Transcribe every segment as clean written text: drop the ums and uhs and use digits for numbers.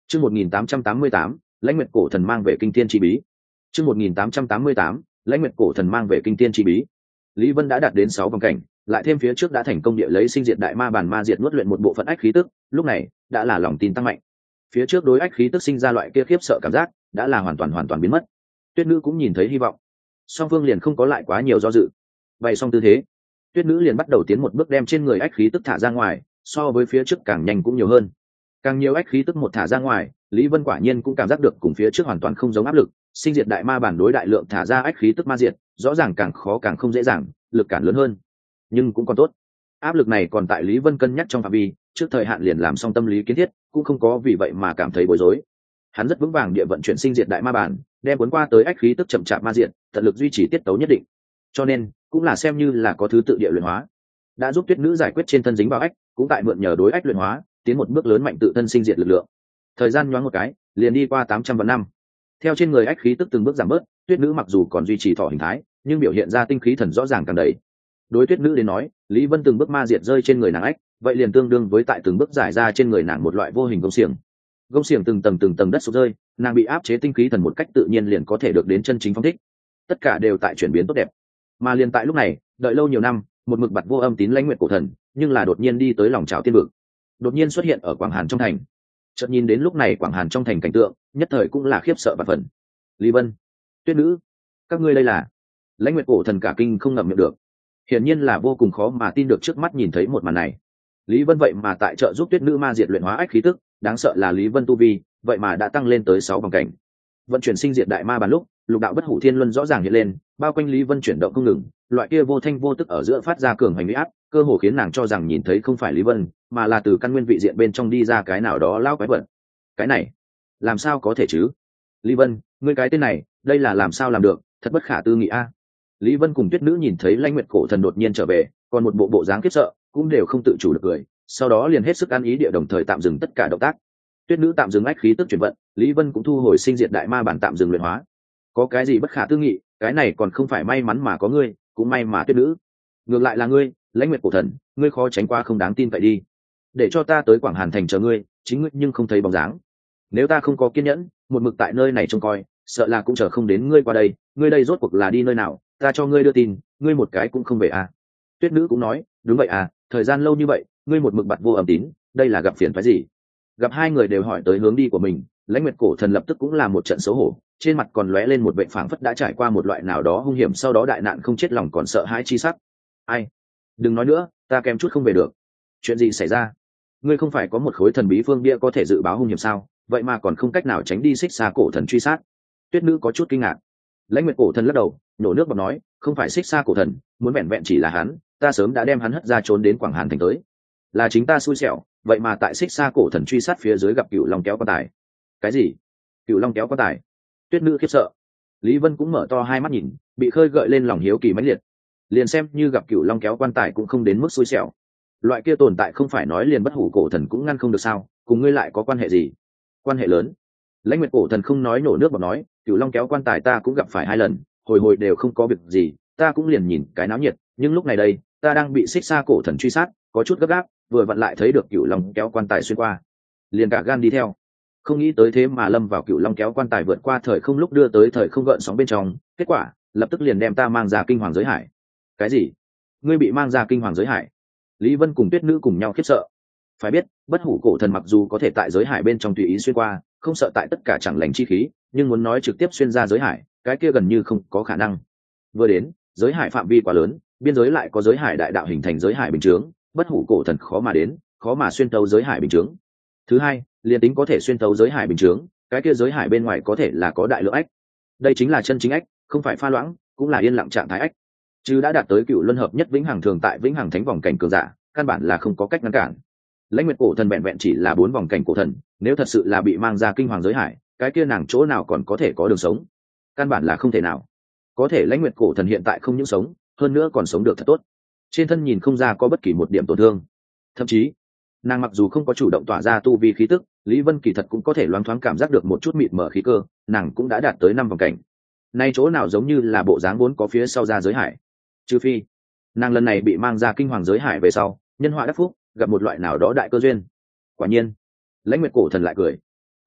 Chương 1888, Lãnh Nguyệt cổ thần mang về kinh thiên chi bí. Chương 1888, Lãnh Nguyệt cổ thần mang về kinh thiên chi bí. Lý Vân đã đạt đến 6 vòng cảnh, lại thêm phía trước đã thành công địa lấy sinh diệt đại ma bản ma diệt nuốt luyện một bộ phận ách khí tức, lúc này đã là lòng tin tăng mạnh. Phía trước đối ách khí tức sinh ra loại kia khiếp sợ cảm giác, đã là hoàn toàn biến mất. Tuyết Nữ cũng nhìn thấy hy vọng. Song Phương liền không có lại quá nhiều do dự. Vậy xong tư thế, Tuyết Nữ liền bắt đầu tiến một bước đem trên người ách khí tức thả ra ngoài, so với phía trước càng nhanh cũng nhiều hơn. Càng nhiều ách khí tức một thả ra ngoài, Lý Vân quả nhiên cũng cảm giác được cùng phía trước hoàn toàn không giống áp lực, sinh diệt đại ma bản đối đại lượng thả ra ách khí tức ma diệt, rõ ràng càng khó càng không dễ dàng, lực cản lớn hơn. Nhưng cũng còn tốt, áp lực này còn tại Lý Vân cân nhắc trong phạm vi, trước thời hạn liền làm xong tâm lý kiến thiết, cũng không có vì vậy mà cảm thấy bối rối. Hắn rất vững vàng địa vận chuyển sinh diệt đại ma bản, đem cuốn qua tới ách khí tức chậm chạp ma diệt, tận lực duy trì tiết tấu nhất định. Cho nên, cũng là xem như là có thứ tự địa luyện hóa, đã giúp Tuyết Nữ giải quyết trên thân dính vào ách, cũng tại mượn nhờ đối ách luyện hóa, tiến một bước lớn mạnh tự thân sinh diệt lực lượng. Thời gian nhoáng một cái, liền đi qua 800 vạn năm. Theo trên người ách khí tức từng bước giảm bớt, Tuyết Nữ mặc dù còn duy trì thọ hình thái, nhưng biểu hiện ra tinh khí thần rõ ràng càng đầy. Đối Tuyết Nữ đến nói, Lý Vân từng bước ma diệt rơi trên người nàng ách, vậy liền tương đương với tại từng bước giải ra trên người nàng một loại vô hình gông xiềng. Gông xiềng từng tầng đất sụp rơi, nàng bị áp chế tinh khí thần một cách tự nhiên liền có thể được đến chân chính phong thích. Tất cả đều tại chuyển biến tốt đẹp. Mà liền tại lúc này, đợi lâu nhiều năm, một mực bặt vô âm tín Lãnh Nguyệt cổ thần, nhưng là đột nhiên đi tới lòng trào tiên vực, đột nhiên xuất hiện ở Quảng Hàn trong thành. Chợt nhìn đến lúc này Quảng Hàn trong thành cảnh tượng, nhất thời cũng là khiếp sợ và phần. Lý Vân, Tuyết Nữ, các ngươi đây là? Lãnh Nguyệt cổ thần cả kinh không ngậm miệng được, hiển nhiên là vô cùng khó mà tin được trước mắt nhìn thấy một màn này. Lý Vân vậy mà tại trợ giúp Tuyết Nữ ma diệt luyện hóa ách khí tức, đáng sợ là Lý Vân tu vi vậy mà đã tăng lên tới 6 vòng cảnh. Vận chuyển sinh diệt đại ma bàn lúc, lục đạo bất hủ thiên luân rõ ràng hiện lên, bao quanh Lý Vân chuyển động không ngừng, loại kia vô thanh vô tức ở giữa phát ra cường hành uy áp, cơ hồ khiến nàng cho rằng nhìn thấy không phải Lý Vân, mà là từ căn nguyên vị diện bên trong đi ra cái nào đó lão quái vật. Cái này, làm sao có thể chứ? Lý Vân, ngươi cái tên này, đây là làm sao làm được, thật bất khả tư nghị a. Lý Vân cùng Tuyết Nữ nhìn thấy Lãnh Nguyệt cổ thần đột nhiên trở về, còn một bộ dáng khiếp sợ, cũng đều không tự chủ được cười, sau đó liền hết sức ăn ý địa đồng thời tạm dừng tất cả động tác. Tuyết Nữ tạm dừng ách khí tức chuyển vận, Lý Vân cũng thu hồi sinh diệt đại ma bản tạm dừng luyện hóa. Có cái gì bất khả tư nghị, cái này còn không phải may mắn mà có ngươi, cũng may mà Tuyết Nữ. Ngược lại là ngươi, Lãnh Nguyệt cổ thần, ngươi khó tránh quá không đáng tin vậy đi. Để cho ta tới Quảng Hàn thành chờ ngươi, chính ngươi nhưng không thấy bóng dáng. Nếu ta không có kiên nhẫn, một mực tại nơi này trông coi, sợ là cũng chờ không đến ngươi qua đây, ngươi đây rốt cuộc là đi nơi nào, ta cho ngươi đưa tin, ngươi một cái cũng không về à. Tuyết Nữ cũng nói, đúng vậy à, thời gian lâu như vậy, ngươi một mực bặt vô âm tín, đây là gặp phiền phức gì? Gặp hai người đều hỏi tới hướng đi của mình, Lãnh Nguyệt cổ thần lập tức cũng là một trận xấu hổ, trên mặt còn lóe lên một vẻ phảng phất đã trải qua một loại nào đó hung hiểm sau đó đại nạn không chết lòng còn sợ hãi chi sắc. Ai? Đừng nói nữa, ta kém chút không về được. Chuyện gì xảy ra? Ngươi không phải có một khối thần bí phương bia có thể dự báo hung hiểm sao? Vậy mà còn không cách nào tránh đi xích xa cổ thần truy sát. Tuyết Nữ có chút kinh ngạc. Lãnh Nguyệt cổ thần lắc đầu, nhổ nước bọt nói, không phải xích xa cổ thần, muốn vẹn vẹn chỉ là hắn, ta sớm đã đem hắn hất ra trốn đến Quảng Hàn thành tới. Là chính ta xui xẻo, vậy mà tại xích xa cổ thần truy sát phía dưới gặp Cửu Long kéo quan tài. Cái gì? Cửu Long kéo quan tài? Tuyết Nữ khiếp sợ. Lý Vân cũng mở to hai mắt nhìn, bị khơi gợi lên lòng hiếu kỳ mãnh liệt. Liền xem như gặp Cửu Long kéo quan tài cũng không đến mức xui xẻo. Loại kia tồn tại không phải nói liền bất hủ cổ thần cũng ngăn không được sao? Cùng ngươi lại có quan hệ gì? Quan hệ lớn. Lãnh Nguyệt cổ thần không nói nổ nước bọt nói, Cửu Long kéo quan tài ta cũng gặp phải 2 lần, hồi đều không có việc gì, ta cũng liền nhìn cái náo nhiệt, nhưng lúc này đây, ta đang bị xích xa cổ thần truy sát, có chút gấp gáp, vừa vặn lại thấy được Cửu Long kéo quan tài xuyên qua, liền cả gan đi theo. Không nghĩ tới thế mà lâm vào Cửu Long kéo quan tài vượt qua thời không lúc đưa tới thời không gợn sóng bên trong, kết quả lập tức liền đem ta mang ra kinh hoàng giới hải. Cái gì? Ngươi bị mang ra kinh hoàng giới hải? Lý Vân cùng Tuyết Nữ cùng nhau khiếp sợ. Phải biết, bất hủ cổ thần mặc dù có thể tại giới hải bên trong tùy ý xuyên qua, không sợ tại tất cả chẳng lành chi khí, nhưng muốn nói trực tiếp xuyên ra giới hải, cái kia gần như không có khả năng. Vừa đến, giới hải phạm vi quá lớn, biên giới lại có giới hải đại đạo hình thành giới hải bình chướng, bất hủ cổ thần khó mà đến, khó mà xuyên tấu giới hải bình chướng. Thứ hai, liền tính có thể xuyên tấu giới hải bình chướng, cái kia giới hải bên ngoài có thể là có đại lượng ách. Đây chính là chân chính ách, không phải pha loãng, cũng là yên lặng trạng thái ách. Chứ đã đạt tới cựu luân hợp nhất vĩnh hằng thường tại vĩnh hằng thánh vòng cảnh cường giả, căn bản là không có cách ngăn cản. Lãnh Nguyệt cổ thần vẹn vẹn chỉ là 4 vòng cảnh cổ thần, nếu thật sự là bị mang ra kinh hoàng giới hải, cái kia nàng chỗ nào còn có thể có đường sống? Căn bản là không thể nào. Có thể Lãnh Nguyệt cổ thần hiện tại không những sống, hơn nữa còn sống được thật tốt. Trên thân nhìn không ra có bất kỳ một điểm tổn thương. Thậm chí, nàng mặc dù không có chủ động tỏa ra tu vi khí tức, Lý Vân kỳ thật cũng có thể loáng thoáng cảm giác được một chút mịt mờ khí cơ, nàng cũng đã đạt tới 5 vòng cảnh. Nay chỗ nào giống như là bộ dáng vốn có phía sau ra giới hải. Trừ phi, nàng lần này bị mang ra kinh hoàng giới hải về sau, nhân họa đắc phúc, gặp một loại nào đó đại cơ duyên. Quả nhiên, Lãnh Nguyệt cổ thần lại cười.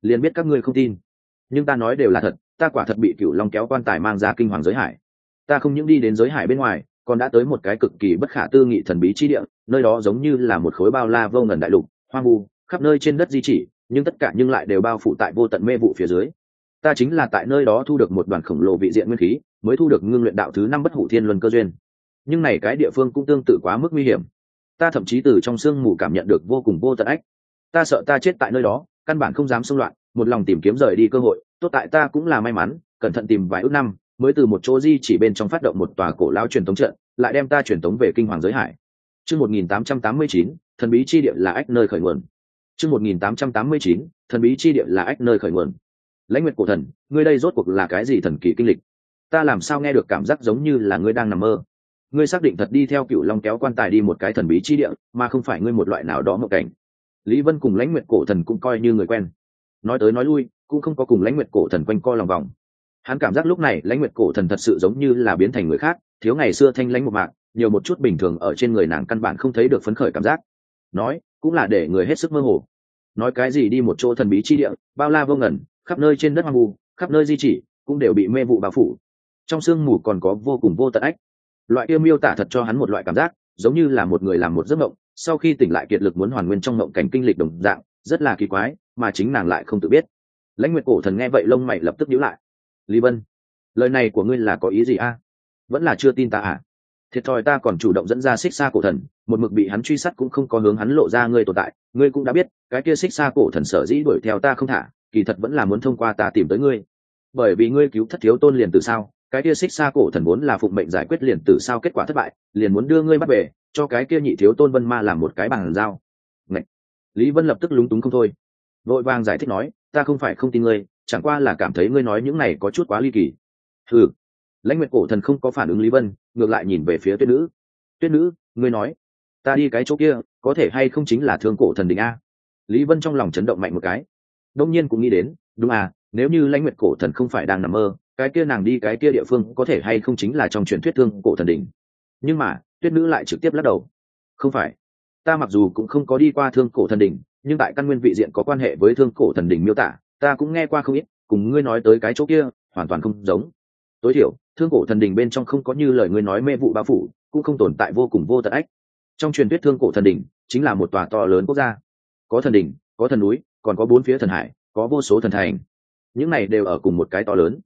liền biết các ngươi không tin, nhưng ta nói đều là thật. Ta quả thật bị Cửu Long kéo quan tài mang ra kinh hoàng giới hải. Ta không những đi đến giới hải bên ngoài, còn đã tới một cái cực kỳ bất khả tư nghị thần bí chi địa, nơi đó giống như là một khối bao la vô ngần đại lục, hoang vu, khắp nơi trên đất di chỉ, nhưng tất cả nhưng lại đều bao phủ tại vô tận mê vụ phía dưới. Ta chính là tại nơi đó thu được một đoàn khổng lồ vị diện nguyên khí, mới thu được ngưng luyện đạo thứ 5 bất hủ thiên luân cơ duyên. Nhưng này cái địa phương cũng tương tự quá mức nguy hiểm. Ta thậm chí từ trong sương mù cảm nhận được vô cùng vô tận ách. Ta sợ ta chết tại nơi đó, căn bản không dám xông loạn, một lòng tìm kiếm rời đi cơ hội. Tốt tại ta cũng là may mắn, cẩn thận tìm vài ước năm, mới từ một chỗ di chỉ bên trong phát động một tòa cổ lão truyền tống trận, lại đem ta truyền tống về kinh hoàng giới hải. Chương 1889, thần bí chi địa là ách nơi khởi nguồn. Chương 1889, thần bí chi địa là ách nơi khởi nguồn. Lãnh Nguyệt cổ thần, ngươi đây rốt cuộc là cái gì thần kỳ kinh lịch? Ta làm sao nghe được cảm giác giống như là ngươi đang nằm mơ? Ngươi xác định thật đi theo Cửu Long kéo quan tài đi một cái thần bí chi địa, mà không phải ngươi một loại nào đó mộng cảnh. Lý Vân cùng Lãnh Nguyệt cổ thần cũng coi như người quen, nói tới nói lui cũng không có cùng Lãnh Nguyệt cổ thần quanh co lòng vòng. Hắn cảm giác lúc này Lãnh Nguyệt cổ thần thật sự giống như là biến thành người khác, thiếu ngày xưa thanh lãnh một mạc, nhiều một chút bình thường ở trên người nàng căn bản không thấy được phấn khởi cảm giác. Nói cũng là để người hết sức mơ hồ. Nói cái gì đi một chỗ thần bí chi địa, bao la vô ngần, khắp nơi trên đất hoang vu, khắp nơi di chỉ cũng đều bị mê vụ bao phủ. Trong sương mù còn có vô cùng vô tận ách. Loại kia miêu tả thật cho hắn một loại cảm giác, giống như là một người làm một giấc mộng, sau khi tỉnh lại kiệt lực muốn hoàn nguyên trong mộng cảnh kinh lịch đồng dạng, rất là kỳ quái, mà chính nàng lại không tự biết. Lãnh Nguyệt cổ thần nghe vậy lông mày lập tức nhíu lại. Lý Vân, lời này của ngươi là có ý gì a? Vẫn là chưa tin ta à? Thiệt thòi ta còn chủ động dẫn ra Xích Sa cổ thần, một mực bị hắn truy sát cũng không có hướng hắn lộ ra ngươi tồn tại, ngươi cũng đã biết, cái kia Xích Sa cổ thần sở dĩ đuổi theo ta không thả, kỳ thật vẫn là muốn thông qua ta tìm tới ngươi. Bởi vì ngươi cứu Thất Thiếu Tôn liền tử sao, cái kia Xích Sa cổ thần vốn là phụng mệnh giải quyết liền tử sao kết quả thất bại, liền muốn đưa ngươi bắt về, cho cái kia Nhị Thiếu Tôn Vân Ma làm một cái bàn giao. Ngậy. Lý Vân lập tức lúng túng không thôi, vội vàng giải thích nói, ta không phải không tin ngươi, chẳng qua là cảm thấy ngươi nói những này có chút quá ly kỳ. Ừ. Lãnh Nguyệt cổ thần không có phản ứng Lý Vân, ngược lại nhìn về phía Tuyết Nữ. Tuyết Nữ, ngươi nói, ta đi cái chỗ kia có thể hay không chính là Thương Cổ thần đình a? Lý Vân trong lòng chấn động mạnh một cái, đông nhiên cũng nghĩ đến, đúng à, nếu như Lãnh Nguyệt cổ thần không phải đang nằm mơ, cái kia nàng đi cái kia địa phương có thể hay không chính là trong truyền thuyết Thương Cổ thần đình? Nhưng mà Tuyết Nữ lại trực tiếp lắc đầu, không phải, ta mặc dù cũng không có đi qua Thương Cổ thần đình, nhưng tại căn nguyên vị diện có quan hệ với Thương Cổ thần đình miêu tả, ta cũng nghe qua không ít, cùng ngươi nói tới cái chỗ kia hoàn toàn không giống. Tối thiểu Thương Cổ thần đình bên trong không có như lời ngươi nói mê vụ bao phủ, cũng không tồn tại vô cùng vô tận ách. Trong truyền thuyết Thương Cổ thần đình chính là một tòa to lớn quốc gia, có thần đình, có thần núi, còn có 4 phía thần hải, có vô số thần thành, những này đều ở cùng một cái to lớn.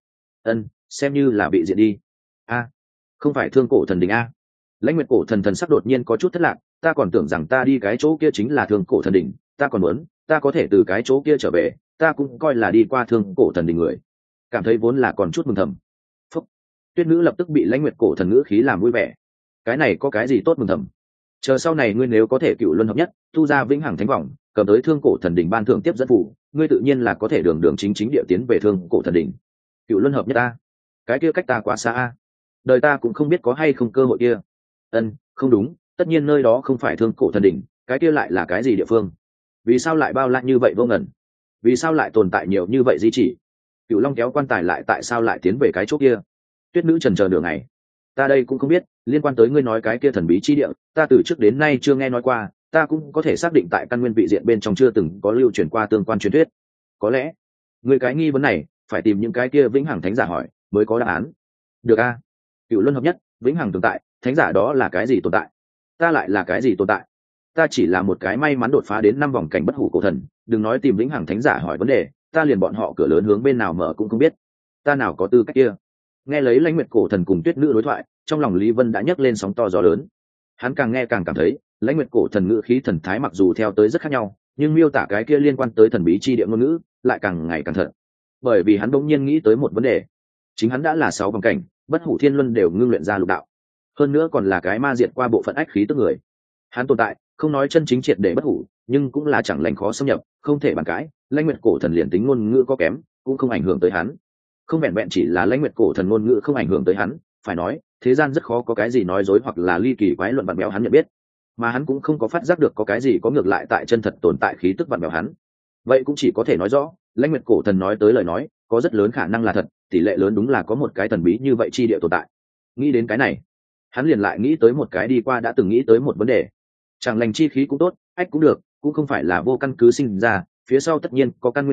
Xem như là bị diện đi. A, không phải Thương Cổ thần đình a? Lãnh Nguyệt cổ thần thần sắc đột nhiên có chút thất lạc, ta còn tưởng rằng ta đi cái chỗ kia chính là Thương Cổ thần đình, ta còn muốn ta có thể từ cái chỗ kia trở về, ta cũng coi là đi qua Thương Cổ thần đình người. Cảm thấy vốn là còn chút mừng thầm. Phúc. Tuyết Nữ lập tức bị Lãnh Nguyệt cổ thần ngữ khí làm vui vẻ. Cái này có cái gì tốt mừng thầm? Chờ sau này ngươi nếu có thể cựu luân hợp nhất, thu ra vĩnh hằng thánh vòng, cầm tới Thương Cổ thần đình ban thưởng tiếp dẫn phủ, ngươi tự nhiên là có thể đường đường chính chính địa tiến về Thương Cổ thần đình. Cựu luân hợp nhất a? Cái kia cách ta quá xa a. Đời ta cũng không biết có hay không cơ hội kia. Không đúng, tất nhiên nơi đó không phải Thương Cổ thần đình, cái kia lại là cái gì địa phương? Vì sao lại bao la như vậy vô ngần? Vì sao lại tồn tại nhiều như vậy di chỉ? Cựu Long kéo quan tài lại tại sao lại tiến về cái chỗ kia? Tuyết Nữ chần chờ nửa ngày, ta đây cũng không biết, liên quan tới ngươi nói cái kia thần bí chi địa, ta từ trước đến nay chưa nghe nói qua, ta cũng có thể xác định tại căn nguyên vị diện bên trong chưa từng có lưu truyền qua tương quan truyền thuyết. Có lẽ ngươi cái nghi vấn này phải tìm những cái kia vĩnh hằng thánh giả hỏi mới có đáp án. Được a? Cựu luân hợp nhất, vĩnh hằng tồn tại, thánh giả đó là cái gì tồn tại? Ta lại là cái gì tồn tại? Ta chỉ là một cái may mắn đột phá đến 5 vòng cảnh bất hủ cổ thần, đừng nói tìm vĩnh hằng thánh giả hỏi vấn đề, ta liền bọn họ cửa lớn hướng bên nào mở cũng không biết, ta nào có tư cách kia. Nghe lấy Lãnh Nguyệt cổ thần cùng Tuyết Nữ đối thoại, trong lòng Lý Vân đã nhấc lên sóng to gió lớn. Hắn càng nghe càng cảm thấy Lãnh Nguyệt cổ thần ngữ khí thần thái mặc dù theo tới rất khác nhau, nhưng miêu tả cái kia liên quan tới thần bí chi địa ngôn ngữ lại càng ngày càng thật. Bởi vì hắn bỗng nhiên nghĩ tới một vấn đề, chính hắn đã là 6 vòng cảnh bất hủ thiên luân đều ngưng luyện ra lục đạo, hơn nữa còn là cái ma diệt qua bộ phận ách khí tức người. Hắn tồn tại không nói chân chính triệt để bất hủ, nhưng cũng là chẳng lành khó xâm nhập, không thể bàn cãi. Lãnh Nguyệt cổ thần liền tính ngôn ngữ có kém cũng không ảnh hưởng tới hắn. Không vẹn vẹn chỉ là Lãnh Nguyệt cổ thần ngôn ngữ không ảnh hưởng tới hắn, phải nói thế gian rất khó có cái gì nói dối hoặc là ly kỳ quái luận vặn béo hắn nhận biết, mà hắn cũng không có phát giác được có cái gì có ngược lại tại chân thật tồn tại khí tức vặn béo hắn. Vậy cũng chỉ có thể nói rõ Lãnh Nguyệt cổ thần nói tới lời nói có rất lớn khả năng là thật, tỷ lệ lớn đúng là có một cái thần bí như vậy chi địa tồn tại. Nghĩ đến cái này, hắn liền lại nghĩ tới một cái đi qua đã từng nghĩ tới một vấn đề. Chẳng lành chi khí cũng tốt, ách cũng được, cũng không phải là vô căn cứ sinh ra, phía sau tất nhiên có căn nguyên chỗ,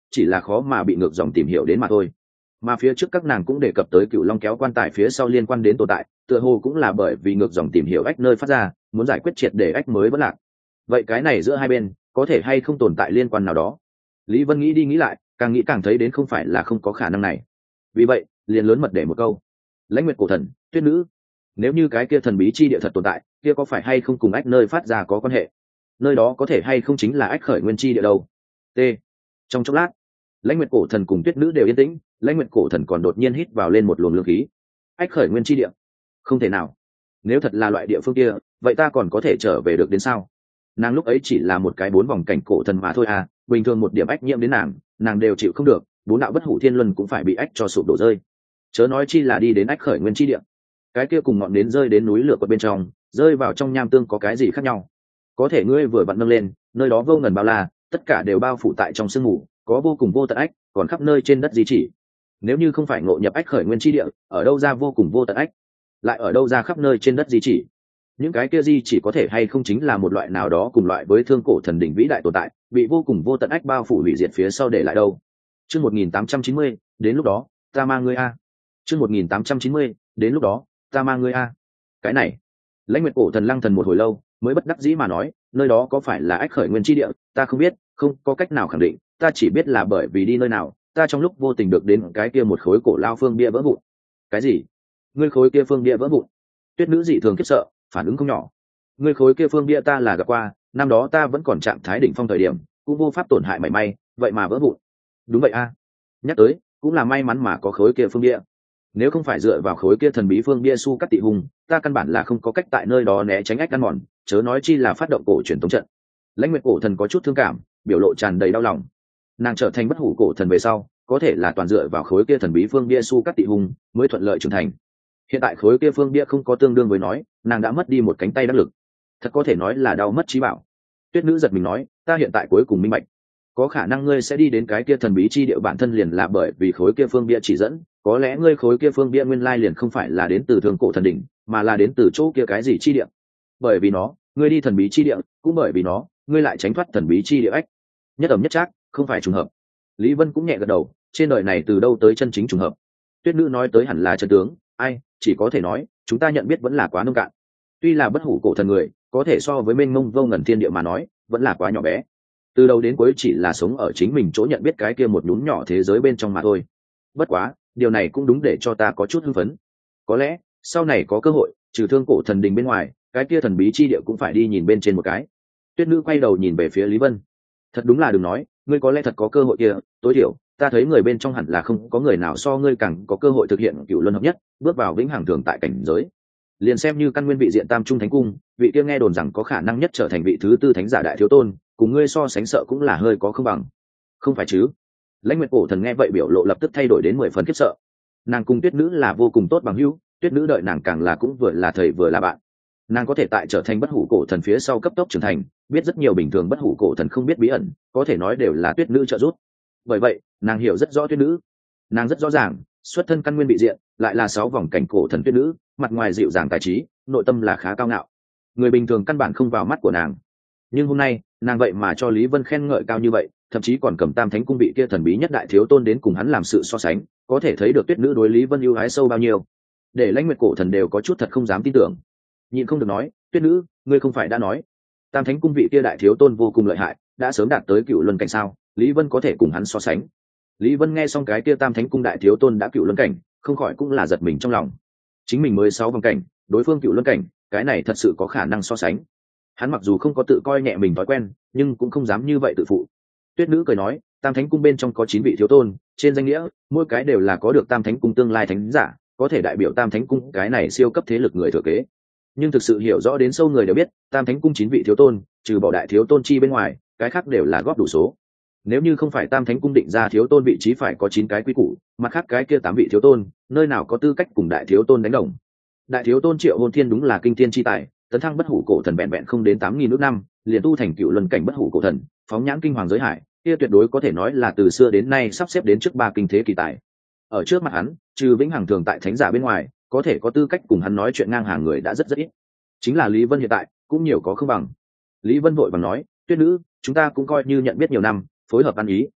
chỉ là khó mà bị ngược dòng tìm hiểu đến mà thôi. Mà phía trước các nàng cũng đề cập tới Cựu Long kéo quan tài phía sau liên quan đến tồn tại, tựa hồ cũng là bởi vì ngược dòng tìm hiểu ách nơi phát ra, muốn giải quyết triệt để ách mới vẫn lạc. Vậy cái này giữa hai bên có thể hay không tồn tại liên quan nào đó? Lý Vân nghĩ đi nghĩ lại, càng nghĩ càng thấy đến không phải là không có khả năng này. Vì vậy liền lớn mật để một câu: Lãnh Nguyệt cổ thần, Tuyết nữ. Nếu như cái kia thần bí chi địa thật tồn tại, kia có phải hay không cùng ách nơi phát ra có quan hệ? Nơi đó có thể hay không chính là ách khởi nguyên chi địa đâu? T. Trong chốc lát, Lãnh Nguyệt cổ thần cùng Tuyết nữ đều yên tĩnh. Lãnh Nguyệt cổ thần còn đột nhiên hít vào lên một luồng lương khí. Ách khởi nguyên chi địa? Không thể nào. Nếu thật là loại địa phương kia, vậy ta còn có thể trở về được đến sao? Nàng lúc ấy chỉ là một cái 4 vòng cảnh cổ thần mà thôi à, bình thường một điểm ách nhiễm đến nàng đều chịu không được, 4 đạo bất hủ thiên luân cũng phải bị ách cho sụp đổ rơi. Chớ nói chi là đi đến ách khởi nguyên chi địa. Cái kia cùng ngọn nến rơi đến núi lửa quật bên trong, rơi vào trong nham tương có cái gì khác nhau? Có thể ngươi vừa vặn nâng lên, nơi đó vô ngần bao la, tất cả đều bao phủ tại trong sương mù, có vô cùng vô tận ách, còn khắp nơi trên đất di chỉ. Nếu như không phải ngộ nhập ách khởi nguyên chi địa, ở đâu ra vô cùng vô tận ách? Lại ở đâu ra khắp nơi trên đất di chỉ? Những cái kia di chỉ có thể hay không chính là một loại nào đó cùng loại với thương cổ thần đỉnh vĩ đại tồn tại, bị vô cùng vô tận ách bao phủ hủy diệt phía sau để lại đâu? Chương 1890, đến lúc đó, ta mang ngươi a. Chương 1890, đến lúc đó, ta mang ngươi a. Cái này, Lãnh Nguyệt cổ thần lăng thần một hồi lâu, mới bất đắc dĩ mà nói, nơi đó có phải là ách khởi nguyên chi địa, ta không biết, không có cách nào khẳng định, ta chỉ biết là bởi vì đi nơi nào, ta trong lúc vô tình được đến cái kia một khối cổ lao phương bia vỡ vụn. Cái gì? Ngươi khối kia phương bia vỡ vụn? Tuyết nữ dị thường khiếp sợ, phản ứng không nhỏ. Ngươi khối kia phương bia ta là gặp qua, năm đó ta vẫn còn trạng thái đỉnh phong thời điểm, cũng vô pháp tổn hại mảy may, vậy mà vỡ vụn. Đúng vậy a. Nhắc tới, cũng là may mắn mà có khối kia phương bia. Nếu không phải dựa vào khối kia thần bí phương bia su cắt tị hùng, ta căn bản là không có cách tại nơi đó né tránh ách ăn mòn, chớ nói chi là phát động cổ truyền tống trận. Lãnh Nguyệt cổ thần có chút thương cảm, biểu lộ tràn đầy đau lòng. Nàng trở thành bất hủ cổ thần về sau, có thể là toàn dựa vào khối kia thần bí phương bia su cắt tị hùng mới thuận lợi trưởng thành. Hiện tại khối kia phương bia không có tương đương với nói, nàng đã mất đi một cánh tay đắc lực, thật có thể nói là đau mất trí bảo. Tuyết nữ giật mình nói, ta hiện tại cuối cùng minh bạch, có khả năng ngươi sẽ đi đến cái kia thần bí chi địa bản thân liền là bởi vì khối kia phương bia chỉ dẫn, có lẽ ngươi khối kia phương bia nguyên lai liền không phải là đến từ thương cổ thần đỉnh, mà là đến từ chỗ kia cái gì chi địa. Bởi vì nó, ngươi đi thần bí chi địa, cũng bởi vì nó, ngươi lại tránh thoát thần bí chi địa ách. Nhất ẩm nhất trác, không phải trùng hợp. Lý Vân cũng nhẹ gật đầu, trên đời này từ đâu tới chân chính trùng hợp? Tuyết nữ nói tới hẳn là chân tướng, ai, chỉ có thể nói, chúng ta nhận biết vẫn là quá nông cạn. Tuy là bất hủ cổ thần người, có thể so với mênh mông vô ngần thiên địa mà nói, vẫn là quá nhỏ bé. Từ đầu đến cuối chỉ là sống ở chính mình chỗ nhận biết cái kia một nhún nhỏ thế giới bên trong mà thôi. Bất quá, điều này cũng đúng để cho ta có chút hưng phấn. Có lẽ, sau này có cơ hội, trừ thương cổ thần đình bên ngoài, cái kia thần bí chi địa cũng phải đi nhìn bên trên một cái. Tuyết nữ quay đầu nhìn về phía Lý Vân. Thật đúng là đừng nói, ngươi có lẽ thật có cơ hội kia, tối thiểu, ta thấy người bên trong hẳn là không có người nào so ngươi càng có cơ hội thực hiện cửu luân hợp nhất, bước vào vĩnh hằng thường tại cảnh giới. Liền xem như căn nguyên vị diện Tam Trung Thánh Cung, vị kia nghe đồn rằng có khả năng nhất trở thành vị thứ tư thánh giả đại thiếu tôn, cùng ngươi so sánh sợ cũng là hơi có không bằng. Không phải chứ? Lãnh Nguyệt cổ thần nghe vậy biểu lộ lập tức thay đổi đến 10 phần khiếp sợ. Nàng cùng Tuyết nữ là vô cùng tốt bằng hữu, Tuyết nữ đợi nàng càng là cũng vừa là thầy vừa là bạn. Nàng có thể tại trở thành bất hủ cổ thần phía sau cấp tốc trưởng thành, biết rất nhiều bình thường bất hủ cổ thần không biết bí ẩn, có thể nói đều là Tuyết nữ trợ giúp. Bởi vậy, nàng hiểu rất rõ Tuyết nữ. Nàng rất rõ ràng, xuất thân căn nguyên vị diện, lại là 6 vòng cảnh cổ thần Tuyết nữ, mặt ngoài dịu dàng tài trí, nội tâm là khá cao ngạo. Người bình thường căn bản không vào mắt của nàng. Nhưng hôm nay, nàng vậy mà cho Lý Vân khen ngợi cao như vậy, thậm chí còn cầm Tam Thánh cung vị kia thần bí nhất đại thiếu tôn đến cùng hắn làm sự so sánh, có thể thấy được Tuyết nữ đối Lý Vân ưu ái sâu bao nhiêu. Để Lãnh Nguyệt cổ thần đều có chút thật không dám tin tưởng. Nhịn không được nói, Tuyết nữ, ngươi không phải đã nói Tam Thánh cung vị kia đại thiếu tôn vô cùng lợi hại, đã sớm đạt tới cựu luân cảnh sao? Lý Vân có thể cùng hắn so sánh. Lý Vân nghe xong cái kia Tam Thánh cung đại thiếu tôn đã cựu luân cảnh, không khỏi cũng là giật mình trong lòng. Chính mình mới 6 vòng cảnh, đối phương cựu luân cảnh, cái này thật sự có khả năng so sánh. Hắn mặc dù không có tự coi nhẹ mình thói quen, nhưng cũng không dám như vậy tự phụ. Tuyết nữ cười nói, Tam Thánh cung bên trong có 9 vị thiếu tôn, trên danh nghĩa, mỗi cái đều là có được Tam Thánh cung tương lai thánh giả, có thể đại biểu Tam Thánh cung cái này siêu cấp thế lực người thừa kế. Nhưng thực sự hiểu rõ đến sâu người đều biết, Tam Thánh cung 9 vị thiếu tôn, trừ bỏ đại thiếu tôn chi bên ngoài, cái khác đều là góp đủ số. Nếu như không phải Tam Thánh cung định ra thiếu tôn vị trí phải có 9 cái quy củ, mặt khác cái kia 8 vị thiếu tôn, nơi nào có tư cách cùng đại thiếu tôn đánh đồng. Đại thiếu tôn Triệu Hôn Thiên đúng là kinh thiên chi tài, tấn thăng bất hủ cổ thần vẹn vẹn không đến 8.000 nước năm, liền tu thành cựu luân cảnh bất hủ cổ thần, phóng nhãn kinh hoàng giới hải, kia tuyệt đối có thể nói là từ xưa đến nay sắp xếp đến trước 3 kinh thế kỳ tài. Ở trước mặt hắn, trừ vĩnh hằng thường tại thánh giả bên ngoài, có thể có tư cách cùng hắn nói chuyện ngang hàng người đã rất ít. Chính là Lý Vân hiện tại, cũng nhiều có không bằng. Lý Vân vội vàng nói, Tuyết nữ, chúng ta cũng coi như nhận biết nhiều năm, phối hợp ăn ý,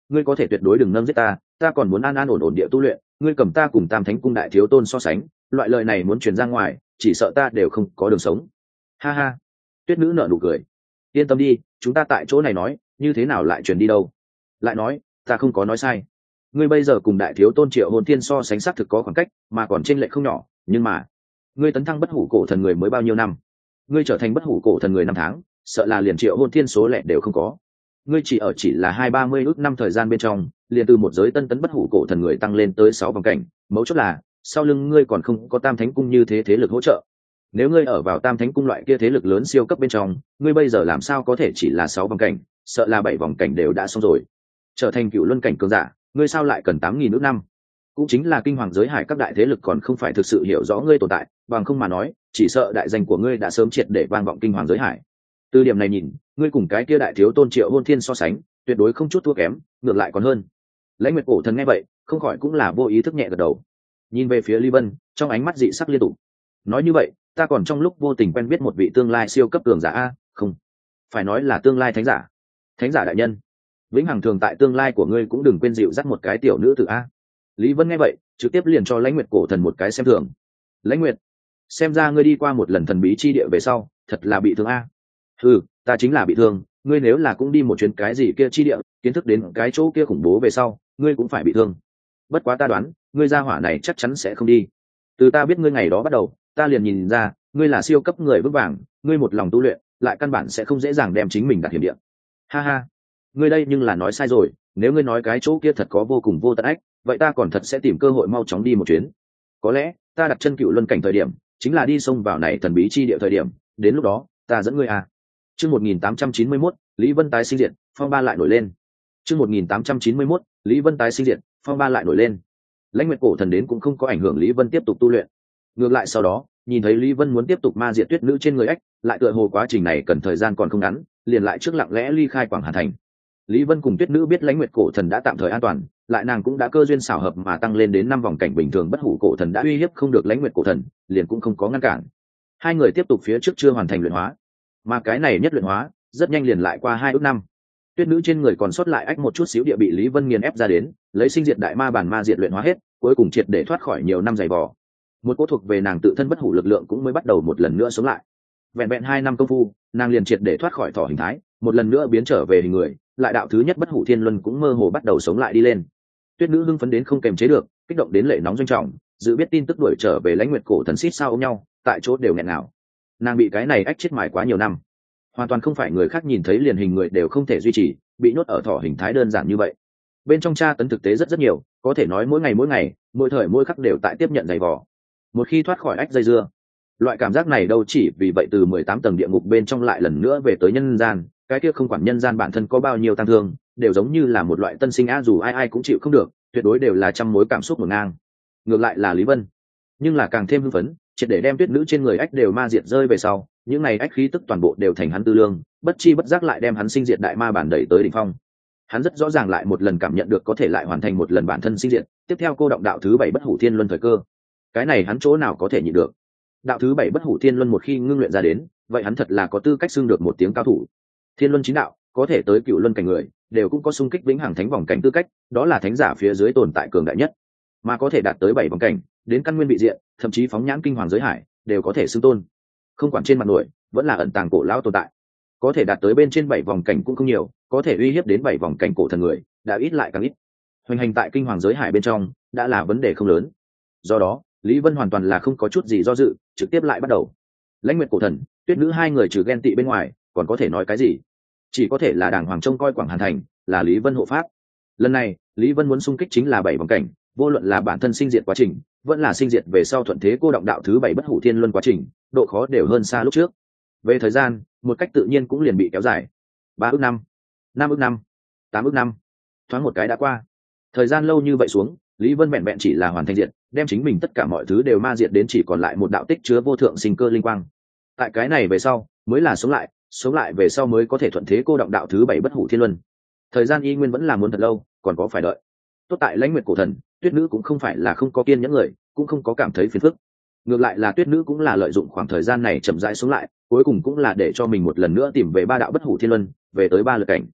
ngươi có thể tuyệt đối đừng nâng giết ta, ta còn muốn an an ổn ổn địa tu luyện, ngươi cầm ta cùng Tam Thánh cung đại thiếu tôn so sánh, loại lời này muốn truyền ra ngoài, chỉ sợ ta đều không có đường sống. Ha ha. Tuyết nữ nở nụ cười. Yên tâm đi, chúng ta tại chỗ này nói, như thế nào lại truyền đi đâu? Lại nói, ta không có nói sai. Ngươi bây giờ cùng đại thiếu tôn Triệu Hồn Thiên so sánh xác thực có khoảng cách, mà còn chênh lệch không nhỏ, nhưng mà, ngươi tấn thăng bất hủ cổ thần người mới bao nhiêu năm? Ngươi trở thành bất hủ cổ thần người năm tháng, sợ là liền Triệu Hồn Thiên số lẻ đều không có. Ngươi chỉ là 2-30 ước năm thời gian bên trong, liền từ một giới tân tấn bất hủ cổ thần người tăng lên tới 6 vòng cảnh, mấu chốt là, sau lưng ngươi còn không có Tam Thánh cung như thế lực hỗ trợ. Nếu ngươi ở vào Tam Thánh cung loại kia thế lực lớn siêu cấp bên trong, ngươi bây giờ làm sao có thể chỉ là 6 vòng cảnh, sợ là 7 vòng cảnh đều đã xong rồi. Trở thành cựu luân cảnh cường giả, ngươi sao lại cần 8.000 ước năm? Cũng chính là kinh hoàng giới hải các đại thế lực còn không phải thực sự hiểu rõ ngươi tồn tại, bằng không mà nói, chỉ sợ đại danh của ngươi đã sớm triệt để vang vọng kinh hoàng giới hải. Từ điểm này nhìn, ngươi cùng cái kia đại thiếu tôn Triệu Hôn Thiên so sánh, tuyệt đối không chút thua kém, ngược lại còn hơn. Lãnh Nguyệt cổ thần nghe vậy, không khỏi cũng là vô ý thức nhẹ gật đầu. Nhìn về phía Lý Vân, trong ánh mắt dị sắc liên tục. Nói như vậy, ta còn trong lúc vô tình quen biết một vị tương lai siêu cấp cường giả a, không, phải nói là tương lai thánh giả. Thánh giả đại nhân, vĩnh hằng thường tại tương lai của ngươi cũng đừng quên dịu dắt một cái tiểu nữ tử a. Lý Vân nghe vậy, trực tiếp liền cho Lãnh Nguyệt cổ thần một cái xem thường. Lãnh Nguyệt, xem ra ngươi đi qua một lần thần bí chi địa về sau, thật là bị thương a. Ừ, ta chính là bị thương, ngươi nếu là cũng đi một chuyến cái gì kia chi địa, kiến thức đến cái chỗ kia khủng bố về sau, ngươi cũng phải bị thương. Bất quá ta đoán, ngươi gia hỏa này chắc chắn sẽ không đi. Từ ta biết ngươi ngày đó bắt đầu, ta liền nhìn ra, ngươi là siêu cấp người vững vàng, ngươi một lòng tu luyện, lại căn bản sẽ không dễ dàng đem chính mình đặt hiểm địa. Ha ha, ngươi đây nhưng là nói sai rồi, nếu ngươi nói cái chỗ kia thật có vô cùng vô tận ách, vậy ta còn thật sẽ tìm cơ hội mau chóng đi một chuyến. Có lẽ, ta đặt chân cựu luân cảnh thời điểm, chính là đi xông vào này thần bí chi địa thời điểm, đến lúc đó, ta dẫn ngươi à. Chương 1891, Lý Vân tái sinh diệt, phong ba lại nổi lên. Chương 1891, Lý Vân tái sinh diệt, phong ba lại nổi lên. Lãnh Nguyệt cổ thần đến cũng không có ảnh hưởng Lý Vân tiếp tục tu luyện. Ngược lại sau đó, nhìn thấy Lý Vân muốn tiếp tục ma diệt tuyết nữ trên người ách, lại tựa hồ quá trình này cần thời gian còn không ngắn, liền lại trước lặng lẽ ly khai Quảng Hà thành. Lý Vân cùng tuyết nữ biết Lãnh Nguyệt cổ thần đã tạm thời an toàn, lại nàng cũng đã cơ duyên xảo hợp mà tăng lên đến 5 vòng cảnh bình thường bất hủ cổ thần đã uy hiếp không được Lãnh Nguyệt cổ thần, liền cũng không có ngăn cản. Hai người tiếp tục phía trước chưa hoàn thành luyện hóa, mà cái này nhất luyện hóa, rất nhanh liền lại qua 2 ước năm. Tuyết nữ trên người còn sót lại ách một chút xíu địa bị Lý Vân nghiền ép ra đến, lấy sinh diệt đại ma bản ma diệt luyện hóa hết, cuối cùng triệt để thoát khỏi nhiều năm dày vò. Một cỗ thuộc về nàng tự thân bất hủ lực lượng cũng mới bắt đầu một lần nữa sống lại. Vẹn vẹn 2 năm công phu, nàng liền triệt để thoát khỏi thỏ hình thái, một lần nữa biến trở về hình người, lại đạo thứ nhất bất hủ thiên luân cũng mơ hồ bắt đầu sống lại đi lên. Tuyết nữ hưng phấn đến không kềm chế được, kích động đến lệ nóng doanh trọng, dự biết tin tức đuổi trở về Lãnh Nguyệt cổ thần xít sao ôm nhau, tại chỗ đều nghẹn ngào. Nàng bị cái này ách chết mài quá nhiều năm, hoàn toàn không phải người khác nhìn thấy liền hình người đều không thể duy trì, bị nhốt ở thỏ hình thái đơn giản như vậy. Bên trong tra tấn thực tế rất nhiều, có thể nói mỗi ngày, mỗi thời mỗi khắc đều tại tiếp nhận dày vò. Một khi thoát khỏi ách dây dưa, loại cảm giác này đâu chỉ vì vậy từ 18 tầng địa ngục bên trong lại lần nữa về tới nhân gian, cái kia không quản nhân gian bản thân có bao nhiêu tăng thương, đều giống như là một loại tân sinh á, dù ai ai cũng chịu không được, tuyệt đối đều là trăm mối cảm xúc ngổn ngang. Ngược lại là Lý Vân, nhưng là càng thêm hưng phấn, triệt để đem tuyết nữ trên người ách đều ma diệt rơi về sau, những này ách khí tức toàn bộ đều thành hắn tư lương, bất chi bất giác lại đem hắn sinh diệt đại ma bản đẩy tới đỉnh phong. Hắn rất rõ ràng lại một lần cảm nhận được có thể lại hoàn thành một lần bản thân sinh diệt, tiếp theo cô động đạo thứ 7 bất hủ thiên luân thời cơ. Cái này hắn chỗ nào có thể nhịn được. Đạo thứ 7 bất hủ thiên luân một khi ngưng luyện ra đến, vậy hắn thật là có tư cách xưng được một tiếng cao thủ. Thiên luân chính đạo, có thể tới cựu luân cảnh người, đều cũng có xung kích vĩnh hằng thánh vòng cảnh tư cách, đó là thánh giả phía dưới tồn tại cường đại nhất. Mà có thể đạt tới 7 vòng cảnh, đến căn nguyên vị diện, thậm chí phóng nhãn kinh hoàng giới hải, đều có thể xưng tôn. Không quản trên mặt nổi, vẫn là ẩn tàng cổ lão tồn tại. Có thể đạt tới bên trên 7 vòng cảnh cũng không nhiều, có thể uy hiếp đến 7 vòng cảnh cổ thần người, đã ít lại càng ít. Hoành hành tại kinh hoàng giới hải bên trong, đã là vấn đề không lớn. Do đó, Lý Vân hoàn toàn là không có chút gì do dự, trực tiếp lại bắt đầu. Lãnh Nguyệt cổ thần, tuyết nữ hai người trừ ghen tị bên ngoài, còn có thể nói cái gì? Chỉ có thể là đàng hoàng trông coi Quảng Hàn thành, là Lý Vân hộ pháp. Lần này, Lý Vân muốn xung kích chính là 7 vòng cảnh, vô luận là bản thân sinh diệt quá trình, vẫn là sinh diệt về sau thuận thế cô động đạo thứ 7 bất hủ thiên luân quá trình, độ khó đều hơn xa lúc trước. Về thời gian, một cách tự nhiên cũng liền bị kéo dài. 3 ước năm, 5 ước năm, 8 ước năm, thoáng một cái đã qua. Thời gian lâu như vậy xuống, Lý Vân vẹn vẹn chỉ là hoàn thành diệt, đem chính mình tất cả mọi thứ đều ma diệt đến chỉ còn lại một đạo tích chứa vô thượng sinh cơ linh quang. Tại cái này về sau, mới là sống lại về sau mới có thể thuận thế cô động đạo thứ 7 bất hủ thiên luân. Thời gian y nguyên vẫn là muốn thật lâu, còn có phải đợi. Tốt tại Lãnh Nguyệt cổ thần, tuyết nữ cũng không phải là không có kiên nhẫn người, cũng không có cảm thấy phiền phức. Ngược lại là tuyết nữ cũng là lợi dụng khoảng thời gian này chậm rãi xuống lại, cuối cùng cũng là để cho mình một lần nữa tìm về 3 đạo bất hủ thiên luân, về tới 3 lực cảnh.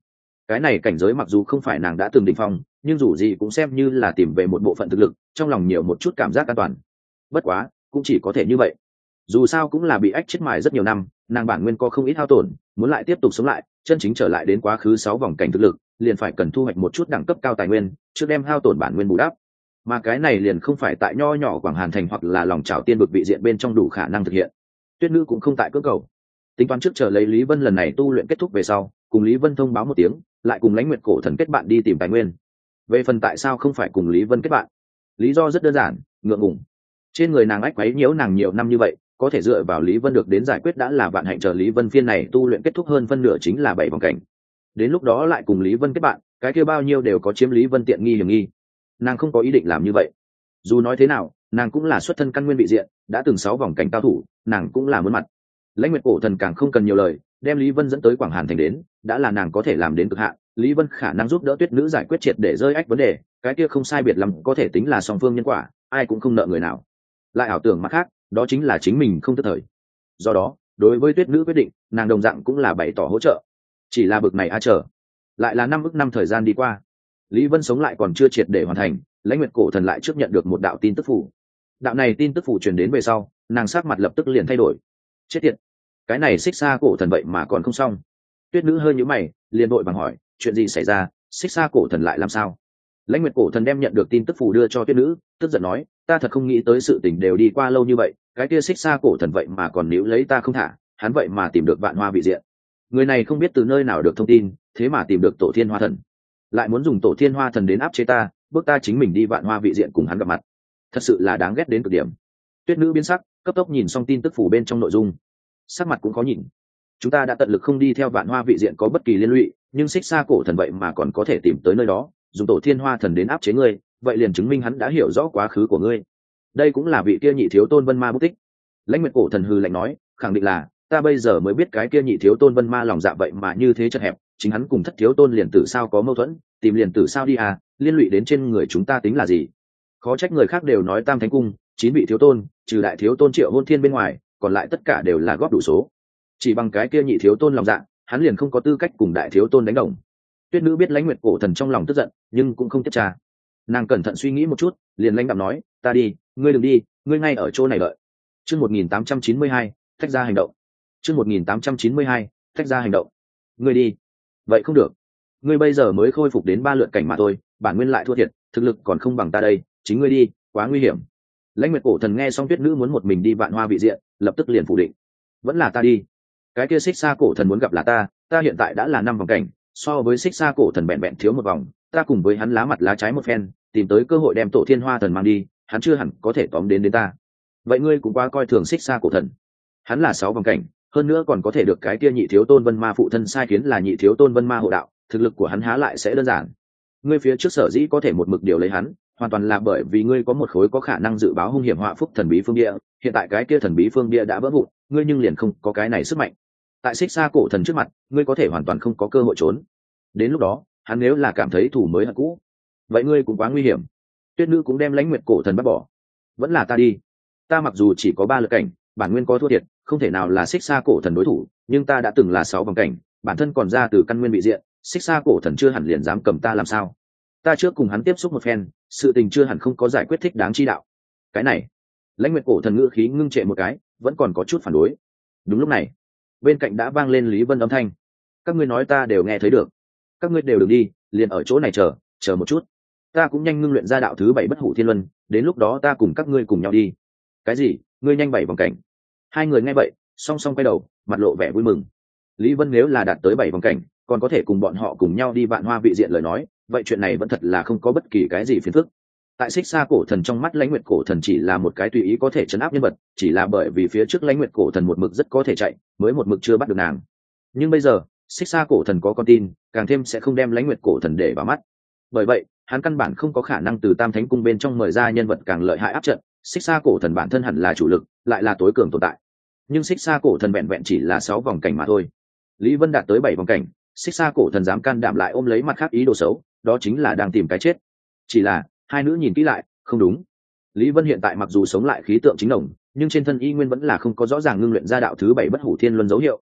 Cái này cảnh giới mặc dù không phải nàng đã từng đỉnh phong, nhưng dù gì cũng xem như là tìm về một bộ phận thực lực, trong lòng nhiều một chút cảm giác an toàn. Bất quá cũng chỉ có thể như vậy, dù sao cũng là bị ách chết mài rất nhiều năm, nàng bản nguyên có không ít hao tổn, muốn lại tiếp tục sống lại, chân chính trở lại đến quá khứ 6 vòng cảnh thực lực, liền phải cần thu hoạch một chút đẳng cấp cao tài nguyên, trước đem hao tổn bản nguyên bù đắp. Mà cái này liền không phải tại nho nhỏ Quảng Hàn thành hoặc là lòng trào tiên vực vị diện bên trong đủ khả năng thực hiện. Tuyết Nữ cũng không tại cưỡng cầu, tính toán trước chờ lấy Lý Vân lần này tu luyện kết thúc về sau, cùng Lý Vân thông báo một tiếng, lại cùng Lãnh Nguyệt cổ thần kết bạn đi tìm tài nguyên. Về phần tại sao không phải cùng Lý Vân kết bạn, lý do rất đơn giản, ngượng ngùng. Trên người nàng ách quấy nhiễu nàng nhiều năm như vậy, có thể dựa vào Lý Vân được đến giải quyết đã là vạn hạnh, chờ Lý Vân phiên này tu luyện kết thúc hơn phân nửa chính là 7 vòng cảnh. Đến lúc đó lại cùng Lý Vân kết bạn, cái kia bao nhiêu đều có chiếm Lý Vân tiện nghi hiểm nghi. Nàng không có ý định làm như vậy. Dù nói thế nào, nàng cũng là xuất thân căn nguyên vị diện, đã từng 6 vòng cảnh cao thủ, nàng cũng là muốn mặt. Lãnh Nguyệt cổ thần càng không cần nhiều lời, đem Lý Vân dẫn tới Quảng Hàn thành đến, đã là nàng có thể làm đến cực hạn. Lý Vân khả năng giúp đỡ Tuyết Nữ giải quyết triệt để rơi ách vấn đề, cái kia không sai biệt lắm có thể tính là song phương nhân quả, ai cũng không nợ người nào. Lại ảo tưởng mặt khác, đó chính là chính mình không tức thời. Do đó, đối với Tuyết Nữ quyết định, nàng đồng dạng cũng là bày tỏ hỗ trợ. Chỉ là bực này chờ, lại là 5 ức năm thời gian đi qua, Lý Vân sống lại còn chưa triệt để hoàn thành, Lãnh Nguyệt cổ thần lại trước nhận được một đạo tin tức phủ. Đạo này tin tức phủ truyền đến về sau, nàng sắc mặt lập tức liền thay đổi. Chết tiệt, cái này xích xa cổ thần vậy mà còn không xong. Tuyết Nữ hơi nhíu mày, liền vội vàng hỏi, chuyện gì xảy ra, xích xa cổ thần lại làm sao? Lãnh Nguyệt cổ thần đem nhận được tin tức phủ đưa cho Tuyết Nữ, tức giận nói, ta thật không nghĩ tới sự tình đều đi qua lâu như vậy, cái kia xích xa cổ thần vậy mà còn níu lấy ta không thả, hắn vậy mà tìm được Vạn Hoa vị diện. Người này không biết từ nơi nào được thông tin, thế mà tìm được Tổ Thiên Hoa thần, lại muốn dùng Tổ Thiên Hoa thần đến áp chế ta, bước ta chính mình đi Vạn Hoa vị diện cùng hắn gặp mặt, thật sự là đáng ghét đến cực điểm. Tuyết Nữ biến sắc, cấp tốc nhìn xong tin tức phủ bên trong nội dung, sắc mặt cũng khó nhìn. Chúng ta đã tận lực không đi theo Vạn Hoa vị diện có bất kỳ liên lụy, nhưng xích xa cổ thần vậy mà còn có thể tìm tới nơi đó, dùng Tổ Thiên Hoa thần đến áp chế ngươi, vậy liền chứng minh hắn đã hiểu rõ quá khứ của ngươi. Đây cũng là vị kia nhị thiếu tôn Vân Ma bất tích. Lãnh Nguyệt cổ thần hừ lạnh nói, khẳng định là, ta bây giờ mới biết cái kia nhị thiếu tôn Vân Ma lòng dạ vậy mà như thế chật hẹp, chính hắn cùng thất thiếu tôn liền tử sao có mâu thuẫn, tìm liền tử sao đi à, liên lụy đến trên người chúng ta tính là gì? Khó trách người khác đều nói Tam Thánh cung 9 vị thiếu tôn, trừ đại thiếu tôn Triệu Hôn Thiên bên ngoài, còn lại tất cả đều là góp đủ số. Chỉ bằng cái kia nhị thiếu tôn lòng dạ, hắn liền không có tư cách cùng đại thiếu tôn đánh đồng. Tuyết Nữ biết Lãnh Nguyệt cổ thần trong lòng tức giận, nhưng cũng không tiếp tra. Nàng cẩn thận suy nghĩ một chút, liền lãnh đạm nói, ta đi, ngươi đừng đi, ngươi ngay ở chỗ này đợi. Chương 1892, tách ra hành động. Chương 1892, tách ra hành động. Ngươi đi. Vậy không được. Ngươi bây giờ mới khôi phục đến 3 lượt cảnh mà thôi, bản nguyên lại thua thiệt, thực lực còn không bằng ta đây, chính ngươi đi, quá nguy hiểm. Lãnh Nguyệt cổ thần nghe xong Tuyết Nữ muốn một mình đi Vạn Hoa vị diện, lập tức liền phủ định. Vẫn là ta đi. Cái kia xích xa cổ thần muốn gặp là ta hiện tại đã là 5 vòng cảnh, so với xích xa cổ thần bẹn bẹn thiếu một vòng, ta cùng với hắn lá mặt lá trái một phen, tìm tới cơ hội đem Tổ Thiên Hoa thần mang đi, hắn chưa hẳn có thể tóm đến ta. Vậy ngươi cũng quá coi thường xích xa cổ thần. Hắn là 6 vòng cảnh, hơn nữa còn có thể được cái kia nhị thiếu tôn Vân Ma phụ thân sai khiến là nhị thiếu tôn Vân Ma hộ đạo, thực lực của hắn há lại sẽ đơn giản. Ngươi phía trước sở dĩ có thể một mực điều lấy hắn, hoàn toàn là bởi vì ngươi có một khối có khả năng dự báo hung hiểm họa phúc thần bí phương địa, hiện tại cái kia thần bí phương địa đã vỡ vụn, ngươi nhưng liền không có cái này sức mạnh. Tại xích xa cổ thần trước mặt, ngươi có thể hoàn toàn không có cơ hội trốn. Đến lúc đó, hắn nếu là cảm thấy thủ mới hận cũ, vậy ngươi cũng quá nguy hiểm. Tuyết Nữ cũng đem Lãnh Nguyệt cổ thần bắt bỏ. Vẫn là ta đi. Ta mặc dù chỉ có 3 lực cảnh, bản nguyên có thua thiệt, không thể nào là xích xa cổ thần đối thủ, nhưng ta đã từng là 6 vòng cảnh, bản thân còn ra từ căn nguyên vị diện, xích xa cổ thần chưa hẳn liền dám cầm ta làm sao. Ta trước cùng hắn tiếp xúc một phen, sự tình chưa hẳn không có giải quyết thích đáng chi đạo. Cái này, Lãnh Nguyệt cổ thần ngữ khí ngưng trệ một cái, vẫn còn có chút phản đối. Đúng lúc này, bên cạnh đã vang lên Lý Vân âm thanh, các ngươi nói ta đều nghe thấy được, các ngươi đều đừng đi, liền ở chỗ này chờ một chút, ta cũng nhanh ngưng luyện ra đạo thứ 7 bất hủ thiên luân, đến lúc đó ta cùng các ngươi cùng nhau đi. Cái gì? Ngươi nhanh 7 vòng cảnh? Hai người nghe vậy song song quay đầu, mặt lộ vẻ vui mừng. Lý Vân nếu là đạt tới 7 vòng cảnh, còn có thể cùng bọn họ cùng nhau đi Vạn Hoa vị diện lời nói, vậy chuyện này vẫn thật là không có bất kỳ cái gì phiền phức. Tại xích xa cổ thần trong mắt Lãnh Nguyệt cổ thần chỉ là một cái tùy ý có thể trấn áp nhân vật, chỉ là bởi vì phía trước Lãnh Nguyệt cổ thần một mực rất có thể chạy, mới một mực chưa bắt được nàng. Nhưng bây giờ xích xa cổ thần có con tin, càng thêm sẽ không đem Lãnh Nguyệt cổ thần để vào mắt. Bởi vậy hắn căn bản không có khả năng từ Tam Thánh cung bên trong mời ra nhân vật càng lợi hại áp trận. Xích xa cổ thần bản thân hẳn là chủ lực, lại là tối cường tồn tại, nhưng xích xa cổ thần vẹn vẹn chỉ là 6 vòng cảnh mà thôi. Lý Vân đạt tới 7 vòng cảnh, xích xa cổ thần dám can đảm lại ôm lấy mặt khác ý đồ xấu, đó chính là đang tìm cái chết. Chỉ là hai nữ nhìn kỹ lại, không đúng. Lý Vân hiện tại mặc dù sống lại khí tượng chính đồng, nhưng trên thân y nguyên vẫn là không có rõ ràng ngưng luyện ra đạo thứ 7 bất hủ thiên luân dấu hiệu.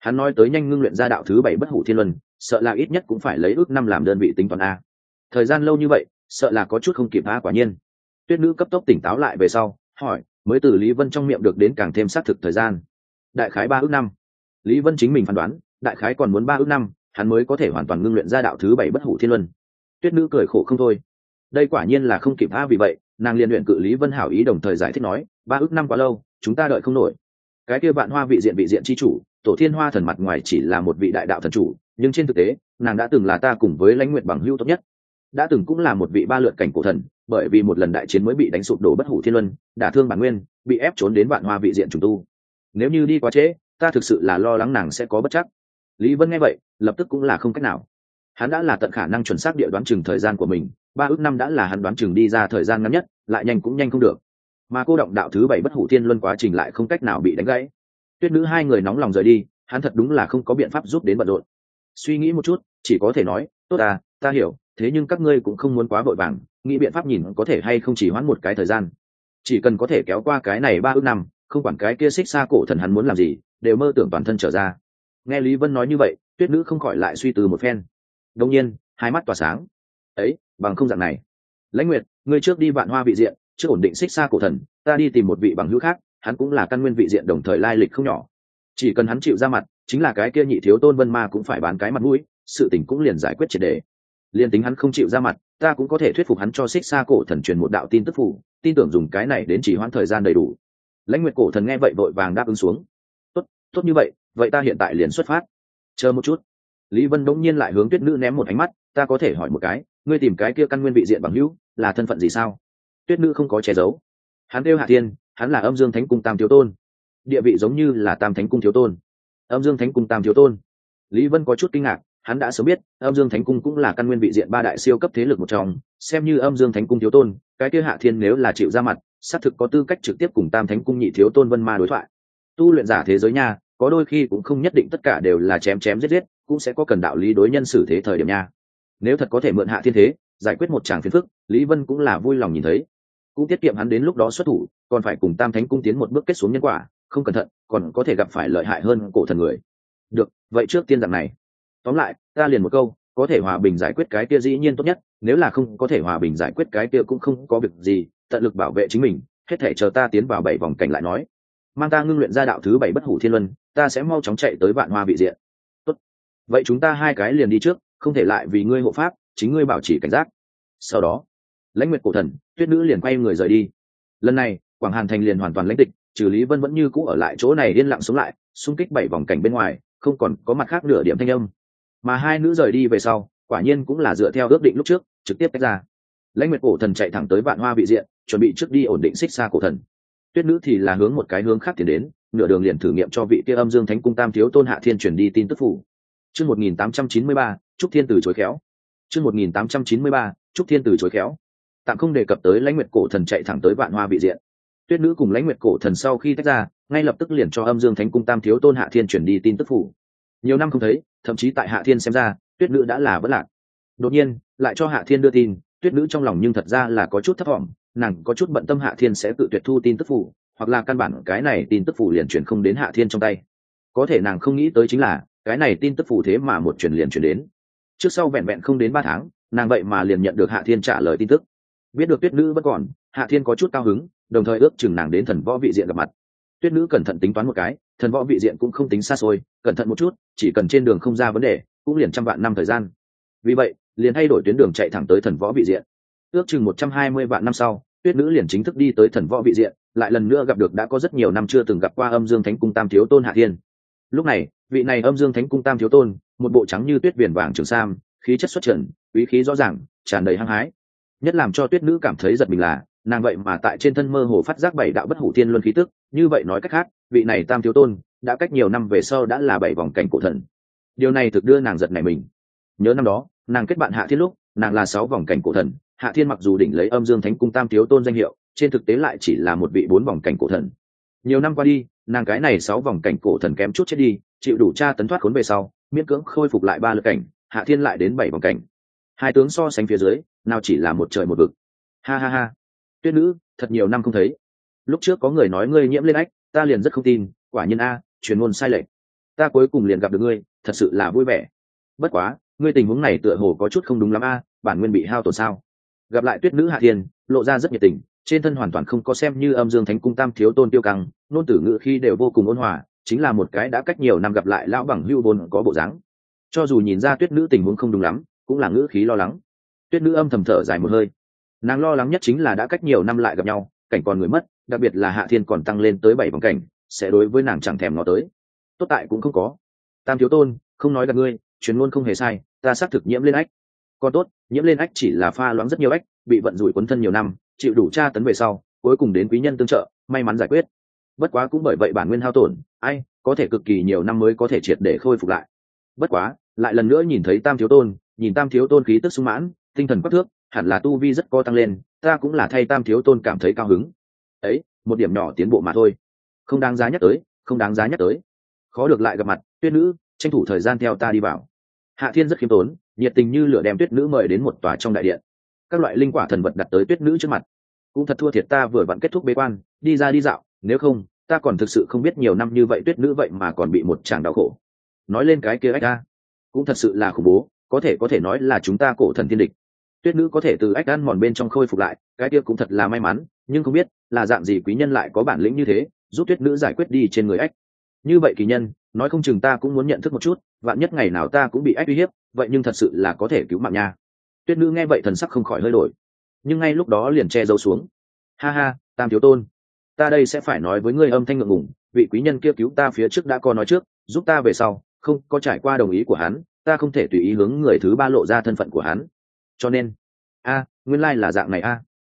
Hắn nói tới nhanh ngưng luyện ra đạo thứ 7 bất hủ thiên luân, sợ là ít nhất cũng phải lấy ước năm làm đơn vị tính toán a. Thời gian lâu như vậy, sợ là có chút không kịp a. Quả nhiên tuyết nữ cấp tốc tỉnh táo lại về sau hỏi, mới từ Lý Vân trong miệng được đến càng thêm xác thực thời gian. Đại khái 3 ước năm. Lý Vân chính mình phán đoán, đại khái còn muốn 3 ước năm, hắn mới có thể hoàn toàn ngưng luyện ra đạo thứ 7 bất hủ thiên luân. Tuyết nữ cười khổ không thôi. Đây quả nhiên là không kịp a, vì vậy nàng liền luyện cự Lý Vân hảo ý, đồng thời giải thích nói, 3 ước năm quá lâu, chúng ta đợi không nổi. Cái kia Vạn Hoa vị diện chi chủ, Tổ Thiên Hoa thần mặt ngoài chỉ là một vị đại đạo thần chủ, nhưng trên thực tế nàng đã từng là ta cùng với Lãnh Nguyệt bằng hữu tốt nhất, đã từng cũng là một vị ba lượt cảnh cổ thần, bởi vì một lần đại chiến mới bị đánh sụp đổ bất hủ thiên luân, đả thương bản nguyên, bị ép trốn đến Vạn Hoa vị diện trùng tu. Nếu như đi quá trễ, ta thực sự là lo lắng nàng sẽ có bất trắc. Lý Vân nghe vậy lập tức cũng là không cách nào, hắn đã là tận khả năng chuẩn xác địa đoán chừng thời gian của mình, 3 ước năm đã là hắn đoán chừng đi ra thời gian ngắn nhất, lại nhanh cũng nhanh không được, mà cô động đạo thứ 7 bất hủ thiên luân quá trình lại không cách nào bị đánh gãy. Tuyết nữ hai người nóng lòng rời đi, hắn thật đúng là không có biện pháp giúp đến bận rộn. Suy nghĩ một chút, chỉ có thể nói, tốt à, ta hiểu, thế nhưng các ngươi cũng không muốn quá vội vàng, nghĩ biện pháp nhìn có thể hay không chỉ hoãn một cái thời gian, chỉ cần có thể kéo qua cái này 3 ước năm, không quản cái kia xích xa cổ thần hắn muốn làm gì, đều mơ tưởng toàn thân trở ra. Nghe Lý Vân nói như vậy, tuyết nữ không khỏi lại suy tư một phen. Đột nhiên hai mắt tỏa sáng. Ấy, bằng không dạng này, Lãnh Nguyệt, ngươi trước đi Vạn Hoa vị diện, trước ổn định xích xa cổ thần, ta đi tìm một vị bằng hữu khác, hắn cũng là căn nguyên vị diện đồng thời lai lịch không nhỏ, chỉ cần hắn chịu ra mặt, chính là cái kia nhị thiếu tôn Vân Ma cũng phải bán cái mặt mũi, sự tình cũng liền giải quyết triệt để. Liên tính hắn không chịu ra mặt, ta cũng có thể thuyết phục hắn cho xích xa cổ thần truyền một đạo tin tức phủ, tin tưởng dùng cái này đến chỉ hoãn thời gian đầy đủ. Lãnh Nguyệt cổ thần nghe vậy vội vàng đáp ứng xuống. Tốt như vậy, vậy ta hiện tại liền xuất phát. Chờ một chút. Lý Vân đống nhiên lại hướng tuyết nữ ném một ánh mắt, ta có thể hỏi một cái, ngươi tìm cái kia căn nguyên vị diện bằng hữu là thân phận gì sao? Tuyết nữ không có che giấu. Hắn kêu Hạ Thiên, hắn là Âm Dương Thánh Cung Tam thiếu tôn, địa vị giống như là Tam Thánh Cung thiếu tôn. Âm Dương Thánh Cung Tam thiếu tôn. Lý Vân có chút kinh ngạc, hắn đã sớm biết Âm Dương Thánh Cung cũng là căn nguyên vị diện ba đại siêu cấp thế lực một trong, xem như Âm Dương Thánh Cung thiếu tôn, cái kia Hạ Thiên nếu là chịu ra mặt, xác thực có tư cách trực tiếp cùng Tam Thánh Cung nhị thiếu tôn Vân Ma đối thoại. Tu luyện giả thế giới nha, có đôi khi cũng không nhất định tất cả đều là chém chém giết giết, cũng sẽ có cần đạo lý đối nhân xử thế thời điểm nha. Nếu thật có thể mượn Hạ Thiên thế giải quyết một tràng phiền phức, Lý Vân cũng là vui lòng nhìn thấy, cũng tiết kiệm hắn đến lúc đó xuất thủ, còn phải cùng Tam Thánh Cung tiến một bước kết xuống nhân quả, không cẩn thận còn có thể gặp phải lợi hại hơn cổ thần người. Được, vậy trước tiên dạng này, tóm lại ta liền một câu, có thể hòa bình giải quyết cái kia dĩ nhiên tốt nhất, nếu là không có thể hòa bình giải quyết cái kia cũng không có việc gì, tận lực bảo vệ chính mình, hết thể chờ ta tiến vào 7 vòng cảnh lại nói. Mang ta ngưng luyện ra đạo thứ 7 bất hủ thiên luân, ta sẽ mau chóng chạy tới Vạn Hoa vị diện. Tốt, vậy chúng ta hai cái liền đi trước, không thể lại vì ngươi hộ pháp, chính ngươi bảo trì cảnh giác. Sau đó Lãnh Nguyệt cổ thần, tuyết nữ liền quay người rời đi. Lần này Quảng Hàn thành liền hoàn toàn lãnh tịch, trừ Lý Vân vẫn như cũ ở lại chỗ này yên lặng sống lại, xung kích 7 vòng cảnh bên ngoài, không còn có mặt khác nửa điểm thanh âm. Mà hai nữ rời đi về sau, quả nhiên cũng là dựa theo ước định lúc trước, trực tiếp tách ra. Lãnh Nguyệt cổ thần chạy thẳng tới Vạn Hoa vị diện, chuẩn bị trước đi ổn định xích xa cổ thần. Tuyết nữ thì là hướng một cái hướng khác tiến đến, nửa đường liền thử nghiệm cho vị kia Âm Dương Thánh Cung Tam thiếu tôn Hạ Thiên truyền đi tin tức phủ. Chương 1893, Trúc Thiên từ chối khéo. Chương 1893, Trúc Thiên từ chối khéo. Tạm không đề cập tới Lãnh Nguyệt cổ thần chạy thẳng tới Vạn Hoa vị diện. Tuyết nữ cùng Lãnh Nguyệt cổ thần sau khi tách ra, ngay lập tức liền cho Âm Dương Thánh Cung Tam thiếu tôn Hạ Thiên truyền đi tin tức phủ. Nhiều năm không thấy, thậm chí tại Hạ Thiên xem ra, Tuyết nữ đã là bất lạc. Đột nhiên, lại cho Hạ Thiên đưa tin, Tuyết nữ trong lòng nhưng thật ra là có chút thất vọng, nàng có chút bận tâm Hạ Thiên sẽ tự tuyệt thu tin tức phủ, hoặc là căn bản cái này tin tức phủ liền chuyển không đến Hạ Thiên trong tay. Có thể nàng không nghĩ tới chính là, cái này tin tức phủ thế mà một chuyển liền chuyển đến. Trước sau vẹn vẹn không đến 3 tháng, nàng vậy mà liền nhận được Hạ Thiên trả lời tin tức. Biết được Tuyết nữ vẫn còn, Hạ Thiên có chút cao hứng, đồng thời ước chừng nàng đến Thần Võ vị diện gặp mặt. Tuyết nữ cẩn thận tính toán một cái, Thần Võ vị diện cũng không tính xa xôi, cẩn thận một chút, chỉ cần trên đường không ra vấn đề, cũng liền trăm vạn năm thời gian. Vì vậy, liền thay đổi tuyến đường chạy thẳng tới Thần Võ vị diện. Ước chừng 120 vạn năm sau, Tuyết nữ liền chính thức đi tới Thần Võ vị diện, lại lần nữa gặp được đã có rất nhiều năm chưa từng gặp qua Âm Dương Thánh Cung Tam thiếu tôn Hạ Thiên. Lúc này, vị này Âm Dương Thánh Cung Tam thiếu tôn, một bộ trắng như tuyết viền vàng trường sam, khí chất xuất trần, quý khí rõ ràng, tràn đầy hăng hái. Nhất làm cho Tuyết nữ cảm thấy giật mình là, nàng vậy mà tại trên thân mơ hồ phát giác 7 đạo bất hủ thiên luân khí tức, như vậy nói cách khác, vị này Tam thiếu tôn đã cách nhiều năm về sau đã là 7 vòng cảnh cổ thần. Điều này thực đưa nàng giật nảy mình. Nhớ năm đó, nàng kết bạn Hạ Thiên lúc, nàng là 6 vòng cảnh cổ thần, Hạ Thiên mặc dù đỉnh lấy Âm Dương Thánh Cung Tam thiếu tôn danh hiệu, trên thực tế lại chỉ là một vị 4 vòng cảnh cổ thần. Nhiều năm qua đi, nàng cái này 6 vòng cảnh cổ thần kém chút chết đi, chịu đủ tra tấn thoát khốn về sau, miễn cưỡng khôi phục lại 3 lực cảnh, Hạ Thiên lại đến 7 vòng cảnh. Hai tướng so sánh phía dưới, nào chỉ là một trời một vực. Ha ha ha. Tuyết nữ, thật nhiều năm không thấy. Lúc trước có người nói ngươi nhiễm lên ách, ta liền rất không tin, quả nhiên a, truyền ngôn sai lệch. ta cuối cùng liền gặp được ngươi, thật sự là vui vẻ. Bất quá ngươi tình huống này tựa hồ có chút không đúng lắm a, bản nguyên bị hao tổn sao? Gặp lại tuyết nữ Hạ Thiên, lộ ra rất nhiệt tình, trên thân hoàn toàn không có xem như âm dương thánh cung tam thiếu tôn tiêu căng, nôn tử ngữ khi đều vô cùng ôn hòa, chính là một cái đã cách nhiều năm gặp lại lão bằng hưu vốn có bộ dáng. Cho dù nhìn ra tuyết nữ tình huống không đúng lắm, cũng là ngữ khí lo lắng. Tuyết nữ âm thầm thở dài một hơi, nàng lo lắng nhất chính là đã cách nhiều năm lại gặp nhau, cảnh còn người mất, đặc biệt là Hạ Thiên còn tăng lên tới 7 vòng cảnh, sẽ đối với nàng chẳng thèm ngó tới. Tốt tại cũng không có. Tam thiếu tôn, không nói gặp ngươi, truyền ngôn không hề sai, ta xác thực nhiễm lên ách. Còn tốt, nhiễm lên ách chỉ là pha loãng rất nhiều ách, bị vận rủi quấn thân nhiều năm, chịu đủ tra tấn về sau, cuối cùng đến quý nhân tương trợ, may mắn giải quyết. Bất quá cũng bởi vậy bản nguyên hao tổn, ai có thể cực kỳ nhiều năm mới có thể triệt để khôi phục lại. Bất quá lại lần nữa nhìn thấy tam thiếu tôn, nhìn tam thiếu tôn khí tức sung mãn, tinh thần quắc thước, hẳn là tu vi rất có tăng lên, ta cũng là thay tam thiếu tôn cảm thấy cao hứng. Ấy, một điểm nhỏ tiến bộ mà thôi, không đáng giá nhắc tới, không đáng giá nhắc tới. Khó được lại gặp mặt, tuyết nữ, tranh thủ thời gian theo ta đi vào. Hạ Thiên rất khiêm tốn, nhiệt tình như lửa đem tuyết nữ mời đến một tòa trong đại điện. Các loại linh quả thần vật đặt tới tuyết nữ trước mặt. Cũng thật thua thiệt ta vừa vặn kết thúc bế quan, đi ra đi dạo, nếu không ta còn thực sự không biết nhiều năm như vậy tuyết nữ vậy mà còn bị một chàng đau khổ. Nói lên cái kia ách ta, cũng thật sự là khủng bố, có thể nói là chúng ta cổ thần thiên địch. Tuyết nữ có thể từ ách ăn mòn bên trong khôi phục lại, cái kia cũng thật là may mắn, nhưng không biết là dạng gì quý nhân lại có bản lĩnh như thế, giúp tuyết nữ giải quyết đi trên người ách. Như vậy kỳ nhân, nói không chừng ta cũng muốn nhận thức một chút, vạn nhất ngày nào ta cũng bị ách uy hiếp, vậy nhưng thật sự là có thể cứu mạng nha. Tuyết nữ nghe vậy thần sắc không khỏi hơi đổi, nhưng ngay lúc đó liền che giấu xuống. Ha ha, tam thiếu tôn, ta đây sẽ phải nói với ngươi âm thanh ngượng ngùng, vị quý nhân kia cứu ta phía trước đã có nói trước, giúp ta về sau, không có trải qua đồng ý của hắn, ta không thể tùy ý hướng người thứ ba lộ ra thân phận của hắn. Cho nên, nguyên lai là dạng này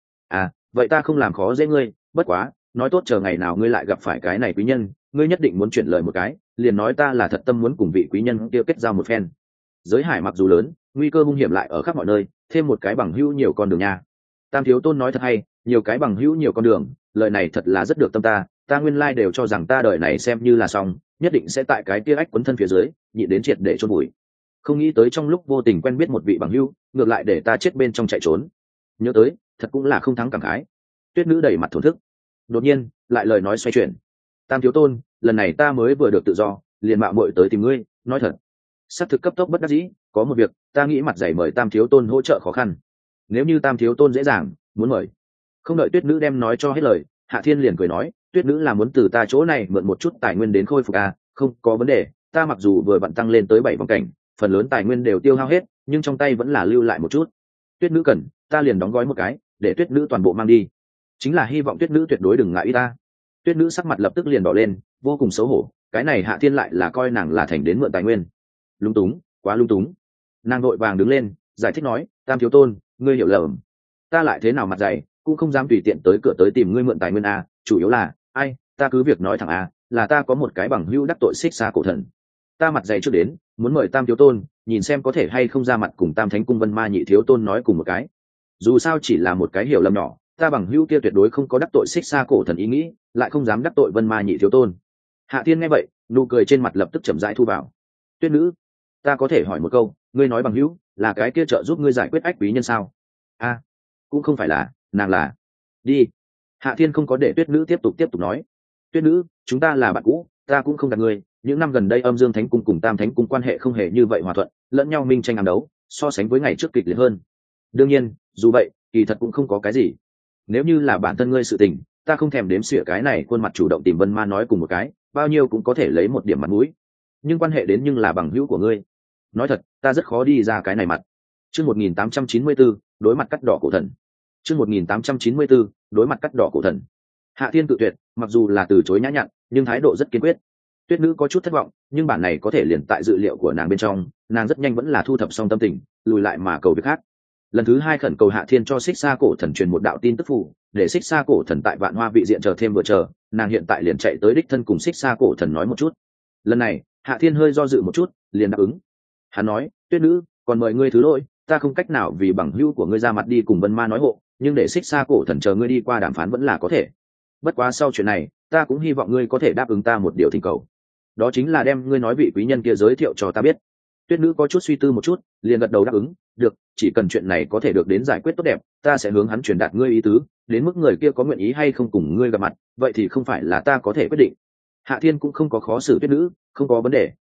vậy ta không làm khó dễ ngươi, bất quá, nói tốt chờ ngày nào ngươi lại gặp phải cái này quý nhân, ngươi nhất định muốn chuyển lời một cái, liền nói ta là thật tâm muốn cùng vị quý nhân kia kết giao một phen. Giới hải mặc dù lớn, nguy cơ hung hiểm lại ở khắp mọi nơi, thêm một cái bằng hữu nhiều con đường nha. Tam thiếu tôn nói thật hay, nhiều cái bằng hữu nhiều con đường, lời này thật là rất được tâm ta nguyên lai đều cho rằng ta đời này xem như là xong, nhất định sẽ tại cái tia ách quấn thân phía dưới, nhịn đến triệt để chôn bụi. Không nghĩ tới trong lúc vô tình quen biết một vị bằng hữu, ngược lại để ta chết bên trong chạy trốn. Nhớ tới, thật cũng là không thắng cảm khái. Tuyết nữ đẩy mặt thổn thức. Đột nhiên, lại lời nói xoay chuyển. Tam thiếu tôn, lần này ta mới vừa được tự do, liền mạo muội tới tìm ngươi, nói thật. Sắp thực cấp tốc bất đắc dĩ, có một việc, ta nghĩ mặt dày mời tam thiếu tôn hỗ trợ khó khăn. Nếu như tam thiếu tôn dễ dàng, muốn mời. Không đợi tuyết nữ đem nói cho hết lời, Hạ Thiên liền cười nói, tuyết nữ là muốn từ ta chỗ này mượn một chút tài nguyên đến khôi phục không có vấn đề, ta mặc dù vừa vặn tăng lên tới 7 vòng cảnh, phần lớn tài nguyên đều tiêu hao hết, nhưng trong tay vẫn là lưu lại một chút. Tuyết nữ cần, ta liền đóng gói một cái, để tuyết nữ toàn bộ mang đi. Chính là hy vọng tuyết nữ tuyệt đối đừng ngại ý ta. Tuyết nữ sắc mặt lập tức liền đỏ lên, vô cùng xấu hổ, cái này Hạ Thiên lại là coi nàng là thành đến mượn tài nguyên. Lung túng, quá lung túng. Nàng vội vàng đứng lên, giải thích nói, tam thiếu tôn, ngươi hiểu lầm, ta lại thế nào mặt dày, cũng không dám tùy tiện tới cửa tới tìm ngươi mượn tài nguyên chủ yếu là, ta cứ việc nói thẳng là ta có một cái bằng hữu đắc tội xích xa cổ thần, ta mặt dày trước đến, muốn mời tam thiếu tôn, nhìn xem có thể hay không ra mặt cùng tam thánh cung Vân Ma nhị thiếu tôn nói cùng một cái. Dù sao chỉ là một cái hiểu lầm nhỏ, ta bằng hữu kia tuyệt đối không có đắc tội xích xa cổ thần ý nghĩ, lại không dám đắc tội Vân Ma nhị thiếu tôn. Hạ Thiên nghe vậy, nụ cười trên mặt lập tức chậm rãi thu vào. Tuyết nữ, ta có thể hỏi một câu, ngươi nói bằng hữu là cái kia trợ giúp ngươi giải quyết ách quý nhân sao? Cũng không phải là, nàng là. Đi. Hạ Thiên không có để tuyết nữ tiếp tục nói. Tuyết nữ, chúng ta là bạn cũ, ta cũng không gạt ngươi, những năm gần đây âm dương thánh cung cùng tam thánh cung quan hệ không hề như vậy hòa thuận, lẫn nhau minh tranh ám đấu, so sánh với ngày trước kịch liệt hơn. Đương nhiên, dù vậy, kỳ thật cũng không có cái gì. Nếu như là bản thân ngươi sự tình, ta không thèm đếm xỉa cái này, khuôn mặt chủ động tìm Vân Ma nói cùng một cái, bao nhiêu cũng có thể lấy một điểm mặt mũi. Nhưng quan hệ đến nhưng là bằng hữu của ngươi. Nói thật, ta rất khó đi ra cái này mặt. Chương 1894, đối mặt cắt đỏ cổ thần. Chương 1894, đối mặt cắt đỏ cổ thần. Hạ Thiên tự tuyệt, mặc dù là từ chối nhã nhặn, nhưng thái độ rất kiên quyết. Tuyết nữ có chút thất vọng, nhưng bản này có thể liền tại dự liệu của nàng bên trong, nàng rất nhanh vẫn là thu thập xong tâm tình, lùi lại mà cầu việc khác. Lần thứ hai khẩn cầu Hạ Thiên cho xích xa cổ thần truyền một đạo tin tức phù, để xích xa cổ thần tại Vạn Hoa vị diện chờ thêm vừa chờ, nàng hiện tại liền chạy tới đích thân cùng xích xa cổ thần nói một chút. Lần này, Hạ Thiên hơi do dự một chút, liền đáp ứng. Hắn nói, Tuyết nữ, còn mời ngươi thứ lỗi, ta không cách nào vì bằng hữu của ngươi ra mặt đi cùng Vân Ma nói hộ, nhưng để xích xa cổ thần chờ ngươi đi qua đàm phán vẫn là có thể. Bất quá sau chuyện này, ta cũng hy vọng ngươi có thể đáp ứng ta một điều thỉnh cầu, đó chính là đem ngươi nói vị quý nhân kia giới thiệu cho ta biết. Tuyết nữ có chút suy tư một chút, liền gật đầu đáp ứng, được, chỉ cần chuyện này có thể được đến giải quyết tốt đẹp, ta sẽ hướng hắn truyền đạt ngươi ý tứ, đến mức người kia có nguyện ý hay không cùng ngươi gặp mặt, vậy thì không phải là ta có thể quyết định. Hạ Thiên cũng không có khó xử Tuyết nữ, không có vấn đề,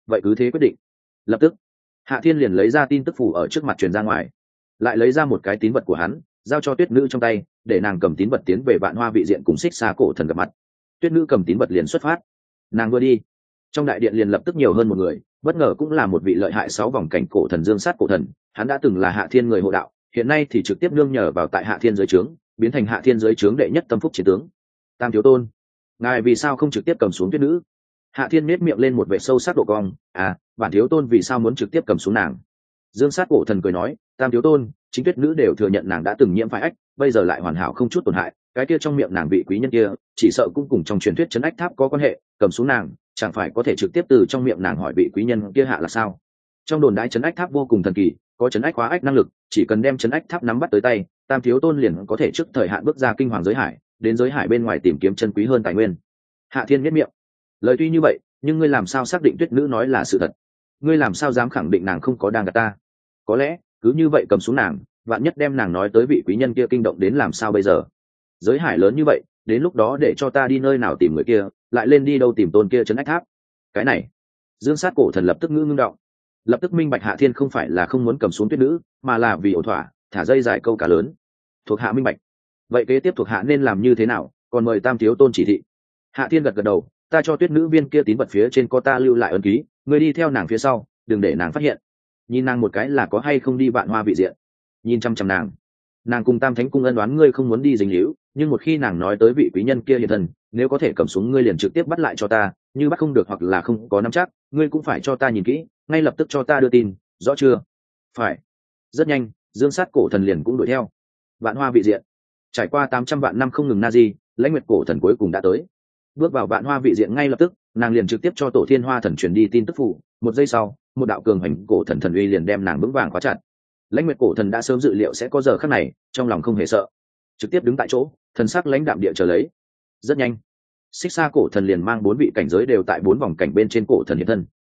vậy cứ thế quyết định. Lập tức Hạ Thiên liền lấy ra tin tức phủ ở trước mặt truyền ra ngoài, lại lấy ra một cái tín vật của hắn giao cho Tuyết Nữ trong tay, để nàng cầm tín vật tiến về Vạn Hoa vị diện cùng Xích Xa cổ thần gặp mặt. Tuyết Nữ cầm tín vật liền xuất phát. Nàng vừa đi, trong đại điện liền lập tức nhiều hơn một người, bất ngờ cũng là một vị lợi hại 6 vòng cảnh cổ thần Dương Sát cổ thần. Hắn đã từng là Hạ Thiên người hộ đạo, hiện nay thì trực tiếp nương nhờ vào tại Hạ Thiên dưới trướng, biến thành Hạ Thiên dưới trướng đệ nhất tâm phúc chiến tướng. Tam thiếu tôn, ngài vì sao không trực tiếp cầm xuống Tuyết Nữ? Hạ Thiên nét miệng lên một vẻ sâu sắc độ cong, bản thiếu tôn vì sao muốn trực tiếp cầm xuống nàng? Dương Sát cổ thần cười nói, Tam thiếu tôn, chính Tuyết Nữ đều thừa nhận nàng đã từng nhiễm phải ách, bây giờ lại hoàn hảo không chút tổn hại, cái kia trong miệng nàng vị quý nhân kia chỉ sợ cũng cùng trong truyền thuyết trấn ách tháp có quan hệ, cầm xuống nàng chẳng phải có thể trực tiếp từ trong miệng nàng hỏi vị quý nhân kia hạ là sao? Trong đồn đãi trấn ách tháp vô cùng thần kỳ, có trấn ách hóa ách năng lực, chỉ cần đem trấn ách tháp nắm bắt tới tay, Tam thiếu tôn liền có thể trước thời hạn bước ra kinh hoàng giới hải, đến giới hải bên ngoài tìm kiếm chân quý hơn tài nguyên. Hạ Thiên nhếch miệng, lời tuy như vậy, nhưng ngươi làm sao xác định Tuyết Nữ nói là sự thật? Ngươi làm sao dám khẳng định nàng không có đang gạt ta? Có lẽ cứ như vậy cầm xuống nàng, vạn nhất đem nàng nói tới vị quý nhân kia kinh động đến làm sao bây giờ? Giới hải lớn như vậy, đến lúc đó để cho ta đi nơi nào tìm người kia, lại lên đi đâu tìm tôn kia trấn ách tháp? Cái này, Dương Sát cổ thần lập tức ngưng động, lập tức minh bạch Hạ Thiên không phải là không muốn cầm xuống Tuyết Nữ, mà là vì ổn thỏa thả dây dài câu cá lớn. Thuộc hạ minh bạch. Vậy kế tiếp thuộc hạ nên làm như thế nào? Còn mời Tam thiếu tôn chỉ thị. Hạ Thiên gật gật đầu, ta cho Tuyết Nữ viên kia tín vật phía trên có ta lưu lại ấn ký, ngươi đi theo nàng phía sau, đừng để nàng phát hiện. Nhìn nàng một cái là có hay không đi Vạn Hoa vị diện. Nhìn chăm chăm nàng cùng Tam Thánh cung ân đoán ngươi không muốn đi dính líu, nhưng một khi nàng nói tới vị quý nhân kia hiện thân, nếu có thể cầm xuống ngươi liền trực tiếp bắt lại cho ta, như bắt không được hoặc là không có nắm chắc, ngươi cũng phải cho ta nhìn kỹ, ngay lập tức cho ta đưa tin, rõ chưa? Phải. Rất nhanh, Dương Sát cổ thần liền cũng đuổi theo. Vạn Hoa vị diện. Trải qua 800 vạn năm không ngừng Nazi, Lãnh Nguyệt cổ thần cuối cùng đã tới. Bước vào Vạn Hoa vị diện ngay lập tức, nàng liền trực tiếp cho Tổ Thiên Hoa thần truyền đi tin tức phụ, một giây sau, một đạo cường hành cổ thần thần uy liền đem nàng vững vàng khóa chặt. Lãnh Nguyệt cổ thần đã sớm dự liệu sẽ có giờ khắc này, trong lòng không hề sợ, trực tiếp đứng tại chỗ, thần sắc lãnh đạm địa chờ lấy. Rất nhanh, Xích Xa cổ thần liền mang 4 vị cảnh giới đều tại 4 vòng cảnh bên trên cổ thần hiện thân.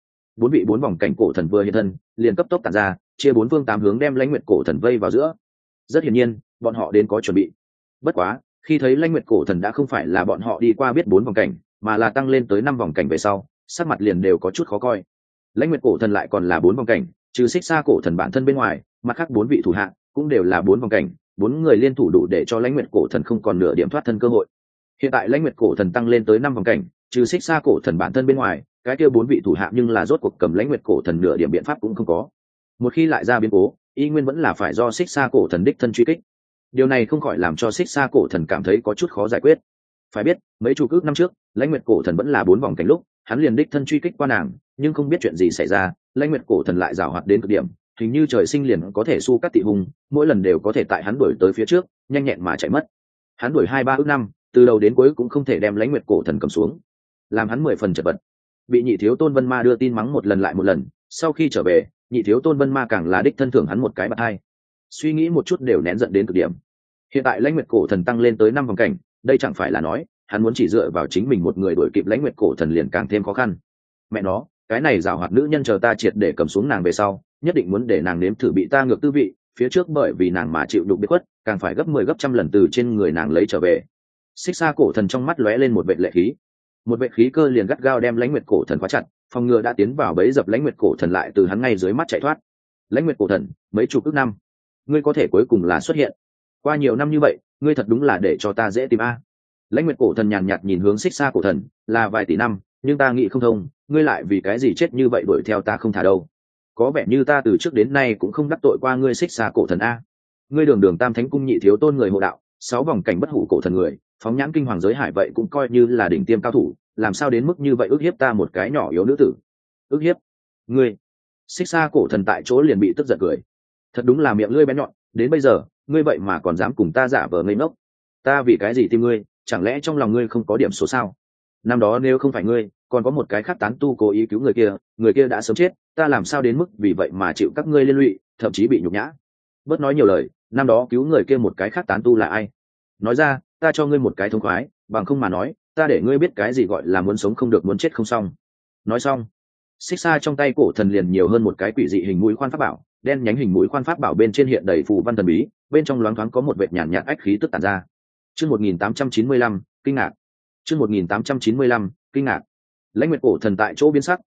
4 vòng cảnh cổ thần vừa hiện thân, liền cấp tốc tản ra, chia 4 phương 8 hướng đem Lãnh Nguyệt cổ thần vây vào giữa. Rất hiển nhiên, bọn họ đến có chuẩn bị. Bất quá, khi thấy Lãnh Nguyệt cổ thần đã không phải là bọn họ đi qua biết 4 vòng cảnh, mà là tăng lên tới 5 vòng cảnh về sau, sắc mặt liền đều có chút khó coi. Lãnh Nguyệt cổ thần lại còn là 4 vòng cảnh, trừ Xích Xa cổ thần bản thân bên ngoài, mặt khác 4 vị thủ hạ cũng đều là 4 vòng cảnh, 4 người liên thủ đủ để cho Lãnh Nguyệt cổ thần không còn nửa điểm thoát thân cơ hội. Hiện tại Lãnh Nguyệt cổ thần tăng lên tới 5 vòng cảnh, trừ Xích Xa cổ thần bản thân bên ngoài, cái kia 4 vị thủ hạ nhưng là rốt cuộc cầm Lãnh Nguyệt cổ thần nửa điểm biện pháp cũng không có. Một khi lại ra biến cố, y nguyên vẫn là phải do Xích Xa cổ thần đích thân truy kích. Điều này không khỏi làm cho Xích Xa cổ thần cảm thấy có chút khó giải quyết. Phải biết, mấy chục ước năm trước, Lãnh Nguyệt cổ thần vẫn là 4 vòng cảnh lúc, hắn liền đích thân truy kích qua nàng, nhưng không biết chuyện gì xảy ra, Lãnh Nguyệt cổ thần lại giàu hoạt đến cực điểm, hình như trời sinh liền có thể su cắt tị hùng, mỗi lần đều có thể tại hắn đuổi tới phía trước, nhanh nhẹn mà chạy mất. Hắn đuổi 2-3 ước năm, từ đầu đến cuối cũng không thể đem Lãnh Nguyệt cổ thần cầm xuống, làm hắn 10 phần chật vật. Bị Nhị thiếu tôn Vân Ma đưa tin mắng một lần lại một lần, sau khi trở về, Nhị thiếu tôn Vân Ma càng là đích thân thưởng hắn một cái bạt hai. Suy nghĩ một chút đều nén giận đến cực điểm. Hiện tại Lãnh Nguyệt cổ thần tăng lên tới 5 vòng cảnh, đây chẳng phải là nói, hắn muốn chỉ dựa vào chính mình một người đuổi kịp Lãnh Nguyệt cổ thần liền càng thêm khó khăn. Mẹ nó, cái này giàu hoạt nữ nhân chờ ta triệt để cầm xuống nàng về sau, nhất định muốn để nàng nếm thử bị ta ngược tư vị, phía trước bởi vì nàng mà chịu đục biệt khuất, càng phải gấp 10 gấp trăm lần từ trên người nàng lấy trở về. Xích Xa cổ thần trong mắt lóe lên một vệt lệ khí, một vệt khí cơ liền gắt gao đem Lãnh Nguyệt cổ thần khóa chặt, phòng ngừa đã tiến vào bẫy dập Lãnh Nguyệt cổ thần lại từ hắn ngay dưới mắt chạy thoát. Lãnh Nguyệt cổ thần, mấy chục ức năm, ngươi có thể cuối cùng là xuất hiện. Qua nhiều năm như vậy, ngươi thật đúng là để cho ta dễ tìm a. Lãnh Nguyệt cổ thần nhàn nhạt nhìn hướng Xích Xa cổ thần, là vài tỷ năm, nhưng ta nghĩ không thông, ngươi lại vì cái gì chết như vậy đuổi theo ta không thả đâu? Có vẻ như ta từ trước đến nay cũng không đắc tội qua ngươi Xích Xa cổ thần a. Ngươi đường đường Tam Thánh cung nhị thiếu tôn người hộ đạo, 6 vòng cảnh bất hủ cổ thần người, phóng nhãn kinh hoàng giới hải vậy cũng coi như là đỉnh tiêm cao thủ, làm sao đến mức như vậy ức hiếp ta một cái nhỏ yếu nữ tử? Ức hiếp? Ngươi? Xích Xa cổ thần tại chỗ liền bị tức giận cười. Thật đúng là miệng lưỡi bén nhọn, đến bây giờ, ngươi vậy mà còn dám cùng ta giả vờ ngây ngốc. Ta vì cái gì tìm ngươi, chẳng lẽ trong lòng ngươi không có điểm số sao? Năm đó nếu không phải ngươi, còn có một cái khác tán tu cố ý cứu người kia đã sớm chết, ta làm sao đến mức vì vậy mà chịu các ngươi liên lụy, thậm chí bị nhục nhã. Bớt nói nhiều lời, năm đó cứu người kia một cái khác tán tu là ai? Nói ra, ta cho ngươi một cái thông khoái, bằng không mà nói, ta để ngươi biết cái gì gọi là muốn sống không được muốn chết không xong. Nói xong, Xích Xa trong tay cổ thần liền nhiều hơn một cái quỷ dị hình mũi khoan pháp bảo, đen nhánh hình mũi khoan pháp bảo bên trên hiện đầy phù văn thần bí, bên trong loáng thoáng có một vệt nhàn nhạt ách khí tức tản ra. Chương 1895, kinh ngạc. Chương 1895, kinh ngạc. Lãnh Nguyệt cổ thần tại chỗ biến sắc,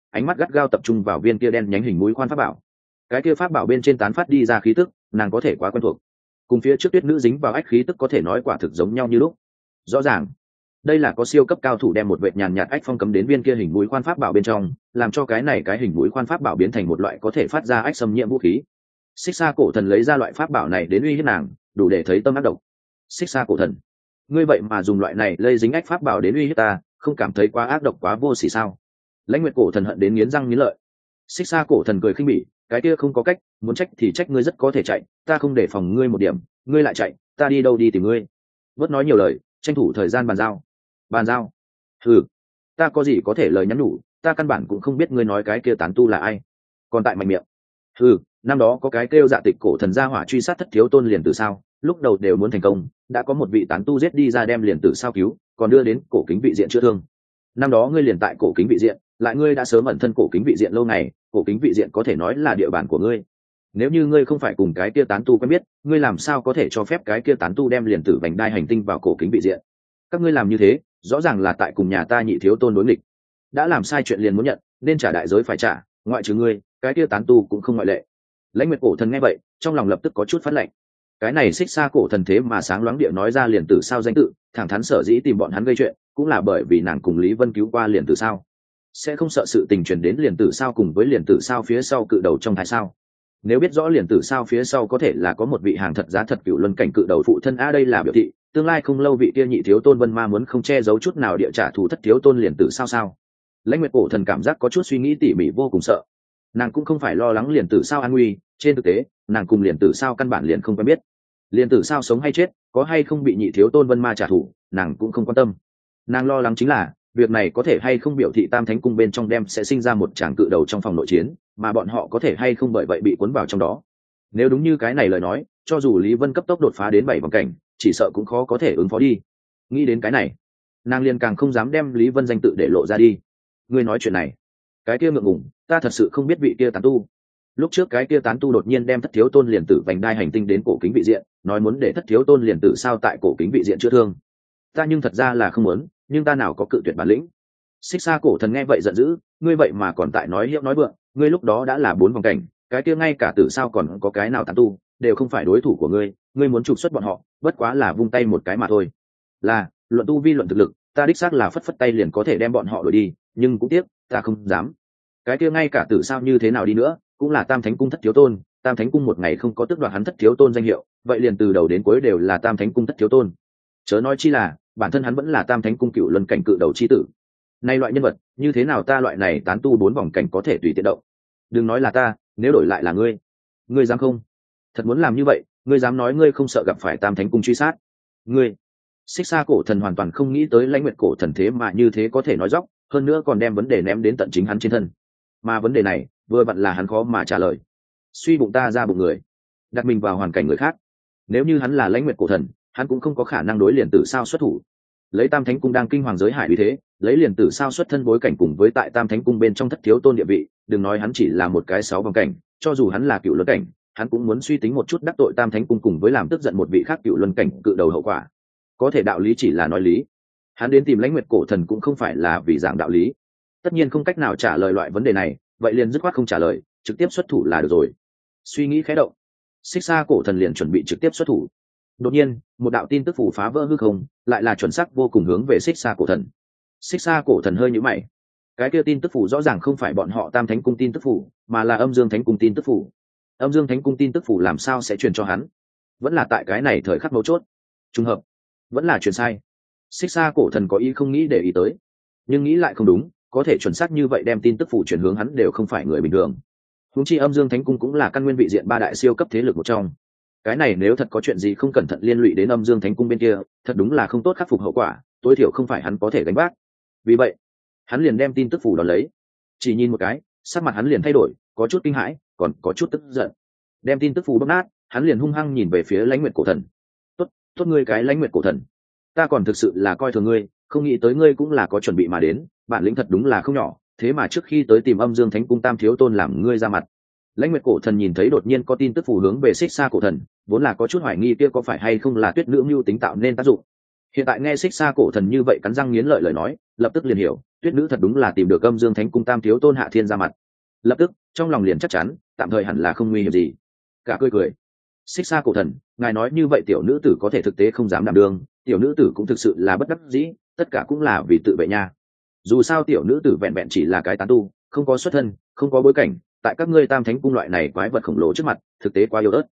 ánh mắt gắt gao tập trung vào viên kia đen nhánh hình mũi khoan pháp bảo. Cái kia pháp bảo bên trên tán phát đi ra khí tức, nàng có thể quá quen thuộc, cùng phía trước tuyết nữ dính vào ách khí tức có thể nói quả thực giống nhau như lúc. Rõ ràng đây là có siêu cấp cao thủ đem một vệt nhàn nhạt ách phong cấm đến viên kia hình mũi khoan pháp bảo bên trong, làm cho cái này cái hình mũi khoan pháp bảo biến thành một loại có thể phát ra ách xâm nhiễm vũ khí. Xích Sa cổ thần lấy ra loại pháp bảo này đến uy hiếp nàng, đủ để thấy tâm ác độc. Xích Sa cổ thần, ngươi vậy mà dùng loại này lây dính ách pháp bảo đến uy hiếp ta, không cảm thấy quá ác độc quá vô sỉ sao? Lãnh Nguyệt cổ thần hận đến nghiến răng nghiến lợi. Xích Sa cổ thần cười khinh bỉ, cái kia không có cách, muốn trách thì trách ngươi rất có thể chạy, ta không để phòng ngươi một điểm, ngươi lại chạy, ta đi đâu đi tìm ngươi? Bớt nói nhiều lời, tranh thủ thời gian bàn giao. Bàn giao? Ừ, ta có gì có thể lời nhắn nhủ, ta căn bản cũng không biết ngươi nói cái kia tán tu là ai, còn tại mạnh miệng. Ừ, năm đó có cái kêu Dạ Tịch cổ thần gia hỏa truy sát thất thiếu tôn liền tử sao, lúc đầu đều muốn thành công, đã có một vị tán tu giết đi ra đem liền tử sao cứu, còn đưa đến cổ kính vị diện chữa thương. Năm đó ngươi liền tại cổ kính vị diện, lại ngươi đã sớm ẩn thân cổ kính vị diện lâu ngày, cổ kính vị diện có thể nói là địa bàn của ngươi. Nếu như ngươi không phải cùng cái kia tán tu quen biết, ngươi làm sao có thể cho phép cái kia tán tu đem liền tử vành đai hành tinh vào cổ kính vị diện? Các ngươi làm như thế, rõ ràng là tại cùng nhà ta nhị thiếu tôn đối nghịch. Đã làm sai chuyện liền muốn nhận, nên trả đại giới phải trả, ngoại trừ ngươi, cái kia tán tu cũng không ngoại lệ. Lãnh Nguyệt cổ thần nghe vậy, trong lòng lập tức có chút phát lạnh. Cái này Xích Sa cổ thần thế mà sáng loáng địa nói ra liền tử sao danh tự, thẳng thắn sở dĩ tìm bọn hắn gây chuyện, cũng là bởi vì nàng cùng Lý Vân cứu qua liền tử sao, sẽ không sợ sự tình truyền đến liền tử sao cùng với liền tử sao phía sau cự đầu trong thái sao. Nếu biết rõ liền tử sao phía sau có thể là có một vị hàng thật giá thật cựu luân cảnh cự đầu phụ thân đây là biểu thị tương lai không lâu vị kia nhị thiếu tôn Vân Ma muốn không che giấu chút nào địa trả thù thất thiếu tôn liền tử sao. Lãnh Nguyệt cổ thần cảm giác có chút suy nghĩ tỉ mỉ vô cùng sợ. Nàng cũng không phải lo lắng liền tử sao an nguy, trên thực tế nàng cùng liền tử sao căn bản liền không quen biết. Liền tử sao sống hay chết, có hay không bị nhị thiếu tôn Vân Ma trả thù, nàng cũng không quan tâm. Nàng lo lắng chính là việc này có thể hay không biểu thị Tam Thánh cung bên trong đem sẽ sinh ra một tràng cự đầu trong phòng nội chiến, mà bọn họ có thể hay không bởi vậy bị cuốn vào trong đó. Nếu đúng như cái này lời nói, cho dù Lý Vân cấp tốc đột phá đến 7 vòng cảnh, chỉ sợ cũng khó có thể ứng phó đi. Nghĩ đến cái này, nàng liền càng không dám đem Lý Vân danh tự để lộ ra đi. Ngươi nói chuyện này, cái kia ngượng ngùng, ta thật sự không biết vị kia tán tu. Lúc trước cái kia tán tu đột nhiên đem thất thiếu tôn liền tử vành đai hành tinh đến cổ kính vị diện, nói muốn để thất thiếu tôn liền tử sao tại cổ kính vị diện chữa thương. Ta nhưng thật ra là không muốn, nhưng ta nào có cự tuyệt bản lĩnh. Xích Sa cổ thần nghe vậy giận dữ, ngươi vậy mà còn tại nói hiệu nói vượng, ngươi lúc đó đã là 4 vòng cảnh, cái kia ngay cả tử sao còn có cái nào tán tu, đều không phải đối thủ của ngươi, ngươi muốn trục xuất bọn họ, bất quá là vung tay một cái mà thôi. Là, luận tu vi luận thực lực, ta đích xác là phất phất tay liền có thể đem bọn họ đuổi đi, nhưng cũng tiếc, ta không dám. Cái kia ngay cả tử sao như thế nào đi nữa, cũng là Tam Thánh cung thất thiếu tôn, Tam Thánh cung một ngày không có tước đoạt hắn thất thiếu tôn danh hiệu, vậy liền từ đầu đến cuối đều là Tam Thánh cung thất thiếu tôn. Chớ nói chi là, bản thân hắn vẫn là Tam Thánh cung cựu luân cảnh cự đầu chi tử. Nay loại nhân vật, như thế nào ta loại này tán tu 4 vòng cảnh có thể tùy tiện động? Đừng nói là ta, nếu đổi lại là ngươi dám không? Thật muốn làm như vậy, ngươi dám nói ngươi không sợ gặp phải Tam Thánh cung truy sát? Ngươi, Xích Sa cổ thần hoàn toàn không nghĩ tới Lãnh Nguyệt cổ thần thế mà như thế có thể nói dóc, hơn nữa còn đem vấn đề ném đến tận chính hắn trên thân. Mà vấn đề này, vừa vặn là hắn khó mà trả lời. Suy bụng ta ra bụng người, đặt mình vào hoàn cảnh người khác. Nếu như hắn là Lãnh Nguyệt cổ thần, hắn cũng không có khả năng đối liền tử sao xuất thủ. Lấy Tam Thánh cung đang kinh hoàng giới hải uy thế, lấy liền tử sao xuất thân bối cảnh cùng với tại Tam Thánh cung bên trong thất thiếu tôn địa vị, đừng nói hắn chỉ là một cái 6 vòng cảnh, cho dù hắn là cựu luân cảnh, hắn cũng muốn suy tính một chút đắc tội Tam Thánh cung cùng với làm tức giận một vị khác cựu luân cảnh cự đầu hậu quả. Có thể đạo lý chỉ là nói lý, hắn đến tìm Lãnh Nguyệt cổ thần cũng không phải là vì giảng đạo lý. Tất nhiên không cách nào trả lời loại vấn đề này, vậy liền dứt khoát không trả lời, trực tiếp xuất thủ là được rồi. Suy nghĩ khẽ động, Xích Sa cổ thần liền chuẩn bị trực tiếp xuất thủ. Đột nhiên, một đạo tin tức phủ phá vỡ hư không, lại là chuẩn xác vô cùng hướng về Xích Sa cổ thần. Xích Sa cổ thần hơi nhíu mày. Cái kia tin tức phủ rõ ràng không phải bọn họ Tam Thánh cung tin tức phủ, mà là Âm Dương Thánh cung tin tức phủ. Âm Dương Thánh cung tin tức phủ làm sao sẽ truyền cho hắn? Vẫn là tại cái này thời khắc mấu chốt. Trùng hợp, vẫn là truyền sai. Xích Sa cổ thần có ý không nghĩ để ý tới, nhưng nghĩ lại không đúng, có thể chuẩn xác như vậy đem tin tức phủ chuyển hướng hắn đều không phải người bình thường. Huống chi Âm Dương Thánh cung cũng là căn nguyên vị diện 3 đại siêu cấp thế lực một trong. Cái này nếu thật có chuyện gì không cẩn thận liên lụy đến Âm Dương Thánh cung bên kia, thật đúng là không tốt khắc phục hậu quả, tối thiểu không phải hắn có thể gánh vác. Vì vậy, hắn liền đem tin tức phủ đón lấy. Chỉ nhìn một cái, sắc mặt hắn liền thay đổi, có chút kinh hãi, còn có chút tức giận. Đem tin tức phủ bóp nát, hắn liền hung hăng nhìn về phía Lãnh Nguyệt cổ thần. Tốt ngươi cái Lãnh Nguyệt cổ thần, ta còn thực sự là coi thường ngươi, không nghĩ tới ngươi cũng là có chuẩn bị mà đến, bản lĩnh thật đúng là không nhỏ, thế mà trước khi tới tìm Âm Dương Thánh cung Tam thiếu tôn làm ngươi ra mặt. Lãnh Nguyệt cổ thần nhìn thấy đột nhiên có tin tức phù hướng về Xích Sa cổ thần, vốn là có chút hoài nghi kia có phải hay không là Tuyết nữ mưu tính tạo nên tác dụng. Hiện tại nghe Xích Sa cổ thần như vậy cắn răng nghiến lợi lời nói, lập tức liền hiểu, tuyết nữ thật đúng là tìm được âm dương thánh cung tam thiếu tôn Hạ Thiên ra mặt. Lập tức trong lòng liền chắc chắn tạm thời hẳn là không nguy hiểm gì. Cả cười. Xích Sa cổ thần, ngài nói như vậy tiểu nữ tử có thể thực tế không dám đảm đương, tiểu nữ tử cũng thực sự là bất đắc dĩ, tất cả cũng là vì tự vệ nha. Dù sao tiểu nữ tử vẹn vẹn chỉ là cái tán tu, không có xuất thân, không có bối cảnh, tại các ngươi tam thánh cung loại này quái vật khổng lồ trước mặt thực tế quá yếu ớt.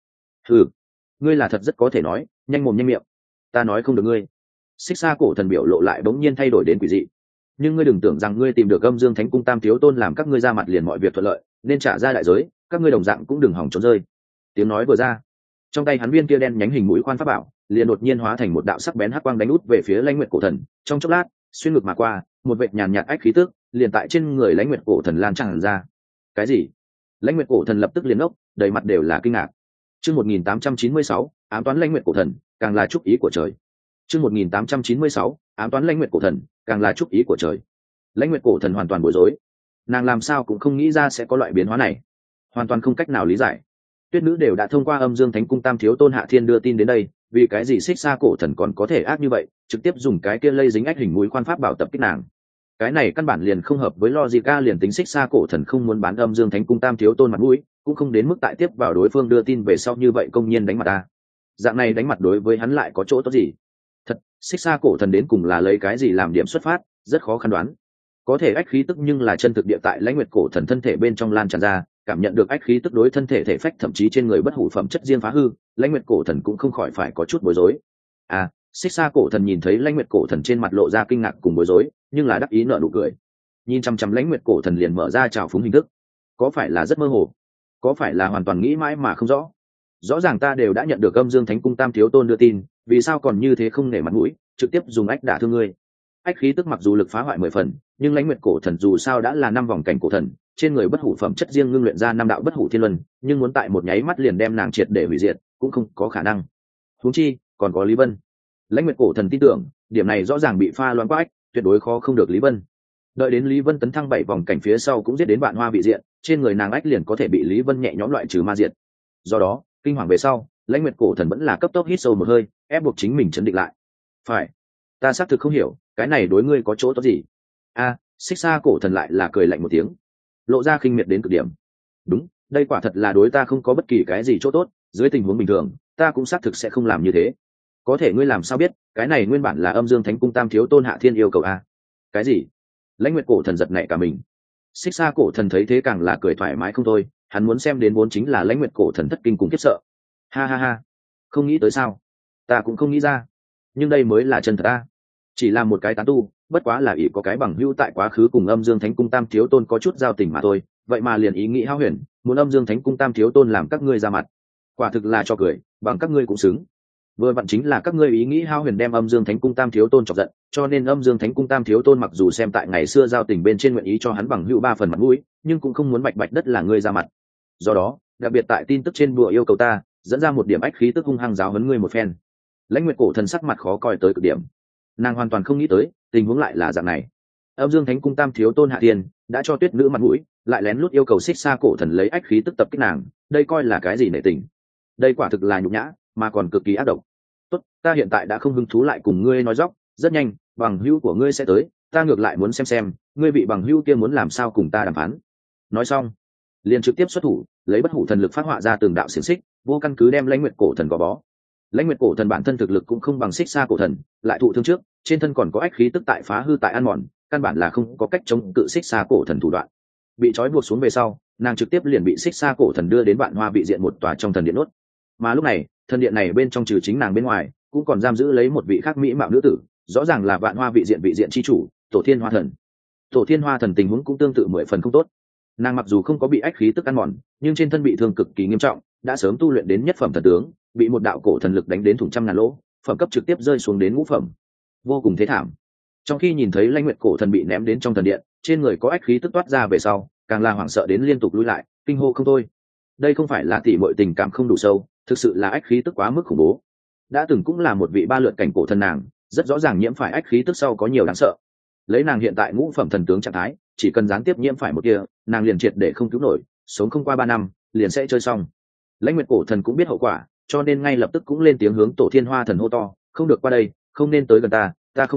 Ngươi là thật rất có thể nói, nhanh mồm nhanh miệng. Ta nói không được ngươi. Xích Sa cổ thần biểu lộ lại bỗng nhiên thay đổi đến quỷ dị. Nhưng ngươi đừng tưởng rằng ngươi tìm được âm dương thánh cung tam thiếu tôn làm các ngươi ra mặt liền mọi việc thuận lợi, nên trả ra đại giới, các ngươi đồng dạng cũng đừng hỏng trốn rơi. Tiếng nói vừa ra, trong tay hắn viên kia đen nhánh hình mũi khoan pháp bảo liền đột nhiên hóa thành một đạo sắc bén hắc quang đánh út về phía Lãnh Nguyệt cổ thần. Trong chốc lát, xuyên ngực mà qua, một vệt nhàn nhạt ách khí tức liền tại trên người Lãnh Nguyệt cổ thần lan tràn ra. Cái gì? Lãnh Nguyệt cổ thần lập tức liền ngốc, đầy mặt đều là kinh ngạc. Chương 1896, ám toán Lãnh Nguyệt cổ thần, càng là chúc ý của trời. Chương 1896, ám toán Lãnh Nguyệt cổ thần, càng là chúc ý của trời. Lãnh Nguyệt cổ thần hoàn toàn bối rối, nàng làm sao cũng không nghĩ ra sẽ có loại biến hóa này, hoàn toàn không cách nào lý giải. Tuyết nữ đều đã thông qua âm dương thánh cung tam thiếu tôn Hạ Thiên đưa tin đến đây, vì cái gì Xích Sa cổ thần còn có thể ác như vậy, trực tiếp dùng cái kia lây dính ách hình mũi khoan pháp bảo tập kích nàng. Cái này căn bản liền không hợp với logic, liền tính Xích Sa cổ thần không muốn bán âm dương thánh cung tam thiếu tôn mặt mũi, cũng không đến mức tại tiếp vào đối phương đưa tin về sau như vậy công nhiên đánh mặt ta. Dạng này đánh mặt đối với hắn lại có chỗ tốt gì? Thật, Xích Sa cổ thần đến cùng là lấy cái gì làm điểm xuất phát, rất khó khăn đoán. Có thể ách khí tức nhưng là chân thực địa tại Lãnh Nguyệt cổ thần thân thể bên trong lan tràn ra, cảm nhận được ách khí tức đối thân thể thể phách thậm chí trên người bất hủ phẩm chất riêng phá hư, Lãnh Nguyệt cổ thần cũng không khỏi phải có chút bối rối. Xích Sa cổ thần nhìn thấy Lãnh Nguyệt cổ thần trên mặt lộ ra kinh ngạc cùng bối rối, nhưng là đắc ý nở nụ cười. Nhìn chăm chăm Lãnh Nguyệt cổ thần liền mở ra trào phúng hình thức. Có phải là rất mơ hồ? Có phải là hoàn toàn nghĩ mãi mà không rõ? Rõ ràng ta đều đã nhận được âm dương thánh cung tam thiếu tôn đưa tin, vì sao còn như thế không nể mặt mũi, trực tiếp dùng ách đả thương ngươi? Ách khí tức mặc dù lực phá hoại 10 phần, nhưng Lãnh Nguyệt cổ thần dù sao đã là 5 vòng cảnh cổ thần, trên người bất hủ phẩm chất riêng ngưng luyện ra 5 đạo bất hủ thiên luân, nhưng muốn tại một nháy mắt liền đem nàng triệt để hủy diệt, cũng không có khả năng. Huống chi, còn có Lý Vân. Lãnh Nguyệt cổ thần tin tưởng, điểm này rõ ràng bị pha loãng quá ách, tuyệt đối khó không được Lý Vân. Đợi đến Lý Vân tấn thăng 7 vòng cảnh phía sau cũng giết đến Vạn Hoa vị diện, trên người nàng ách liền có thể bị Lý Vân nhẹ nhõm loại trừ ma diệt. Do đó, kinh hoàng về sau, Lãnh Nguyệt cổ thần vẫn là cấp tốc hít sâu một hơi, ép buộc chính mình trấn định lại. Phải, ta xác thực không hiểu, cái này đối ngươi có chỗ tốt gì? Xích Sa cổ thần lại là cười lạnh một tiếng, lộ ra khinh miệt đến cực điểm. Đúng, đây quả thật là đối ta không có bất kỳ cái gì chỗ tốt, dưới tình huống bình thường ta cũng xác thực sẽ không làm như thế. Có thể ngươi làm sao biết cái này nguyên bản là âm dương thánh cung tam thiếu tôn Hạ Thiên yêu cầu a? Cái gì? Lãnh Nguyệt cổ thần giật nảy cả mình. Xích Sa cổ thần thấy thế càng là cười thoải mái không thôi, hắn muốn xem đến vốn chính là Lãnh Nguyệt cổ thần thất kinh cùng khiếp sợ. Ha, không nghĩ tới sao? Ta cũng không nghĩ ra, nhưng đây mới là chân thật ta. Chỉ là một cái tán tu, bất quá là ỷ có cái bằng hữu tại quá khứ cùng âm dương thánh cung tam thiếu tôn có chút giao tình mà thôi, vậy mà liền ý nghĩ hao huyền, muốn âm dương thánh cung tam thiếu tôn làm các ngươi ra mặt, quả thực là cho cười, bằng các ngươi cũng xứng. Vừa vặn chính là các ngươi ý nghĩ hao huyền đem âm dương thánh cung tam thiếu tôn chọc giận, cho nên âm dương thánh cung tam thiếu tôn mặc dù xem tại ngày xưa giao tình bên trên nguyện ý cho hắn bằng hữu 3 phần mặt mũi, nhưng cũng không muốn bạch bạch đất là ngươi ra mặt. Do đó, đặc biệt tại tin tức trên bùa yêu cầu ta dẫn ra một điểm ách khí tức hung hăng giáo huấn ngươi một phen. Lãnh Nguyệt cổ thần sắc mặt khó coi tới cực điểm, nàng hoàn toàn không nghĩ tới tình huống lại là dạng này. Âm dương thánh cung tam thiếu tôn Hạ Thiên đã cho tuyết nữ mặt mũi, lại lén lút yêu cầu Xích Sa cổ thần lấy ách khí tức tập kích nàng, đây coi là cái gì nể tình? Đây quả thực là nhục nhã, mà còn cực kỳ ác độc. Tốt, ta hiện tại đã không hứng thú lại cùng ngươi nói dóc, rất nhanh bằng hữu của ngươi sẽ tới, ta ngược lại muốn xem ngươi vị bằng hữu kia muốn làm sao cùng ta đàm phán. Nói xong liền trực tiếp xuất thủ, lấy bất hủ thần lực phát họa ra từng đạo xiềng xích, vô căn cứ đem Lãnh Nguyệt cổ thần gò bó. Lãnh Nguyệt cổ thần bản thân thực lực cũng không bằng Xích Sa cổ thần, lại thụ thương trước, trên thân còn có ách khí tức tại phá hư tại ăn mòn, căn bản là không có cách chống cự Xích Sa cổ thần thủ đoạn. Bị trói buộc xuống về sau, nàng trực tiếp liền bị Xích Sa cổ thần đưa đến Vạn Hoa vị diện một tòa trong thần điện nuốt. Mà lúc này, thần điện này bên trong trừ chính nàng bên ngoài, cũng còn giam giữ lấy một vị khác mỹ mạo nữ tử, rõ ràng là Vạn Hoa vị diện chi chủ, Tổ Thiên Hoa thần. Tổ Thiên Hoa thần tình huống cũng tương tự 10 phần không tốt. Nàng mặc dù không có bị ách khí tức ăn mòn, nhưng trên thân bị thương cực kỳ nghiêm trọng, đã sớm tu luyện đến nhất phẩm thần tướng, bị một đạo cổ thần lực đánh đến thủng trăm ngàn lỗ, phẩm cấp trực tiếp rơi xuống đến ngũ phẩm, vô cùng thế thảm. Trong khi nhìn thấy Lãnh Nguyệt cổ thần bị ném đến trong thần điện, trên người có ách khí tức toát ra về sau, càng là hoảng sợ đến liên tục lùi lại, kinh hô không thôi. Đây không phải là tỉ muội tình cảm không đủ sâu, thực sự là ách khí tức quá mức khủng bố. Đã từng cũng là một vị 3 lượt cảnh cổ thần nàng, rất rõ ràng nhiễm phải ách khí tức sau có nhiều đáng sợ. Lấy nàng hiện tại ngũ phẩm thần tướng trạng thái, chỉ cần gián tiếp nhiễm phải một kia, nàng liền triệt để không cứu nổi, sống không qua 3 năm, liền sẽ chơi xong. Lãnh Nguyệt cổ thần cũng biết hậu quả, cho nên ngay lập tức cũng lên tiếng hướng Tổ Thiên Hoa thần hô to, không được qua đây, không nên tới gần ta không sao,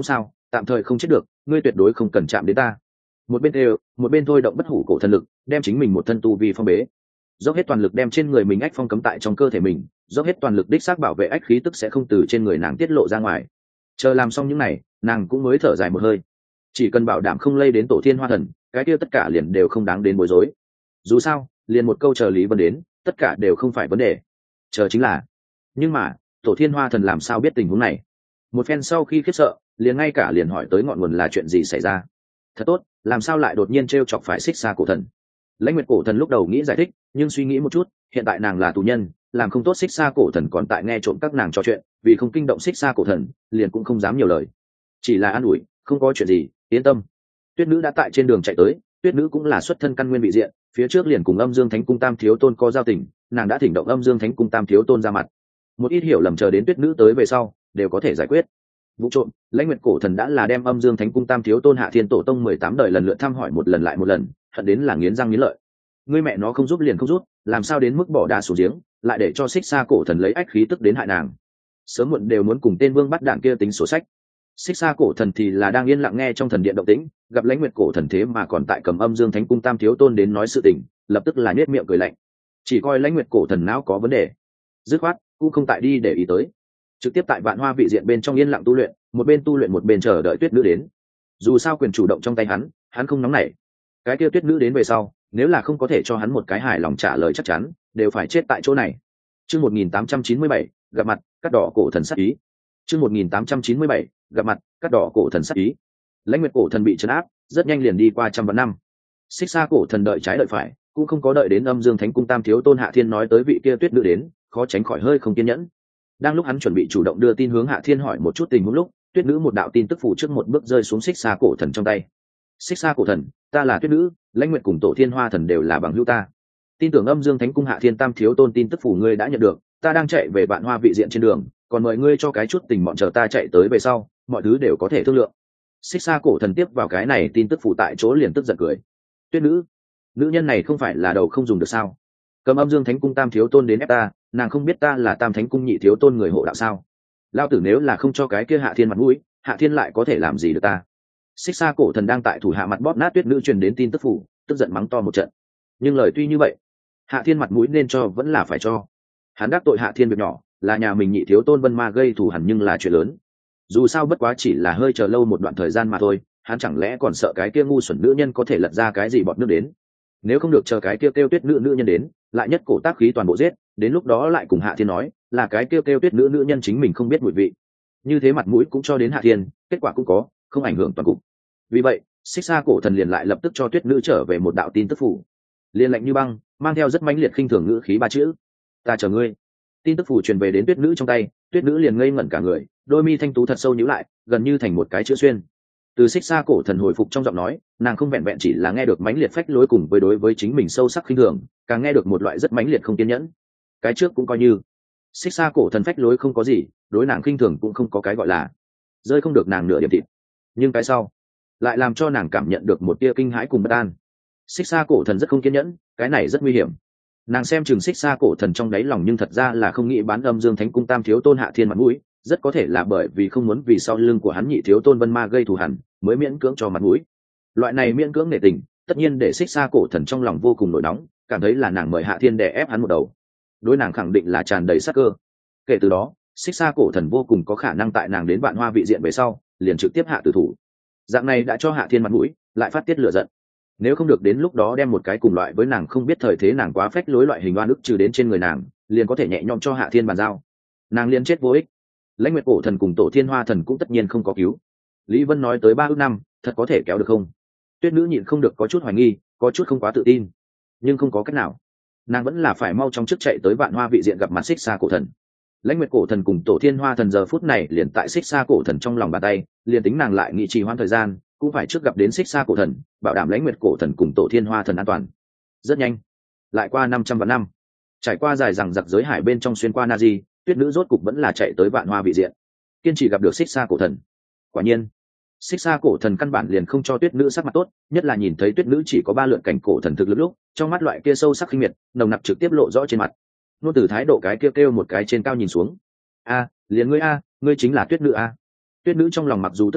tạm thời không chết được, ngươi tuyệt đối không cần chạm đến ta. Một bên đều, một bên thôi động bất hủ cổ thần lực, đem chính mình một thân tu vi phong bế, dốc hết toàn lực đem trên người mình ách phong cấm tại trong cơ thể mình, dốc hết toàn lực đích xác bảo vệ ách khí tức sẽ không từ trên người nàng tiết lộ ra ngoài. Chờ làm xong những này, nàng cũng mới thở dài một hơi. Chỉ cần bảo đảm không lây đến tổ thiên hoa thần, cái kia tất cả liền đều không đáng đến bối rối. Dù sao, liền một câu chờ Lý Vân đến, tất cả đều không phải vấn đề. Chờ chính là. Nhưng mà, tổ thiên hoa thần làm sao biết tình huống này? Một phen sau khi khiếp sợ, liền ngay cả liền hỏi tới ngọn nguồn là chuyện gì xảy ra. Thật tốt, làm sao lại đột nhiên t chọc phải xích xa cổ thần? Lãnh Nguyệt cổ thần lúc đầu nghĩ giải thích, nhưng suy nghĩ một chút, hiện tại nàng là tù nhân, làm không tốt xích xa cổ thần còn tại nghe trộm các nàng trò chuyện, vì không kinh động xích xa cổ thần, liền cũng không dám nhiều lời, chỉ là an ủi, không có chuyện gì, yên tâm. Tuyết nữ đã tại trên đường chạy tới, Tuyết nữ cũng là xuất thân căn nguyên vị diện, phía trước liền cùng Âm Dương Thánh Cung Tam Thiếu Tôn có giao tình, nàng đã thỉnh động Âm Dương Thánh Cung Tam Thiếu Tôn ra mặt. Một ít hiểu lầm chờ đến Tuyết nữ tới về sau, đều có thể giải quyết. Vụ trộm, Lãnh Nguyệt cổ thần đã là đem Âm Dương Thánh Cung Tam Thiếu Tôn Hạ Thiên Tổ Tông 18 đời lần lượt thăm hỏi một lần lại một lần, hận đến là nghiến răng nghiến lợi. Ngươi mẹ nó không giúp liền không giúp, làm sao đến mức bỏ đá xuống giếng, lại để cho xích xa cổ thần lấy ách khí tức đến hại nàng. Sớm muộn đều muốn cùng tên vương bắt đạn kia tính sổ sách. Xích xa cổ thần thì là đang yên lặng nghe trong thần điện động tĩnh, gặp Lãnh Nguyệt cổ thần thế mà còn tại cầm Âm Dương Thánh Cung Tam Thiếu Tôn đến nói sự tình, lập tức là nhếch miệng cười lạnh. Chỉ coi Lãnh Nguyệt cổ thần não có vấn đề, dứt khoát cũng không tại đi để ý tới, trực tiếp tại Vạn Hoa vị diện bên trong yên lặng tu luyện, một bên tu luyện một bên chờ đợi Tuyết nữ đến. Dù sao quyền chủ động trong tay hắn không nóng nảy. Cái kia Tuyết nữ đến về sau, nếu là không có thể cho hắn một cái hài lòng trả lời chắc chắn, đều phải chết tại chỗ này. Chương 1897, gặp mặt, cắt đỏ cổ thần sát ý. Chương 1897, gặp mặt, cắt đỏ cổ thần sát ý. Lãnh Nguyệt cổ thần bị trấn áp, rất nhanh liền đi qua trăm vạn năm. Xích xa cổ thần đợi trái đợi phải, cũng không có đợi đến Âm Dương Thánh Cung Tam Thiếu Tôn Hạ Thiên nói tới vị kia Tuyết nữ đến, khó tránh khỏi hơi không kiên nhẫn. Đang lúc hắn chuẩn bị chủ động đưa tin hướng Hạ Thiên hỏi một chút tình huống lúc, Tuyết nữ một đạo tin tức phủ trước một bước rơi xuống xích xa cổ thần trong tay. Xích xa cổ thần, ta là Tuyết nữ, Lãnh Nguyệt cùng Tổ Thiên Hoa thần đều là bằng hữu ta. Tin tưởng Âm Dương Thánh Cung Hạ Thiên Tam Thiếu Tôn tin tức phủ ngươi đã nhận được, ta đang chạy về Vạn Hoa vị diện trên đường, còn mời ngươi cho cái chút tình bọn chờ ta chạy tới về sau, mọi thứ đều có thể thương lượng. Xích xa cổ thần tiếp vào cái này tin tức phủ tại chỗ liền tức giận cười. Tuyết nữ, nữ nhân này không phải là đầu không dùng được sao? Cầm Âm Dương Thánh Cung Tam Thiếu Tôn đến ép ta, nàng không biết ta là Tam Thánh Cung Nhị Thiếu Tôn người hộ đạo sao? Lao tử nếu là không cho cái kia Hạ Thiên mặt mũi, Hạ Thiên lại có thể làm gì được ta? Xích xa cổ thần đang tại thủ hạ mặt bóp nát Tuyết nữ truyền đến tin tức phủ, tức giận mắng to một trận. Nhưng lời tuy như vậy, Hạ Thiên mặt mũi nên cho vẫn là phải cho. Hắn đắc tội Hạ Thiên việc nhỏ, là nhà mình Nhị Thiếu Tôn Vân Ma gây thù hằn nhưng là chuyện lớn. Dù sao bất quá chỉ là hơi chờ lâu một đoạn thời gian mà thôi, hắn chẳng lẽ còn sợ cái kia ngu xuẩn nữ nhân có thể lật ra cái gì bọt nước đến? Nếu không được chờ cái kia kêu Tuyết nữ nữ nhân đến, lại nhất cổ tác khí toàn bộ giết, đến lúc đó lại cùng Hạ Thiên nói là cái kêu Tuyết nữ nữ nhân chính mình không biết mùi vị, như thế mặt mũi cũng cho đến Hạ Thiên, kết quả cũng có, không ảnh hưởng toàn cục. Vì vậy, xích xa cổ thần liền lại lập tức cho Tuyết nữ trở về một đạo tin tức phủ, liền lạnh như băng, mang theo rất mãnh liệt khinh thường ngữ khí ba chữ: ta chờ ngươi. Tin tức phủ truyền về đến Tuyết nữ trong tay, Tuyết nữ liền ngây ngẩn cả người, đôi mi thanh tú thật sâu nhíu lại, gần như thành một cái chữ xuyên. Từ xích xa cổ thần hồi phục trong giọng nói, nàng không vẹn vẹn chỉ là nghe được mãnh liệt phách lối cùng với đối với chính mình sâu sắc khinh thường, càng nghe được một loại rất mãnh liệt không kiên nhẫn. Cái trước cũng coi như xích xa cổ thần phách lối không có gì, đối nàng khinh thường cũng không có cái gọi là rơi không được nàng nửa điểm thịt. Nhưng cái sau lại làm cho nàng cảm nhận được một tia kinh hãi cùng bất an. Xích xa cổ thần rất không kiên nhẫn, cái này rất nguy hiểm. Nàng xem chừng xích xa cổ thần trong đáy lòng nhưng thật ra là không nghĩ bán Âm Dương Thánh Cung Tam Thiếu Tôn Hạ Thiên mặt mũi, rất có thể là bởi vì không muốn vì sau lưng của hắn Nhị Thiếu Tôn Vân Ma gây thù hằn, mới miễn cưỡng cho mặt mũi. Loại này miễn cưỡng nể tình, tất nhiên để xích xa cổ thần trong lòng vô cùng nổi nóng, cảm thấy là nàng mời Hạ Thiên đè ép hắn một đầu. Đối nàng khẳng định là tràn đầy sát cơ. Kể từ đó, xích xa cổ thần vô cùng có khả năng tại nàng đến Vạn Hoa vị diện về sau, liền trực tiếp hạ tử thủ. Dạng này đã cho Hạ Thiên mặt mũi, lại phát tiết lửa giận. Nếu không được đến lúc đó đem một cái cùng loại với nàng không biết thời thế nàng quá phách lối loại hình oan ức trừ đến trên người nàng, liền có thể nhẹ nhõm cho Hạ Thiên bàn giao. Nàng liền chết vô ích. Lãnh Nguyệt cổ thần cùng Tổ Thiên Hoa thần cũng tất nhiên không có cứu. Lý Vân nói tới 3 ước năm, thật có thể kéo được không? Tuyết nữ nhịn không được có chút hoài nghi, có chút không quá tự tin, nhưng không có cách nào, nàng vẫn là phải mau chóng trước chạy tới Vạn Hoa vị diện gặp mặt xích xa cổ thần. Lãnh Nguyệt cổ thần cùng Tổ Thiên Hoa thần giờ phút này liền tại xích xa cổ thần trong lòng bàn tay, liền tính nàng lại nghị trì hoãn thời gian, cũng phải trước gặp đến xích xa cổ thần, bảo đảm Lãnh Nguyệt cổ thần cùng Tổ Thiên Hoa thần an toàn. Rất nhanh, lại qua 500 vạn năm, trải qua dài dằng dặc giới hải bên trong xuyên qua Nazi, Tuyết nữ rốt cục vẫn là chạy tới Vạn Hoa vị diện, kiên trì gặp được xích xa cổ thần. Quả nhiên, xích xa cổ thần căn bản liền không cho Tuyết nữ sắc mặt tốt, nhất là nhìn thấy Tuyết nữ chỉ có 3 lượt cảnh cổ thần thực lực lúc, trong mắt loại kia sâu sắc khinh miệt nồng nặc trực tiếp lộ rõ trên mặt. Nô từ thái độ cái kia kêu một cái trên cao nhìn xuống: a, liền ngươi a, ngươi chính là Tuyết nữ a. Tuyết nữ trong lòng mặc dù tức giận,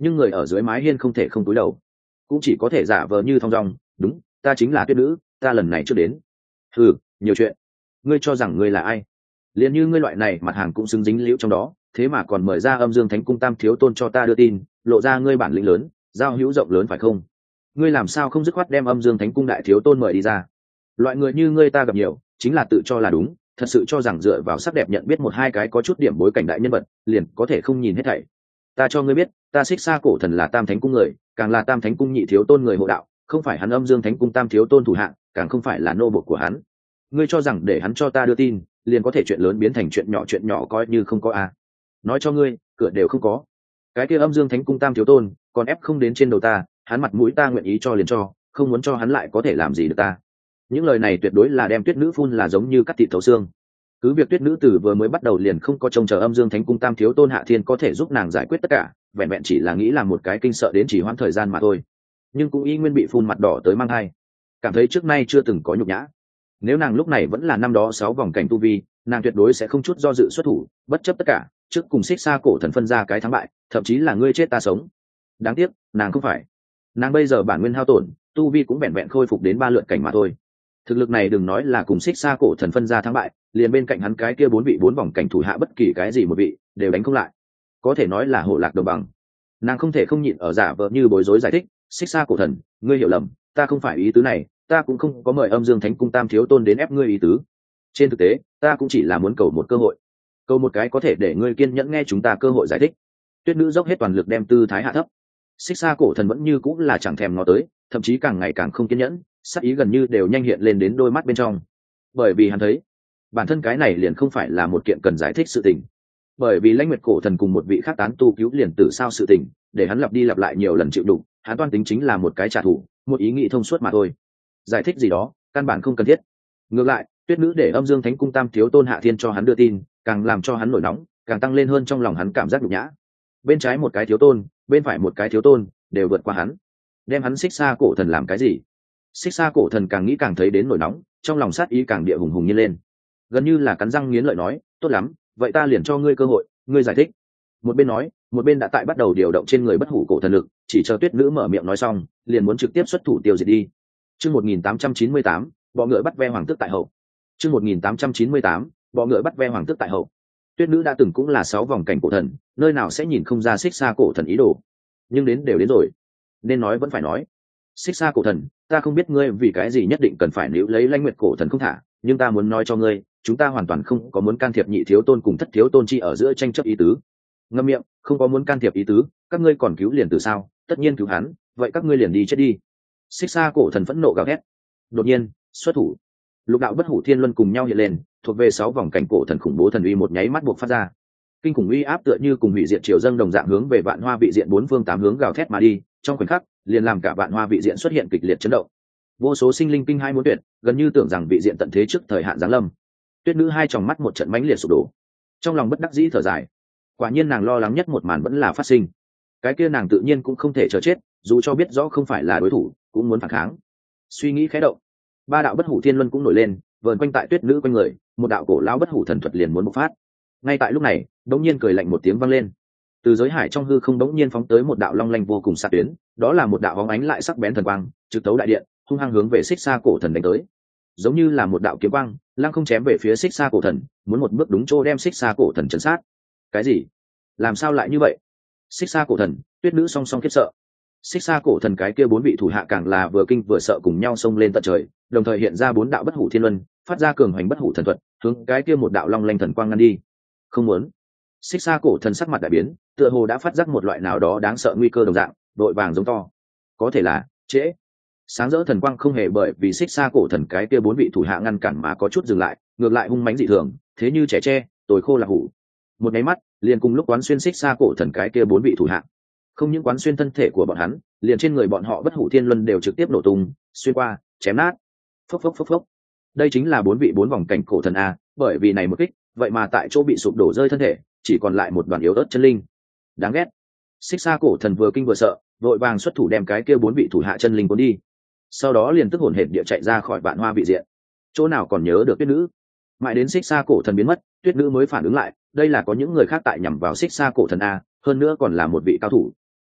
nhưng người ở dưới mái hiên không thể không cúi đầu, cũng chỉ có thể giả vờ như thong dong. Đúng, ta chính là Tuyết nữ, ta lần này chưa đến. Ừ, nhiều chuyện. Ngươi cho rằng ngươi là ai? Liền như ngươi loại này mặt hàng cũng xứng dính liễu trong đó, thế mà còn mời ra Âm Dương Thánh Cung Tam thiếu tôn cho ta đưa tin, lộ ra ngươi bản lĩnh lớn, giao hữu rộng lớn phải không? Ngươi làm sao không dứt khoát đem Âm Dương Thánh Cung đại thiếu tôn mời đi ra? Loại người như ngươi ta gặp nhiều, chính là tự cho là đúng, thật sự cho rằng dựa vào sắc đẹp nhận biết một hai cái có chút điểm bối cảnh đại nhân vật, liền có thể không nhìn hết thảy. Ta cho ngươi biết, ta Xích Sa cổ thần là Tam Thánh Cung người, càng là Tam Thánh Cung nhị thiếu tôn người hộ đạo, không phải hắn Âm Dương Thánh Cung Tam thiếu tôn thủ hạng, càng không phải là nô bộc của hắn. Ngươi cho rằng để hắn cho ta đưa tin, liền có thể chuyện lớn biến thành chuyện nhỏ coi như không có a. Nói cho ngươi, cửa đều không có. Cái kia Âm Dương Thánh Cung Tam thiếu tôn, còn ép không đến trên đầu ta, hắn mặt mũi ta nguyện ý cho liền cho, không muốn cho hắn lại có thể làm gì được ta. Những lời này tuyệt đối là đem Tuyết nữ phun là giống như cắt thịt thấu xương. Cứ việc Tuyết nữ từ vừa mới bắt đầu liền không có trông chờ Âm Dương Thánh Cung Tam thiếu tôn Hạ Thiên có thể giúp nàng giải quyết tất cả, vẹn vẹn chỉ là nghĩ làm một cái kinh sợ đến chỉ hoãn thời gian mà thôi, nhưng cũng y nguyên bị phun mặt đỏ tới mang hai, cảm thấy trước nay chưa từng có nhục nhã. Nếu nàng lúc này vẫn là năm đó 6 vòng cảnh tu vi, nàng tuyệt đối sẽ không chút do dự xuất thủ, bất chấp tất cả, trước cùng Xích Sa cổ thần phân ra cái thắng bại, thậm chí là ngươi chết ta sống. Đáng tiếc, nàng không phải. Nàng bây giờ bản nguyên hao tổn, tu vi cũng vẹn vẹn khôi phục đến 3 lượt cảnh mà thôi. Thực lực này đừng nói là cùng Xích Sa cổ thần phân ra thắng bại, liền bên cạnh hắn cái kia 4 vòng cảnh thủ hạ bất kỳ cái gì một vị đều đánh không lại, có thể nói là hổ lạc đồng bằng. Nàng không thể không nhịn ở giả vờ như bối rối giải thích, Xích Sa cổ thần, ngươi hiểu lầm, ta không phải ý tứ này, ta cũng không có mời Âm Dương Thánh Cung Tam thiếu tôn đến ép ngươi ý tứ. Trên thực tế, ta cũng chỉ là muốn cầu một cơ hội, cầu một cái có thể để ngươi kiên nhẫn nghe chúng ta cơ hội giải thích. Tuyết nữ dốc hết toàn lực đem tư thái hạ thấp. Xích Sa cổ thần vẫn như cũng là chẳng thèm ngó tới, thậm chí càng ngày càng không kiên nhẫn, sắc ý gần như đều nhanh hiện lên đến đôi mắt bên trong. Bởi vì hắn thấy, bản thân cái này liền không phải là một kiện cần giải thích sự tình. Bởi vì Lãnh Nguyệt cổ thần cùng một vị khác tán tu cứu liền tử sao sự tình, để hắn lặp đi lặp lại nhiều lần chịu đựng, hắn toan tính chính là một cái trả thù, một ý nghĩ thông suốt mà thôi. Giải thích gì đó, căn bản không cần thiết. Ngược lại, Tuyết nữ để Âm Dương Thánh Cung Tam thiếu tôn Hạ Thiên cho hắn đưa tin, càng làm cho hắn nổi nóng, càng tăng lên hơn trong lòng hắn cảm giác nhục nhã. Bên trái một cái thiếu tôn, bên phải một cái thiếu tôn, đều vượt qua hắn. Đem hắn Xích Sa cổ thần làm cái gì? Xích Sa cổ thần càng nghĩ càng thấy đến nổi nóng, trong lòng sát ý càng địa hùng hùng nhiên lên. Gần như là cắn răng nghiến lợi nói, tốt lắm, vậy ta liền cho ngươi cơ hội, ngươi giải thích. Một bên nói, một bên đã tại bắt đầu điều động trên người bất hủ cổ thần lực, chỉ chờ Tuyết nữ mở miệng nói xong, liền muốn trực tiếp xuất thủ tiêu diệt đi. Chương 1898, bọ ngựa bắt ve hoàng tước tại hậu. Chương 1898, bọ ngựa bắt ve hoàng tước tại hậu. Tuyết nữ đã từng cũng là 6 vòng cảnh cổ thần, nơi nào sẽ nhìn không ra Xích Sa cổ thần ý đồ. Nhưng đến đều đến rồi, nên nói vẫn phải nói. Xích Sa cổ thần, ta không biết ngươi vì cái gì nhất định cần phải níu lấy Lãnh Nguyệt cổ thần không thả, nhưng ta muốn nói cho ngươi, chúng ta hoàn toàn không có muốn can thiệp nhị thiếu tôn cùng thất thiếu tôn chi ở giữa tranh chấp ý tứ. Ngậm miệng, không có muốn can thiệp ý tứ, các ngươi còn cứu liền từ sao? Tất nhiên cứu hắn, vậy các ngươi liền đi chết đi. Xích Sa cổ thần phẫn nộ gào thét. Đột nhiên, xuất thủ. Lục đạo bất hủ thiên luân cùng nhau hiện lên, thuộc về 6 vòng cảnh cổ thần khủng bố thần uy một nháy mắt buộc phát ra. Kinh khủng uy áp tựa như cùng hủy diệt triều dâng đồng dạng hướng về Vạn Hoa vị diện 4 phương 8 hướng gào thét mà đi, trong khoảnh khắc, liền làm cả Vạn Hoa vị diện xuất hiện kịch liệt chấn động. Vô số sinh linh kinh hai muốn tuyệt, gần như tưởng rằng vị diện tận thế trước thời hạn giáng lâm. Tuyết nữ hai tròng mắt một trận mãnh liệt sụp đổ, trong lòng bất đắc dĩ thở dài. Quả nhiên nàng lo lắng nhất một màn vẫn là phát sinh. Cái kia nàng tự nhiên cũng không thể chờ chết, dù cho biết rõ không phải là đối thủ, cũng muốn phản kháng. Suy nghĩ khẽ động, 3 đạo bất hủ thiên luân cũng nổi lên, vờn quanh tại Tuyết nữ quanh người, một đạo cổ lão bất hủ thần thuật liền muốn bộc phát. Ngay tại lúc này, đống nhiên cười lạnh một tiếng vang lên. Từ giới hải trong hư không đống nhiên phóng tới một đạo long lanh vô cùng xạ tuyến, đó là một đạo bóng ánh lại sắc bén thần quang, trực tấu đại điện, hung hăng hướng về Xích Sa cổ thần đánh tới. Giống như là một đạo kiếm quang, lăng không chém về phía Xích Sa cổ thần, muốn một bước đúng chỗ đem Xích Sa cổ thần chấn sát. Cái gì? Làm sao lại như vậy? Xích Sa cổ thần, Tuyết nữ song song khiếp sợ. Xích Sa cổ thần cái kia 4 vị thủ hạ càng là vừa kinh vừa sợ cùng nhau xông lên tận trời, đồng thời hiện ra 4 đạo bất hủ thiên luân, phát ra cường hoành bất hủ thần thuật, hướng cái kia một đạo long lanh thần quang ngăn đi. Không muốn. Xích Sa cổ thần sắc mặt đại biến, tựa hồ đã phát giác một loại nào đó đáng sợ nguy cơ đồng dạng, đội vàng giống to. Có thể là trễ. Sáng rỡ thần quang không hề bởi vì Xích Sa cổ thần cái kia 4 vị thủ hạ ngăn cản mà có chút dừng lại, ngược lại hung mãnh dị thường, thế như trẻ tre, tối khô là hủ. Một cái mắt, liền cùng lúc quán xuyên Xích Sa cổ thần cái kia 4 vị thủ hạ. Không những quán xuyên thân thể của bọn hắn, liền trên người bọn họ bất hủ thiên luân đều trực tiếp nổ tung, xuyên qua, chém nát. Phốc phốc phốc phốc. Đây chính là 4 vòng cảnh cổ thần a, bởi vì này một kích, vậy mà tại chỗ bị sụp đổ rơi thân thể, chỉ còn lại một đoàn yếu ớt chân linh. Đáng ghét. Xích Sa cổ thần vừa kinh vừa sợ, vội vàng xuất thủ đem cái kia 4 vị thủ hạ chân linh cuốn đi. Sau đó liền tức hồn hển địa chạy ra khỏi Vạn Hoa vị diện. Chỗ nào còn nhớ được Tuyết nữ. Mãi đến Xích Sa cổ thần biến mất, Tuyết nữ mới phản ứng lại, đây là có những người khác tại nhằm vào Xích Sa cổ thần a, hơn nữa còn là một vị cao thủ.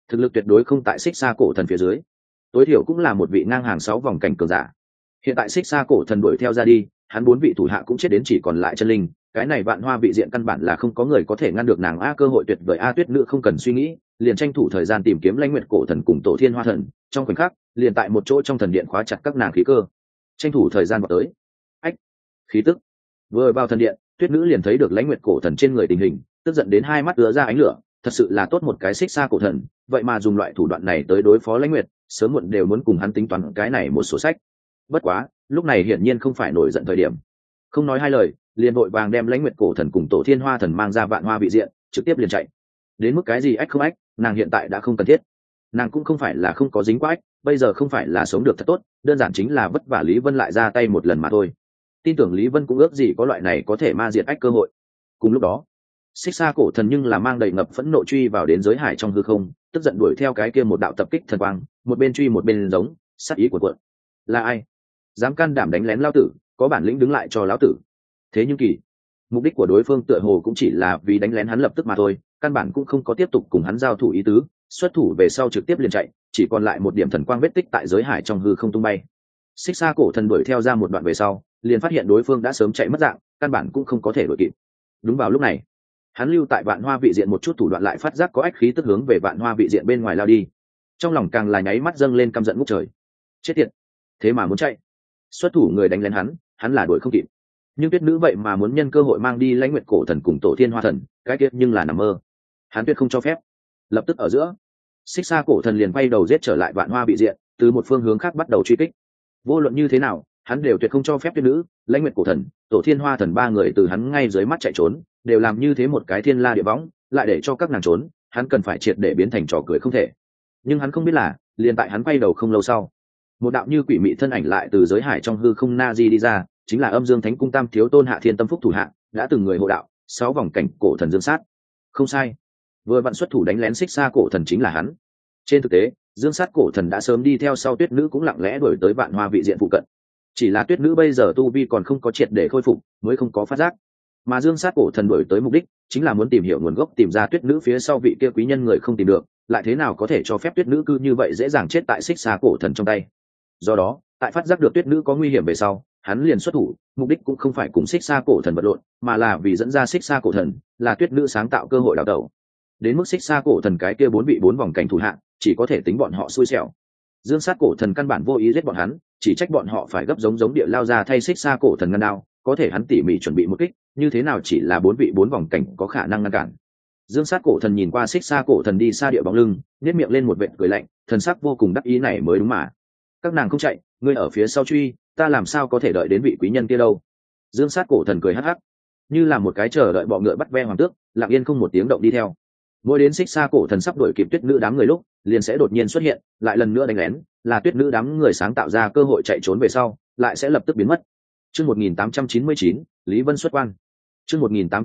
thực lực tuyệt đối không tại xích xa cổ thần phía dưới, tối thiểu cũng là một vị ngang hàng 6 vòng cảnh cường giả. Hiện tại xích xa cổ thần đuổi theo ra đi, hắn 4 vị thủ hạ cũng chết đến chỉ còn lại chân linh, cái này vạn hoa vị diện căn bản là không có người có thể ngăn được nàng. Cơ hội tuyệt vời. Tuyết nữ không cần suy nghĩ, liền tranh thủ thời gian tìm kiếm Lãnh Nguyệt cổ thần cùng Tổ Thiên Hoa thần, trong khoảnh khắc liền tại một chỗ trong thần điện khóa chặt các nàng khí cơ, tranh thủ thời gian vào tới. Ách, khí tức. Vừa vào thần điện, Tuyết nữ liền thấy được Lãnh Nguyệt cổ thần trên người tình hình, tức giận đến hai mắt ứa ra ánh lửa. Thật sự là tốt một cái xích xa cổ thần, vậy mà dùng loại thủ đoạn này tới đối phó Lãnh Nguyệt, sớm muộn đều muốn cùng hắn tính toán cái này một sổ sách. Bất quá lúc này hiển nhiên không phải nổi giận thời điểm, không nói hai lời liền vội vàng đem Lãnh Nguyệt cổ thần cùng Tổ Thiên Hoa thần mang ra vạn hoa vị diện, trực tiếp liền chạy. Đến mức cái gì ách không ách, nàng hiện tại đã không cần thiết. Nàng cũng không phải là không có dính quá ách, bây giờ không phải là sống được thật tốt, đơn giản chính là vất vả Lý Vân lại ra tay một lần mà thôi. Tin tưởng Lý Vân cũng ước gì có loại này có thể ma diệt ách cơ hội. Cùng lúc đó xích xa cổ thần nhưng là mang đầy ngập phẫn nộ truy vào đến giới hải trong hư không, tức giận đuổi theo cái kia một đạo tập kích thần quang, một bên truy một bên giống sát ý của cuộn. Là ai dám can đảm đánh lén lão tử, có bản lĩnh đứng lại cho lão tử. Thế nhưng kỳ mục đích của đối phương tựa hồ cũng chỉ là vì đánh lén hắn lập tức mà thôi, căn bản cũng không có tiếp tục cùng hắn giao thủ ý tứ, xuất thủ về sau trực tiếp liền chạy, chỉ còn lại một điểm thần quang vết tích tại giới hải trong hư không tung bay. Xích xa cổ thần đuổi theo ra một đoạn về sau, liền phát hiện đối phương đã sớm chạy mất dạng, căn bản cũng không có thể đuổi kịp. Đúng vào lúc này, hắn lưu tại vạn hoa vị diện một chút thủ đoạn lại phát giác có ách khí tức hướng về vạn hoa vị diện bên ngoài lao đi, trong lòng càng là nháy mắt dâng lên căm giận ngút trời. Chết tiệt, thế mà muốn chạy. Xuất thủ người đánh lén hắn là đuổi không kịp, nhưng Tuyết nữ vậy mà muốn nhân cơ hội mang đi Lãnh Nguyệt cổ thần cùng Tổ Thiên Hoa thần, cái kia nhưng là nằm mơ, hắn tuyệt không cho phép. Lập tức ở giữa, xích xa cổ thần liền quay đầu giết trở lại vạn hoa vị diện, từ một phương hướng khác bắt đầu truy kích. Vô luận như thế nào hắn đều tuyệt không cho phép Tuyết nữ, Lãnh Nguyệt cổ thần, Tổ Thiên Hoa thần ba người từ hắn ngay dưới mắt chạy trốn, đều làm như thế một cái thiên la địa võng, lại để cho các nàng trốn, hắn cần phải triệt để biến thành trò cười không thể. Nhưng hắn không biết là, liền tại hắn quay đầu không lâu sau, một đạo như quỷ mị thân ảnh lại từ giới hải trong hư không na di đi ra, chính là Âm Dương Thánh Cung Tam thiếu tôn Hạ Thiên Tâm Phúc thủ hạ, đã từng người hộ đạo 6 vòng cảnh cổ thần Dương Sát. Không sai, vừa vặn xuất thủ đánh lén xích xa cổ thần chính là hắn. Trên thực tế Dương Sát cổ thần đã sớm đi theo sau Tuyết nữ cũng lặng lẽ đuổi tới vạn hoa vị diện phụ cận, chỉ là Tuyết nữ bây giờ tu vi còn không có triệt để khôi phục, mới không có phát giác. Mà Dương Sát cổ thần đuổi tới mục đích chính là muốn tìm hiểu nguồn gốc, tìm ra Tuyết nữ phía sau vị kia quý nhân người không tìm được, lại thế nào có thể cho phép Tuyết nữ cư như vậy dễ dàng chết tại xích xa cổ thần trong tay. Do đó tại phát giác được Tuyết nữ có nguy hiểm về sau, hắn liền xuất thủ, mục đích cũng không phải cùng xích xa cổ thần vật lộn, mà là vì dẫn ra xích xa cổ thần, là Tuyết nữ sáng tạo cơ hội đào tẩu. Đến mức xích xa cổ thần cái kia 4 vị 4 vòng cảnh thủ hạ, chỉ có thể tính bọn họ xui xẻo. Dương Sát cổ thần căn bản vô ý giết bọn hắn, chỉ trách bọn họ phải gấp giống địa lao ra thay xích xa cổ thần ngăn đao, có thể hắn tỉ mỉ chuẩn bị một kích, như thế nào chỉ là 4 vị 4 vòng cảnh có khả năng ngăn cản. Dương Sát cổ thần nhìn qua xích xa cổ thần đi xa địa bóng lưng, nhếch miệng lên một vệt cười lạnh, thần sắc vô cùng đắc ý này mới đúng mà. Các nàng không chạy, ngươi ở phía sau truy, ta làm sao có thể đợi đến vị quý nhân kia đâu. Dương Sát cổ thần cười hắc hắc, như là một cái chờ đợi bọ ngựa bắt ve hoàng tước, lặng yên không một tiếng động đi theo. Mỗi đến xích xa cổ thần sắp đuổi kịp Tuyết nữ đám người lúc, liền sẽ đột nhiên xuất hiện, lại lần nữa đánh lén, là Tuyết nữ đám người sáng tạo ra cơ hội chạy trốn về sau, lại sẽ lập tức biến mất. Chương 1899, Lý Vân xuất quan. Chương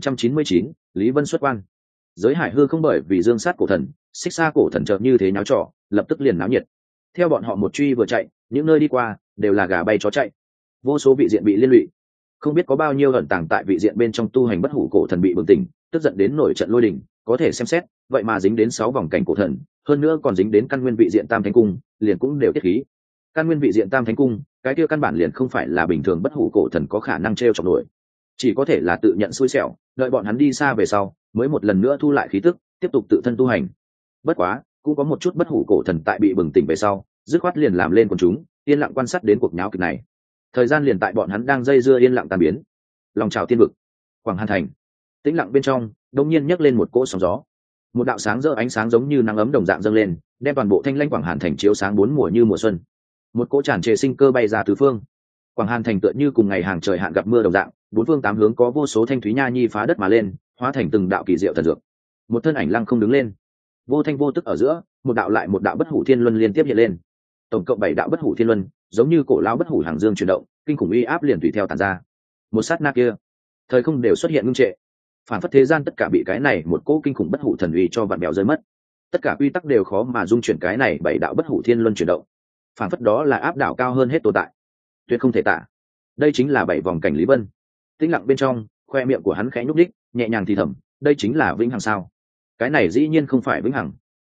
1899, Lý Vân xuất quan. Giới hải hư không bởi vì Dương Sát cổ thần, xích xa cổ thần chợt như thế nháo trò, lập tức liền náo nhiệt. Theo bọn họ một truy vừa chạy, những nơi đi qua đều là gà bay chó chạy, vô số vị diện bị liên lụy, không biết có bao nhiêu ẩn tàng tại vị diện bên trong tu hành bất hủ cổ thần bị bừng tỉnh, tức giận đến nổi trận lôi đình. Có thể xem xét, vậy mà dính đến 6 vòng cảnh cổ thần, hơn nữa còn dính đến căn nguyên vị diện Tam Thánh Cung, liền cũng đều tiết khí. Căn nguyên vị diện Tam Thánh Cung, cái kia căn bản liền không phải là bình thường bất hủ cổ thần có khả năng trêu chọc nổi, chỉ có thể là tự nhận xui xẻo, đợi bọn hắn đi xa về sau, mới một lần nữa thu lại khí tức, tiếp tục tự thân tu hành. Bất quá, cũng có một chút bất hủ cổ thần tại bị bừng tỉnh về sau, dứt khoát liền làm lên quần chúng, yên lặng quan sát đến cuộc nháo kịch này. Thời gian liền tại bọn hắn đang dây dưa yên lặng tan biến. Lòng trào tiên vực, Quảng Hàn thành, tĩnh lặng bên trong đột nhiên nhấc lên một cỗ sóng gió, một đạo sáng rỡ ánh sáng giống như nắng ấm đồng dạng dâng lên, đem toàn bộ thanh lãnh Quảng Hàn thành chiếu sáng 4 mùa như mùa xuân. Một cỗ tràn trề sinh cơ bay ra tứ phương. Quảng Hàn thành tựa như cùng ngày hàng trời hạn gặp mưa đồng dạng, 4 phương 8 hướng có vô số thanh thúy nha nhi phá đất mà lên, hóa thành từng đạo kỳ diệu thần dược. Một thân ảnh lăng không đứng lên, vô thanh vô tức ở giữa, một đạo lại một đạo bất hủ thiên luân liên tiếp hiện lên. Tổng cộng 7 đạo bất hủ thiên luân, giống như cổ lão bất hủ hàng dương chuyển động, kinh khủng uy áp liền tùy theo tản ra. Một sát na kia, thời không đều xuất hiện ngưng trệ, phản phất thế gian tất cả bị cái này một cỗ kinh khủng bất hủ thần uy cho vặn bèo rơi mất, tất cả quy tắc đều khó mà dung chuyển cái này 7 đạo bất hủ thiên luân chuyển động, phản phất đó là áp đảo cao hơn hết tồn tại, tuyệt không thể tả. Đây chính là 7 vòng cảnh Lý Vân. Tĩnh lặng bên trong, khoe miệng của hắn khẽ nhúc nhích, nhẹ nhàng thì thầm, đây chính là vĩnh hằng sao? Cái này dĩ nhiên không phải vĩnh hằng.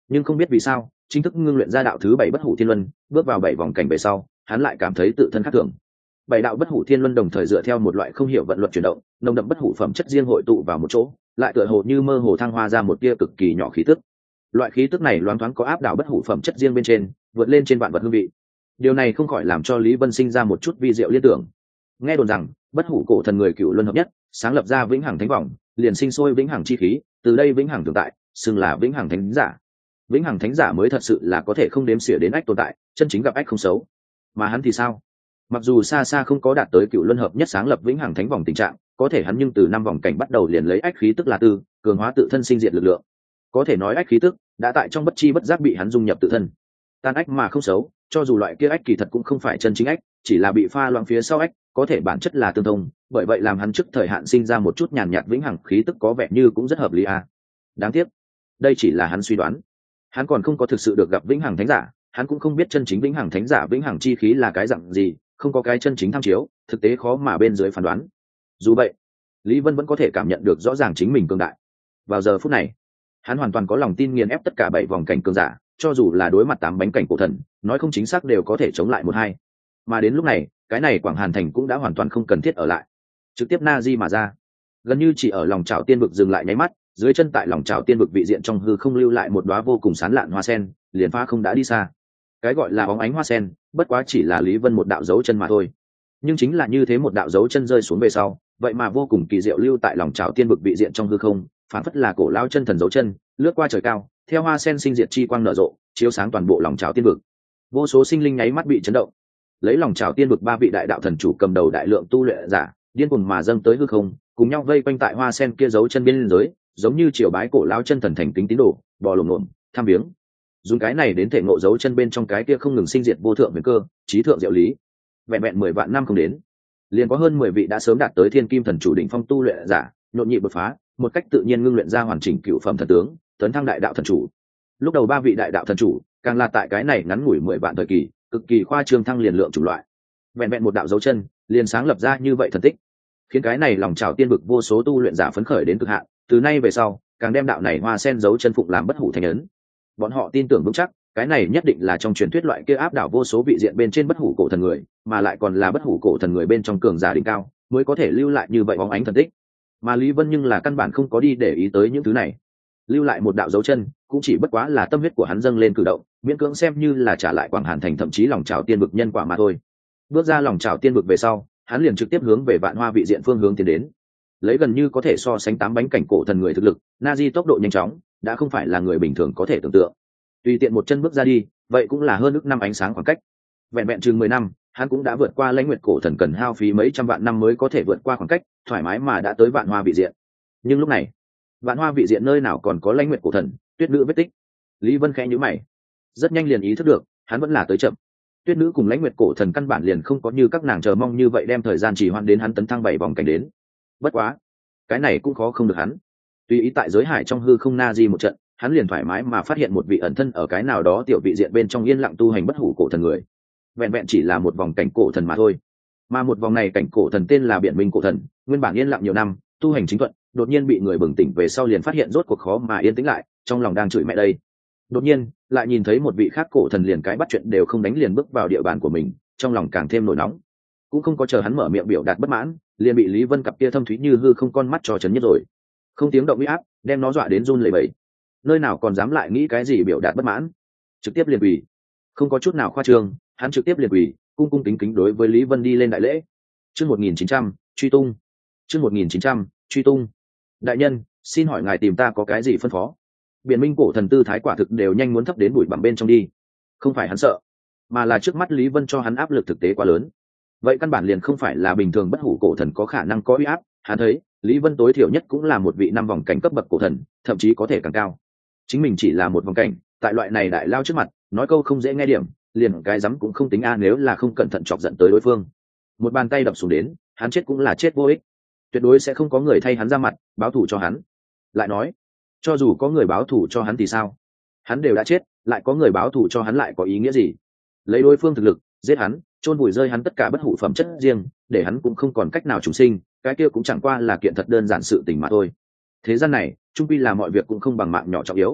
Nhưng không biết vì sao, chính thức ngưng luyện ra đạo thứ 7 bất hủ thiên luân, bước vào 7 vòng cảnh về sau, hắn lại cảm thấy tự thân khác thường. 7 đạo bất hủ thiên luân đồng thời dựa theo một loại không hiểu vận luật chuyển động, nồng đậm bất hủ phẩm chất riêng hội tụ vào một chỗ, lại tựa hồ như mơ hồ thăng hoa ra một tia cực kỳ nhỏ khí tức. Loại khí tức này loáng thoáng có áp đảo bất hủ phẩm chất riêng bên trên, vượt lên trên vạn vật hương vị. Điều này không khỏi làm cho Lý Vân sinh ra một chút vi diệu liên tưởng. Nghe đồn rằng, bất hủ cổ thần người cựu luân hợp nhất, sáng lập ra vĩnh hằng thánh vòng, liền sinh sôi vĩnh hằng chi khí, từ đây vĩnh hằng tồn tại, xưng là vĩnh hằng thánh giả. Vĩnh hằng thánh giả mới thật sự là có thể không đếm xỉa đến ách tồn tại, chân chính gặp ách không xấu. Mà hắn thì sao? Mặc dù xa xa không có đạt tới cựu luân hợp nhất sáng lập vĩnh hằng thánh vòng tình trạng, có thể hắn nhưng từ 5 vòng cảnh bắt đầu liền lấy ách khí tức là tư, cường hóa tự thân sinh diệt lực lượng. Có thể nói ách khí tức đã tại trong bất chi bất giác bị hắn dung nhập tự thân. Tan ách mà không xấu, cho dù loại kia ách kỳ thật cũng không phải chân chính ách, chỉ là bị pha loãng phía sau ách, có thể bản chất là tương thông, bởi vậy làm hắn trước thời hạn sinh ra một chút nhàn nhạt vĩnh hằng khí tức có vẻ như cũng rất hợp lý a. Đáng tiếc, đây chỉ là hắn suy đoán. Hắn còn không có thực sự được gặp vĩnh hằng thánh giả, hắn cũng không biết chân chính vĩnh hằng thánh giả vĩnh hằng chi khí là cái dạng gì, không có cái chân chính tham chiếu, thực tế khó mà bên dưới phán đoán. Dù vậy, Lý Vân vẫn có thể cảm nhận được rõ ràng chính mình cường đại. Vào giờ phút này, hắn hoàn toàn có lòng tin nghiền ép tất cả 7 vòng cảnh cường giả, cho dù là đối mặt 8 bánh cảnh cổ thần, nói không chính xác đều có thể chống lại 1-2. Mà đến lúc này, cái này Quảng Hàn thành cũng đã hoàn toàn không cần thiết ở lại, trực tiếp na di mà ra, gần như chỉ ở lòng chảo tiên vực dừng lại nháy mắt, dưới chân tại lòng chảo tiên vực vị diện trong hư không lưu lại một đóa vô cùng sán lạn hoa sen, liền phá không đã đi xa. Cái gọi là bóng ánh hoa sen, bất quá chỉ là Lý Vân một đạo dấu chân mà thôi. Nhưng chính là như thế một đạo dấu chân rơi xuống về sau, vậy mà vô cùng kỳ diệu lưu tại lòng chảo tiên vực vị diện trong hư không, phản phất là cổ lao chân thần dấu chân, lướt qua trời cao, theo hoa sen sinh diệt chi quang nở rộ, chiếu sáng toàn bộ lòng chảo tiên vực. Vô số sinh linh nháy mắt bị chấn động. Lấy lòng chảo tiên vực 3 vị đại đạo thần chủ cầm đầu đại lượng tu luyện giả, điên cuồng mà dâng tới hư không, cùng nhau vây quanh tại hoa sen kia dấu chân bên dưới, giống như triều bái cổ lao chân thần thành kính tín đồ, bò lồm lồm, tham viếng. Dùng cái này đến thể ngộ dấu chân bên trong cái kia không ngừng sinh diệt vô thượng huyền cơ, trí thượng diệu lý. Vẹn vẹn 10 vạn năm không đến, liền có hơn 10 vị đã sớm đạt tới thiên kim thần chủ đỉnh phong tu luyện giả, nhộn nhịp đột phá, một cách tự nhiên ngưng luyện ra hoàn chỉnh cựu phẩm thần tướng, tấn thăng đại đạo thần chủ. Lúc đầu 3 vị đại đạo thần chủ, càng là tại cái này ngắn ngủi 10 vạn thời kỳ, cực kỳ khoa trương thăng liền lượng chủng loại. Vẹn vẹn một đạo dấu chân, liền sáng lập ra như vậy thần tích, khiến cái này lòng trào tiên vực vô số tu luyện giả phấn khởi đến cực hạn, từ nay về sau, càng đem đạo này hoa sen dấu chân phụng làm bất hủ thành ấn. Bọn họ tin tưởng vững chắc, cái này nhất định là trong truyền thuyết loại kia áp đảo vô số vị diện bên trên bất hủ cổ thần người, mà lại còn là bất hủ cổ thần người bên trong cường giả đỉnh cao, mới có thể lưu lại như vậy bóng ánh thần tích. Mà Lý Vân nhưng là căn bản không có đi để ý tới những thứ này. Lưu lại một đạo dấu chân, cũng chỉ bất quá là tâm huyết của hắn dâng lên cử động, miễn cưỡng xem như là trả lại Quảng Hàn thành thậm chí lòng trào tiên vực nhân quả mà thôi. Bước ra lòng trào tiên vực về sau, hắn liền trực tiếp hướng về Vạn Hoa vị diện phương hướng tiến đến. Lấy gần như có thể so sánh 8 bánh cảnh cổ thần người thực lực, Nazi tốc độ nhanh chóng, đã không phải là người bình thường có thể tưởng tượng. Tùy tiện một chân bước ra đi, vậy cũng là hơn ước năm ánh sáng khoảng cách. Vẹn vẹn chừng 10 năm, hắn cũng đã vượt qua Lãnh Nguyệt cổ thần cần hao phí mấy trăm vạn năm mới có thể vượt qua khoảng cách, thoải mái mà đã tới Vạn Hoa vị diện. Nhưng lúc này, Vạn Hoa vị diện nơi nào còn có Lãnh Nguyệt cổ thần, Tuyết nữ vết tích. Lý Vân khẽ nhíu mày, rất nhanh liền ý thức được, hắn vẫn là tới chậm. Tuyết nữ cùng Lãnh Nguyệt cổ thần căn bản liền không có như các nàng chờ mong như vậy đem thời gian trì hoãn đến hắn tấn thăng 7 vòng cảnh đến. Bất quá, cái này cũng khó không được hắn. Tùy ý tại giới hải trong hư không na di một trận, hắn liền thoải mái mà phát hiện một vị ẩn thân ở cái nào đó tiểu vị diện bên trong yên lặng tu hành bất hủ cổ thần người. Vẹn vẹn chỉ là một vòng cảnh cổ thần mà thôi. Mà một vòng này cảnh cổ thần tên là Biện Minh cổ thần, nguyên bản yên lặng nhiều năm, tu hành chính thuận, đột nhiên bị người bừng tỉnh về sau liền phát hiện rốt cuộc khó mà yên tĩnh lại, trong lòng đang chửi mẹ đây. Đột nhiên, lại nhìn thấy một vị khác cổ thần liền cái bắt chuyện đều không đánh liền bước vào địa bàn của mình, trong lòng càng thêm nổi nóng. Cũng không có chờ hắn mở miệng biểu đạt bất mãn, liền bị Lý Vân cặp kia thâm thúy như hư không con mắt cho chấn nhất rồi. Không tiếng động uy áp, đem nó dọa đến run lẩy bẩy. Nơi nào còn dám lại nghĩ cái gì biểu đạt bất mãn, trực tiếp liền quỳ. Không có chút nào khoa trương, hắn trực tiếp liền quỳ, cung cung kính kính đối với Lý Vân đi lên đại lễ. Chương 1900, truy tung. Chương 1900, truy tung. Đại nhân, xin hỏi ngài tìm ta có cái gì phân phó? Biện Minh cổ thần tư thái quả thực đều nhanh muốn thấp đến bụi bặm bên trong đi. Không phải hắn sợ, mà là trước mắt Lý Vân cho hắn áp lực thực tế quá lớn. Vậy căn bản liền không phải là bình thường bất hủ cổ thần có khả năng có uy áp, hắn thấy, Lý Vân tối thiểu nhất cũng là một vị 5 vòng cảnh cấp bậc cổ thần, thậm chí có thể càng cao. Chính mình chỉ là một vòng cảnh, tại loại này đại lao trước mặt, nói câu không dễ nghe điểm, liền cái dám cũng không tính a nếu là không cẩn thận chọc giận tới đối phương. Một bàn tay đập xuống đến, hắn chết cũng là chết vô ích. Tuyệt đối sẽ không có người thay hắn ra mặt, báo thù cho hắn. Lại nói, cho dù có người báo thù cho hắn thì sao? Hắn đều đã chết, lại có người báo thù cho hắn lại có ý nghĩa gì? Lấy đối phương thực lực, giết hắn, chôn vùi rơi hắn tất cả bất hủ phẩm chất riêng, để hắn cũng không còn cách nào trùng sinh, cái kia cũng chẳng qua là kiện thật đơn giản sự tình mà thôi. Thế gian này, chung quy là mọi việc cũng không bằng mạng nhỏ trọng yếu.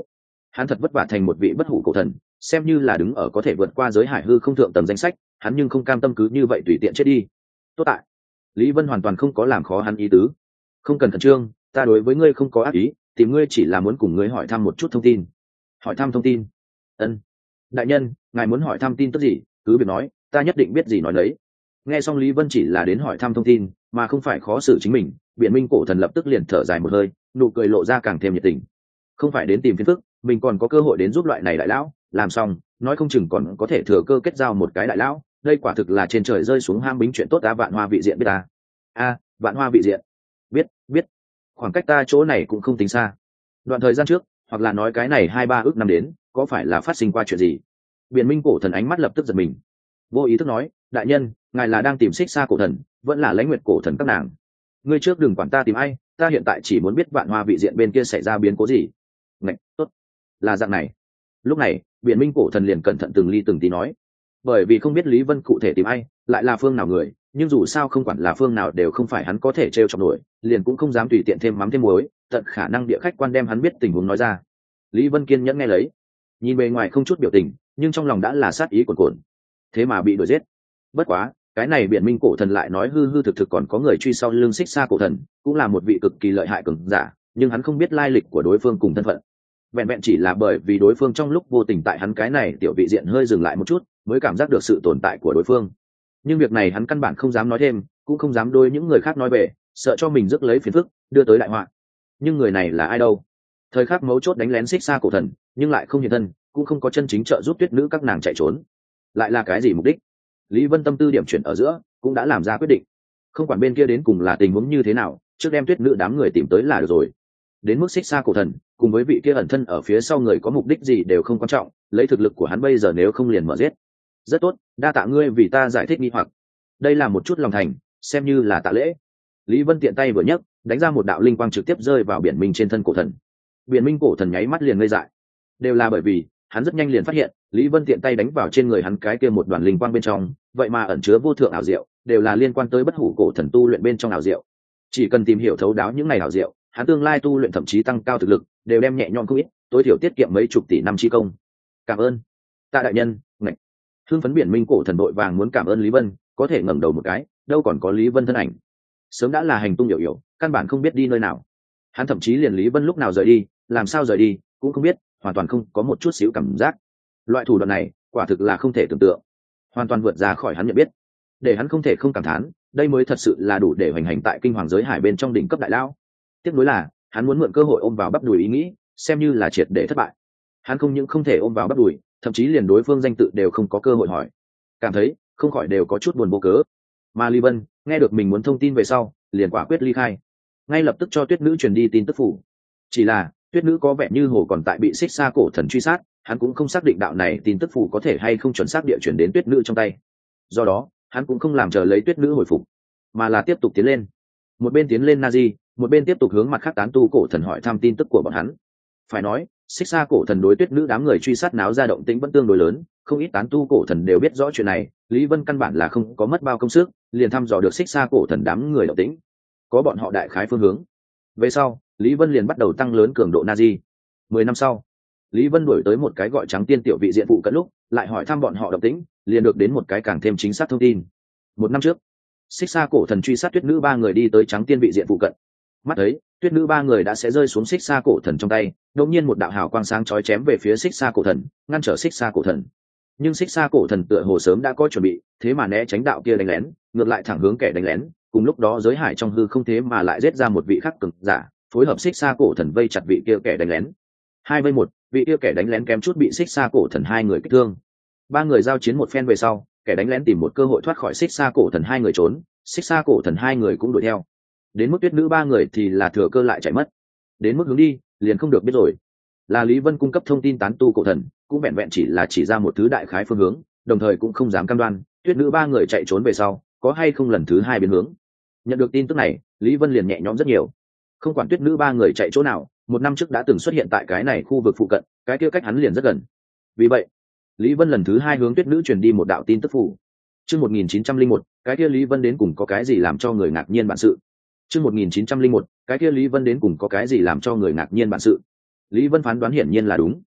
Hắn thật vất vả thành một vị bất hủ cổ thần, xem như là đứng ở có thể vượt qua giới hải hư không thượng tầng danh sách, hắn nhưng không cam tâm cứ như vậy tùy tiện chết đi. Tốt tại Lý Vân hoàn toàn không có làm khó hắn ý tứ. Không cần khẩn trương, ta đối với ngươi không có ác ý, tìm ngươi chỉ là muốn cùng ngươi hỏi thăm một chút thông tin. Hỏi thăm thông tin? Ân. Đại nhân, ngài muốn hỏi thăm tin tức gì, cứ việc nói, ta nhất định biết gì nói đấy. Nghe xong Lý Vân chỉ là đến hỏi thăm thông tin, mà không phải khó xử chính mình, Biện Minh cổ thần lập tức liền thở dài một hơi, nụ cười lộ ra càng thêm nhiệt tình. Không phải đến tìm phiền phức, mình còn có cơ hội đến giúp loại này đại lão, làm xong, nói không chừng còn có thể thừa cơ kết giao một cái đại lão, đây quả thực là trên trời rơi xuống ham bính chuyện tốt. Á, Vạn Hoa vị diện biết ta? Vạn Hoa vị diện? Biết. Khoảng cách ta chỗ này cũng không tính xa. Đoạn thời gian trước, hoặc là nói cái này 2-3 ước năm đến, có phải là phát sinh qua chuyện gì? Biện Minh cổ thần ánh mắt lập tức giật mình, vô ý thức nói, đại nhân, ngài là đang tìm Xích Sa cổ thần, vẫn là Lãnh Nguyệt cổ thần các nàng? Ngươi trước đừng quản ta tìm ai, ta hiện tại chỉ muốn biết Vạn Hoa vị diện bên kia xảy ra biến cố gì. Ngạch, tốt, là dạng này. Lúc này, Biện Minh cổ thần liền cẩn thận từng ly từng tí nói, bởi vì không biết Lý Vân cụ thể tìm ai, lại là phương nào người, nhưng dù sao không quản là phương nào đều không phải hắn có thể trêu chọc nổi, liền cũng không dám tùy tiện thêm mắm thêm muối, tận khả năng địa khách quan đem hắn biết tình huống nói ra. Lý Vân kiên nhẫn nghe lấy, nhìn bề ngoài không chút biểu tình, nhưng trong lòng đã là sát ý cuồn cuộn. Thế mà bị đuổi giết. Bất quá, cái này Biện Minh cổ thần lại nói hư hư thực thực còn có người truy sau lưng Xích Sa cổ thần, cũng là một vị cực kỳ lợi hại cường giả, nhưng hắn không biết lai lịch của đối phương cùng thân phận. Vẹn vẹn chỉ là bởi vì đối phương trong lúc vô tình tại hắn cái này tiểu vị diện hơi dừng lại một chút, mới cảm giác được sự tồn tại của đối phương. Nhưng việc này hắn căn bản không dám nói thêm, cũng không dám đôi những người khác nói về, sợ cho mình rước lấy phiền phức, đưa tới đại họa. Nhưng người này là ai đâu? Thời khắc mấu chốt đánh lén Xích Sa cổ thần, nhưng lại không hiện thân, cũng không có chân chính trợ giúp tuyết nữ các nàng chạy trốn. Lại là cái gì mục đích? Lý Vân tâm tư điểm chuyển ở giữa, cũng đã làm ra quyết định. Không quản bên kia đến cùng là tình huống như thế nào, trước đem tuyết nữ đám người tìm tới là được rồi. Đến mức Xích Sa cổ thần, cùng với vị kia ẩn thân ở phía sau người có mục đích gì đều không quan trọng, lấy thực lực của hắn bây giờ nếu không liền mở giết. Rất tốt, đa tạ ngươi vì ta giải thích nghi hoặc. Đây là một chút lòng thành, xem như là tạ lễ. Lý Vân tiện tay vừa nhấc, đánh ra một đạo linh quang trực tiếp rơi vào Biện Minh trên thân cổ thần. Biện Minh cổ thần nháy mắt liền ngây dại. Đều là bởi vì hắn rất nhanh liền phát hiện, Lý Vân tiện tay đánh vào trên người hắn cái kia một đoàn linh quang bên trong, vậy mà ẩn chứa vô thượng ảo diệu, đều là liên quan tới bất hủ cổ thần tu luyện bên trong ảo diệu. Chỉ cần tìm hiểu thấu đáo những này ảo diệu, hắn tương lai tu luyện thậm chí tăng cao thực lực, đều đem nhẹ nhõm không ít, tối thiểu tiết kiệm mấy chục tỷ năm chi công. Cảm ơn, tạ đại nhân. Ngạch. Hưng phấn Biện Minh cổ thần đội vàng muốn cảm ơn Lý Vân, có thể ngẩng đầu một cái, đâu còn có Lý Vân thân ảnh. Sớm đã là hành tung yểu, căn bản không biết đi nơi nào. Hắn thậm chí liền Lý Vân lúc nào rời đi, làm sao rời đi, cũng không biết, hoàn toàn không có một chút xíu cảm giác. Loại thủ đoạn này, quả thực là không thể tưởng tượng, hoàn toàn vượt ra khỏi hắn nhận biết, để hắn không thể không cảm thán, đây mới thật sự là đủ để hoành hành tại kinh hoàng giới hải bên trong đỉnh cấp đại lao. Tiếc nuối là, hắn muốn mượn cơ hội ôm vào bắp đùi ý nghĩ, xem như là triệt để thất bại. Hắn không những không thể ôm vào bắp đùi, thậm chí liền đối phương danh tự đều không có cơ hội hỏi. Cảm thấy, không khỏi đều có chút buồn vô cớ. Mà Lý Vân, nghe được mình muốn thông tin về sau, liền quả quyết ly khai. Ngay lập tức cho tuyết nữ truyền đi tin tức phủ. Chỉ là, tuyết nữ có vẻ như hồ còn tại bị Xích Sa cổ thần truy sát, hắn cũng không xác định đạo này tin tức phủ có thể hay không chuẩn xác địa chuyển đến tuyết nữ trong tay. Do đó, hắn cũng không làm chờ lấy tuyết nữ hồi phục, mà là tiếp tục tiến lên. Một bên tiến lên Nazi, một bên tiếp tục hướng mặt khác tán tu cổ thần hỏi thăm tin tức của bọn hắn. Phải nói, Xích Sa cổ thần đối tuyết nữ đám người truy sát náo ra động tĩnh vẫn tương đối lớn, không ít tán tu cổ thần đều biết rõ chuyện này. Lý Vân căn bản là không có mất bao công sức, liền thăm dò được Xích Sa cổ thần đám người động tĩnh, có bọn họ đại khái phương hướng. Về sau, Lý Vân liền bắt đầu tăng lớn cường độ Nazi. 10 năm sau, Lý Vân đuổi tới một cái gọi Trắng Tiên tiểu vị diện phụ cận lúc, lại hỏi thăm bọn họ động tĩnh, liền được đến một cái càng thêm chính xác thông tin. 1 năm trước, Xích Sa cổ thần truy sát tuyết nữ 3 người đi tới Trắng Tiên vị diện phụ cận. Mắt thấy, tuyết nữ 3 người đã sẽ rơi xuống Xích Sa cổ thần trong tay, đột nhiên một đạo hào quang sáng chói chém về phía Xích Sa cổ thần, ngăn trở Xích Sa cổ thần. Nhưng Xích Sa cổ thần tựa hồ sớm đã có chuẩn bị, thế mà né tránh đạo kia đánh lén, ngược lại thẳng hướng kẻ đánh lén. Cùng lúc đó giới hải trong hư không thế mà lại giết ra một vị khắc cường giả, phối hợp Xích Sa cổ thần vây chặt vị kia kẻ đánh lén. 2-1, vị kia kẻ đánh lén kém chút bị Xích Sa cổ thần 2 người kích thương. 3 người giao chiến một phen về sau, kẻ đánh lén tìm một cơ hội thoát khỏi Xích Sa cổ thần 2 người trốn, Xích Sa cổ thần 2 người cũng đuổi theo. Đến mức tuyết nữ 3 người thì là thừa cơ lại chạy mất. Đến mức hướng đi, liền không được biết rồi. Là Lý Vân cung cấp thông tin tán tu cổ thần, cũng vẹn vẹn chỉ ra một thứ đại khái phương hướng, đồng thời cũng không dám cam đoan, tuyết nữ 3 người chạy trốn về sau, có hay không lần thứ 2 biến hướng. Nhận được tin tức này, Lý Vân liền nhẹ nhõm rất nhiều. Không quản tuyết nữ 3 người chạy chỗ nào, 1 năm trước đã từng xuất hiện tại cái này khu vực phụ cận, cái kia cách hắn liền rất gần. Vì vậy, Lý Vân lần thứ 2 hướng tuyết nữ truyền đi một đạo tin tức phủ. Chương 1901, cái kia Lý Vân đến cùng có cái gì làm cho người ngạc nhiên bản sự. Chương 1901, cái kia Lý Vân đến cùng có cái gì làm cho người ngạc nhiên bản sự. Lý Vân phán đoán hiển nhiên là đúng.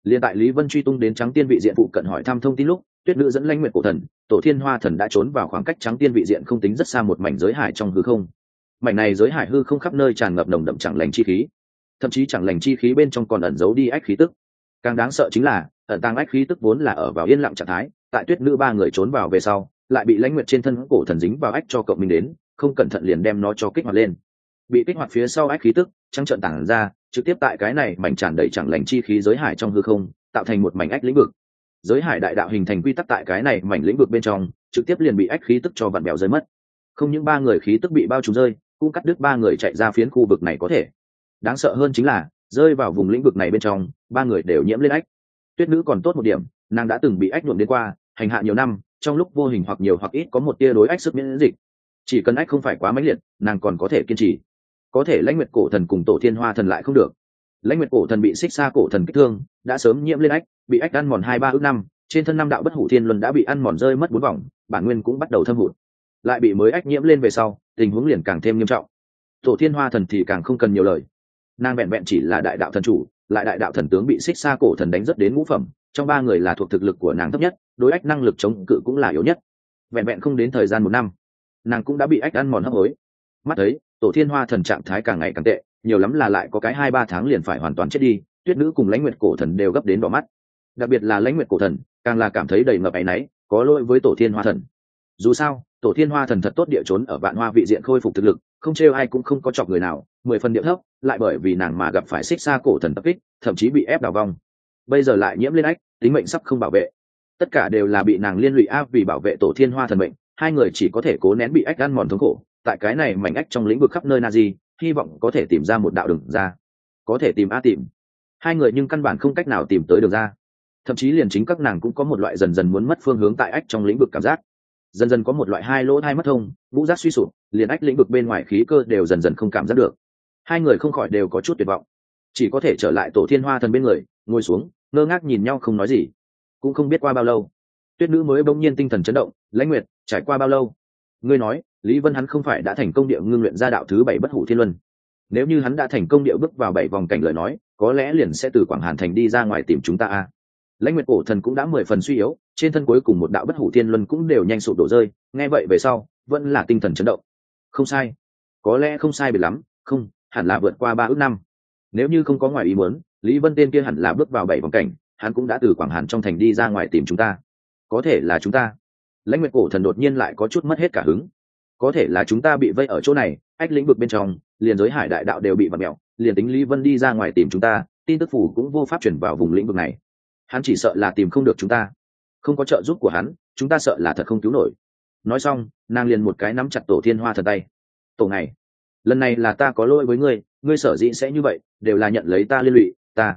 Liên tại Lý Vân truy tung đến Trắng Tiên vị diện phụ cận hỏi thăm thông tin lúc, Tuyết Nữ dẫn Lãnh Nguyệt cổ thần, Tổ Thiên Hoa thần đã trốn vào khoảng cách Trắng Tiên vị diện không tính rất xa một mảnh giới hải trong hư không. Mảnh này giới hải hư không khắp nơi tràn ngập nồng đậm chẳng lành chi khí, thậm chí chẳng lành chi khí bên trong còn ẩn giấu đi ách khí tức. Càng đáng sợ chính là ẩn tàng ách khí tức vốn là ở vào yên lặng trạng thái, tại Tuyết Nữ ba người trốn vào về sau, lại bị Lãnh Nguyệt trên thân cổ thần dính vào ách cho cộng mình đến, không cẩn thận liền đem nó cho kích hoạt lên. Bị kích hoạt phía sau ách khí tức trắng trợn tàng ra, trực tiếp tại cái này mảnh tràn đầy chẳng lành chi khí giới hải trong hư không, tạo thành một mảnh ách lĩnh vực. Giới hải đại đạo hình thành quy tắc tại cái này mảnh lĩnh vực bên trong, trực tiếp liền bị ách khí tức cho vặn bèo rơi mất. Không những ba người khí tức bị bao trùm rơi, cũng cắt đứt ba người chạy ra phiến khu vực này có thể. Đáng sợ hơn chính là rơi vào vùng lĩnh vực này bên trong, ba người đều nhiễm lên ách. Tuyết Nữ còn tốt một điểm, nàng đã từng bị ách nhuộm đến qua, hành hạ nhiều năm, trong lúc vô hình hoặc nhiều hoặc ít có một tia đối ách sức miễn dịch. Chỉ cần ách không phải quá mãnh liệt, nàng còn có thể kiên trì. Có thể Lãnh Nguyệt cổ thần cùng Tổ Thiên Hoa thần lại không được. Lãnh Nguyệt cổ thần bị xích xa cổ thần kích thương, đã sớm nhiễm lên ách, bị ách ăn mòn 2-3 ước năm, trên thân năm đạo bất hủ thiên luân đã bị ăn mòn rơi mất 4 vòng, bản nguyên cũng bắt đầu thâm hụt. Lại bị mới ách nhiễm lên về sau, tình huống liền càng thêm nghiêm trọng. Tổ Thiên Hoa thần thì càng không cần nhiều lời, nàng vẹn vẹn chỉ là đại đạo thần chủ, lại đại đạo thần tướng bị xích xa cổ thần đánh rất đến ngũ phẩm, trong ba người là thuộc thực lực của nàng thấp nhất, đối ách năng lực chống cự cũng là yếu nhất. Vẹn vẹn không đến thời gian 1 năm, nàng cũng đã bị ách ăn mòn hấp hối. Mắt thấy Tổ Thiên Hoa thần trạng thái càng ngày càng tệ, nhiều lắm là lại có cái 2-3 tháng liền phải hoàn toàn chết đi. Tuyết Nữ cùng Lãnh Nguyệt cổ thần đều gấp đến đỏ mắt, đặc biệt là Lãnh Nguyệt cổ thần càng là cảm thấy đầy ngập áy náy, có lỗi với Tổ Thiên Hoa thần. Dù sao Tổ Thiên Hoa thần thật tốt địa trốn ở Vạn Hoa vị diện khôi phục thực lực, không trêu ai cũng không có chọc người nào, 10 phần địa thấp, lại bởi vì nàng mà gặp phải xích xa cổ thần tập kích, thậm chí bị ép đào vong. Bây giờ lại nhiễm lên ách, tính mệnh sắp không bảo vệ. Tất cả đều là bị nàng liên lụy áp, vì bảo vệ Tổ Thiên Hoa thần mệnh, hai người chỉ có thể cố nén bị ách ăn mòn thống khổ, tại cái này mảnh ách trong lĩnh vực khắp nơi Nazi, hy vọng có thể tìm ra một đạo đường ra. Có thể tìm tìm. Hai người nhưng căn bản không cách nào tìm tới đường ra. Thậm chí liền chính các nàng cũng có một loại dần dần muốn mất phương hướng tại ách trong lĩnh vực cảm giác. Dần dần có một loại hai lỗ hai mất thông, ngũ giác suy sụp, liền ách lĩnh vực bên ngoài khí cơ đều dần dần không cảm giác được. Hai người không khỏi đều có chút tuyệt vọng, chỉ có thể trở lại Tổ Thiên Hoa thần bên người, ngồi xuống, ngơ ngác nhìn nhau không nói gì. Cũng không biết qua bao lâu, Tuyết Nữ mới bỗng nhiên tinh thần chấn động. Lãnh Nguyệt, trải qua bao lâu? Ngươi nói Lý Vân hắn không phải đã thành công địa ngưng luyện ra đạo thứ 7 bất hủ thiên luân? Nếu như hắn đã thành công địa bước vào 7 vòng cảnh lời nói, có lẽ liền sẽ từ Quảng Hàn thành đi ra ngoài tìm chúng ta a. Lãnh Nguyệt cổ thần cũng đã 10 phần suy yếu, trên thân cuối cùng một đạo bất hủ thiên luân cũng đều nhanh sụp đổ rơi, nghe vậy về sau vẫn là tinh thần chấn động. Không sai, có lẽ không sai biệt lắm, không hẳn là vượt qua 3 ước năm. Nếu như không có ngoài ý muốn, Lý Vân tên kia hẳn là bước vào 7 vòng cảnh, hắn cũng đã từ Quảng Hàn trong thành đi ra ngoài tìm chúng ta. Có thể là chúng ta. Lãnh Nguyệt cổ thần đột nhiên lại có chút mất hết cả hứng. Có thể là chúng ta bị vây ở chỗ này, ách lĩnh vực bên trong, liền giới hải đại đạo đều bị vặn mèo, liền tính Lý Vân đi ra ngoài tìm chúng ta, tin tức phủ cũng vô pháp chuyển vào vùng lĩnh vực này. Hắn chỉ sợ là tìm không được chúng ta, không có trợ giúp của hắn, chúng ta sợ là thật không cứu nổi. Nói xong, nàng liền một cái nắm chặt Tổ Thiên Hoa thần tay. Tổ này, lần này là ta có lỗi với ngươi, ngươi sở dĩ sẽ như vậy, đều là nhận lấy ta liên lụy, ta.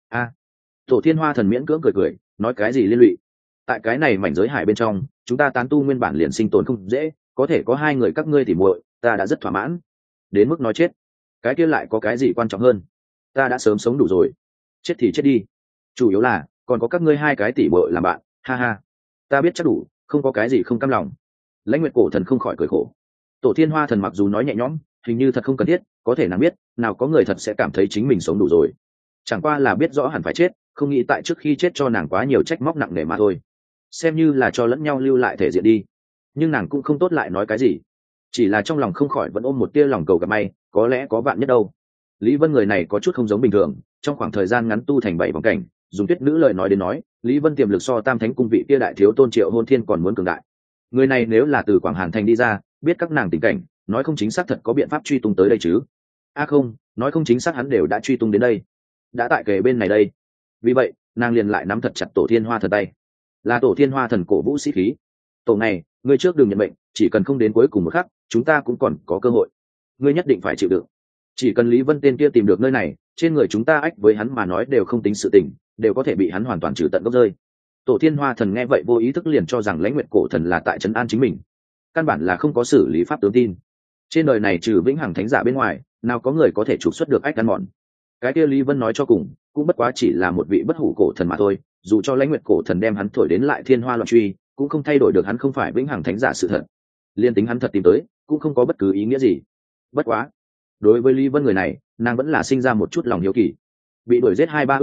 Tổ Thiên Hoa thần miễn cưỡng cười cười, nói cái gì liên lụy? Tại cái này mảnh giới hải bên trong, chúng ta tán tu nguyên bản liền sinh tồn không dễ, có thể có hai người các ngươi tỉ muội, ta đã rất thỏa mãn. Đến mức nói chết, cái kia lại có cái gì quan trọng hơn? Ta đã sớm sống đủ rồi, chết thì chết đi. Chủ yếu là còn có các ngươi hai cái tỉ muội làm bạn, ha ha. Ta biết chắc đủ, không có cái gì không cam lòng. Lãnh Nguyệt cổ thần không khỏi cười khổ. Tổ Thiên Hoa thần mặc dù nói nhẹ nhõm, hình như thật không cần thiết, có thể nàng biết, nào có người thật sẽ cảm thấy chính mình sống đủ rồi. Chẳng qua là biết rõ hẳn phải chết, không nghĩ tại trước khi chết cho nàng quá nhiều trách móc nặng nề mà thôi. Xem như là cho lẫn nhau lưu lại thể diện đi. Nhưng nàng cũng không tốt lại nói cái gì, chỉ là trong lòng không khỏi vẫn ôm một tia lòng cầu gặp may, có lẽ có vạn nhất đâu. Lý Vân người này có chút không giống bình thường, trong khoảng thời gian ngắn tu thành 7 vòng cảnh, dùng Tuyết Nữ lời nói đến nói, Lý Vân tiềm lực so Tam Thánh cung vị kia đại thiếu tôn Triệu Hôn Thiên còn muốn cường đại. Người này nếu là từ Quảng Hàn thành đi ra, biết các nàng tình cảnh, nói không chính xác thật có biện pháp truy tung tới đây chứ. Không, nói không chính xác hắn đều đã truy tung đến đây, đã tại kề bên này đây. Vì vậy nàng liền lại nắm thật chặt Tổ Thiên Hoa thần tay, là Tổ Thiên Hoa thần cổ vũ sĩ khí. Tổ này, ngươi trước đừng nhận mệnh, chỉ cần không đến cuối cùng một khắc, chúng ta cũng còn có cơ hội. Ngươi nhất định phải chịu đựng. Chỉ cần Lý Vân tên kia tìm được nơi này, trên người chúng ta ách với hắn mà nói đều không tính sự tình, đều có thể bị hắn hoàn toàn trừ tận gốc rơi. Tổ Thiên Hoa thần nghe vậy vô ý thức liền cho rằng Lãnh Nguyệt cổ thần là tại trấn an chính mình, căn bản là không có xử lý pháp tướng tin. Trên đời này trừ vĩnh hằng thánh giả bên ngoài, nào có người có thể trục xuất được ách ăn mòn. Cái kia Lý Vân nói cho cùng cũng bất quá chỉ là một vị bất hủ cổ thần mà thôi, dù cho Lãnh Nguyệt cổ thần đem hắn thổi đến lại thiên hoa loạn truy, cũng không thay đổi được hắn không phải vĩnh hằng thánh giả sự thật. Liên tính hắn thật tìm tới, cũng không có bất cứ ý nghĩa gì. Bất quá, đối với Lý Vân người này, nàng vẫn là sinh ra một chút lòng hiếu kỳ. Bị đuổi giết 2-3 ước năm,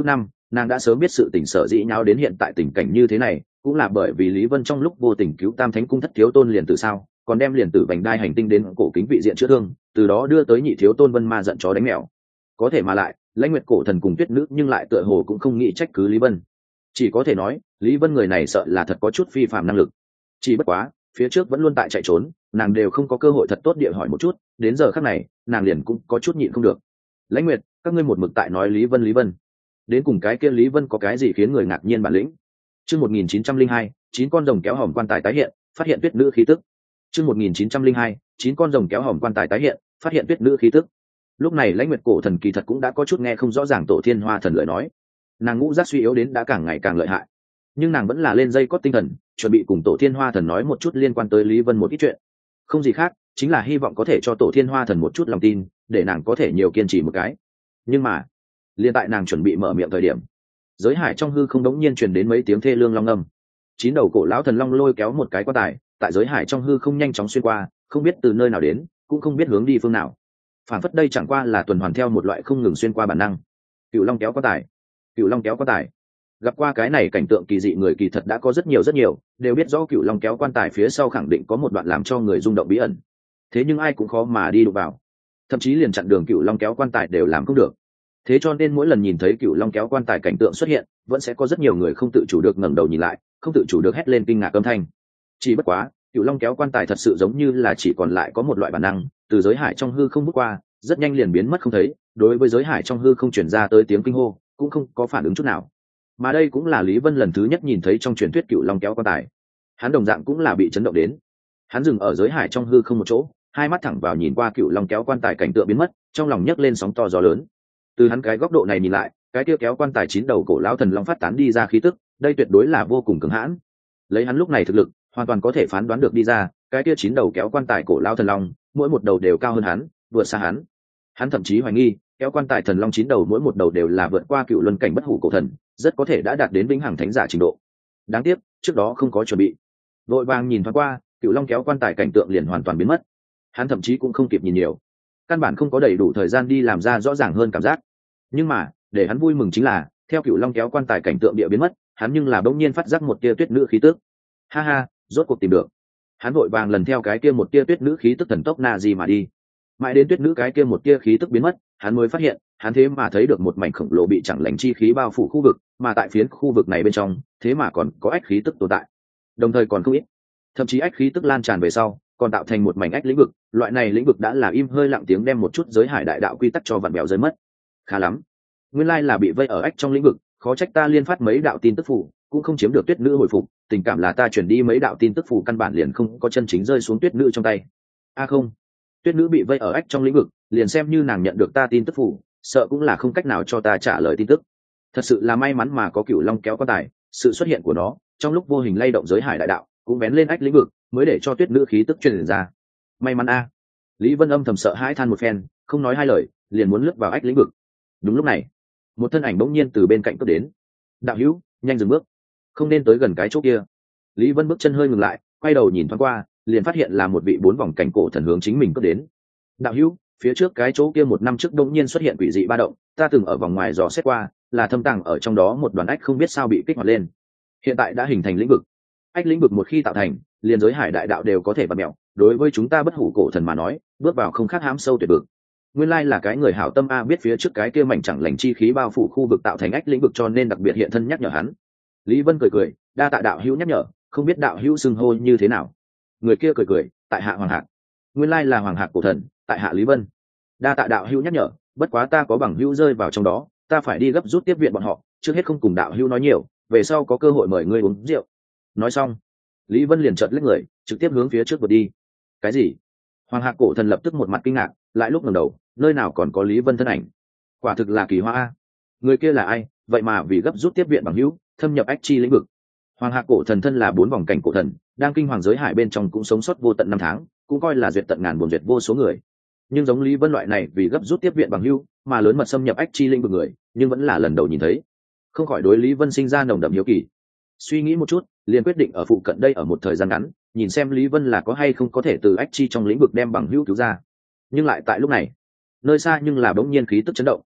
Nàng đã sớm biết sự tình sở dĩ nháo đến hiện tại tình cảnh như thế này cũng là bởi vì Lý Vân trong lúc vô tình cứu Tam Thánh cung thất thiếu tôn liền tử sao, còn đem liền tử vành đai hành tinh đến cổ kính vị diện chữa thương, từ đó đưa tới nhị thiếu tôn Vân Ma giận chó đánh mèo. Có thể mà lại Lãnh Nguyệt cổ thần cùng Tuyết nữ nhưng lại tựa hồ cũng không nghĩ trách cứ Lý Vân, chỉ có thể nói Lý Vân người này sợ là thật có chút phi phạm năng lực. Chỉ bất quá phía trước vẫn luôn tại chạy trốn, nàng đều không có cơ hội thật tốt địa hỏi một chút, đến giờ khắc này nàng liền cũng có chút nhịn không được. Lãnh Nguyệt, các ngươi một mực tại nói Lý Vân, đến cùng cái kia Lý Vân có cái gì khiến người ngạc nhiên bản lĩnh? Chương 1902, 9 con rồng kéo hòm quan tài tái hiện, phát hiện Tuyết nữ khí tức. Chương 1902, 9 con rồng kéo hòm quan tài tái hiện, phát hiện Tuyết nữ khí tức. Lúc này Lãnh Nguyệt cổ thần kỳ thật cũng đã có chút nghe không rõ ràng Tổ Thiên Hoa thần lời nói. Nàng ngũ giác suy yếu đến đã càng ngày càng lợi hại, nhưng nàng vẫn là lên dây cót tinh thần, chuẩn bị cùng Tổ Thiên Hoa thần nói một chút liên quan tới Lý Vân một ít chuyện. Không gì khác, chính là hy vọng có thể cho Tổ Thiên Hoa thần một chút lòng tin, để nàng có thể nhiều kiên trì một cái. Nhưng mà liên tại nàng chuẩn bị mở miệng thời điểm, giới hải trong hư không đống nhiên truyền đến mấy tiếng thê lương long ngâm. 9 đầu cổ lão thần long lôi kéo một cái quan tài, tại giới hải trong hư không nhanh chóng xuyên qua, không biết từ nơi nào đến, cũng không biết hướng đi phương nào. Phản phất đây chẳng qua là tuần hoàn theo một loại không ngừng xuyên qua bản năng. Cựu long kéo quan tài, cựu long kéo quan tài. Gặp qua cái này cảnh tượng kỳ dị người kỳ thật đã có rất nhiều, đều biết rõ cựu long kéo quan tài phía sau khẳng định có một đoạn làm cho người rung động bí ẩn. Thế nhưng ai cũng khó mà đi đụng vào, thậm chí liền chặn đường cựu long kéo quan tài đều làm không được. Thế cho nên mỗi lần nhìn thấy cựu long kéo quan tài cảnh tượng xuất hiện, vẫn sẽ có rất nhiều người không tự chủ được ngẩng đầu nhìn lại, không tự chủ được hét lên kinh ngạc âm thanh. Chỉ bất quá cựu long kéo quan tài thật sự giống như là chỉ còn lại có một loại bản năng, từ giới hải trong hư không bước qua, rất nhanh liền biến mất không thấy. Đối với giới hải trong hư không truyền ra tới tiếng kinh hô, cũng không có phản ứng chút nào. Mà đây cũng là Lý Vân lần thứ nhất nhìn thấy trong truyền thuyết cựu long kéo quan tài. Hắn đồng dạng cũng là bị chấn động đến. Hắn dừng ở giới hải trong hư không một chỗ, hai mắt thẳng vào nhìn qua cựu long kéo quan tài cảnh tượng biến mất, trong lòng nhấc lên sóng to gió lớn. Từ hắn cái góc độ này nhìn lại, cái kia kéo quan tài 9 đầu cổ lão thần long phát tán đi ra khí tức, đây tuyệt đối là vô cùng cứng hãn. Lấy hắn lúc này thực lực, hoàn toàn có thể phán đoán được đi ra, cái kia 9 đầu kéo quan tài cổ lão thần long, mỗi một đầu đều cao hơn hắn, vượt xa hắn. Hắn thậm chí hoài nghi, kéo quan tài thần long 9 đầu mỗi một đầu đều là vượt qua cựu luân cảnh bất hủ cổ thần, rất có thể đã đạt đến vĩnh hằng thánh giả trình độ. Đáng tiếc, trước đó không có chuẩn bị. Vội vàng nhìn thoáng qua, cựu long kéo quan tài cảnh tượng liền hoàn toàn biến mất. Hắn thậm chí cũng không kịp nhìn nhiều, căn bản không có đầy đủ thời gian đi làm ra rõ ràng hơn cảm giác. Nhưng mà để hắn vui mừng chính là, theo cựu long kéo quan tài cảnh tượng địa biến mất, hắn nhưng là bỗng nhiên phát giác một tia tuyết nữ khí tức. Ha ha, rốt cuộc tìm được. Hắn vội vàng lần theo cái kia một tia tuyết nữ khí tức thần tốc na di mà đi. Mãi đến tuyết nữ cái kia một tia khí tức biến mất, hắn mới phát hiện, hắn thế mà thấy được một mảnh khổng lồ bị chẳng lành chi khí bao phủ khu vực, mà tại phiến khu vực này bên trong, thế mà còn có ách khí tức tồn tại. Đồng thời còn không ít, thậm chí ách khí tức lan tràn về sau, còn tạo thành một mảnh ách lĩnh vực. Loại này lĩnh vực đã là im hơi lặng tiếng đem một chút giới hải đại đạo quy tắc cho vặn bèo rơi mất. Khá lắm, nguyên lai là bị vây ở ách trong lĩnh vực, khó trách ta liên phát mấy đạo tin tức phủ cũng không chiếm được tuyết nữ hồi phục, tình cảm là ta chuyển đi mấy đạo tin tức phủ căn bản liền không có chân chính rơi xuống tuyết nữ trong tay. Không, tuyết nữ bị vây ở ách trong lĩnh vực, liền xem như nàng nhận được ta tin tức phủ, sợ cũng là không cách nào cho ta trả lời tin tức. Thật sự là may mắn mà có cựu long kéo quan tài, sự xuất hiện của nó trong lúc vô hình lay động giới hải đại đạo, cũng vén lên ách lĩnh vực, mới để cho tuyết nữ khí tức truyền ra. May mắn a. Lý Vân âm thầm sợ hãi than một phen, không nói hai lời, liền muốn lướt vào ách lĩnh vực. Đúng lúc này, một thân ảnh bỗng nhiên từ bên cạnh cướp đến. Đạo hữu, nhanh dừng bước, không nên tới gần cái chỗ kia. Lý Vân bước chân hơi ngừng lại, quay đầu nhìn thoáng qua, liền phát hiện là một vị 4 vòng cảnh cổ thần hướng chính mình cướp đến. Đạo hữu, phía trước cái chỗ kia một năm trước bỗng nhiên xuất hiện quỷ dị ba động, ta từng ở vòng ngoài dò xét qua, là thâm tàng ở trong đó một đoàn ách không biết sao bị kích hoạt lên, hiện tại đã hình thành lĩnh vực. Ách lĩnh vực một khi tạo thành, liền giới hải đại đạo đều có thể vặn mèo, đối với chúng ta bất hủ cổ thần mà nói, bước vào không khác hãm sâu tuyệt vực. Nguyên lai là cái người hảo tâm a, biết phía trước cái kia mảnh chẳng lành chi khí bao phủ khu vực tạo thành ách lĩnh vực, cho nên đặc biệt hiện thân nhắc nhở hắn. Lý Vân cười, đa tạ đạo hữu nhắc nhở, không biết đạo hữu xưng hô như thế nào. Người kia cười, tại hạ Hoàng Hạc. Nguyên lai là Hoàng Hạc cổ thần, tại hạ Lý Vân. Đa tạ đạo hữu nhắc nhở, bất quá ta có bằng hữu rơi vào trong đó, ta phải đi gấp rút tiếp viện bọn họ, trước hết không cùng đạo hữu nói nhiều, về sau có cơ hội mời ngươi uống rượu. Nói xong, Lý Vân liền chợt lách người, trực tiếp hướng phía trước vượt đi. Cái gì? Hoàng Hạc cổ thần lập tức một mặt kinh ngạc, lại lúc ngẩng đầu, nơi nào còn có Lý Vân thân ảnh? Quả thực là kỳ hoa a. Người kia là ai, vậy mà vì gấp rút tiếp viện bằng hữu, thâm nhập ách chi lĩnh vực. Hoàng Hạc cổ thần thân là 4 vòng cảnh cổ thần, đang kinh hoàng giới hải bên trong cũng sống sót vô tận 5 tháng, cũng coi là duyệt tận ngàn buồn duyệt vô số người. Nhưng giống Lý Vân loại này vì gấp rút tiếp viện bằng hữu mà lớn mật xâm nhập ách chi lĩnh vực người, nhưng vẫn là lần đầu nhìn thấy. Không khỏi đối Lý Vân sinh ra nồng đậm hiếu kỳ. Suy nghĩ một chút, liền quyết định ở phụ cận đây ở một thời gian ngắn, nhìn xem Lý Vân là có hay không có thể từ ách chi trong lĩnh vực đem bằng hữu cứu ra. Nhưng lại tại lúc này, nơi xa nhưng là bỗng nhiên khí tức chấn động.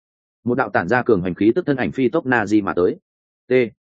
một đạo tản ra cường hành khí tức thân ảnh phi tốc na di mà tới. T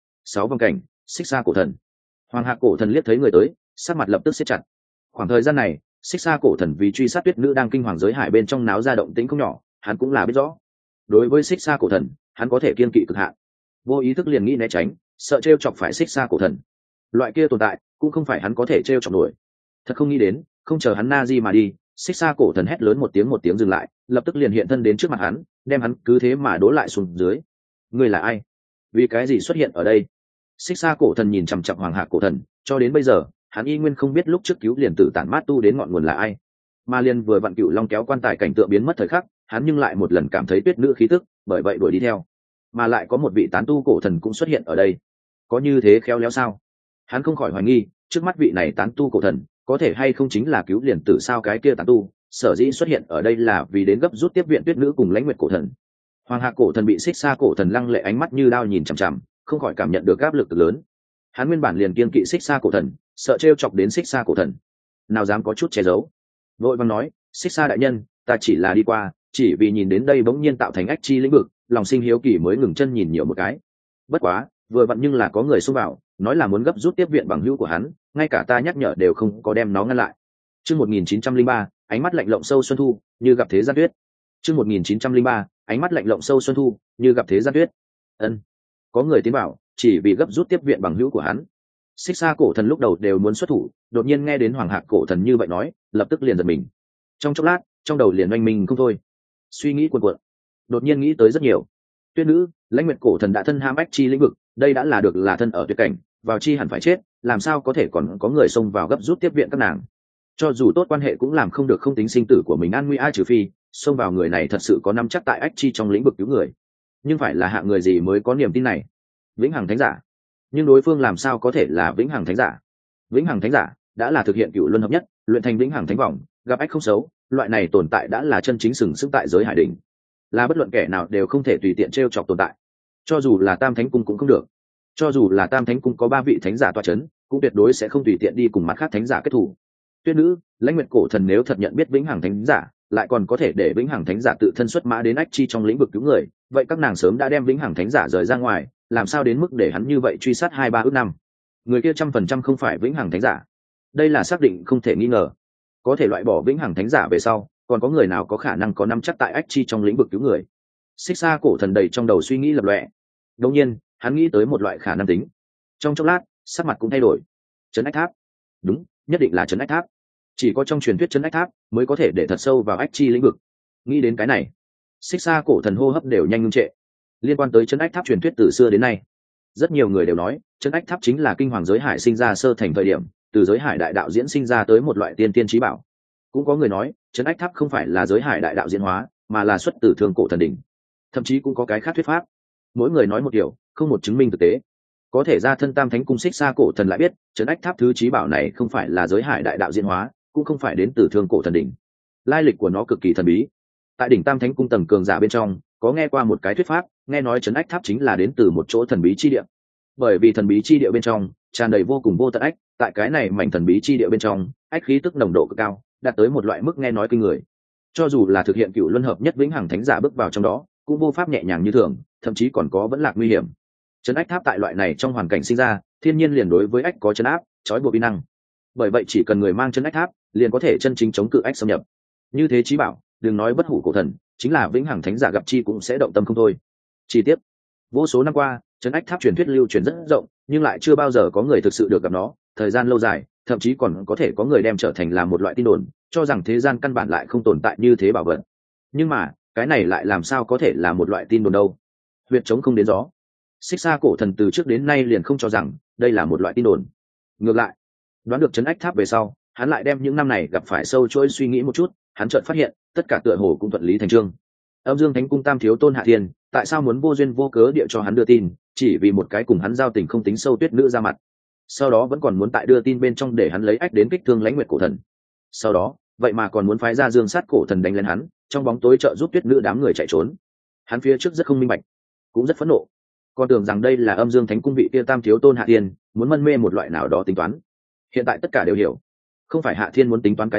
6 vòng cảnh, xích xa cổ thần. Hoàng Hạc cổ thần liếc thấy người tới, sắc mặt lập tức siết chặt. Khoảng thời gian này, xích xa cổ thần vì truy sát tuyết nữ đang kinh hoàng giới hải bên trong náo ra động tĩnh không nhỏ, hắn cũng là biết rõ. Đối với xích xa cổ thần, hắn có thể kiên kỵ cực hạn, vô ý thức liền nghĩ né tránh, sợ trêu chọc phải xích xa cổ thần. Loại kia tồn tại cũng không phải hắn có thể trêu chọc nổi. Thật không nghĩ đến, không chờ hắn na di mà đi, xích xa cổ thần hét lớn một tiếng dừng lại, lập tức liền hiện thân đến trước mặt hắn, đem hắn cứ thế mà đố lại xuống dưới. Ngươi là ai? Vì cái gì xuất hiện ở đây? Xích xa cổ thần nhìn chằm chằm Hoàng Hạc cổ thần, cho đến bây giờ hắn y nguyên không biết lúc trước cứu liền tử tản mát tu đến ngọn nguồn là ai, mà liền vừa vặn Cựu Long kéo quan tài cảnh tượng biến mất thời khắc, hắn nhưng lại một lần cảm thấy tuyết nữ khí tức, bởi vậy đuổi đi theo. Mà lại có một vị tán tu cổ thần cũng xuất hiện ở đây. Có như thế khéo léo sao? Hắn không khỏi hoài nghi, trước mắt vị này tán tu cổ thần có thể hay không chính là cứu liền tử sao cái kia tán tu, sở dĩ xuất hiện ở đây là vì đến gấp rút tiếp viện tuyết nữ cùng Lãnh Nguyệt cổ thần. Hoàng Hạc cổ thần bị xích xa cổ thần lăng lệ ánh mắt như đao nhìn chằm chằm, không khỏi cảm nhận được áp lực lớn. Hắn nguyên bản liền kiêng kỵ xích xa cổ thần, sợ trêu chọc đến xích xa cổ thần, nào dám có chút che giấu. Vội vàng nói, xích xa đại nhân, ta chỉ là đi qua, chỉ vì nhìn đến đây bỗng nhiên tạo thành ách chi lĩnh vực, lòng sinh hiếu kỳ mới ngừng chân nhìn nhiều một cái. Bất quá, vừa vặn nhưng là có người xông vào, nói là muốn gấp rút tiếp viện bằng hữu của hắn, ngay cả ta nhắc nhở đều không có đem nó ngăn lại. Chương 1903, ánh mắt lạnh lộng sâu xuân thu, như gặp thế gian tuyết. Chương 1903, ánh mắt lạnh lộng sâu xuân thu, như gặp thế gian tuyết. Ân, có người tiến vào, chỉ vì gấp rút tiếp viện bằng hữu của hắn. Xích xa cổ thần lúc đầu đều muốn xuất thủ, đột nhiên nghe đến Hoàng Hạc cổ thần như vậy nói, lập tức liền giật mình. Trong chốc lát, trong đầu liền oanh minh không thôi, suy nghĩ cuồn cuộn, đột nhiên nghĩ tới rất nhiều. Tuyết nữ, Lãnh Nguyệt cổ thần đã thân ham ách chi lĩnh vực, đây đã là được là thân ở tuyệt cảnh, vào chi hẳn phải chết, làm sao có thể còn có người xông vào gấp rút tiếp viện các nàng? Cho dù tốt quan hệ cũng làm không được không tính sinh tử của mình an nguy, ai trừ phi xông vào người này thật sự có nắm chắc tại ách chi trong lĩnh vực cứu người. Nhưng phải là hạng người gì mới có niềm tin này? Vĩnh hằng thánh giả. Nhưng đối phương làm sao có thể là vĩnh hằng thánh giả? Vĩnh hằng thánh giả đã là thực hiện cựu luân hợp nhất, luyện thành vĩnh hằng thánh vòng, gặp ách không xấu, loại này tồn tại đã là chân chính sừng sững tại giới hải đỉnh, là bất luận kẻ nào đều không thể tùy tiện t chọc tồn tại. Cho dù là Tam Thánh cung cũng không được, cho dù là Tam Thánh cung có 3 vị thánh giả toa chấn, cũng tuyệt đối sẽ không tùy tiện đi cùng mặt khác thánh giả kết thủ. Tuyết nữ, Lãnh Nguyệt cổ thần nếu thật nhận biết vĩnh hằng thánh giả, lại còn có thể để vĩnh hằng thánh giả tự thân xuất mã đến ách chi trong lĩnh vực cứu người, vậy các nàng sớm đã đem vĩnh hằng thánh giả rời ra ngoài, làm sao đến mức để hắn như vậy truy sát 2-3 ước năm? Người kia 100% không phải vĩnh hằng thánh giả, đây là xác định không thể nghi ngờ. Có thể loại bỏ vĩnh hằng thánh giả về sau, còn có người nào có khả năng có nắm chắc tại ách chi trong lĩnh vực cứu người? Xích xa cổ thần đầy trong đầu suy nghĩ lập lòe. Đột nhiên, hắn nghĩ tới một loại khả năng tính. Trong chốc lát, sắc mặt cũng thay đổi. Trấn ách tháp. Đúng, nhất định là trấn ách tháp. Chỉ có trong truyền thuyết trấn ách tháp mới có thể để thật sâu vào ách chi lĩnh vực. Nghĩ đến cái này, xích xa cổ thần hô hấp đều nhanh ngưng trệ. Liên quan tới trấn ách tháp truyền thuyết từ xưa đến nay, rất nhiều người đều nói trấn ách tháp chính là kinh hoàng giới hải sinh ra sơ thành thời điểm, từ giới hải đại đạo diễn sinh ra tới một loại tiên tiên trí bảo. Cũng có người nói trấn ách tháp không phải là giới hải đại đạo diễn hóa, mà là xuất từ thương cổ thần đỉnh. Thậm chí cũng có cái khác thuyết pháp, mỗi người nói một điều, không một chứng minh thực tế. Có thể ra thân Tam Thánh cung xích xa cổ thần lại biết trấn ách tháp thứ trí bảo này không phải là giới hải đại đạo diễn hóa, cũng không phải đến từ thương cổ thần đỉnh. Lai lịch của nó cực kỳ thần bí. Tại đỉnh Tam Thánh cung tầng cường giả bên trong, có nghe qua một cái thuyết pháp, nghe nói trấn ách tháp chính là đến từ một chỗ thần bí chi địa. Bởi vì thần bí chi địa bên trong tràn đầy vô cùng vô tận ách, tại cái này mảnh thần bí chi địa bên trong, ách khí tức nồng độ cực cao, đạt tới một loại mức nghe nói kinh người. Cho dù là thực hiện cựu luân hợp nhất vĩnh hằng thánh giả bước vào trong đó, cũng vô pháp nhẹ nhàng như thường, thậm chí còn có vẫn lạc nguy hiểm. Trấn ách tháp tại loại này trong hoàn cảnh sinh ra, thiên nhiên liền đối với ách có trấn áp, trói buộc uy năng. Bởi vậy chỉ cần người mang trấn ách tháp, liền có thể chân chính chống cự ách xâm nhập. Như thế chí bảo, đừng nói bất hủ cổ thần, chính là vĩnh hằng thánh giả gặp chi cũng sẽ động tâm không thôi. Chi tiết, vô số năm qua, trấn ách tháp truyền thuyết lưu truyền rất rộng, nhưng lại chưa bao giờ có người thực sự được gặp nó. Thời gian lâu dài, thậm chí còn có thể có người đem trở thành là một loại tin đồn, cho rằng thế gian căn bản lại không tồn tại như thế bảo vật. Nhưng mà, cái này lại làm sao có thể là một loại tin đồn đâu? Huyệt trống không đến gió. Xích xa cổ thần từ trước đến nay liền không cho rằng đây là một loại tin đồn. Ngược lại, đoán được trấn ách tháp về sau, hắn lại đem những năm này gặp phải sâu chuỗi suy nghĩ một chút, hắn chợt phát hiện tất cả tựa hồ cũng thuận lý thành chương. Âm Dương Thánh cung Tam thiếu tôn Hạ Thiên, tại sao muốn vô duyên vô cớ địa cho hắn đưa tin, chỉ vì một cái cùng hắn giao tình không tính sâu tuyết nữ ra mặt. Sau đó vẫn còn muốn tại đưa tin bên trong để hắn lấy ách đến kích thương Lãnh Nguyệt cổ thần. Sau đó, vậy mà còn muốn phái ra Dương Sát cổ thần đánh lên hắn, trong bóng tối trợ giúp tuyết nữ đám người chạy trốn. Hắn phía trước rất không minh bạch, cũng rất phẫn nộ, còn tưởng rằng đây là Âm Dương Thánh cung vị kia Tam thiếu tôn Hạ Thiên muốn mân mê một loại nào đó tính toán. Hiện tại tất cả đều hiểu, không phải Hạ Thiên muốn tính toán cái gì,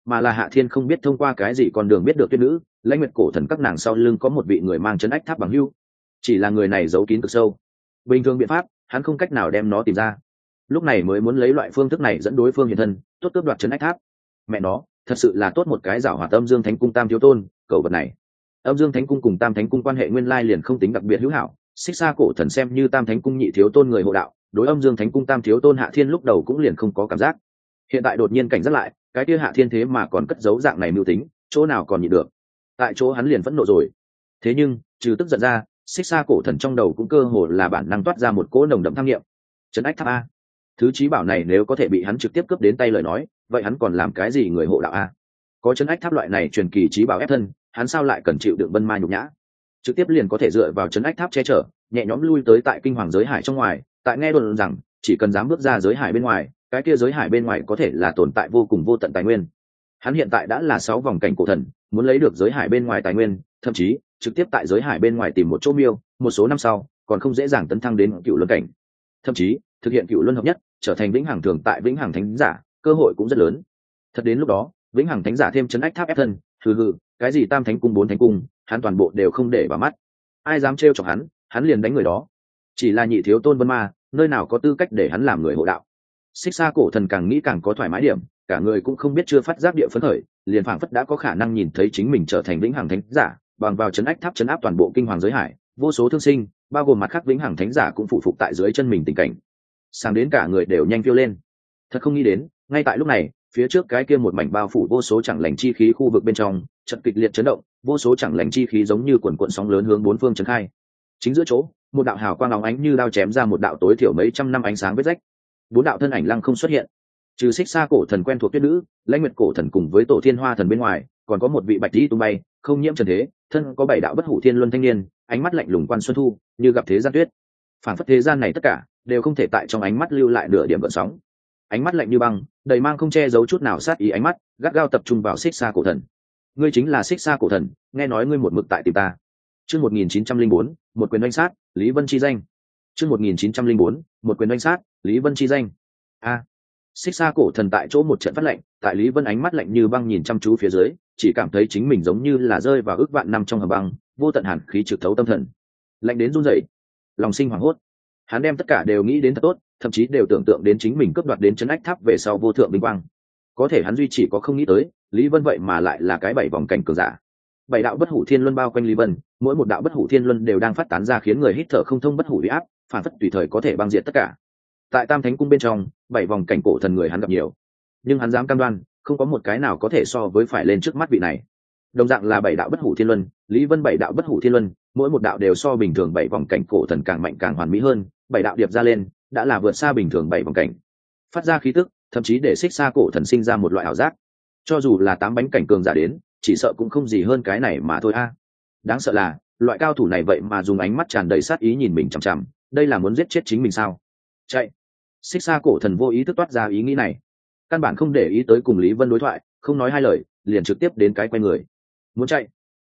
mà là Hạ Thiên không biết thông qua cái gì con đường biết được tuyết nữ, Lãnh Nguyệt cổ thần các nàng sau lưng có một vị người mang trấn ách tháp bằng hữu. Chỉ là người này giấu kín cực sâu. Bình thường biện pháp, hắn không cách nào đem nó tìm ra. Lúc này mới muốn lấy loại phương thức này dẫn đối phương hiện thân, tốt cướp đoạt trấn ách tháp. Mẹ nó, thật sự là tốt một cái giảo hoạt Âm Dương Thánh Cung Tam thiếu tôn, cầu vật này. Âm Dương Thánh Cung cùng Tam Thánh Cung quan hệ nguyên lai liền không tính đặc biệt hữu hảo, Xích Sa cổ thần xem như Tam Thánh Cung nhị thiếu tôn người hộ đạo, đối Âm Dương Thánh Cung Tam thiếu tôn Hạ Thiên lúc đầu cũng liền không có cảm giác. Hiện tại đột nhiên cảnh giác lại, cái kia Hạ Thiên thế mà còn cất giấu dạng này mưu tính, chỗ nào còn nhịn được. Tại chỗ hắn liền phẫn nộ rồi. Thế nhưng, trừ tức giận ra, Xích Sa cổ thần trong đầu cũng cơ hồ là bản năng toát ra một cỗ nồng đậm tham nghiệm. Trấn ách tháp a, thứ chí bảo này nếu có thể bị hắn trực tiếp cướp đến tay lời nói, vậy hắn còn làm cái gì người hộ đạo a? Có trấn ách tháp loại này truyền kỳ chí bảo ép thân, hắn sao lại cần chịu đựng vân ma nhục nhã? Trực tiếp liền có thể dựa vào trấn ách tháp che chở, nhẹ nhõm lui tới tại kinh hoàng giới hải trong ngoài. Tại nghe đồn rằng, chỉ cần dám bước ra giới hải bên ngoài, cái kia giới hải bên ngoài có thể là tồn tại vô cùng vô tận tài nguyên. Hắn hiện tại đã là 6 vòng cảnh cổ thần, muốn lấy được giới hải bên ngoài tài nguyên, thậm chí trực tiếp tại giới hải bên ngoài tìm một chỗ miêu, một số năm sau còn không dễ dàng tấn thăng đến cựu luân cảnh. Thậm chí thực hiện cựu luân hợp nhất, trở thành vĩnh hằng thường tại vĩnh hằng thánh giả, cơ hội cũng rất lớn. Thật đến lúc đó, vĩnh hằng thánh giả thêm trấn ách tháp ép thân, cái gì Tam Thánh Cung 4 Thánh Cung, hắn toàn bộ đều không để vào mắt. Ai dám trêu chọc hắn liền đánh người đó. Chỉ là nhị thiếu tôn Vân Ma, nơi nào có tư cách để hắn làm người hộ đạo. Xích Sa cổ thần càng nghĩ càng có thoải mái điểm, cả người cũng không biết chưa phát giác địa phấn khởi, liền phảng phất đã có khả năng nhìn thấy chính mình trở thành vĩnh hằng thánh giả, bằng vào trấn ách tháp trấn áp toàn bộ kinh hoàng giới hải, vô số thương sinh, bao gồm mặt khác vĩnh hằng thánh giả cũng phụ phục tại dưới chân mình tình cảnh. Sang đến cả người đều nhanh phiêu lên. Thật không nghĩ đến, ngay tại lúc này, phía trước cái kia một mảnh bao phủ vô số chẳng lành chi khí khu vực bên trong, chợt kịch liệt chấn động, vô số chẳng lành chi khí giống như quần cuộn sóng lớn hướng bốn phương trấn khai. Chính giữa chỗ, một đạo hào quang óng ánh như đao chém ra một đạo tối thiểu mấy trăm năm ánh sáng vết rách. 4 đạo thân ảnh lăng không xuất hiện. Trừ Xích Sa cổ thần quen thuộc tuyết nữ, Lãnh Nguyệt cổ thần cùng với Tổ Thiên Hoa thần bên ngoài, còn có một vị bạch y tung bay, không nhiễm trần thế, thân có 7 đạo bất hủ thiên luân thanh niên, ánh mắt lạnh lùng quan xuân thu, như gặp thế gian tuyết. Phản phất thế gian này tất cả đều không thể tại trong ánh mắt lưu lại nửa điểm gợn sóng. Ánh mắt lạnh như băng, đầy mang không che giấu chút nào sát ý ánh mắt, gắt gao tập trung vào Xích Sa cổ thần. Ngươi chính là Xích Sa cổ thần, nghe nói ngươi một mực tại tìm ta. Chương 1904, một quyền oanh sát, Lý Vân chi danh. Chương 1904, một quyền oanh sát, Lý Vân chi danh. A. Xích Sa cổ thần tại chỗ một trận phát lạnh, tại Lý Vân ánh mắt lạnh như băng nhìn chăm chú phía dưới, chỉ cảm thấy chính mình giống như là rơi vào ước vạn năm trong hầm băng, vô tận hàn khí trực thấu tâm thần. Lạnh đến run rẩy, lòng sinh hoảng hốt. Hắn đem tất cả đều nghĩ đến thật tốt, thậm chí đều tưởng tượng đến chính mình cướp đoạt đến trấn ách tháp về sau vô thượng vinh quang. Có thể hắn duy chỉ có không nghĩ tới, Lý Vân vậy mà lại là cái 7 vòng cảnh cường giả. 7 đạo bất hủ thiên luân bao quanh Lý Vân, mỗi một đạo bất hủ thiên luân đều đang phát tán ra khiến người hít thở không thông bất hủ uy áp, phản phất tùy thời có thể băng diệt tất cả. Tại Tam Thánh Cung bên trong, 7 vòng cảnh cổ thần người hắn gặp nhiều, nhưng hắn dám cam đoan, không có một cái nào có thể so với phải lên trước mắt vị này. Đồng dạng là 7 đạo bất hủ thiên luân, Lý Vân 7 đạo bất hủ thiên luân, mỗi một đạo đều so bình thường 7 vòng cảnh cổ thần càng mạnh càng hoàn mỹ hơn, 7 đạo điệp ra lên, đã là vượt xa bình thường 7 vòng cảnh. Phát ra khí tức, thậm chí để Xích Sa cổ thần sinh ra một loại ảo giác. Cho dù là 8 bánh cảnh cường giả đến, chỉ sợ cũng không gì hơn cái này mà thôi a. Đáng sợ là, loại cao thủ này vậy mà dùng ánh mắt tràn đầy sát ý nhìn mình chằm chằm, đây là muốn giết chết chính mình sao? Chạy. Xích Sa cổ thần vô ý thức toát ra ý nghĩ này, căn bản không để ý tới cùng Lý Vân đối thoại, không nói hai lời, liền trực tiếp đến cái quay người. Muốn chạy.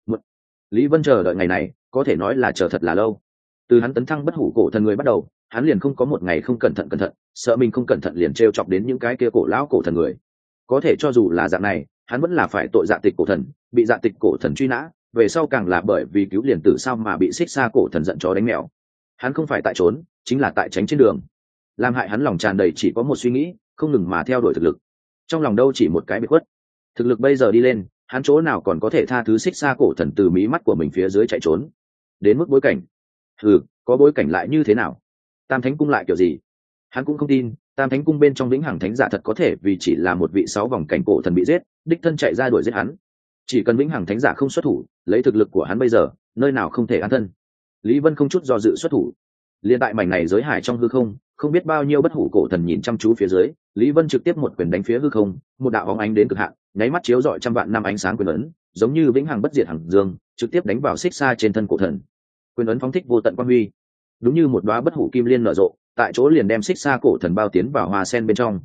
Lý Vân chờ đợi ngày này, có thể nói là chờ thật là lâu. Từ hắn tấn thăng bất hủ cổ thần người bắt đầu, hắn liền không có một ngày không cẩn thận, sợ mình không cẩn thận liền trêu chọc đến những cái kia cổ lão cổ thần người. Có thể cho dù là dạng này, hắn vẫn là phải tội dạ tịch cổ thần, bị dạ tịch cổ thần truy nã, về sau càng là bởi vì cứu liền tử sao mà bị Xích Sa cổ thần giận chó đánh mèo. Hắn không phải tại trốn, chính là tại tránh trên đường. Làm hại hắn lòng tràn đầy chỉ có một suy nghĩ, không ngừng mà theo đuổi thực lực. Trong lòng đâu chỉ một cái biệt khuất. Thực lực bây giờ đi lên, hắn chỗ nào còn có thể tha thứ Xích Sa cổ thần từ mí mắt của mình phía dưới chạy trốn. Đến mức bối cảnh, có bối cảnh lại như thế nào? Tam Thánh Cung lại kiểu gì? Hắn cũng không tin, Tam Thánh Cung bên trong vĩnh hằng thánh giả thật có thể vì chỉ là một vị 6 vòng cảnh cổ thần bị giết, đích thân chạy ra đuổi giết hắn. Chỉ cần vĩnh hằng thánh giả không xuất thủ, lấy thực lực của hắn bây giờ, nơi nào không thể an thân. Lý Vân không chút do dự xuất thủ. Liên tại mảnh này giới hải trong hư không, không biết bao nhiêu bất hủ cổ thần nhìn chăm chú phía dưới, Lý Vân trực tiếp một quyền đánh phía hư không, một đạo bóng ánh đến cực hạn, nháy mắt chiếu rọi trăm vạn năm ánh sáng quyền ấn, giống như vĩnh hằng bất diệt hằng dương, trực tiếp đánh vào Xích Sa trên thân cổ thần. Quyền ấn phóng thích vô tận quang huy, đúng như một đóa bất hủ kim liên nở rộ, tại chỗ liền đem Xích Sa cổ thần bao tiến vào hoa sen bên trong.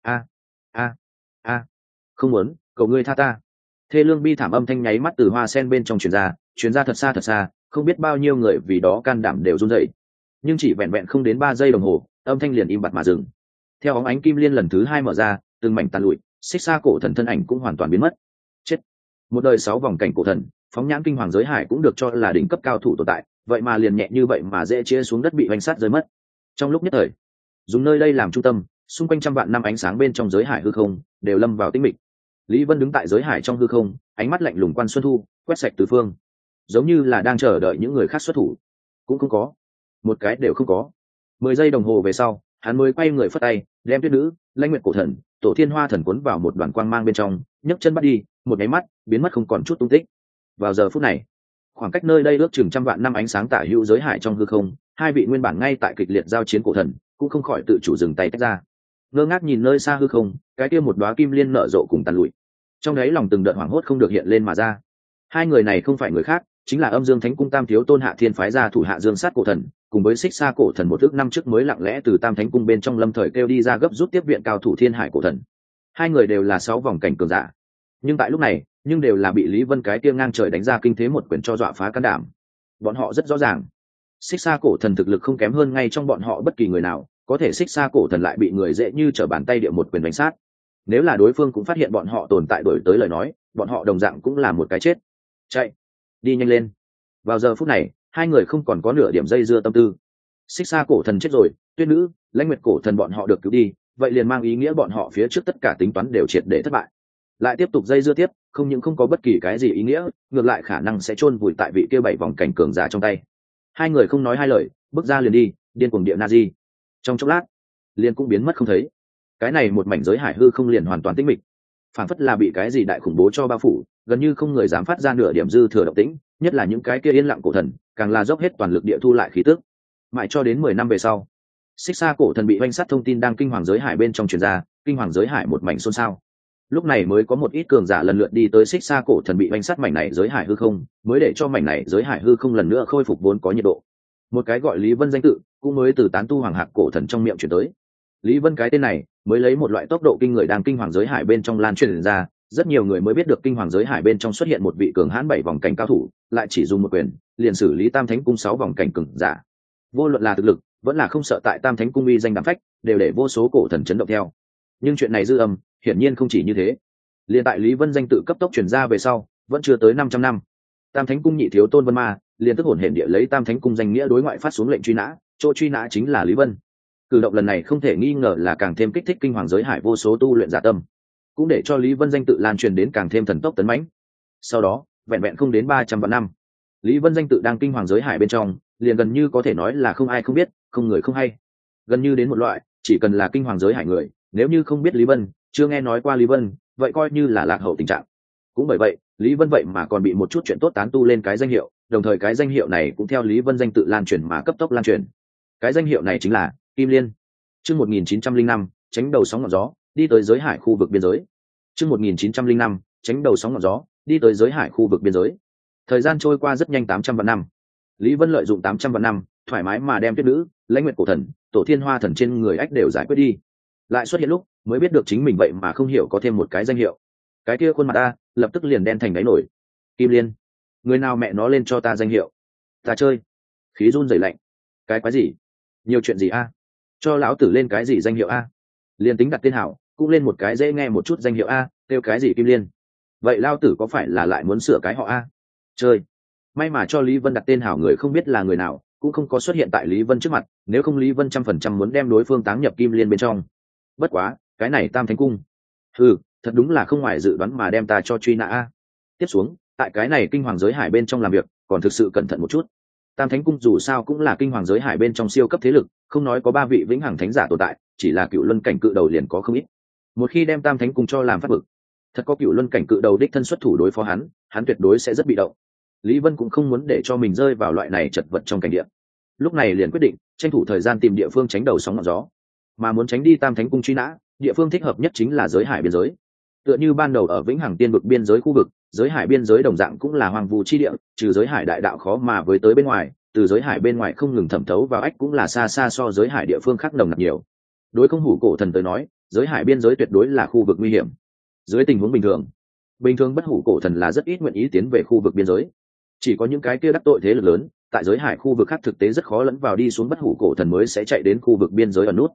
A, không muốn, cầu ngươi tha ta. Thê lương bi thảm âm thanh nháy mắt từ hoa sen bên trong truyền ra thật xa, không biết bao nhiêu người vì đó can đảm đều run rẩy. Nhưng chỉ vẹn vẹn không đến 3 giây đồng hồ, âm thanh liền im bặt mà dừng. Theo óng ánh kim liên lần thứ 2 mở ra, từng mảnh tàn lụi, xích xa cổ thần thân ảnh cũng hoàn toàn biến mất. Chết. Một đời 6 vòng cảnh cổ thần, phóng nhãn kinh hoàng giới hải cũng được cho là đỉnh cấp cao thủ tồn tại, vậy mà liền nhẹ như vậy mà dễ chia xuống đất bị oanh sát rơi mất. Trong lúc nhất thời, dùng nơi đây làm trung tâm, xung quanh trăm vạn năm ánh sáng bên trong giới hải hư không đều lâm vào tĩnh mịch. Lý Vân đứng tại giới hải trong hư không, ánh mắt lạnh lùng quan xuân thu, quét sạch tứ phương, giống như là đang chờ đợi những người khác xuất thủ. Cũng không có, một cái đều không có. 10 giây đồng hồ về sau, hắn mới quay người phất tay, đem Tuyết Nữ, Lãnh Nguyệt cổ thần, Tổ Thiên Hoa thần cuốn vào một đoàn quang mang bên trong, nhấc chân bắt đi, một nháy mắt biến mất không còn chút tung tích. Vào giờ phút này, khoảng cách nơi đây ước chừng trăm vạn năm ánh sáng tả hữu giới hải trong hư không, hai vị nguyên bản ngay tại kịch liệt giao chiến cổ thần cũng không khỏi tự chủ dừng tay tách ra, ngơ ngác nhìn nơi xa hư không, cái kia một đóa kim liên nở rộ cùng tàn lụi, trong đấy lòng từng đợt hoảng hốt không được hiện lên mà ra. Hai người này không phải người khác, chính là Âm Dương Thánh Cung Tam thiếu tôn Hạ Thiên phái ra thủ hạ Dương Sát cổ thần, cùng với Xích Sa cổ thần một ước năm trước mới lặng lẽ từ Tam Thánh Cung bên trong lâm thời kêu đi ra gấp rút tiếp viện cao thủ Thiên Hải cổ thần. Hai người đều là 6 vòng cảnh cường giả, nhưng tại lúc này, nhưng đều là bị Lý Vân cái kia ngang trời đánh ra kinh thế một quyền cho dọa phá can đảm. Bọn họ rất rõ ràng, Xích Sa cổ thần thực lực không kém hơn ngay trong bọn họ bất kỳ người nào, có thể Xích Sa cổ thần lại bị người dễ như trở bàn tay địa một quyền đánh sát. Nếu là đối phương cũng phát hiện bọn họ tồn tại đổi tới lời nói, bọn họ đồng dạng cũng là một cái chết. Chạy, đi nhanh lên. Vào giờ phút này, hai người không còn có nửa điểm dây dưa tâm tư. Xích Sa cổ thần chết rồi, Tuyết Nữ, Lãnh Nguyệt cổ thần bọn họ được cứu đi, vậy liền mang ý nghĩa bọn họ phía trước tất cả tính toán đều triệt để thất bại. Lại tiếp tục dây dưa tiếp, không những không có bất kỳ cái gì ý nghĩa, ngược lại khả năng sẽ chôn vùi tại vị kia 7 vòng cảnh cường giả trong tay. Hai người không nói hai lời, bước ra liền đi, điên cuồng địa Nazi. Trong chốc lát, liền cũng biến mất không thấy. Cái này một mảnh giới hải hư không liền hoàn toàn tĩnh mịch, phản phất là bị cái gì đại khủng bố cho bao phủ, gần như không người dám phát ra nửa điểm dư thừa động tĩnh, nhất là những cái kia yên lặng cổ thần, càng là dốc hết toàn lực địa thu lại khí tức. Mãi cho đến 10 năm về sau, Xích Sa cổ thần bị oanh sát thông tin đang kinh hoàng giới hải bên trong truyền ra, kinh hoàng giới hải một mảnh xôn xao. Lúc này mới có một ít cường giả lần lượt đi tới Xích Sa cổ thần bị oanh sát mảnh này giới hải hư không, mới để cho mảnh này giới hải hư không lần nữa khôi phục vốn có nhiệt độ. Một cái gọi Lý Vân danh tự cũng mới từ tán tu hoàng hạc cổ thần trong miệng truyền tới. Lý Vân cái tên này mới lấy một loại tốc độ kinh người đang kinh hoàng giới hải bên trong lan truyền ra, rất nhiều người mới biết được kinh hoàng giới hải bên trong xuất hiện một vị cường hãn 7 vòng cảnh cao thủ, lại chỉ dùng một quyền liền xử lý Tam Thánh Cung 6 vòng cảnh cường giả. Vô luận là thực lực, vẫn là không sợ tại Tam Thánh Cung uy danh đạm phách, đều để vô số cổ thần chấn động theo. Nhưng chuyện này dư âm, hiển nhiên không chỉ như thế. Liên tại Lý Vân danh tự cấp tốc truyền ra về sau, vẫn chưa tới 500 năm, Tam Thánh Cung nhị thiếu tôn Vân Ma liền tức hồn hển địa lấy Tam Thánh Cung danh nghĩa đối ngoại phát xuống lệnh truy nã, chỗ truy nã chính là Lý Vân. Cử động lần này không thể nghi ngờ là càng thêm kích thích kinh hoàng giới hải vô số tu luyện giả tâm, cũng để cho Lý Vân danh tự lan truyền đến càng thêm thần tốc tấn mãnh. Sau đó, vẹn vẹn không đến 300 vạn năm, Lý Vân danh tự đang kinh hoàng giới hải bên trong, liền gần như có thể nói là không ai không biết, không người không hay. Gần như đến một loại, chỉ cần là kinh hoàng giới hải người, nếu như không biết Lý Vân, chưa nghe nói qua Lý Vân, vậy coi như là lạc hậu tình trạng. Cũng bởi vậy, Lý Vân vậy mà còn bị một chút chuyện tốt tán tu lên cái danh hiệu, đồng thời cái danh hiệu này cũng theo Lý Vân danh tự lan truyền mà cấp tốc lan truyền. Cái danh hiệu này chính là Kim Liên. Chương 1905, tránh đầu sóng ngọn gió, đi tới giới hải khu vực biên giới. Chương 1905, tránh đầu sóng ngọn gió, đi tới giới hải khu vực biên giới. Thời gian trôi qua rất nhanh 800 vạn năm. Lý Vân lợi dụng 800 vạn năm, thoải mái mà đem Tuyết Nữ, Lãnh Nguyệt cổ thần, Tổ Thiên Hoa thần trên người ách đều giải quyết đi. Lại xuất hiện lúc, mới biết được chính mình vậy mà không hiểu có thêm một cái danh hiệu. Cái kia khuôn mặt ta, lập tức liền đen thành đáy nổi. Kim Liên, người nào mẹ nó lên cho ta danh hiệu? Ta chơi. Khí run rẩy lạnh. Cái quái gì? Nhiều chuyện gì a? Cho lão tử lên cái gì danh hiệu a? Liên tính đặt tên hảo, cũng lên một cái dễ nghe một chút danh hiệu a, kêu cái gì Kim Liên. Vậy lão tử có phải là lại muốn sửa cái họ a? Chơi. May mà cho Lý Vân đặt tên hảo người không biết là người nào, cũng không có xuất hiện tại Lý Vân trước mặt, nếu không Lý Vân 100% muốn đem đối phương táng nhập Kim Liên bên trong. Bất quá, cái này Tam Thánh Cung, thật đúng là không ngoài dự đoán mà đem ta cho truy nã a. Tiếp xuống, tại cái này kinh hoàng giới hải bên trong làm việc, còn thực sự cẩn thận một chút. Tam Thánh Cung dù sao cũng là kinh hoàng giới hải bên trong siêu cấp thế lực, không nói có 3 vị vĩnh hằng thánh giả tồn tại, chỉ là Cựu Luân cảnh cự đầu liền có không ít. Một khi đem Tam Thánh Cung cho làm phát bực, thật có Cựu Luân cảnh cự đầu đích thân xuất thủ đối phó hắn tuyệt đối sẽ rất bị động. Lý Vân cũng không muốn để cho mình rơi vào loại này chật vật trong cảnh địa. Lúc này liền quyết định tranh thủ thời gian tìm địa phương tránh đầu sóng ngọn gió, mà muốn tránh đi Tam Thánh Cung truy nã, địa phương thích hợp nhất chính là giới hải biên giới. Tựa như ban đầu ở vĩnh hằng tiên vực biên giới khu vực, giới hải biên giới đồng dạng cũng là hoang vu chi địa, trừ giới hải đại đạo khó mà với tới bên ngoài, từ giới hải bên ngoài không ngừng thẩm thấu vào ách cũng là xa xa so giới hải địa phương khác nồng nặc nhiều. Đối không hủ cổ thần tới nói, giới hải biên giới tuyệt đối là khu vực nguy hiểm. Dưới tình huống bình thường bất hủ cổ thần là rất ít nguyện ý tiến về khu vực biên giới. Chỉ có những cái kia đắc tội thế lực lớn, tại giới hải khu vực khác thực tế rất khó lẫn vào đi xuống bất hủ cổ thần mới sẽ chạy đến khu vực biên giới ở nút.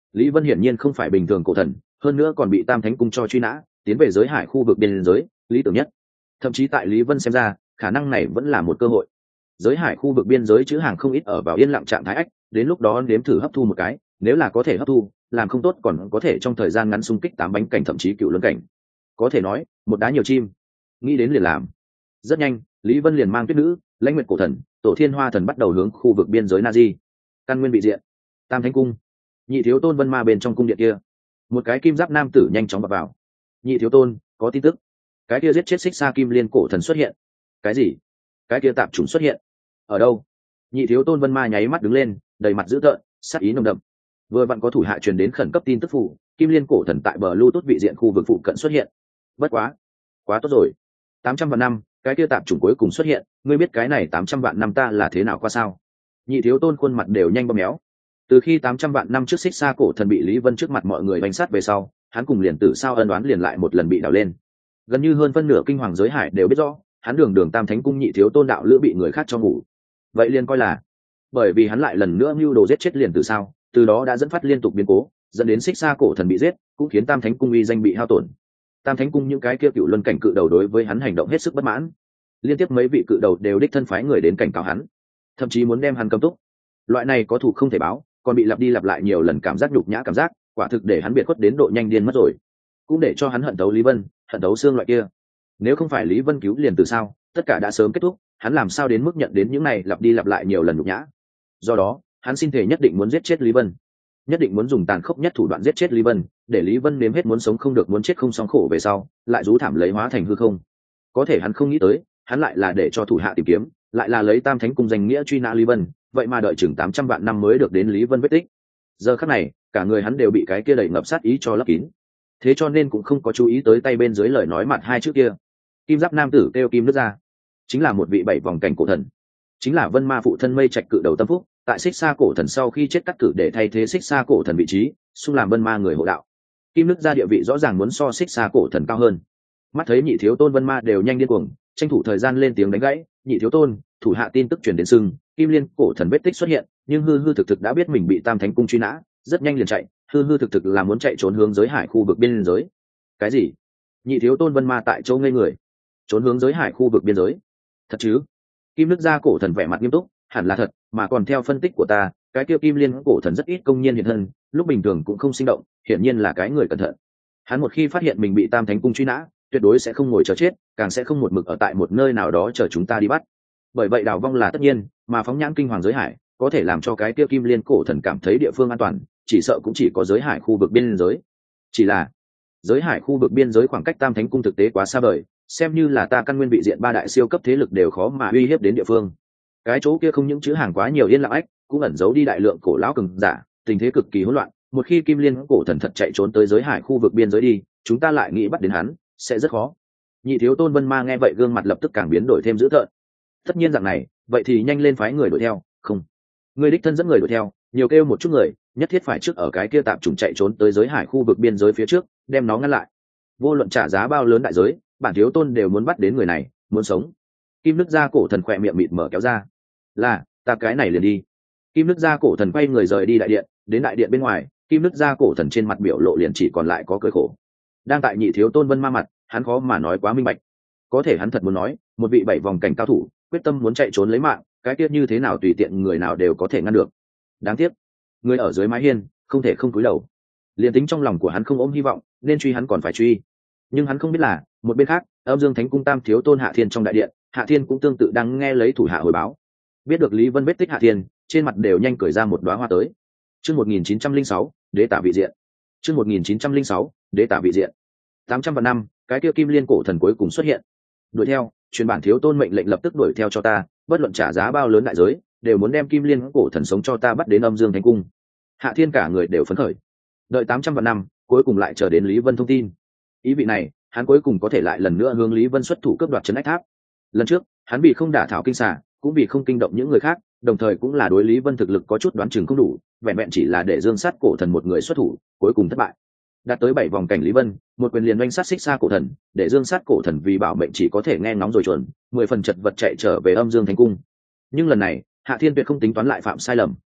Lý Vân hiển nhiên không phải bình thường cổ thần, hơn nữa còn bị Tam Thánh Cung cho truy nã, tiến về giới hải khu vực biên giới, lý tưởng nhất. Thậm chí tại Lý Vân xem ra, khả năng này vẫn là một cơ hội. Giới hải khu vực biên giới chữ hàng không ít ở vào yên lặng trạng thái ách, đến lúc đó nếm thử hấp thu một cái, nếu là có thể hấp thu, làm không tốt còn có thể trong thời gian ngắn xung kích 8 bánh cảnh thậm chí cựu luân cảnh. Có thể nói, một đá nhiều chim. Nghĩ đến liền làm. Rất nhanh, Lý Vân liền mang Tuyết Nữ, Lãnh Nguyệt cổ thần, Tổ Thiên Hoa thần bắt đầu hướng khu vực biên giới Nazi. Căn nguyên bị diện, Tam Thánh Cung. Nhị thiếu tôn Vân Ma bên trong cung điện kia, một cái kim giáp nam tử nhanh chóng bập vào. Nhị thiếu tôn, có tin tức. Cái kia giết chết Xích Sa Kim Liên cổ thần xuất hiện. Cái gì? Cái kia tạp chủng xuất hiện. Ở đâu? Nhị thiếu tôn Vân Ma nháy mắt đứng lên, đầy mặt dữ tợn, sát ý nồng đậm. Vừa vặn có thủ hạ truyền đến khẩn cấp tin tức phụ, Kim Liên cổ thần tại bờ lưu tốt vị diện khu vực phụ cận xuất hiện. Bất quá, quá tốt rồi. 800 vạn năm, cái kia tạp chủng cuối cùng xuất hiện, ngươi biết cái này 800 vạn năm ta là thế nào qua sao? Nhị thiếu tôn khuôn mặt đều nhanh bầm méo. Từ khi 800 vạn năm trước Xích Sa cổ thần bị Lý Vân trước mặt mọi người bánh sát về sau, hắn cùng liền tử sao ân đoán liền lại một lần bị đào lên. Gần như hơn phân nửa kinh hoàng giới hải đều biết rõ, hắn đường Tam Thánh Cung nhị thiếu tôn đạo lữ bị người khác cho ngủ. Vậy liền coi là, bởi vì hắn lại lần nữa mưu đồ giết chết liền tử sao, từ đó đã dẫn phát liên tục biến cố, dẫn đến Xích Sa cổ thần bị giết, cũng khiến Tam Thánh Cung uy danh bị hao tổn. Tam Thánh Cung những cái kia cựu luân cảnh cự đầu đối với hắn hành động hết sức bất mãn, liên tiếp mấy vị cự đầu đều đích thân phái người đến cảnh cáo hắn, thậm chí muốn đem hắn cấm túc. Loại này có thủ không thể báo, còn bị lặp đi lặp lại nhiều lần cảm giác nhục nhã cảm giác, quả thực để hắn biệt khuất đến độ nhanh điên mất rồi, cũng để cho hắn hận thấu Lý Vân, hận thấu xương loại kia. Nếu không phải Lý Vân cứu liền từ sao, tất cả đã sớm kết thúc, hắn làm sao đến mức nhận đến những này lặp đi lặp lại nhiều lần nhục nhã. Do đó, hắn xin thể nhất định muốn giết chết Lý Vân, nhất định muốn dùng tàn khốc nhất thủ đoạn giết chết Lý Vân, để Lý Vân nếm hết muốn sống không được muốn chết không sóng khổ về sau, lại rú thảm lấy hóa thành hư không. Có thể hắn không nghĩ tới, hắn lại là để cho thủ hạ tìm kiếm, lại là lấy Tam Thánh Cung danh nghĩa truy nã Lý Vân, vậy mà đợi chừng 800 vạn năm mới được đến Lý Vân vết tích. Giờ khắc này, cả người hắn đều bị cái kia đầy ngập sát ý cho lấp kín, thế cho nên cũng không có chú ý tới tay bên dưới lời nói mặt hai chữ kia. Kim giáp nam tử kêu Kim Nước ra, chính là một vị 7 vòng cảnh cổ thần, chính là Vân Ma phụ thân Mây Trạch cự đầu Tâm Phúc, tại Xích Sa cổ thần sau khi chết cắt cử để thay thế Xích Sa cổ thần vị trí, xung làm Vân Ma người hộ đạo. Kim Nước ra địa vị rõ ràng muốn so Xích Sa cổ thần cao hơn. Mắt thấy nhị thiếu tôn Vân Ma đều nhanh điên cuồng, tranh thủ thời gian lên tiếng đánh gãy. Nhị thiếu tôn, thủ hạ tin tức truyền đến sưng, Kim Liên cổ thần vết tích xuất hiện, nhưng hư hư thực thực đã biết mình bị Tam Thánh Cung truy nã, rất nhanh liền chạy, hư hư thực thực là muốn chạy trốn hướng giới hải khu vực biên giới. Cái gì? Nhị thiếu tôn Vân Ma tại chỗ ngây người, trốn hướng giới hải khu vực biên giới? Thật chứ? Kim Nước ra cổ thần vẻ mặt nghiêm túc, hẳn là thật, mà còn theo phân tích của ta, cái kia Kim Liên cổ thần rất ít công nhiên hiện thân, lúc bình thường cũng không sinh động, hiển nhiên là cái người cẩn thận. Hắn một khi phát hiện mình bị Tam Thánh Cung truy nã, tuyệt đối sẽ không ngồi chờ chết, càng sẽ không một mực ở tại một nơi nào đó chờ chúng ta đi bắt. Bởi vậy đào vong là tất nhiên, mà phóng nhãn kinh hoàng giới hải, có thể làm cho cái kia Kim Liên cổ thần cảm thấy địa phương an toàn, chỉ sợ cũng chỉ có giới hải khu vực biên giới. Chỉ là giới hải khu vực biên giới khoảng cách Tam Thánh Cung thực tế quá xa vời, xem như là ta căn nguyên vị diện 3 đại siêu cấp thế lực đều khó mà uy hiếp đến địa phương. Cái chỗ kia không những chữ hàng quá nhiều yên lặng ách, cũng ẩn giấu đi đại lượng cổ lão cường giả, tình thế cực kỳ hỗn loạn. Một khi Kim Liên cổ thần thật chạy trốn tới giới hải khu vực biên giới đi, chúng ta lại nghĩ bắt đến hắn, sẽ rất khó. Nhị thiếu tôn Vân Ma nghe vậy gương mặt lập tức càng biến đổi thêm dữ tợn. Tất nhiên rằng này, vậy thì nhanh lên phái người đuổi theo. Không, người đích thân dẫn người đuổi theo, nhiều kêu một chút người, nhất thiết phải trước ở cái kia tạp chủng chạy trốn tới giới hải khu vực biên giới phía trước, đem nó ngăn lại. Vô luận trả giá bao lớn đại giới, bản thiếu tôn đều muốn bắt đến người này, muốn sống. Kim Nước ra cổ thần khỏe miệng mịt mở kéo ra. Là, ta cái này liền đi. Kim Nước ra cổ thần quay người rời đi đại điện, đến đại điện bên ngoài, Kim Nước ra cổ thần trên mặt biểu lộ liền chỉ còn lại có cười khổ. Đang tại nhị thiếu tôn Vân Ma mặt, hắn khó mà nói quá minh bạch. Có thể hắn thật muốn nói, một vị 7 vòng cảnh cao thủ, quyết tâm muốn chạy trốn lấy mạng, cái kia như thế nào tùy tiện người nào đều có thể ngăn được. Đáng tiếc, người ở dưới mái hiên, không thể không cúi đầu. Liền tính trong lòng của hắn không ôm hy vọng, nên truy hắn còn phải truy. Nhưng hắn không biết là, một bên khác, Âm Dương Thánh Cung Tam thiếu tôn Hạ Thiên trong đại điện, Hạ Thiên cũng tương tự đang nghe lấy thủ hạ hồi báo. Biết được Lý Vân vết tích Hạ Thiên, trên mặt đều nhanh cười ra một đóa hoa tới. Chương 1906, Đế tả vị diện. Chương 1906, Đế tả vị diện. 800 vạn năm, cái kia Kim Liên cổ thần cuối cùng xuất hiện. Đuổi theo, truyền bản thiếu tôn mệnh lệnh lập tức đuổi theo cho ta, bất luận trả giá bao lớn đại giới, đều muốn đem Kim Liên cổ thần sống cho ta bắt đến Âm Dương Thánh Cung. Hạ Thiên cả người đều phấn khởi. Đợi 800 vạn năm, cuối cùng lại chờ đến Lý Vân thông tin. Ý vị này, hắn cuối cùng có thể lại lần nữa hướng Lý Vân xuất thủ cướp đoạt Trấn Ách Tháp. Lần trước, hắn bị không đả thảo kinh xà, cũng vì không kinh động những người khác, đồng thời cũng là đối Lý Vân thực lực có chút đoán chừng không đủ, vẹn vẹn chỉ là để Dương Sát cổ thần một người xuất thủ, cuối cùng thất bại. Đạt tới 7 vòng cảnh Lý Vân, một quyền liền oanh sát Xích Sa cổ thần, để Dương Sát cổ thần vì bảo mệnh chỉ có thể nghe ngóng rồi chuẩn, 10 phần chật vật chạy trở về Âm Dương Thánh Cung. Nhưng lần này, Hạ Thiên tuyệt không tính toán lại phạm sai lầm.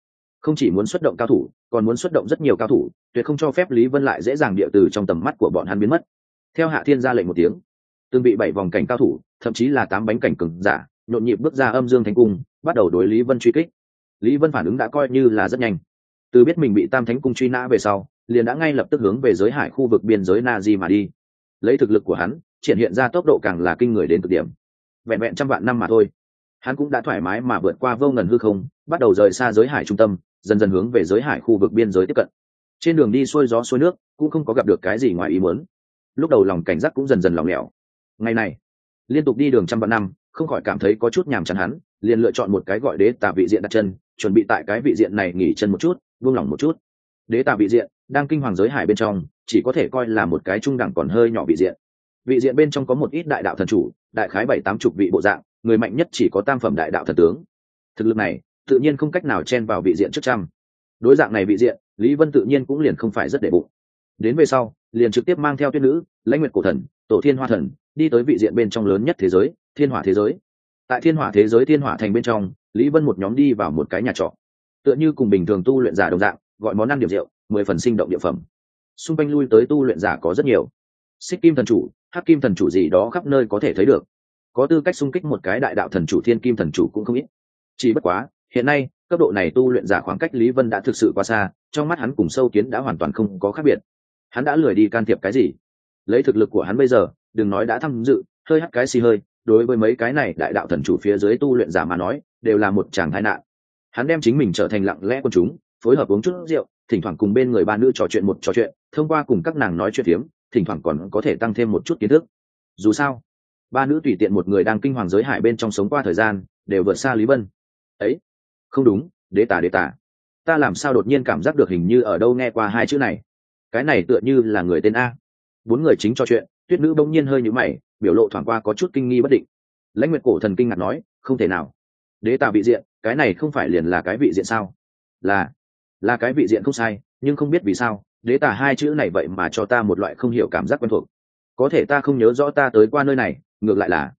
không chỉ muốn xuất động cao thủ, còn muốn xuất động rất nhiều cao thủ, tuyệt không cho phép Lý Vân lại dễ dàng địa từ trong tầm mắt của bọn hắn biến mất. Theo Hạ Thiên ra lệnh một tiếng, từng bị 7 vòng cảnh cao thủ, thậm chí là 8 bánh cảnh cường giả, nhộn nhịp bước ra Âm Dương Thánh Cung, bắt đầu đối Lý Vân truy kích. Lý Vân phản ứng đã coi như là rất nhanh. Từ biết mình bị Tam Thánh Cung truy nã về sau, liền đã ngay lập tức hướng về giới hải khu vực biên giới Nazi mà đi. Lấy thực lực của hắn, triển hiện ra tốc độ càng là kinh người đến cực điểm. Vẹn vẹn trăm vạn năm mà thôi, hắn cũng đã thoải mái mà vượt qua vô ngần hư không, bắt đầu rời xa giới hải trung tâm, dần dần hướng về giới hải khu vực biên giới tiếp cận. Trên đường đi xuôi gió xuôi nước, cũng không có gặp được cái gì ngoài ý muốn. Lúc đầu lòng cảnh giác cũng dần dần lỏng lẻo. Ngày này, liên tục đi đường trăm vạn năm, không khỏi cảm thấy có chút nhàm chán, hắn liền lựa chọn một cái gọi Đế Tà vị diện đặt chân, chuẩn bị tại cái vị diện này nghỉ chân một chút, buông lỏng một chút. Đế Tà vị diện đang kinh hoàng giới hải bên trong, chỉ có thể coi là một cái trung đẳng còn hơi nhỏ vị diện. Vị diện bên trong có một ít đại đạo thần chủ, đại khái 7-80 vị bộ dạng, người mạnh nhất chỉ có tam phẩm đại đạo thần tướng. Thực lực này tự nhiên không cách nào chen vào vị diện trước trăm. Đối dạng này vị diện, Lý Vân tự nhiên cũng liền không phải rất để bụng. Đến về sau, liền trực tiếp mang theo Tuyết Nữ, Lãnh Nguyệt Cổ Thần, Tổ Thiên Hoa Thần, đi tới vị diện bên trong lớn nhất thế giới, Thiên Hỏa thế giới. Tại Thiên Hỏa thế giới Thiên Hỏa thành bên trong, Lý Vân một nhóm đi vào một cái nhà trọ, tựa như cùng bình thường tu luyện giả đồng dạng, gọi món ăn điểm rượu, 10 phần sinh động địa phẩm. Xung quanh lui tới tu luyện giả có rất nhiều, Xích Kim thần chủ, Hắc Kim thần chủ gì đó khắp nơi có thể thấy được. Có tư cách xung kích một cái đại đạo thần chủ Thiên Kim thần chủ cũng không ít. Chỉ bất quá, hiện nay, cấp độ này tu luyện giả khoảng cách Lý Vân đã thực sự quá xa, trong mắt hắn cùng sâu kiến đã hoàn toàn không có khác biệt. Hắn đã lười đi can thiệp cái gì. Lấy thực lực của hắn bây giờ, đừng nói đã tham dự, hơi hắt cái xì hơi, đối với mấy cái này đại đạo thần chủ phía dưới tu luyện giả mà nói, đều là một tràng tai nạn. Hắn đem chính mình trở thành lặng lẽ quân chúng, phối hợp uống chút rượu, thỉnh thoảng cùng bên người ba nữ trò chuyện, thông qua cùng các nàng nói chuyện phiếm, thỉnh thoảng còn có thể tăng thêm một chút kiến thức. Dù sao, ba nữ tùy tiện một người đang kinh hoàng giới hải bên trong sống qua thời gian, đều vượt xa Lý Vân. Ấy, không đúng, Đế Tà, ta làm sao đột nhiên cảm giác được hình như ở đâu nghe qua hai chữ này. Cái này tựa như là người tên A. 4 người chính trò chuyện, Tuyết Nữ bỗng nhiên hơi nhíu mày, biểu lộ thoáng qua có chút kinh nghi bất định. Lãnh Nguyệt Cổ Thần kinh ngạc nói, không thể nào. Đế Tà vị diện, cái này không phải liền là cái vị diện sao? Là cái vị diện không sai, nhưng không biết vì sao, Đế Tà hai chữ này vậy mà cho ta một loại không hiểu cảm giác quen thuộc. Có thể ta không nhớ rõ ta tới qua nơi này, ngược lại là,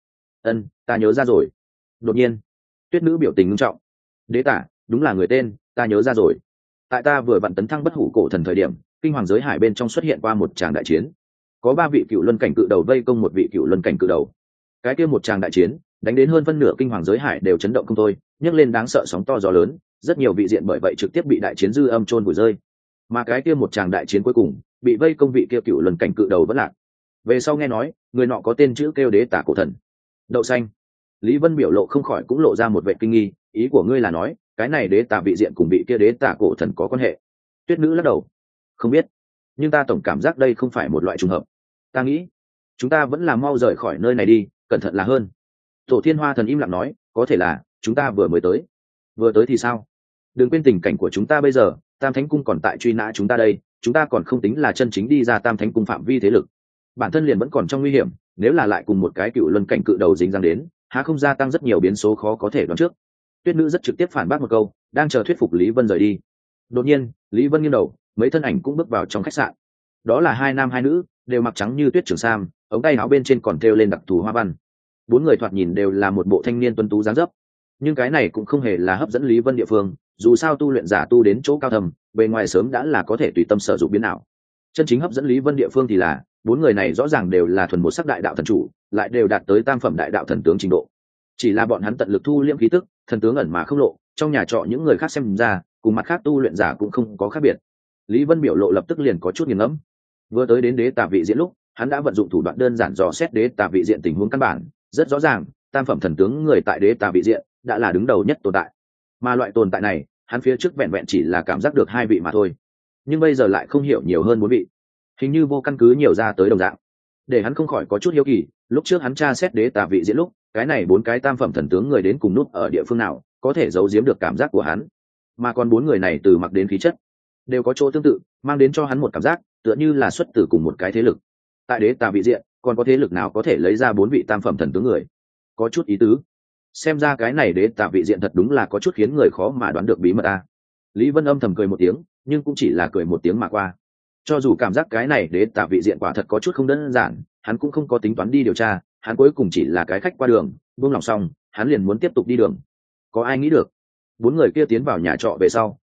ta nhớ ra rồi. Đột nhiên, Tuyết Nữ biểu tình nghiêm trọng. Đế Tà, đúng là người tên, ta nhớ ra rồi. Tại ta vừa vặn tấn thăng bất hủ cổ thần thời điểm, kinh hoàng giới hải bên trong xuất hiện qua một tràng đại chiến, có 3 vị cựu luân cảnh cự đầu vây công một vị cựu luân cảnh cự đầu. Cái kia một tràng đại chiến đánh đến hơn phân nửa kinh hoàng giới hải đều chấn động không thôi, nhấc lên đáng sợ sóng to gió lớn, rất nhiều vị diện bởi vậy trực tiếp bị đại chiến dư âm chôn vùi rơi. Mà cái kia một tràng đại chiến cuối cùng bị vây công vị kia cựu luân cảnh cự đầu vẫn lạc. Về sau nghe nói người nọ có tên chữ kêu Đế Tà cổ thần. Đậu xanh. Lý Vân biểu lộ không khỏi cũng lộ ra một vẻ kinh nghi, ý của ngươi là nói cái này Đế Tà vị diện cùng vị kia Đế Tà cổ thần có quan hệ? Tuyết Nữ lắc đầu, không biết, nhưng ta tổng cảm giác đây không phải một loại trùng hợp. Ta nghĩ chúng ta vẫn là mau rời khỏi nơi này đi, cẩn thận là hơn. Tổ Thiên Hoa Thần im lặng nói, có thể là chúng ta vừa tới thì sao? Đừng quên tình cảnh của chúng ta bây giờ, Tam Thánh Cung còn tại truy nã chúng ta đây, chúng ta còn không tính là chân chính đi ra Tam Thánh Cung phạm vi thế lực, bản thân liền vẫn còn trong nguy hiểm, nếu là lại cùng một cái cựu luân cảnh cự đầu dính dáng đến, há không gia tăng rất nhiều biến số khó có thể đoán trước. Tuyết Nữ rất trực tiếp phản bác một câu, đang chờ thuyết phục Lý Vân rời đi. Đột nhiên, Lý Vân nghiêng đầu, mấy thân ảnh cũng bước vào trong khách sạn. Đó là 2 nam 2 nữ, đều mặc trắng như tuyết trường sam, ống tay áo bên trên còn thêu lên đặc thù hoa văn. 4 người thoạt nhìn đều là một bộ thanh niên tuấn tú dáng dấp, nhưng cái này cũng không hề là hấp dẫn Lý Vân địa phương, dù sao tu luyện giả tu đến chỗ cao thầm, bề ngoài sớm đã là có thể tùy tâm sở dụng biến ảo. Chân chính hấp dẫn Lý Vân địa phương thì là 4 người này rõ ràng đều là thuần một sắc đại đạo thần chủ, lại đều đạt tới tam phẩm đại đạo thần tướng trình độ. Chỉ là bọn hắn tận lực thu liễm khí tức, thần tướng ẩn mà không lộ, trong nhà trọ những người khác xem ra, cùng mặt khác tu luyện giả cũng không có khác biệt. Lý Vân biểu lộ lập tức liền có chút nghiền ngẫm. Vừa tới đến Đế Tà vị diện lúc, hắn đã vận dụng thủ đoạn đơn giản dò xét Đế Tà vị diện tình huống căn bản, rất rõ ràng, tam phẩm thần tướng người tại Đế Tà vị diện đã là đứng đầu nhất tồn tại. Mà loại tồn tại này, hắn phía trước vẹn vẹn chỉ là cảm giác được 2 vị mà thôi, nhưng bây giờ lại không hiểu nhiều hơn 4 vị, hình như vô căn cứ nhiều ra tới đồng dạng, để hắn không khỏi có chút hiếu kỳ. Lúc trước hắn tra xét Đế Tà vị diện lúc, cái này 4 cái tam phẩm thần tướng người đến cùng nút ở địa phương nào, có thể giấu giếm được cảm giác của hắn, mà còn 4 người này từ mặc đến khí chất đều có chỗ tương tự, mang đến cho hắn một cảm giác tựa như là xuất từ cùng một cái thế lực. Tại Đế Tà vị diện còn có thế lực nào có thể lấy ra 4 vị tam phẩm thần tướng người? Có chút ý tứ. Xem ra cái này Đế Tà vị diện thật đúng là có chút khiến người khó mà đoán được bí mật a. Lý Vân âm thầm cười một tiếng, nhưng cũng chỉ là cười một tiếng mà qua. Cho dù cảm giác cái này Đế Tà vị diện quả thật có chút không đơn giản, hắn cũng không có tính toán đi điều tra, hắn cuối cùng chỉ là cái khách qua đường, buông lòng xong, hắn liền muốn tiếp tục đi đường. Có ai nghĩ được, 4 người kia tiến vào nhà trọ về sau,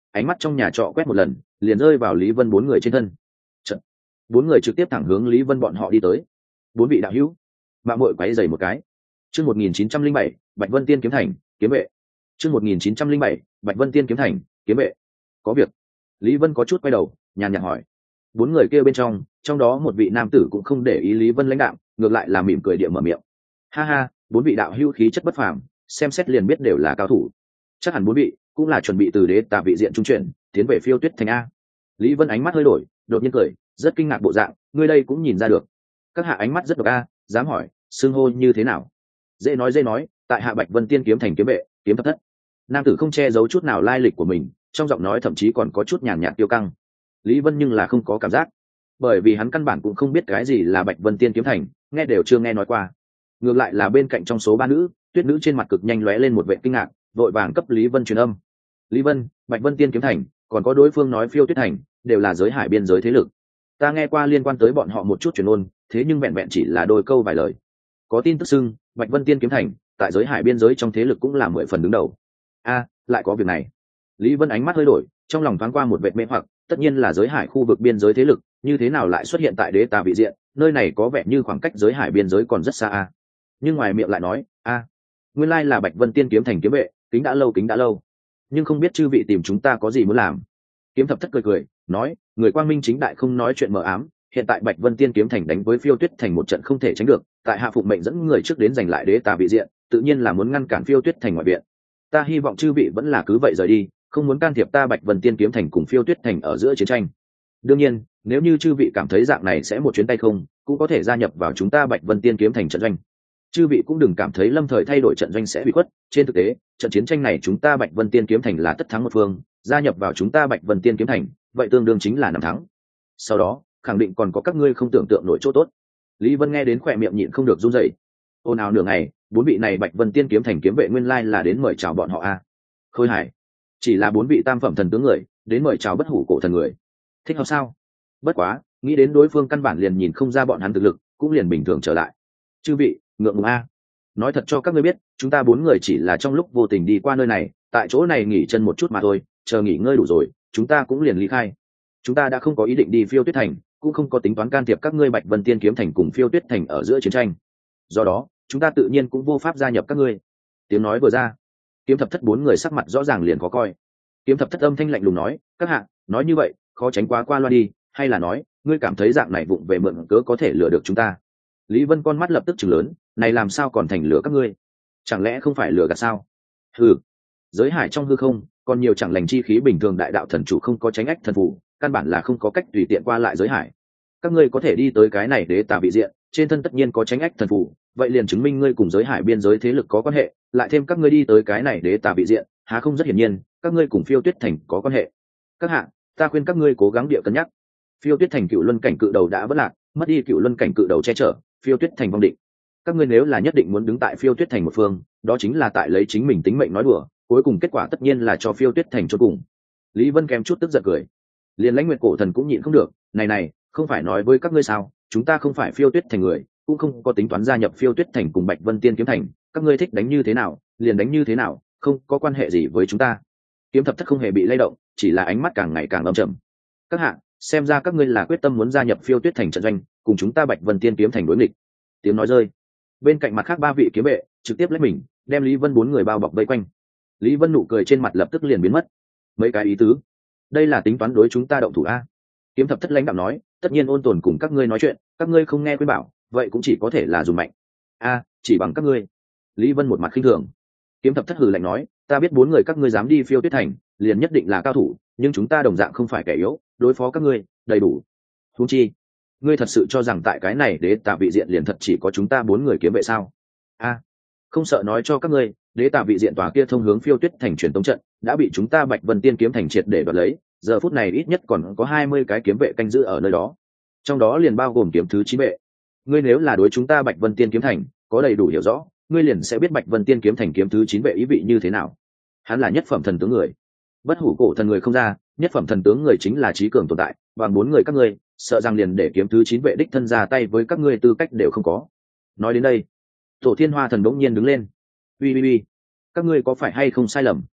ánh mắt trong nhà trọ quét một lần liền rơi vào Lý Vân bốn người trên thân. Chật, bốn người trực tiếp thẳng hướng Lý Vân bọn họ đi tới. Bốn vị đạo hữu, mạng muội quấy giày một cái. Chương 1907, Bạch Vân Tiên kiếm thành, kiếm vệ. Chương 1907, Bạch Vân Tiên kiếm thành, kiếm vệ. Có việc. Lý Vân có chút quay đầu, nhàn nhạt hỏi. Bốn người kia bên trong đó một vị nam tử cũng không để ý Lý Vân lãnh đạm, ngược lại là mỉm cười địa mở miệng. Ha ha, bốn vị đạo hữu khí chất bất phàm, xem xét liền biết đều là cao thủ. Chắc hẳn bốn vị cũng là chuẩn bị từ đế tà vị diện trung chuyển, tiến về Phiêu Tuyết thành a. Lý Vân ánh mắt hơi đổi, đột nhiên cười, rất kinh ngạc bộ dạng, ngươi đây cũng nhìn ra được. Các hạ ánh mắt rất độc a, dám hỏi, xưng hô như thế nào? Dễ nói, tại hạ Bạch Vân Tiên kiếm thành kiếm vệ, kiếm thập thất. Nam tử không che giấu chút nào lai lịch của mình, trong giọng nói thậm chí còn có chút nhàn nhạt tiêu căng. Lý Vân nhưng là không có cảm giác, bởi vì hắn căn bản cũng không biết cái gì là Bạch Vân Tiên kiếm thành, nghe đều chưa nghe nói qua. Ngược lại là bên cạnh trong số ba nữ, Tuyết nữ trên mặt cực nhanh lóe lên một vẻ kinh ngạc, vội vàng cấp Lý Vân truyền âm. Lý Vân, Bạch Vân Tiên kiếm thành, còn có đối phương nói Phiêu Tuyết thành, đều là giới hải biên giới thế lực. Ta nghe qua liên quan tới bọn họ một chút truyền ngôn, thế nhưng vẹn vẹn chỉ là đôi câu vài lời. Có tin tức xưng, Bạch Vân Tiên kiếm thành, tại giới hải biên giới trong thế lực cũng là 10 phần đứng đầu. A, lại có việc này. Lý Vân ánh mắt hơi đổi, trong lòng thoáng qua một vệt mê hoặc, tất nhiên là giới hải khu vực biên giới thế lực, như thế nào lại xuất hiện tại đế tà vị diện, nơi này có vẻ như khoảng cách giới hải biên giới còn rất xa a. Nhưng ngoài miệng lại nói, nguyên lai là Bạch Vân Tiên kiếm thành kiếm vệ, kính đã lâu. Nhưng không biết chư vị tìm chúng ta có gì muốn làm. Kiếm thập thất cười, nói, người quang minh chính đại không nói chuyện mờ ám, hiện tại Bạch Vân Tiên kiếm thành đánh với Phiêu Tuyết thành một trận không thể tránh được, tại hạ phụng mệnh dẫn người trước đến giành lại đế tà vị diện, tự nhiên là muốn ngăn cản Phiêu Tuyết thành ngoại viện. Ta hy vọng chư vị vẫn là cứ vậy rời đi, không muốn can thiệp ta Bạch Vân Tiên kiếm thành cùng Phiêu Tuyết thành ở giữa chiến tranh. Đương nhiên, nếu như chư vị cảm thấy dạng này sẽ một chuyến tay không, cũng có thể gia nhập vào chúng ta Bạch Vân Tiên kiếm thành trận doanh. Chư vị cũng đừng cảm thấy lâm thời thay đổi trận doanh sẽ bị khuất, trên thực tế, trận chiến tranh này chúng ta Bạch Vân Tiên kiếm thành là tất thắng một phương, gia nhập vào chúng ta Bạch Vân Tiên kiếm thành, vậy tương đương chính là nắm thắng. Sau đó, khẳng định còn có các ngươi không tưởng tượng nổi chỗ tốt. Lý Vân nghe đến khỏe miệng nhịn không được run rẩy. Ồn ào nửa ngày, bốn vị này Bạch Vân Tiên kiếm thành kiếm vệ nguyên lai là đến mời chào bọn họ a. Khôi Hải, chỉ là bốn vị tam phẩm thần tướng người, đến mời chào bất hủ cổ thần người. Thích hợp sao? Bất quá, nghĩ đến đối phương căn bản liền nhìn không ra bọn hắn thực lực, cũng liền bình thường trở lại. Chư vị, ngượng ngùng a. Nói thật cho các ngươi biết, chúng ta bốn người chỉ là trong lúc vô tình đi qua nơi này, tại chỗ này nghỉ chân một chút mà thôi, chờ nghỉ ngơi đủ rồi, chúng ta cũng liền ly khai. Chúng ta đã không có ý định đi Phiêu Tuyết thành, cũng không có tính toán can thiệp các ngươi Bạch Vân Tiên kiếm thành cùng Phiêu Tuyết thành ở giữa chiến tranh. Do đó, chúng ta tự nhiên cũng vô pháp gia nhập các ngươi. Tiếng nói vừa ra, kiếm thập thất bốn người sắc mặt rõ ràng liền khó coi. Kiếm thập thất âm thanh lạnh lùng nói, các hạ, nói như vậy, khó tránh quá qua loa đi, hay là nói, ngươi cảm thấy dạng này vụng về mượn cớ có thể lừa được chúng ta? Lý Vân con mắt lập tức chừng lớn, này làm sao còn thành lừa các ngươi? Chẳng lẽ không phải lừa gạt sao? Hừ, giới hải trong hư không, còn nhiều chẳng lành chi khí bình thường đại đạo thần chủ không có tránh ách thần phù, căn bản là không có cách tùy tiện qua lại giới hải. Các ngươi có thể đi tới cái này đế tà vị diện, trên thân tất nhiên có tránh ách thần phù, vậy liền chứng minh ngươi cùng giới hải biên giới thế lực có quan hệ, lại thêm các ngươi đi tới cái này đế tà vị diện, há không rất hiển nhiên, các ngươi cùng Phiêu Tuyết thành có quan hệ. Các hạ, ta khuyên các ngươi cố gắng địa cân nhắc. Phiêu Tuyết thành cựu luân cảnh cự đầu đã vỡ lạc, mất đi cựu luân cảnh cự đầu che chở, Phiêu Tuyết thành vong định. Các ngươi nếu là nhất định muốn đứng tại Phiêu Tuyết thành một phương, đó chính là tại lấy chính mình tính mệnh nói đùa, cuối cùng kết quả tất nhiên là cho Phiêu Tuyết thành chôn cùng. Lý Vân kém chút tức giận cười. Liên Lãnh Nguyệt cổ thần cũng nhịn không được, này, không phải nói với các ngươi sao, chúng ta không phải Phiêu Tuyết thành người, cũng không có tính toán gia nhập Phiêu Tuyết thành cùng Bạch Vân Tiên kiếm thành, các ngươi thích đánh như thế nào, liền đánh như thế nào, không có quan hệ gì với chúng ta. Kiếm thập thất không hề bị lay động, chỉ là ánh mắt càng ngày càng âm trầm. Các hạ, xem ra các ngươi là quyết tâm muốn gia nhập Phiêu Tuyết thành trận doanh, cùng chúng ta Bạch Vân Tiên kiếm thành đối nghịch. Tiếng nói rơi, bên cạnh mặt khác ba vị kiếm vệ trực tiếp lấy mình đem Lý Vân bốn người bao bọc vây quanh. Lý Vân nụ cười trên mặt lập tức liền biến mất. Mấy cái ý tứ, đây là tính toán đối chúng ta động thủ a? Kiếm thập thất lãnh đạm nói, tất nhiên ôn tồn cùng các ngươi nói chuyện, các ngươi không nghe khuyên bảo, vậy cũng chỉ có thể là dùng mạnh. Chỉ bằng các ngươi? Lý Vân một mặt khinh thường. Kiếm thập thất hừ lạnh nói, ta biết bốn người các ngươi dám đi Phiêu Tuyết thành, liền nhất định là cao thủ, nhưng chúng ta đồng dạng không phải kẻ yếu, đối phó các ngươi đầy đủ. Huống chi, ngươi thật sự cho rằng tại cái này đế tà vị diện liền thật chỉ có chúng ta bốn người kiếm vệ sao? Không sợ nói cho các ngươi, đế tà vị diện tòa kia thông hướng Phiêu Tuyết thành truyền tống trận đã bị chúng ta Bạch Vân Tiên kiếm thành triệt để đoạt lấy, giờ phút này ít nhất còn có 20 cái kiếm vệ canh giữ ở nơi đó, trong đó liền bao gồm kiếm thứ 9 vệ. Ngươi nếu là đối chúng ta Bạch Vân Tiên kiếm thành có đầy đủ hiểu rõ, ngươi liền sẽ biết Bạch Vân Tiên kiếm thành kiếm thứ 9 vệ ý vị như thế nào. Hắn là nhất phẩm thần tướng người, bất hủ cổ thần người không ra, nhất phẩm thần tướng người chính là trí cường tồn tại, bằng bốn người các ngươi, sợ rằng liền để kiếm thứ 9 vệ đích thân ra tay với các ngươi tư cách đều không có. Nói đến đây, Tổ Thiên Hoa thần bỗng nhiên đứng lên. Uy, các ngươi có phải hay không sai lầm?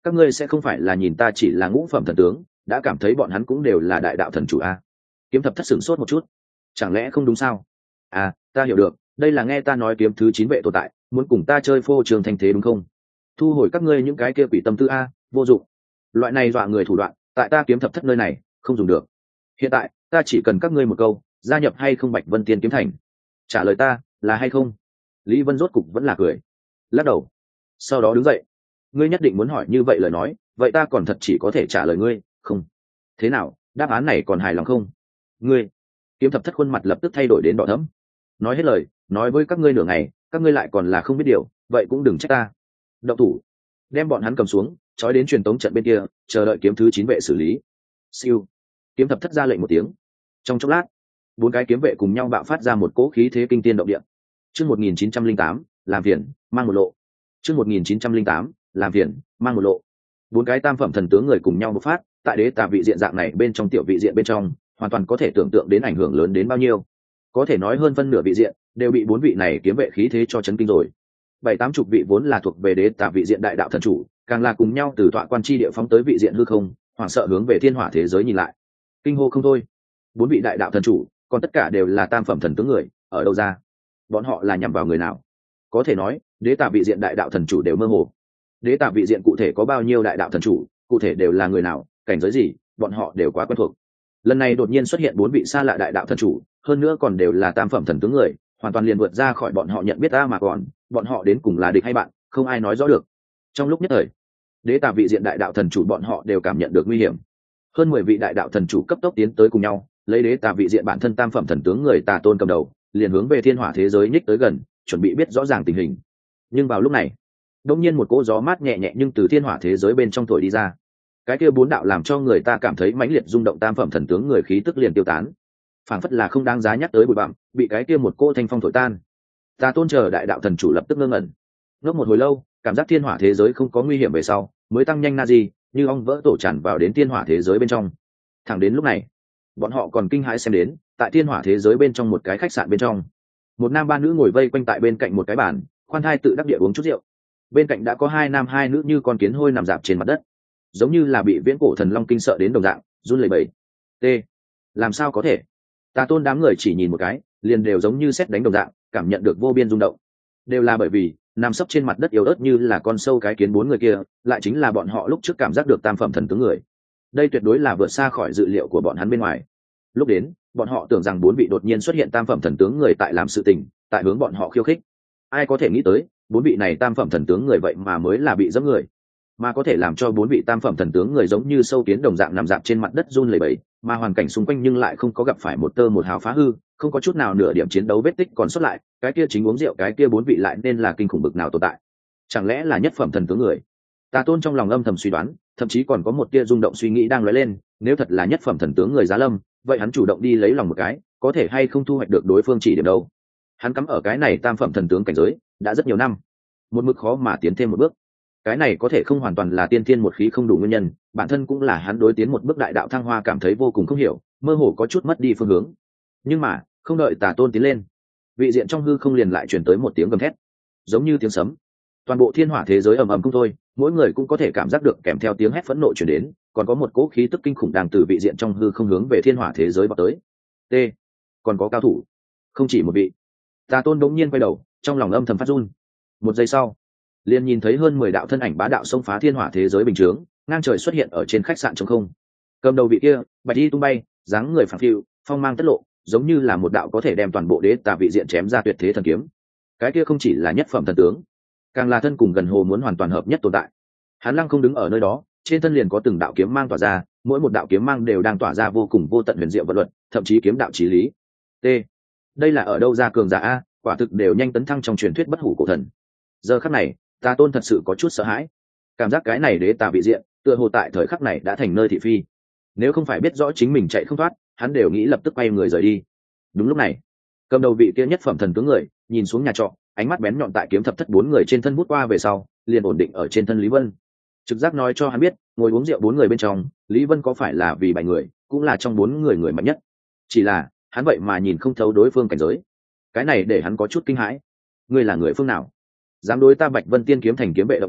các ngươi sẽ không phải là nhìn ta chỉ là ngũ phẩm thần tướng đã cảm thấy bọn hắn cũng đều là đại đạo thần chủ a? Kiếm thập thất sửng sốt một chút, chẳng lẽ không đúng sao? À, ta hiểu được, đây là nghe ta nói kiếm thứ 9 vệ tồn tại muốn cùng ta chơi phô trường thanh thế đúng không? Thu hồi các ngươi những cái kia quỷ tâm tư a, vô dụng. Loại này dọa người thủ đoạn tại ta kiếm thập thất nơi này không dùng được. Hiện tại ta chỉ cần các ngươi một câu, gia nhập hay không Bạch Vân Tiên kiếm thành? Trả lời ta là hay không. Lý Vân rốt cục vẫn là cười lắc đầu, sau đó đứng dậy. Ngươi nhất định muốn hỏi như vậy lời nói, vậy ta còn thật chỉ có thể trả lời ngươi không. Thế nào, đáp án này còn hài lòng không? Ngươi. Kiếm thập thất khuôn mặt lập tức thay đổi đến đỏ thẫm. Nói hết lời, nói với các ngươi nửa ngày, các ngươi lại còn là không biết điều, vậy cũng đừng trách ta. Động thủ, đem bọn hắn cầm xuống, trói đến truyền tống trận bên kia, chờ đợi kiếm thứ 9 vệ xử lý. Siêu. Kiếm thập thất ra lệnh một tiếng. Trong chốc lát, 4 cái kiếm vệ cùng nhau bạo phát ra một cỗ khí thế kinh thiên động địa. Chương 1908, làm phiền, mang một lộ. Chương 1908, làm phiền, mang một lộ. 4 cái tam phẩm thần tướng người cùng nhau bộc phát, tại đế tà vị diện dạng này bên trong tiểu vị diện bên trong, hoàn toàn có thể tưởng tượng đến ảnh hưởng lớn đến bao nhiêu. Có thể nói hơn phân nửa vị diện đều bị 4 vị này kiếm vệ khí thế cho chấn kinh rồi. 7-80 vị vốn là thuộc về đế tà vị diện đại đạo thần chủ, càng là cùng nhau từ tọa quan chi địa phóng tới vị diện hư không, hoảng sợ hướng về thiên hỏa thế giới nhìn lại. Kinh hô không thôi. 4 vị đại đạo thần chủ, còn tất cả đều là tam phẩm thần tướng người, ở đâu ra? Bọn họ là nhằm vào người nào? Có thể nói, đế tà vị diện đại đạo thần chủ đều mơ hồ. Đế tà vị diện cụ thể có bao nhiêu đại đạo thần chủ, cụ thể đều là người nào, cảnh giới gì, bọn họ đều quá quen thuộc. Lần này đột nhiên xuất hiện 4 vị xa lạ đại đạo thần chủ, hơn nữa còn đều là tam phẩm thần tướng người, hoàn toàn liền vượt ra khỏi bọn họ nhận biết ta mà còn, bọn họ đến cùng là địch hay bạn, không ai nói rõ được. Trong lúc nhất thời, đế tà vị diện đại đạo thần chủ bọn họ đều cảm nhận được nguy hiểm. Hơn 10 vị đại đạo thần chủ cấp tốc tiến tới cùng nhau, lấy đế tà vị diện bản thân tam phẩm thần tướng người Tà Tôn cầm đầu, liền hướng về thiên hỏa thế giới nhích tới gần, chuẩn bị biết rõ ràng tình hình. Nhưng vào lúc này, đột nhiên một cỗ gió mát nhẹ nhẹ nhưng từ thiên hỏa thế giới bên trong thổi đi ra. Cái kia 4 đạo làm cho người ta cảm thấy mãnh liệt rung động tam phẩm thần tướng người khí tức liền tiêu tán, phảng phất là không đáng giá nhắc tới bụi bặm, bị cái kia một cỗ thanh phong thổi tan. Tà Tôn chờ đại đạo thần chủ lập tức ngơ ngẩn, ngốc một hồi lâu, cảm giác thiên hỏa thế giới không có nguy hiểm về sau, mới tăng nhanh na gì, như ong vỡ tổ tràn vào đến thiên hỏa thế giới bên trong. Thẳng đến lúc này, bọn họ còn kinh hãi xem đến, tại thiên hỏa thế giới bên trong một cái khách sạn bên trong, một nam ba nữ ngồi vây quanh tại bên cạnh một cái bàn, khoan thai tự đắc địa uống chút rượu. Bên cạnh đã có 2 nam 2 nữ như con kiến hôi nằm rạp trên mặt đất, giống như là bị viễn cổ thần long kinh sợ đến đồng dạng, run lẩy bẩy. T. Làm sao có thể? Tà Tôn đám người chỉ nhìn một cái, liền đều giống như sét đánh đồng dạng, cảm nhận được vô biên rung động. Đều là bởi vì nằm sấp trên mặt đất yếu ớt như là con sâu cái kiến 4 người kia, lại chính là bọn họ lúc trước cảm giác được tam phẩm thần tướng người. Đây tuyệt đối là vượt xa khỏi dự liệu của bọn hắn bên ngoài. Lúc đến, bọn họ tưởng rằng 4 vị đột nhiên xuất hiện tam phẩm thần tướng người tại làm sự tình, tại hướng bọn họ khiêu khích. Ai có thể nghĩ tới, 4 vị này tam phẩm thần tướng người vậy mà mới là bị giẫm người, mà có thể làm cho 4 vị tam phẩm thần tướng người giống như sâu kiến đồng dạng nằm dạp trên mặt đất run lẩy bẩy, mà hoàn cảnh xung quanh nhưng lại không có gặp phải một tơ một hào phá hư, không có chút nào nửa điểm chiến đấu vết tích còn sót lại. Cái kia chính uống rượu cái kia 4 vị lại nên là kinh khủng bực nào tồn tại? Chẳng lẽ là nhất phẩm thần tướng người? Tà Tôn trong lòng âm thầm suy đoán, thậm chí còn có một tia rung động suy nghĩ đang lóe lên, nếu thật là nhất phẩm thần tướng người Giá Lâm, vậy hắn chủ động đi lấy lòng một cái, có thể hay không thu hoạch được đối phương chỉ điểm đâu? Hắn cắm ở cái này tam phẩm thần tướng cảnh giới đã rất nhiều năm, một mức khó mà tiến thêm một bước. Cái này có thể không hoàn toàn là tiên thiên một khí không đủ nguyên nhân, bản thân cũng là hắn đối tiến một bước đại đạo thăng hoa cảm thấy vô cùng không hiểu, mơ hồ có chút mất đi phương hướng. Nhưng mà không đợi Tà Tôn tiến lên, vị diện trong hư không liền lại truyền tới một tiếng gầm thét, giống như tiếng sấm. Toàn bộ thiên hỏa thế giới ầm ầm không thôi, mỗi người cũng có thể cảm giác được kèm theo tiếng hét phẫn nộ truyền đến, còn có một cỗ khí tức kinh khủng đang từ vị diện trong hư không hướng về thiên hỏa thế giới vọt tới. T. Còn có cao thủ, không chỉ một vị. Tà Tôn đống nhiên quay đầu, trong lòng âm thầm phát run. Một giây sau, liền nhìn thấy hơn 10 đạo thân ảnh bá đạo xông phá thiên hỏa thế giới bình chướng, ngang trời xuất hiện ở trên khách sạn trống không. Cầm đầu vị kia, bạch y tung bay, dáng người phẳng phiu, phong mang tất lộ, giống như là một đạo có thể đem toàn bộ đế tà vị diện chém ra tuyệt thế thần kiếm. Cái kia không chỉ là nhất phẩm thần tướng, càng là thân cùng gần hồ muốn hoàn toàn hợp nhất tồn tại. Hắn lăng không đứng ở nơi đó, trên thân liền có từng đạo kiếm mang tỏa ra, mỗi một đạo kiếm mang đều đang tỏa ra vô cùng vô tận huyền diệu vật luật, thậm chí kiếm đạo chí lý. T. Đây là ở đâu ra cường giả a, quả thực đều nhanh tấn thăng trong truyền thuyết bất hủ cổ thần. Giờ khắc này, Tà Tôn thật sự có chút sợ hãi, cảm giác cái này đế tà vị diện tựa hồ tại thời khắc này đã thành nơi thị phi. Nếu không phải biết rõ chính mình chạy không thoát, hắn đều nghĩ lập tức quay người rời đi. Đúng lúc này, cầm đầu vị kia nhất phẩm thần tướng người nhìn xuống nhà trọ, ánh mắt bén nhọn tại kiếm thập thất 4 người trên thân bút qua về sau, liền ổn định ở trên thân Lý Vân. Trực giác nói cho hắn biết, ngồi uống rượu 4 người bên trong, Lý Vân có phải là vì 7 người, cũng là trong 4 người người mạnh nhất. Chỉ là, hắn vậy mà nhìn không thấu đối phương cảnh giới. Cái này để hắn có chút kinh hãi. Ngươi là người phương nào? Dám đối ta Bạch Vân Tiên kiếm thành kiếm vệ độc thủ,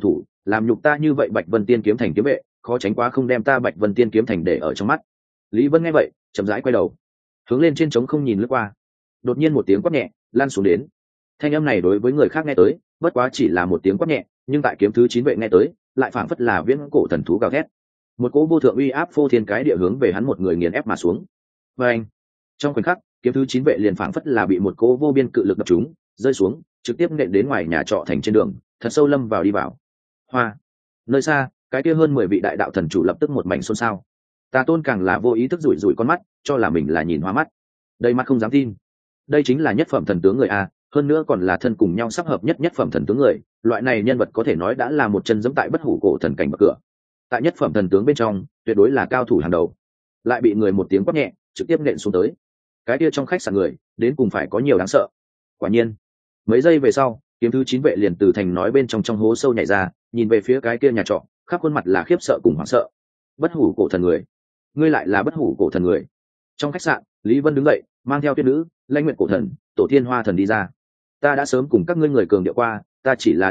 làm nhục ta như vậy Bạch Vân Tiên kiếm thành kiếm vệ, khó tránh quá không đem ta Bạch Vân Tiên kiếm thành để ở trong mắt. Lý Vân nghe vậy chậm rãi quay đầu, hướng lên trên trống không nhìn lướt qua. Đột nhiên một tiếng quát nhẹ lan xuống đến. Thanh âm này đối với người khác nghe tới bất quá chỉ là một tiếng quát nhẹ, nhưng tại kiếm thứ 9 vệ nghe tới lại phảng phất là viễn cổ thần thú gào thét. Một cỗ vô thượng uy áp phô thiên cái địa hướng về hắn một người nghiền ép mà xuống. Và anh, trong khoảnh khắc kiếm thứ 9 vệ liền phảng phất là bị một cỗ vô biên cự lực đập trúng, rơi xuống trực tiếp nện đến ngoài nhà trọ thành trên đường, thật sâu lâm vào đi vào. Hoa, nơi xa cái kia hơn 10 vị đại đạo thần chủ lập tức một mảnh xôn xao. Tà Tôn càng là vô ý thức rủi rủi con mắt, cho là mình là nhìn hoa mắt. Đây mắt không dám tin. Đây chính là nhất phẩm thần tướng người a, hơn nữa còn là thân cùng nhau sắp hợp nhất phẩm thần tướng người, loại này nhân vật có thể nói đã là một chân giẫm tại bất hủ cổ thần cảnh bậc cửa. Tại nhất phẩm thần tướng bên trong, tuyệt đối là cao thủ hàng đầu. Lại bị người một tiếng quát nhẹ, trực tiếp nện xuống tới. Cái kia trong khách sạn người, đến cùng phải có nhiều đáng sợ. Quả nhiên, mấy giây về sau, kiếm thứ 9 vệ liền từ thành nói bên trong hố sâu nhảy ra, nhìn về phía cái kia nhà trọ, khắp khuôn mặt là khiếp sợ cùng hoảng sợ. Bất hủ cổ thần người, ngươi lại là bất hủ cổ thần người. Trong khách sạn, Lý Vân đứng dậy, mang theo tuyết nữ, Lãnh Nguyệt cổ thần, Tổ Thiên Hoa thần đi ra. Ta đã sớm cùng các ngươi người cường điệu qua, ta chỉ là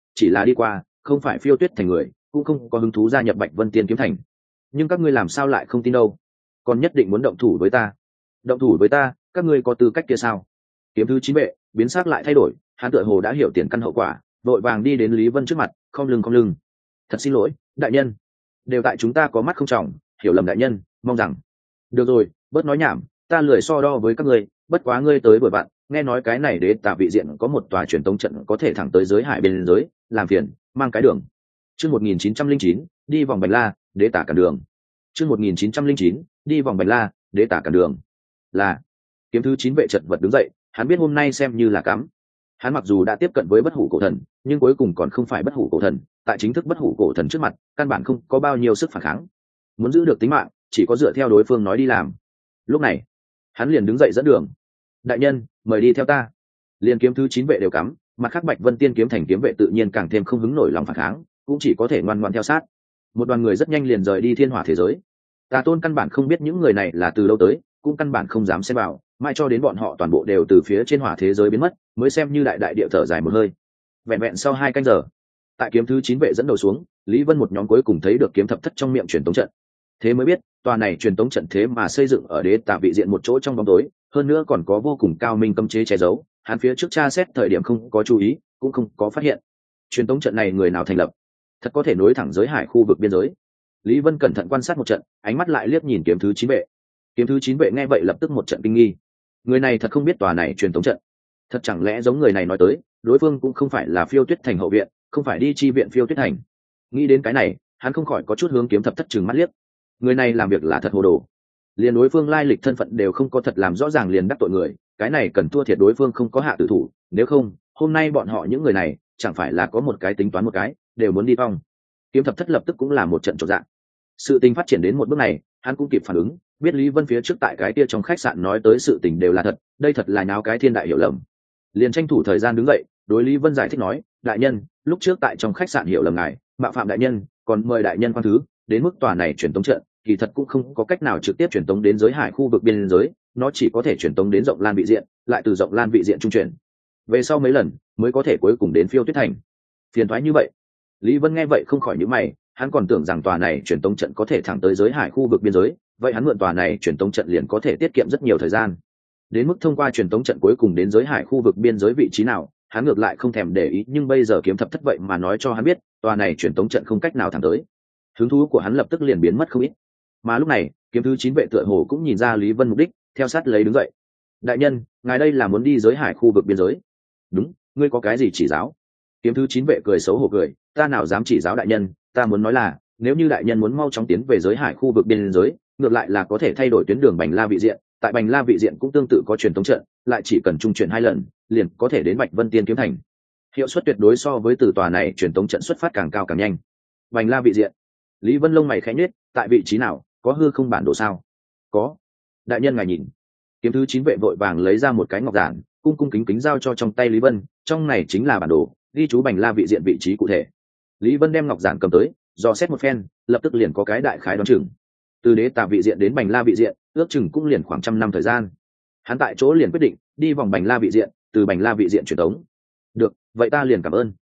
đi qua, không phải phiêu tuyết thành người, cũng không có hứng thú gia nhập Bạch Vân Tiên kiếm thành. Nhưng các ngươi làm sao lại không tin đâu? Còn nhất định muốn động thủ với ta. Động thủ với ta, các ngươi có tư cách kia sao? Kiếm thứ 9 vệ, biến sắc lại thay đổi, hắn tựa hồ đã hiểu tiền căn hậu quả, vội vàng đi đến Lý Vân trước mặt, khom lưng. Thật xin lỗi, đại nhân. Đều tại chúng ta có mắt không trọng, hiểu lầm đại nhân, mong rằng. Được rồi, bớt nói nhảm, ta lười so đo với các ngươi, bất quá ngươi tới vừa vặn, nghe nói cái này Đế Tà vị diện có một tòa truyền tống trận có thể thẳng tới giới hải bên giới, làm phiền, mang cái đường. Chương 1909, đi vòng Bạch La, Đế Tà cản đường. Chương 1909, đi vòng Bạch La, Đế Tà cản đường. Là kiếm thứ 9 vệ chợt vật đứng dậy, hắn biết hôm nay xem như là cắm. Hắn mặc dù đã tiếp cận với bất hủ cổ thần, nhưng cuối cùng còn không phải bất hủ cổ thần, tại chính thức bất hủ cổ thần trước mặt, căn bản không có bao nhiêu sức phản kháng. Muốn giữ được tính mạng, chỉ có dựa theo đối phương nói đi làm. Lúc này, hắn liền đứng dậy dẫn đường. Đại nhân, mời đi theo ta. Liên kiếm thứ 9 vệ đều cắm, mặt khác Bạch Vân Tiên kiếm thành kiếm vệ tự nhiên càng thêm không hứng nổi lòng phản kháng, cũng chỉ có thể ngoan ngoãn theo sát. Một đoàn người rất nhanh liền rời đi thiên hỏa thế giới. Tà Tôn căn bản không biết những người này là từ đâu tới, cũng căn bản không dám xen vào, mãi cho đến bọn họ toàn bộ đều từ phía trên hỏa thế giới biến mất, mới xem như đại địa thở dài một hơi. Vẹn sau 2 canh giờ, tại kiếm thứ 9 vệ dẫn đầu xuống, Lý Vân một nhóm cuối cùng thấy được kiếm thập thất trong miệng truyền tống trận. Thế mới biết, tòa này truyền tống trận thế mà xây dựng ở Đế Tà vị diện một chỗ trong bóng tối, hơn nữa còn có vô cùng cao minh cấm chế che giấu, hắn phía trước tra xét thời điểm không có chú ý, cũng không có phát hiện. Truyền tống trận này người nào thành lập? Thật có thể nối thẳng giới hải khu vực biên giới. Lý Vân cẩn thận quan sát một trận, ánh mắt lại liếc nhìn kiếm thứ 9 vệ. Kiếm thứ 9 vệ nghe vậy lập tức một trận kinh nghi. Người này thật không biết tòa này truyền tống trận. Thật chẳng lẽ giống người này nói tới, đối phương cũng không phải là Phiêu Tuyết thành hậu viện, không phải đi chi viện Phiêu Tuyết thành. Nghĩ đến cái này, hắn không khỏi có chút hướng kiếm thập thất trừng mắt liếc. Người này làm việc là thật hồ đồ. Liền đối phương lai lịch thân phận đều không có thật làm rõ ràng liền đắc tội người, cái này cần thua thiệt đối phương không có hạ tử thủ, nếu không, hôm nay bọn họ những người này chẳng phải là có một cái tính toán một cái, đều muốn đi phong. Kiếm thập thất lập tức cũng là một trận trột dạ. Sự tình phát triển đến một bước này, hắn cũng kịp phản ứng, biết Lý Vân phía trước tại cái kia trong khách sạn nói tới sự tình đều là thật, đây thật là nháo cái thiên đại hiểu lầm. Liền tranh thủ thời gian đứng dậy, đối Lý Vân giải thích nói, đại nhân, lúc trước tại trong khách sạn hiểu lầm ngài, mạo phạm đại nhân, còn mời đại nhân khoan thứ, đến mức tòa này truyền tống trận, kỳ thật cũng không có cách nào trực tiếp truyền tống đến giới hải khu vực biên giới, nó chỉ có thể truyền tống đến rộng lan vị diện, lại từ rộng lan vị diện trung chuyển. Về sau mấy lần mới có thể cuối cùng đến Phiêu Tuyết thành. Phiền toái như vậy. Lý Vân nghe vậy không khỏi nhíu mày, hắn còn tưởng rằng tòa này truyền tống trận có thể thẳng tới giới hải khu vực biên giới, vậy hắn mượn tòa này truyền tống trận liền có thể tiết kiệm rất nhiều thời gian. Đến mức thông qua truyền tống trận cuối cùng đến giới hải khu vực biên giới vị trí nào, hắn ngược lại không thèm để ý, nhưng bây giờ kiếm thập thất vậy mà nói cho hắn biết, tòa này truyền tống trận không cách nào thẳng tới. Hứng thú của hắn lập tức liền biến mất không ít. Mà lúc này, kiếm thứ 9 vệ tựa hồ cũng nhìn ra Lý Vân mục đích, theo sát lấy đứng dậy. Đại nhân, ngài đây là muốn đi giới hải khu vực biên giới? Đúng, ngươi có cái gì chỉ giáo? Kiếm thứ 9 vệ cười xấu hổ cười, ta nào dám chỉ giáo đại nhân, ta muốn nói là, nếu như đại nhân muốn mau chóng tiến về giới hải khu vực biên giới, ngược lại là có thể thay đổi tuyến đường Bành La vị diện, tại Bành La vị diện cũng tương tự có truyền tống trận, lại chỉ cần trung chuyển 2 lần, liền có thể đến Bạch Vân Tiên kiếm thành. Hiệu suất tuyệt đối so với từ tòa này truyền tống trận xuất phát càng cao càng nhanh. Bành La vị diện. Lý Vân lông mày khẽ nhếch, tại vị trí nào, có hư không bản đồ sao? Có. Đại nhân ngài nhìn. Kiếm thứ 9 vệ vội vàng lấy ra một cái ngọc giản, cung cung kính kính giao cho trong tay Lý Vân, trong này chính là bản đồ, ghi chú Bành La vị diện vị trí cụ thể. Lý Vân đem ngọc giản cầm tới, dò xét một phen, lập tức liền có cái đại khái đoán chừng. Từ Đế Tà vị diện đến Bành La vị diện, ước chừng cũng liền khoảng 100 năm thời gian. Hắn tại chỗ liền quyết định đi vòng Bành La vị diện, từ Bành La vị diện truyền tống. Được, vậy ta liền cảm ơn.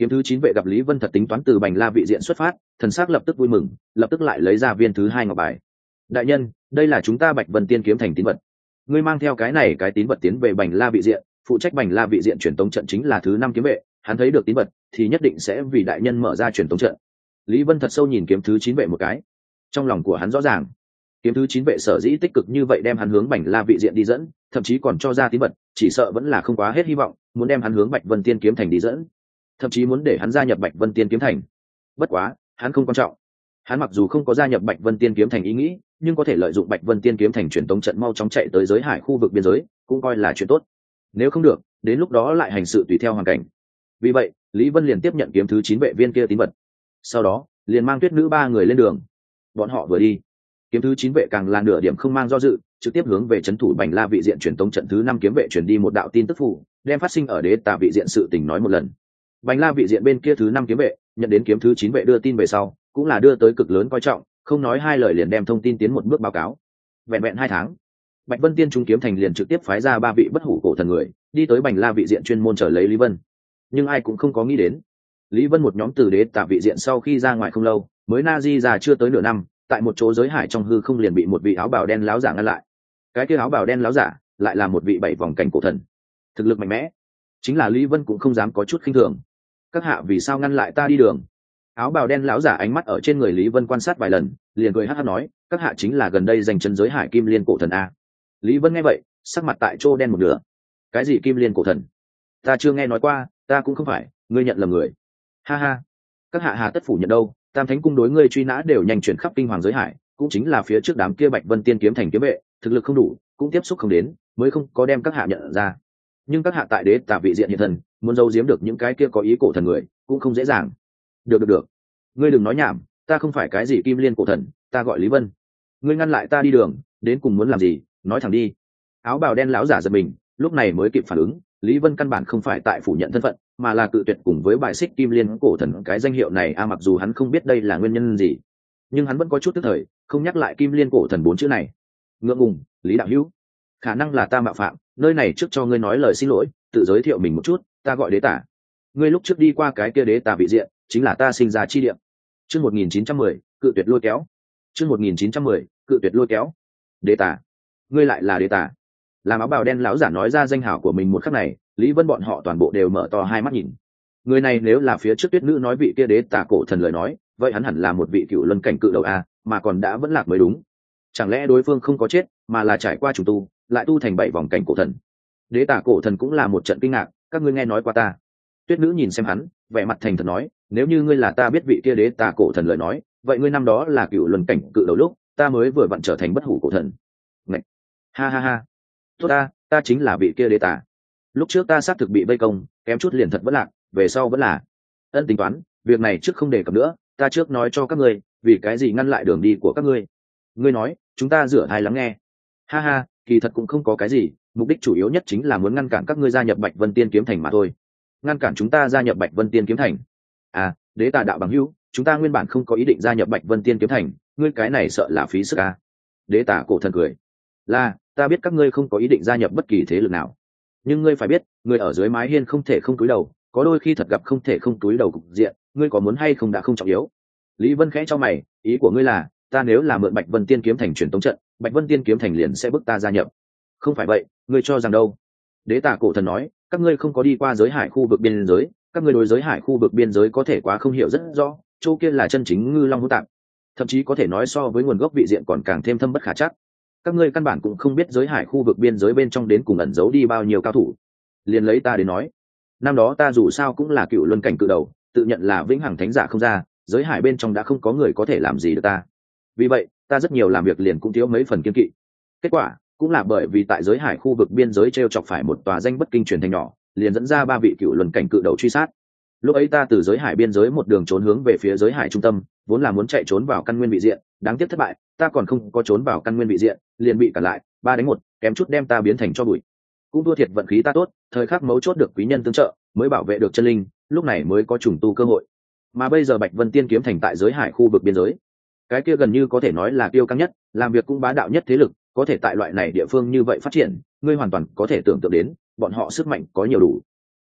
Kiếm thứ 9 vệ gặp Lý Vân thật tính toán từ Bành La vị diện xuất phát, thần sắc lập tức vui mừng, lập tức lại lấy ra viên thứ 2 ngọc bài. Đại nhân, đây là chúng ta Bạch Vân Tiên kiếm thành tín vật. Ngươi mang theo cái tín vật tiến về Bành La vị diện, phụ trách Bành La vị diện truyền tống trận chính là thứ 5 kiếm vệ, hắn thấy được tín vật thì nhất định sẽ vì đại nhân mở ra truyền tống trận. Lý Vân thật sâu nhìn kiếm thứ 9 vệ một cái. Trong lòng của hắn rõ ràng, kiếm thứ 9 vệ sở dĩ tích cực như vậy đem hắn hướng Bành La vị diện đi dẫn, thậm chí còn cho ra tín vật, chỉ sợ vẫn là không quá hết hy vọng, muốn đem hắn hướng Bạch Vân Tiên kiếm thành đi dẫn, thậm chí muốn để hắn gia nhập Bạch Vân Tiên kiếm thành. Bất quá, hắn không quan trọng. Hắn mặc dù không có gia nhập Bạch Vân Tiên kiếm thành ý nghĩ, nhưng có thể lợi dụng Bạch Vân Tiên kiếm thành truyền tống trận mau chóng chạy tới giới hải khu vực biên giới, cũng coi là chuyện tốt. Nếu không được, đến lúc đó lại hành sự tùy theo hoàn cảnh. Vì vậy, Lý Vân liền tiếp nhận kiếm thứ 9 vệ viên kia tín vật. Sau đó, liền mang Tuyết Nữ 3 người lên đường. Bọn họ vừa đi, kiếm thứ 9 vệ càng là nửa điểm không mang do dự, trực tiếp hướng về trấn thủ Bành La vị diện truyền tống trận thứ 5 kiếm vệ truyền đi một đạo tin tức phù, đem phát sinh ở Đế Tà vị diện sự tình nói một lần. Bành La vị diện bên kia thứ 5 kiếm vệ nhận đến kiếm thứ 9 vệ đưa tin về sau, cũng là đưa tới cực lớn coi trọng, không nói hai lời liền đem thông tin tiến một bước báo cáo. Vẹn vẹn 2 tháng, Bạch Vân Tiên Trung kiếm thành liền trực tiếp phái ra 3 vị bất hủ cổ thần người đi tới Bành La vị diện chuyên môn chờ lấy Lý Vân. Nhưng ai cũng không có nghĩ đến, Lý Vân một nhóm từ Đế Tà vị diện sau khi ra ngoài không lâu, mới na di ra chưa tới nửa năm, tại một chỗ giới hải trong hư không liền bị một vị áo bào đen láo giả ngăn lại. Cái kia áo bào đen láo giả lại là một vị 7 vòng cảnh cổ thần, thực lực mạnh mẽ, chính là Lý Vân cũng không dám có chút khinh thường. Các hạ vì sao ngăn lại ta đi đường? Áo bào đen láo giả ánh mắt ở trên người Lý Vân quan sát vài lần, liền cười hắc hắc nói, các hạ chính là gần đây giành chân giới hải Kim Liên cổ thần a. Lý Vân nghe vậy, sắc mặt tại chỗ đen một nửa. Cái gì Kim Liên cổ thần? Ta chưa nghe nói qua, ta cũng không phải, ngươi nhận lầm người. Ha ha, các hạ hà tất phủ nhận đâu, Tam Thánh cung đối ngươi truy nã đều nhanh chuyển khắp kinh hoàng giới hải, cũng chính là phía trước đám kia Bạch Vân Tiên kiếm thành kiếm vệ, thực lực không đủ, cũng tiếp xúc không đến, mới không có đem các hạ nhận ra. Nhưng các hạ tại Đế Tà vị diện hiện thần, muốn giấu giếm được những cái kia có ý cổ thần người, cũng không dễ dàng. Được, ngươi đừng nói nhảm, ta không phải cái gì Kim Liên cổ thần, ta gọi Lý Vân. Ngươi ngăn lại ta đi đường, đến cùng muốn làm gì, nói thẳng đi. Áo bào đen lão giả giật mình, lúc này mới kịp phản ứng, Lý Vân căn bản không phải tại phủ nhận thân phận, mà là cự tuyệt cùng với bài xích Kim Liên cổ thần cái danh hiệu này mặc dù hắn không biết đây là nguyên nhân gì, nhưng hắn vẫn có chút tức thời, không nhắc lại Kim Liên cổ thần 4 chữ này. Ngượng ngùng, Lý đạo hữu, khả năng là ta mạo phạm, nơi này trước cho ngươi nói lời xin lỗi, tự giới thiệu mình một chút, ta gọi Đế Tả. Ngươi lúc trước đi qua cái kia Đế Tà vị diện, chính là ta sinh ra chi địa. Chương 1910, cự tuyệt lôi kéo. Chương 1910, cự tuyệt lôi kéo. Đế Tả, ngươi lại là Đế Tả? Làm áo bào đen lão giả nói ra danh hảo của mình một khắc này, Lý Vân bọn họ toàn bộ đều mở to hai mắt nhìn. Người này nếu là phía trước Tuyết Nữ nói vị kia Đế Tà cổ thần lời nói, vậy hắn hẳn là một vị cựu luân cảnh cự đầu a, mà còn đã vẫn lạc mới đúng. Chẳng lẽ đối phương không có chết, mà là trải qua trùng tu, lại tu thành 7 vòng cảnh cổ thần? Đế Tà cổ thần cũng là một trận kinh ngạc, các ngươi nghe nói qua ta? Tuyết Nữ nhìn xem hắn, vẻ mặt thành thật nói, nếu như ngươi là ta biết vị kia Đế Tà cổ thần lời nói, vậy ngươi năm đó là cựu luân cảnh cự đầu lúc, ta mới vừa vặn trở thành bất hủ cổ thần. Ngậy! Ha ha ha! Tốt ta chính là vị kia Đế Tà. Lúc trước ta xác thực bị vây công, kém chút liền thật vẫn lạc, về sau vẫn là ân tính toán, việc này trước không đề cập nữa, ta trước nói cho các ngươi, vì cái gì ngăn lại đường đi của các ngươi. Ngươi nói, chúng ta rửa thai lắng nghe. Ha ha, kỳ thật cũng không có cái gì, mục đích chủ yếu nhất chính là muốn ngăn cản các ngươi gia nhập Bạch Vân Tiên kiếm thành mà thôi. Ngăn cản chúng ta gia nhập Bạch Vân Tiên kiếm thành? À, Đế Tà đạo bằng hữu, chúng ta nguyên bản không có ý định gia nhập Bạch Vân Tiên kiếm thành, ngươi cái này sợ là phí sức à? Đế Tà cổ thần cười, là, ta biết các ngươi không có ý định gia nhập bất kỳ thế lực nào, nhưng ngươi phải biết, người ở dưới mái hiên không thể không cúi đầu, có đôi khi thật gặp không thể không cúi đầu cục diện, ngươi có muốn hay không đã không trọng yếu. Lý Vân khẽ cho mày, ý của ngươi là, ta nếu là mượn Bạch Vân Tiên kiếm thành truyền tống trận, Bạch Vân Tiên kiếm thành liền sẽ bức ta gia nhập? Không phải vậy, ngươi cho rằng đâu? Đế Tà cổ thần nói, các ngươi không có đi qua giới hải khu vực biên giới, các ngươi đối giới hải khu vực biên giới có thể quá không hiểu rất rõ, chỗ kia là chân chính ngư long hữu tạng, thậm chí có thể nói so với nguồn gốc vị diện còn càng thêm thâm bất khả trắc. Các ngươi căn bản cũng không biết giới hải khu vực biên giới bên trong đến cùng ẩn giấu đi bao nhiêu cao thủ. Liền lấy ta đến nói, năm đó ta dù sao cũng là cựu luân cảnh cự đầu, tự nhận là vĩnh hằng thánh giả không ra, giới hải bên trong đã không có người có thể làm gì được ta. Vì vậy, ta rất nhiều làm việc liền cũng thiếu mấy phần kiên kỵ. Kết quả cũng là bởi vì tại giới hải khu vực biên giới treo chọc phải một tòa danh bất kinh truyền thành nhỏ, liền dẫn ra 3 vị cựu luân cảnh cự đầu truy sát. Lúc ấy ta từ giới hải biên giới một đường trốn hướng về phía giới hải trung tâm, vốn là muốn chạy trốn vào căn nguyên vị diện, đáng tiếc thất bại, ta còn không có trốn vào căn nguyên vị diện, liền bị cản lại, 3 đánh 1, kém chút đem ta biến thành cho bụi. Cũng thua thiệt vận khí ta tốt, thời khắc mấu chốt được quý nhân tương trợ, mới bảo vệ được chân linh, lúc này mới có trùng tu cơ hội. Mà bây giờ Bạch Vân Tiên kiếm thành tại giới hải khu vực biên giới, cái kia gần như có thể nói là kiêu căng nhất, làm việc cũng bá đạo nhất thế lực, có thể tại loại này địa phương như vậy phát triển, ngươi hoàn toàn có thể tưởng tượng đến, bọn họ sức mạnh có nhiều đủ.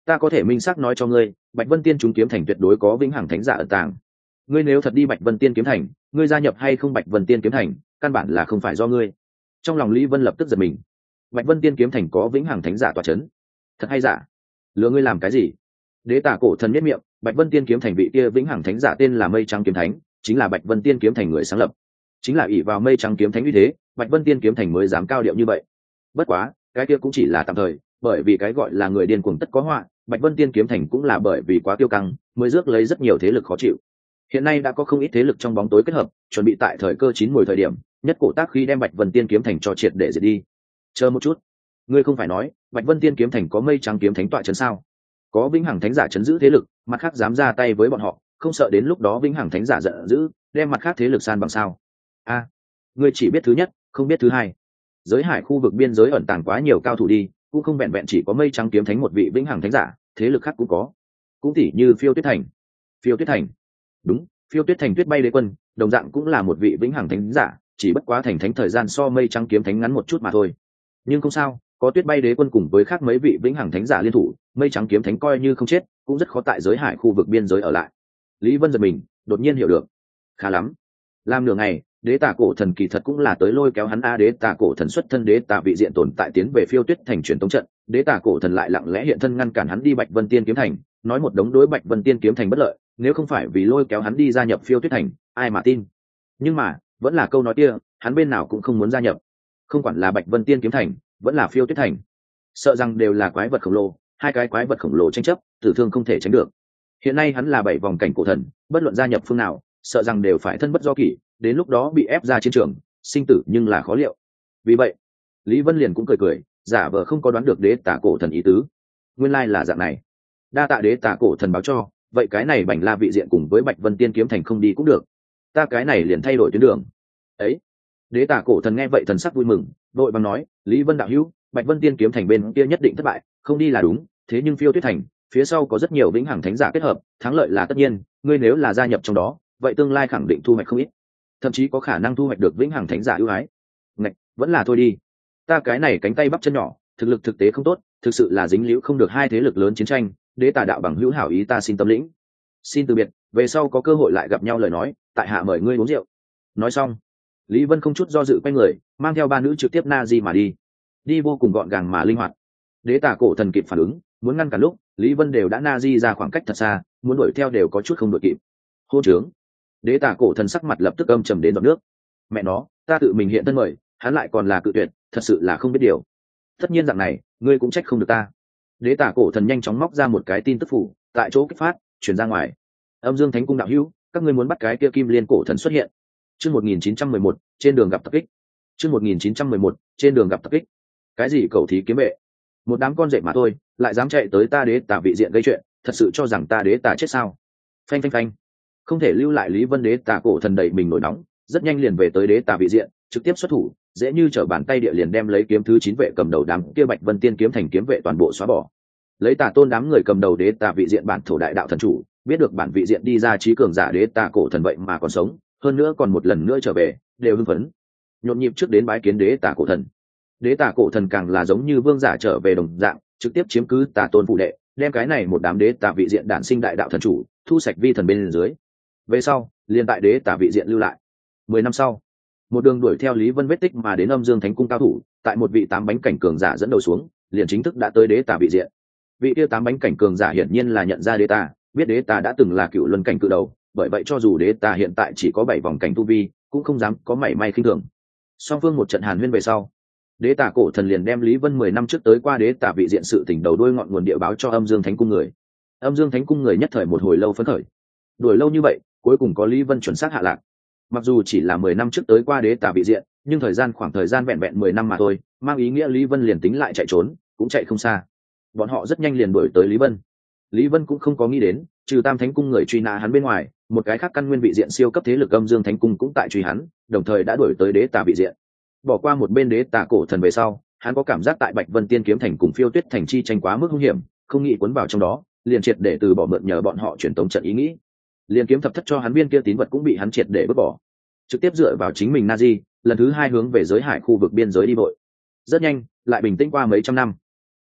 ta có thể minh xác nói cho ngươi, Bạch Vân Tiên chúng kiếm thành tuyệt đối có vĩnh hằng thánh giả ẩn tàng. Ngươi nếu thật đi Bạch Vân Tiên kiếm thành, ngươi gia nhập hay không Bạch Vân Tiên kiếm thành, căn bản là không phải do ngươi. Trong lòng Lý Vân lập tức giật mình. Bạch Vân Tiên kiếm thành có vĩnh hằng thánh giả tọa chấn, thật hay giả? Lừa ngươi làm cái gì? Đế Tà cổ thần biết miệng, Bạch Vân Tiên kiếm thành vị kia vĩnh hằng thánh giả tên là Mây Trắng kiếm thánh, chính là Bạch Vân Tiên kiếm thành người sáng lập. Chính là ỷ vào Mây Trắng kiếm thánh uy thế, Bạch Vân Tiên kiếm thành mới dám cao điệu như vậy. Bất quá, cái kia cũng chỉ là tạm thời, bởi vì cái gọi là người điên cuồng tất có họa, Bạch Vân Tiên kiếm thành cũng là bởi vì quá tiêu căng, mới rước lấy rất nhiều thế lực khó chịu. Hiện nay đã có không ít thế lực trong bóng tối kết hợp, chuẩn bị tại thời cơ chín muồi thời điểm, nhất cổ tác khí đem Bạch Vân Tiên kiếm thành cho triệt để diệt đi. Chờ một chút, ngươi không phải nói Bạch Vân Tiên kiếm thành có Mây Trắng kiếm thánh tọa trấn sao? Có vĩnh hằng thánh giả trấn giữ thế lực, mặt khác dám ra tay với bọn họ, không sợ đến lúc đó vĩnh hằng thánh giả giận dữ, đem mặt khác thế lực san bằng sao? A, ngươi chỉ biết thứ nhất, không biết thứ hai. Giới hải khu vực biên giới ẩn tàng quá nhiều cao thủ đi, cũng không vẹn vẹn chỉ có Mây Trắng kiếm thánh một vị vĩnh hằng thánh giả, thế lực khác cũng có. Cũng tỉ như Phiêu Tuyết thành. Phiêu Tuyết thành, đúng, Phiêu Tuyết thành Tuyết Bay Đế quân, đồng dạng cũng là một vị vĩnh hằng thánh giả, chỉ bất quá thành thánh thời gian so Mây Trắng kiếm thánh ngắn một chút mà thôi. Nhưng không sao, có Tuyết Bay Đế quân cùng với khác mấy vị vĩnh hằng thánh giả liên thủ, Mây Trắng kiếm thánh coi như không chết, cũng rất khó tại giới hải khu vực biên giới ở lại. Lý Vân giật mình, đột nhiên hiểu được. Khá lắm. Làm nửa ngày, Đế Tà cổ thần kỳ thật cũng là tới lôi kéo hắn a. Đế Tà cổ thần xuất thân Đế Tà vị diện tồn tại tiến về Phiêu Tuyết thành truyền tống trận, Đế Tà cổ thần lại lặng lẽ hiện thân ngăn cản hắn đi Bạch Vân Tiên kiếm thành, nói một đống đối Bạch Vân Tiên kiếm thành bất lợi, nếu không phải vì lôi kéo hắn đi gia nhập Phiêu Tuyết thành, ai mà tin. Nhưng mà, vẫn là câu nói kia, hắn bên nào cũng không muốn gia nhập. Không quản là Bạch Vân Tiên kiếm thành, vẫn là Phiêu Tuyết thành, sợ rằng đều là quái vật khổng lồ, hai cái quái vật khổng lồ tranh chấp, tử thương không thể tránh được. Hiện nay hắn là 7 vòng cảnh cổ thần, bất luận gia nhập phương nào, sợ rằng đều phải thân bất do kỷ, đến lúc đó bị ép ra chiến trường, sinh tử nhưng là khó liệu. Vì vậy, Lý Vân liền cũng cười cười, giả vờ không có đoán được Đế Tà cổ thần ý tứ. Nguyên lai là dạng này. Đa tạ Đế Tà cổ thần báo cho, vậy cái này Bành La vị diện cùng với Bạch Vân Tiên kiếm thành không đi cũng được. Ta cái này liền thay đổi tuyến đường. Ấy. Đế Tà cổ thần nghe vậy thần sắc vui mừng, đội bằng nói, Lý Vân đạo hữu, Bạch Vân Tiên kiếm thành bên kia nhất định thất bại, không đi là đúng, thế nhưng Phiêu Tuyết thành, phía sau có rất nhiều vĩnh hằng thánh giả kết hợp, thắng lợi là tất nhiên, ngươi nếu là gia nhập trong đó, vậy tương lai khẳng định thu hoạch không ít, thậm chí có khả năng thu hoạch được vĩnh hằng thánh giả ưu ái. Ngạch, vẫn là thôi đi. Ta cái này cánh tay bắp chân nhỏ, thực lực thực tế không tốt, thực sự là dính líu không được hai thế lực lớn chiến tranh, Đế Tà đạo bằng hữu hảo ý ta xin tâm lĩnh. Xin từ biệt, về sau có cơ hội lại gặp nhau lời nói, tại hạ mời ngươi uống rượu. Nói xong, Lý Vân không chút do dự quay người, mang theo ba nữ trực tiếp na di mà đi vô cùng gọn gàng mà linh hoạt. Đế Tà cổ thần kịp phản ứng, muốn ngăn cản lúc Lý Vân đều đã na di ra khoảng cách thật xa, muốn đuổi theo đều có chút không đuổi kịp. Hô trướng. Đế Tà cổ thần sắc mặt lập tức âm trầm đến giọt nước. Mẹ nó, ta tự mình hiện thân mời, hắn lại còn là cự tuyệt, thật sự là không biết điều. Tất nhiên dạng này, ngươi cũng trách không được ta. Đế Tà cổ thần nhanh chóng móc ra một cái tin tức phủ, tại chỗ kích phát, truyền ra ngoài. Âm Dương Thánh cung đạo hữu, các ngươi muốn bắt cái kia Kim Liên cổ thần xuất hiện. Chương 1911, trên đường gặp tập kích. Chương 1911, trên đường gặp tập kích. Cái gì cầu thí kiếm vệ? Một đám con rể mà thôi, lại dám chạy tới ta Đế Tà vị diện gây chuyện, thật sự cho rằng ta Đế Tà chết sao? Phanh phanh phanh. Không thể lưu lại Lý Vân. Đế Tà cổ thần đẩy mình nổi nóng, rất nhanh liền về tới Đế Tà vị diện, trực tiếp xuất thủ, dễ như trở bàn tay địa liền đem lấy kiếm thứ 9 vệ cầm đầu đám kia Bạch Vân Tiên kiếm thành kiếm vệ toàn bộ xóa bỏ. Lấy Tà tôn đám người cầm đầu Đế Tà vị diện bản thổ đại đạo thần chủ, biết được bản vị diện đi ra trí cường giả Đế Tà cổ thần vậy mà còn sống, hơn nữa còn một lần nữa trở về, đều hưng phấn, nhộn nhịp trước đến bái kiến Đế Tà cổ thần. Đế Tà cổ thần càng là giống như vương giả trở về đồng dạng, trực tiếp chiếm cứ Tà tôn phụ đệ, đem cái này một đám Đế Tà vị diện đản sinh đại đạo thần chủ thu sạch vi thần bên dưới. Về sau, liền tại Đế Tà vị diện lưu lại. 10 năm sau, một đường đuổi theo Lý Vân vết tích mà đến Âm Dương Thánh cung cao thủ, tại một vị 8 bánh cảnh cường giả dẫn đầu xuống, liền chính thức đã tới Đế Tà vị diện. Vị kia 8 bánh cảnh cường giả hiển nhiên là nhận ra Đế Tà, biết Đế Tà đã từng là cựu luân cảnh cự đầu, bởi vậy cho dù Đế Tà hiện tại chỉ có 7 vòng cảnh tu vi, cũng không dám có mảy may khinh thường. Song phương một trận hàn huyên về sau, Đế Tà cổ thần liền đem Lý Vân 10 năm trước tới qua Đế Tà vị diện sự tình đầu đuôi ngọn nguồn địa báo cho Âm Dương Thánh cung người. Âm Dương Thánh cung người nhất thời một hồi lâu phấn khởi. Đuổi lâu như vậy, cuối cùng có Lý Vân chuẩn xác hạ lạc. Mặc dù chỉ là 10 năm trước tới qua Đế Tà vị diện, nhưng khoảng thời gian vẹn vẹn 10 năm mà thôi, mang ý nghĩa Lý Vân liền tính lại chạy trốn, cũng chạy không xa. Bọn họ rất nhanh liền đuổi tới Lý Vân. Lý Vân cũng không có nghĩ đến, trừ Tam Thánh cung người truy nã hắn bên ngoài, một cái khác căn nguyên vị diện siêu cấp thế lực Âm Dương Thánh cung cũng tại truy hắn, đồng thời đã đuổi tới Đế Tà vị diện. Bỏ qua một bên Đế Tà cổ thần về sau, hắn có cảm giác tại Bạch Vân Tiên kiếm thành cùng Phiêu Tuyết thành chi tranh quá mức hung hiểm, không nghĩ cuốn vào trong đó, liền triệt để từ bỏ mượn nhờ bọn họ truyền tống trận ý nghĩ. Liền kiếm thập thất cho hắn viên kia tín vật cũng bị hắn triệt để vứt bỏ, trực tiếp dựa vào chính mình Nazi, lần thứ 2 hướng về giới hải khu vực biên giới đi vội. Rất nhanh, lại bình tĩnh qua mấy trăm năm.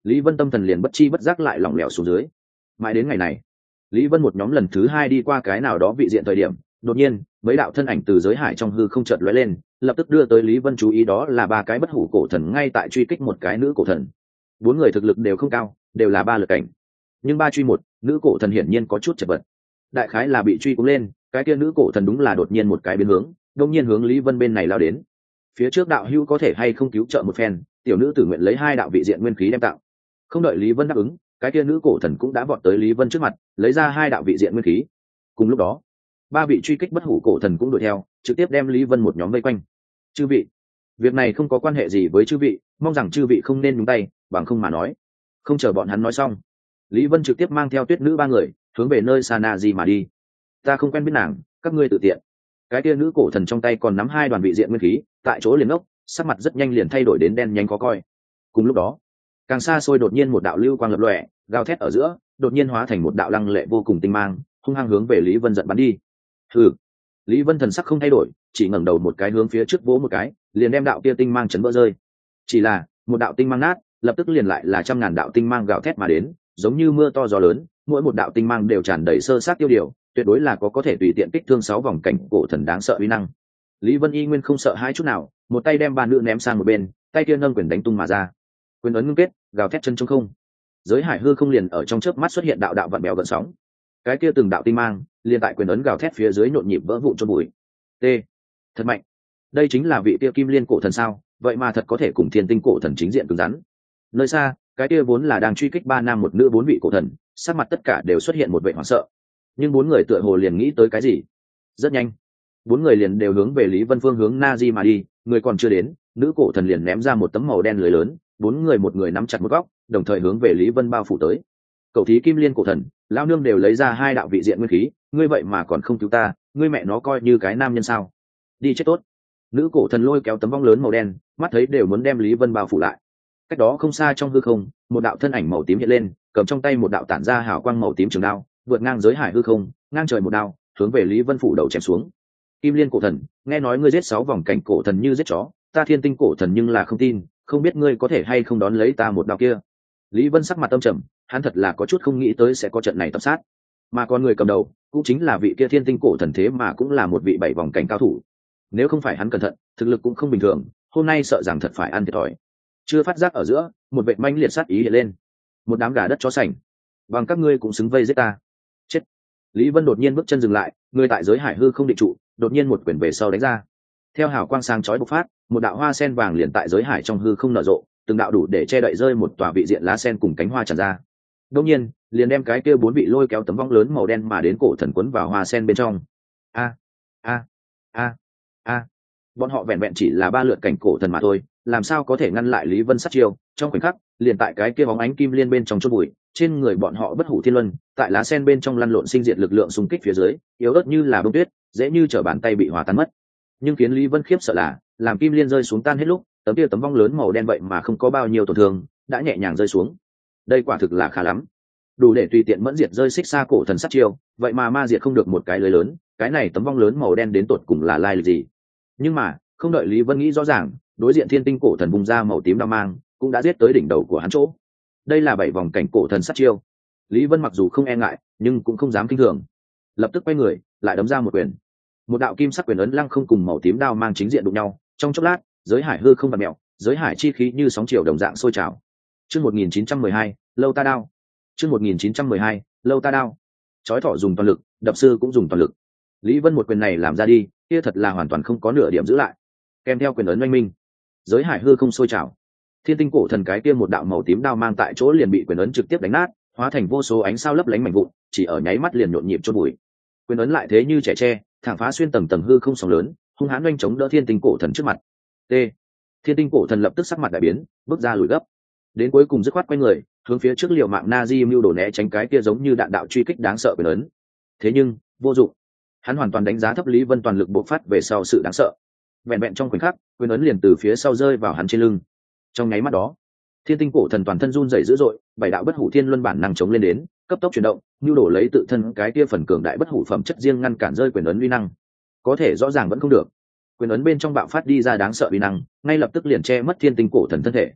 Lý Vân tâm thần liền bất chi bất giác lại lỏng lẻo xuống dưới. Mãi đến ngày này, Lý Vân một nhóm lần thứ hai đi qua cái nào đó vị diện thời điểm, đột nhiên mấy đạo thân ảnh từ giới hải trong hư không chợt lóe lên, lập tức đưa tới Lý Vân chú ý, đó là ba cái bất hủ cổ thần ngay tại truy kích một cái nữ cổ thần. Bốn người thực lực đều không cao, đều là ba lực cảnh, nhưng ba truy một, nữ cổ thần hiển nhiên có chút chật vật, đại khái là bị truy cũng lên. Cái kia nữ cổ thần đúng là đột nhiên một cái biến hướng, đột nhiên hướng Lý Vân bên này lao đến. Phía trước đạo hữu có thể hay không cứu trợ một phen, tiểu nữ tử nguyện lấy 2 đạo vị diện nguyên khí đem tặng. Không đợi Lý Vân đáp ứng, cái kia nữ cổ thần cũng đã vọt tới Lý Vân trước mặt, lấy ra 2 đạo vị diện nguyên khí. Cùng lúc đó, ba vị truy kích bất hủ cổ thần cũng đuổi theo, trực tiếp đem Lý Vân một nhóm vây quanh. Chư vị, việc này không có quan hệ gì với chư vị, mong rằng chư vị không nên nhúng tay, bằng không mà nói. Không chờ bọn hắn nói xong, Lý Vân trực tiếp mang theo tuyết nữ 3 người hướng về nơi Sanaji mà đi. Ta không quen biết nàng, các ngươi tự tiện. Cái kia nữ cổ thần trong tay còn nắm 2 đoàn vị diện nguyên khí, tại chỗ liền ngốc, sắc mặt rất nhanh liền thay đổi đến đen nhanh khó coi. Cùng lúc đó, càng xa xôi đột nhiên một đạo lưu quang lập lòe, gào thét ở giữa, đột nhiên hóa thành một đạo lăng lệ vô cùng tinh mang, hung hăng hướng về Lý Vân giận bắn đi. Hừ. Lý Vân thần sắc không thay đổi, chỉ ngẩng đầu một cái hướng phía trước vỗ một cái, liền đem đạo kia tinh mang chấn vỡ rơi. Chỉ là một đạo tinh mang nát, lập tức liền lại là trăm ngàn đạo tinh mang gào thét mà đến, giống như mưa to gió lớn, mỗi một đạo tinh mang đều tràn đầy sơ sát tiêu điều, tuyệt đối là có thể tùy tiện kích thương 6 vòng cảnh cổ thần đáng sợ uy năng. Lý Vân y nguyên không sợ hãi chút nào, một tay đem ba nữ ném sang một bên, tay kia nâng quyền đánh tung mà ra. Quyền ấn ngưng kết, gào thét chân trong không. Giới hải hư không liền ở trong chớp mắt xuất hiện đạo đạo vặn bèo gợn sóng. Cái kia từng đạo tinh mang, liền tại quyền ấn gào thét phía dưới nhộn nhịp vỡ vụn chôn bụi. T. Thật mạnh. Đây chính là vị kia Kim Liên cổ thần sao? Vậy mà thật có thể cùng Thiên Tinh cổ thần chính diện cứng rắn. Nơi xa, cái kia vốn là đang truy kích 3 nam một nữ 4 vị cổ thần, sắc mặt tất cả đều xuất hiện một vẻ hoảng sợ. Nhưng 4 người tựa hồ liền nghĩ tới cái gì. Rất nhanh, 4 người liền đều hướng về Lý Vân phương hướng Nazi mà đi, người còn chưa đến, nữ cổ thần liền ném ra một tấm màu đen lưới lớn, 4 người một người nắm chặt một góc, đồng thời hướng về Lý Vân bao phủ tới. Cậu thí Kim Liên cổ thần, lão nương đều lấy ra 2 đạo vị diện nguyên khí, ngươi vậy mà còn không cứu ta, ngươi mẹ nó coi như cái nam nhân sao? Đi chết tốt. Nữ cổ thần lôi kéo tấm vong lớn màu đen, mắt thấy đều muốn đem Lý Vân bao phủ lại. Cách đó không xa trong hư không, một đạo thân ảnh màu tím hiện lên, cầm trong tay một đạo tản ra hào quang màu tím trường đao, vượt ngang giới hải hư không, ngang trời một đao, hướng về Lý Vân phủ đầu chém xuống. Kim Liên cổ thần, nghe nói ngươi giết 6 vòng cảnh cổ thần như giết chó, ta Thiên Tinh cổ thần nhưng là không tin, không biết ngươi có thể hay không đón lấy ta một đao kia. Lý Vân sắc mặt âm trầm, hắn thật là có chút không nghĩ tới sẽ có trận này tập sát. Mà con người cầm đầu, cũng chính là vị kia Thiên Tinh cổ thần, thế mà cũng là một vị 7 vòng cảnh cao thủ. Nếu không phải hắn cẩn thận, thực lực cũng không bình thường, hôm nay sợ rằng thật phải ăn thiệt thòi. Chưa phát giác ở giữa, một vệ manh liệt sát ý hiện lên. Một đám gà đất chó sành, bằng các ngươi cũng xứng vây giết ta. Chết. Lý Vân đột nhiên bước chân dừng lại, người tại giới hải hư không định trụ, đột nhiên một quyền về sau đánh ra. Theo hào quang sáng chói bộc phát, một đạo hoa sen vàng liền tại giới hải trong hư không nở rộ, từng đạo đủ để che đậy rơi một tòa vị diện lá sen cùng cánh hoa tràn ra. Đột nhiên, liền đem cái kia 4 vị lôi kéo tấm vong lớn màu đen mà đến cổ thần quấn vào hoa sen bên trong. A a a a. Bọn họ vẹn vẹn chỉ là 3 lượt cảnh cổ thần mà thôi, làm sao có thể ngăn lại Lý Vân sát chiêu? Trong khoảnh khắc, liền tại cái kia bóng ánh kim liên bên trong chốt bụi, trên người bọn họ bất hủ thiên luân, tại lá sen bên trong lăn lộn sinh diệt lực lượng xung kích phía dưới, yếu ớt như là bông tuyết, dễ như trở bàn tay bị hòa tan mất. Nhưng khiến Lý Vân khiếp sợ là, làm kim liên rơi xuống tan hết lúc, tấm kia tấm vong lớn màu đen vậy mà không có bao nhiêu tổn thương, đã nhẹ nhàng rơi xuống. Đây quả thực là khá lắm, đủ để tùy tiện mẫn diệt rơi xích xa cổ thần sát chiêu, vậy mà ma diệt không được một cái lưới lớn, cái này tấm vong lớn màu đen đến tột cùng là lai lịch gì? Nhưng mà, không đợi Lý Vân nghĩ rõ ràng, đối diện Thiên Tinh cổ thần vùng ra màu tím đao mang, cũng đã giết tới đỉnh đầu của hắn chỗ. Đây là 7 vòng cảnh cổ thần sát chiêu. Lý Vân mặc dù không e ngại, nhưng cũng không dám kinh thường. Lập tức quay người, lại đấm ra một quyền. Một đạo kim sắc quyền ấn lăng không cùng màu tím đao mang chính diện đụng nhau, trong chốc lát, giới hải hư không bạt mèo, giới hải chi khí như sóng chiều đồng dạng sôi trào. Chương 1912, lâu ta đao. Chương 1912, lâu ta đao. Chói thỏ dùng toàn lực, đập sư cũng dùng toàn lực. Lý Vân một quyền này làm ra đi, kia thật là hoàn toàn không có nửa điểm giữ lại. Kèm theo quyền ấn oanh minh, giới hải hư không sôi trào. Thiên Tinh cổ thần cái kia một đạo màu tím đao mang tại chỗ liền bị quyền ấn trực tiếp đánh nát, hóa thành vô số ánh sao lấp lánh mảnh vụn, chỉ ở nháy mắt liền nhộn nhịp chôn bụi. Quyền ấn lại thế như trẻ tre, thẳng phá xuyên tầng tầng hư không sóng lớn, hung hãn oanh chống đỡ Thiên Tinh cổ thần trước mặt. T. Thiên Tinh cổ thần lập tức sắc mặt đại biến, bước ra lùi gấp. Đến cuối cùng dứt khoát quay người, hướng phía trước liều mạng Nazi mưu đồ né tránh cái kia giống như đạn đạo truy kích đáng sợ quyền ấn. Thế nhưng, vô dụng. Hắn hoàn toàn đánh giá thấp Lý Vân toàn lực bộc phát về sau sự đáng sợ. Vẹn vẹn trong khoảnh khắc, quyền ấn liền từ phía sau rơi vào hắn trên lưng. Trong nháy mắt đó, Thiên Tinh cổ thần toàn thân run rẩy dữ dội, 7 đạo bất hủ thiên luân bản năng chống lên đến, cấp tốc chuyển động, nhu đổ lấy tự thân cái kia phần cường đại bất hủ phẩm chất riêng ngăn cản rơi quyền ấn uy năng. Có thể rõ ràng vẫn không được. Quyền ấn bên trong bạo phát đi ra đáng sợ uy năng, ngay lập tức liền che mất Thiên Tinh cổ thần thân thể.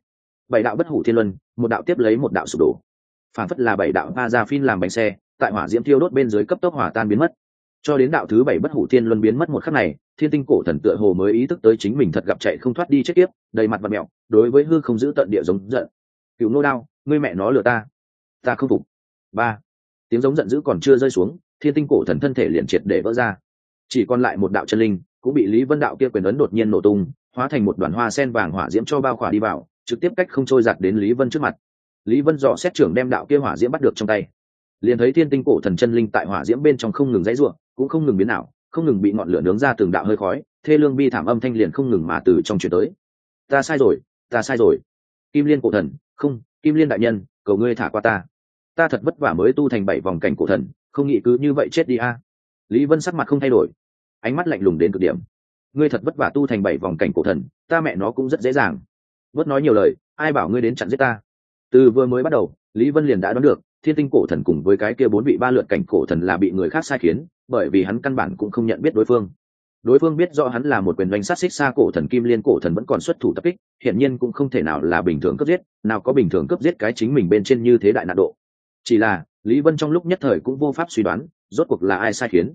bảy đạo bất hủ thiên luân, một đạo tiếp lấy một đạo sụp đổ, phản phất là bảy đạo pa ra phin làm bánh xe tại hỏa diễm thiêu đốt bên dưới cấp tốc hỏa tan biến mất. Cho đến đạo thứ 7 bất hủ thiên luân biến mất một khắc này, thiên tinh cổ thần tựa hồ mới ý thức tới chính mình thật gặp chạy không thoát đi chết tiếp, đầy mặt vặn mẹo, đối với hư không giữ tận địa giống giận. Cửu Nô Đao, ngươi mẹ nó lừa ta không phục. Ba, tiếng giống giận dữ còn chưa rơi xuống, thiên tinh cổ thần thân thể liền triệt để vỡ ra, chỉ còn lại một đạo chân linh cũng bị Lý Vân đạo kia quyền ấn đột nhiên nổ tung, hóa thành một đoàn hoa sen vàng hỏa diễm cho bao khỏa đi vào, trực tiếp cách không trôi giạt đến Lý Vân trước mặt. Lý Vân dò xét trưởng đem đạo kia hỏa diễm bắt được trong tay, liền thấy thiên tinh cổ thần chân linh tại hỏa diễm bên trong không ngừng dãy rủa, cũng không ngừng biến ảo, không ngừng bị ngọn lửa nướng ra từng đạo hơi khói, thê lương bi thảm âm thanh liền không ngừng mà từ trong truyền tới. Ta sai rồi, Kim Liên cổ thần, không, Kim Liên đại nhân, cầu ngươi thả qua ta thật vất vả mới tu thành 7 vòng cảnh cổ thần, không nghĩ cứ như vậy chết đi a. Lý Vân sắc mặt không thay đổi, ánh mắt lạnh lùng đến cực điểm. Ngươi thật vất vả tu thành 7 vòng cảnh cổ thần, ta mẹ nó cũng rất dễ dàng. Bớt nói nhiều lời, ai bảo ngươi đến chặn giết ta. Từ vừa mới bắt đầu, Lý Vân liền đã đoán được thiên tinh cổ thần cùng với cái kia 4 vị 3 lượt cảnh cổ thần là bị người khác sai khiến, bởi vì hắn căn bản cũng không nhận biết đối phương biết rõ hắn là một quyền đánh sát xích xa cổ thần Kim Liên cổ thần vẫn còn xuất thủ tập kích, hiển nhiên cũng không thể nào là bình thường cướp giết, nào có bình thường cướp giết cái chính mình bên trên như thế đại nạn độ. Chỉ là Lý Vân trong lúc nhất thời cũng vô pháp suy đoán rốt cuộc là ai sai khiến.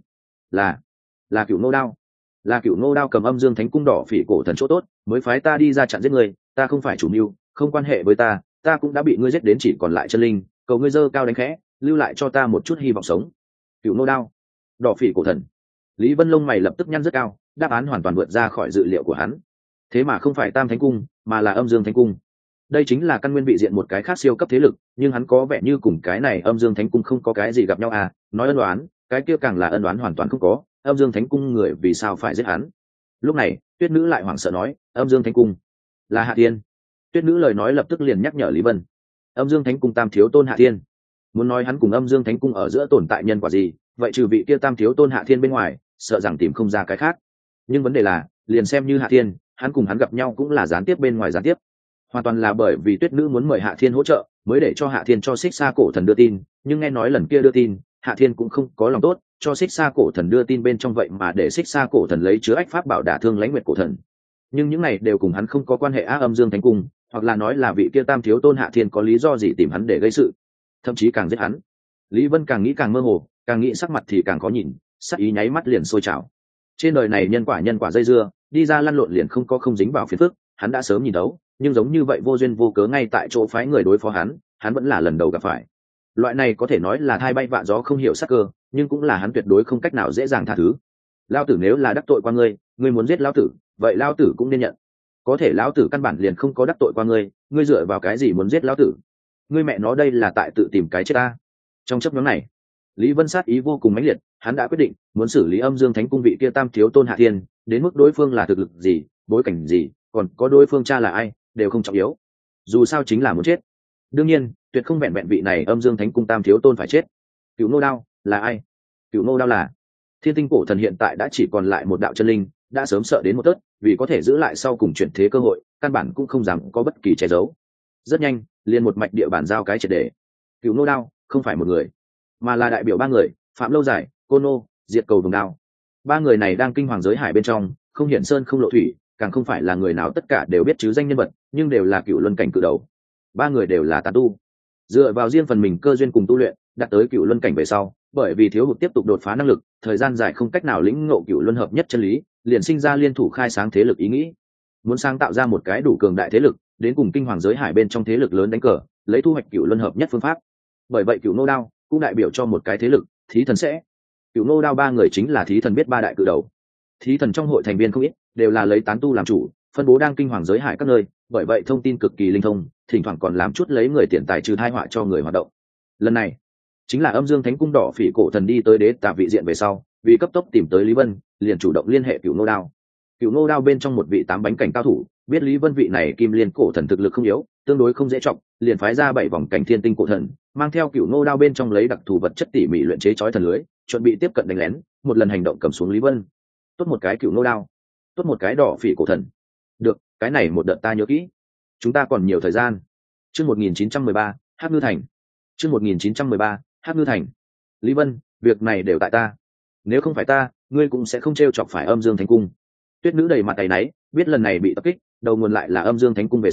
Là Cửu Nô Đao. Là Cửu Nô Đao cầm Âm Dương Thánh Cung đỏ phỉ cổ thần chỗ tốt, mới phái ta đi ra chặn giết người, ta không phải chủ mưu, không quan hệ với ta cũng đã bị ngươi giết đến chỉ còn lại chân linh, cầu ngươi dơ cao đánh khẽ, lưu lại cho ta một chút hy vọng sống. Cửu Nô Đao, đỏ phỉ cổ thần. Lý Vân lông mày lập tức nhăn rất cao, đáp án hoàn toàn vượt ra khỏi dự liệu của hắn. Thế mà không phải Tam Thánh Cung, mà là Âm Dương Thánh Cung. Đây chính là căn nguyên vị diện một cái khác siêu cấp thế lực, nhưng hắn có vẻ như cùng cái này Âm Dương Thánh Cung không có cái gì gặp nhau à, nói ân đoán, cái kia càng là ân đoán hoàn toàn không có, Âm Dương Thánh Cung người vì sao phải giết hắn. Lúc này, Tuyết Nữ lại hoảng sợ nói, Âm Dương Thánh Cung là Hạ Thiên. Tuyết Nữ lời nói lập tức liền nhắc nhở Lý Vân, Âm Dương Thánh Cung Tam Thiếu Tôn Hạ Thiên. Muốn nói hắn cùng Âm Dương Thánh Cung ở giữa tồn tại nhân quả gì, vậy trừ vị kia Tam Thiếu Tôn Hạ Thiên bên ngoài, sợ rằng tìm không ra cái khác. Nhưng vấn đề là, liền xem như Hạ Thiên, hắn cùng hắn gặp nhau cũng là gián tiếp bên ngoài gián tiếp, hoàn toàn là bởi vì Tuyết Nữ muốn mời Hạ Thiên hỗ trợ, mới để cho Hạ Thiên cho Xích Sa cổ thần đưa tin, nhưng nghe nói lần kia đưa tin, Hạ Thiên cũng không có lòng tốt, cho Xích Sa cổ thần đưa tin bên trong vậy mà để Xích Sa cổ thần lấy chứa ách pháp bảo đả thương Lãnh Nguyệt cổ thần. Nhưng những này đều cùng hắn không có quan hệ á. Âm Dương Thánh Cung, hoặc là nói là vị kia Tam Thiếu Tôn Hạ Thiên có lý do gì tìm hắn để gây sự, thậm chí càng giết hắn. Lý Vân càng nghĩ càng mơ hồ, càng nghĩ sắc mặt thì càng khó nhìn, sắc ý nháy mắt liền sôi trào. Trên đời này nhân quả dây dưa, đi ra lăn lộn liền không dính vào phiền phức, hắn đã sớm nhìn đấu, nhưng giống như vậy vô duyên vô cớ ngay tại chỗ phái người đối phó hắn vẫn là lần đầu gặp phải. Loại này có thể nói là thai bay vạ gió không hiểu sắc cơ, nhưng cũng là hắn tuyệt đối không cách nào dễ dàng tha thứ. Lao tử nếu là đắc tội qua ngươi muốn giết lão tử, vậy lão tử cũng nên nhận. Có thể lão tử căn bản liền không có đắc tội qua ngươi dựa vào cái gì muốn giết lão tử? Ngươi mẹ nó đây là tại tự tìm cái chết ta. Trong chấp nhóm này, Lý Vân sát ý vô cùng mãnh liệt, hắn đã quyết định muốn xử lý Âm Dương Thánh Cung vị kia Tam Thiếu Tôn Hạ Thiên, đến mức đối phương là thực lực gì, bối cảnh gì, còn có đối phương cha là ai, đều không trọng yếu. Dù sao chính là muốn chết. Đương nhiên, tuyệt không vẹn vẹn vị này Âm Dương Thánh Cung Tam Thiếu Tôn phải chết. Cửu Nô Đao là ai? Cửu Nô Đao là Thiên Tinh cổ thần hiện tại đã chỉ còn lại một đạo chân linh, đã sớm sợ đến một tớt, vì có thể giữ lại sau cùng chuyển thế cơ hội, căn bản cũng không dám có bất kỳ che giấu. Rất nhanh, liền một mạch địa bản giao cái triệt để. Cửu Nô Đao không phải một người, mà là đại biểu 3 người, Phạm Lâu Giải, Côn Nô, Diệt Cầu Đồng Đao. 3 người này đang kinh hoàng giới hải bên trong, không hiển sơn không lộ thủy, càng không phải là người nào tất cả đều biết chứ danh nhân vật, nhưng đều là cựu luân cảnh cự đầu. 3 người đều là tán tu, dựa vào riêng phần mình cơ duyên cùng tu luyện, đạt tới cựu luân cảnh về sau, bởi vì thiếu hụt tiếp tục đột phá năng lực, thời gian dài không cách nào lĩnh ngộ cựu luân hợp nhất chân lý, liền sinh ra liên thủ khai sáng thế lực ý nghĩ, muốn sáng tạo ra một cái đủ cường đại thế lực, đến cùng kinh hoàng giới hải bên trong thế lực lớn đánh cờ, lấy thu hoạch cựu luân hợp nhất phương pháp. Bởi vậy Cựu Nô Đao cũng đại biểu cho một cái thế lực, Thí Thần sẽ. Cựu Nô Đao 3 người chính là Thí Thần biết 3 đại cự đầu. Thí Thần trong hội thành viên không ít, đều là lấy tán tu làm chủ, phân bố đang kinh hoàng giới hải các nơi, bởi vậy thông tin cực kỳ linh thông, thỉnh thoảng còn làm chút lấy người tiền tài trừ tai họa cho người hoạt động. Lần này, chính là Âm Dương Thánh Cung đỏ phỉ cổ thần đi tới Đế Tà vị diện về sau, vì cấp tốc tìm tới Lý Vân, liền chủ động liên hệ Cựu Nô Đao. Cựu Nô Đao bên trong một vị 8 bánh cảnh cao thủ, biết Lý Vân vị này Kim Liên cổ thần thực lực không yếu, tương đối không dễ trọng, liền phái ra 7 vòng cảnh Thiên Tinh cổ thần, mang theo Cựu Nô Đao bên trong lấy đặc thù vật chất tỉ mỉ luyện chế chói thần lưới, chuẩn bị tiếp cận đánh lén, một lần hành động cầm xuống Lý Vân. Tốt một cái Cựu Nô Đao, tốt một cái đỏ phỉ cổ thần. Được, cái này một đợt ta nhớ kỹ. Chúng ta còn nhiều thời gian. Chương 1913, Hắc Ngư Thành. Chương 1913, Hắc Ngư Thành. Lý Vân, việc này đều tại ta. Nếu không phải ta, ngươi cũng sẽ không trêu chọc phải Âm Dương Thánh Cung. Tuyết Nữ đầy mặt áy náy, biết lần này bị tập kích, đầu nguồn lại là Âm Dương Thánh Cung về sau,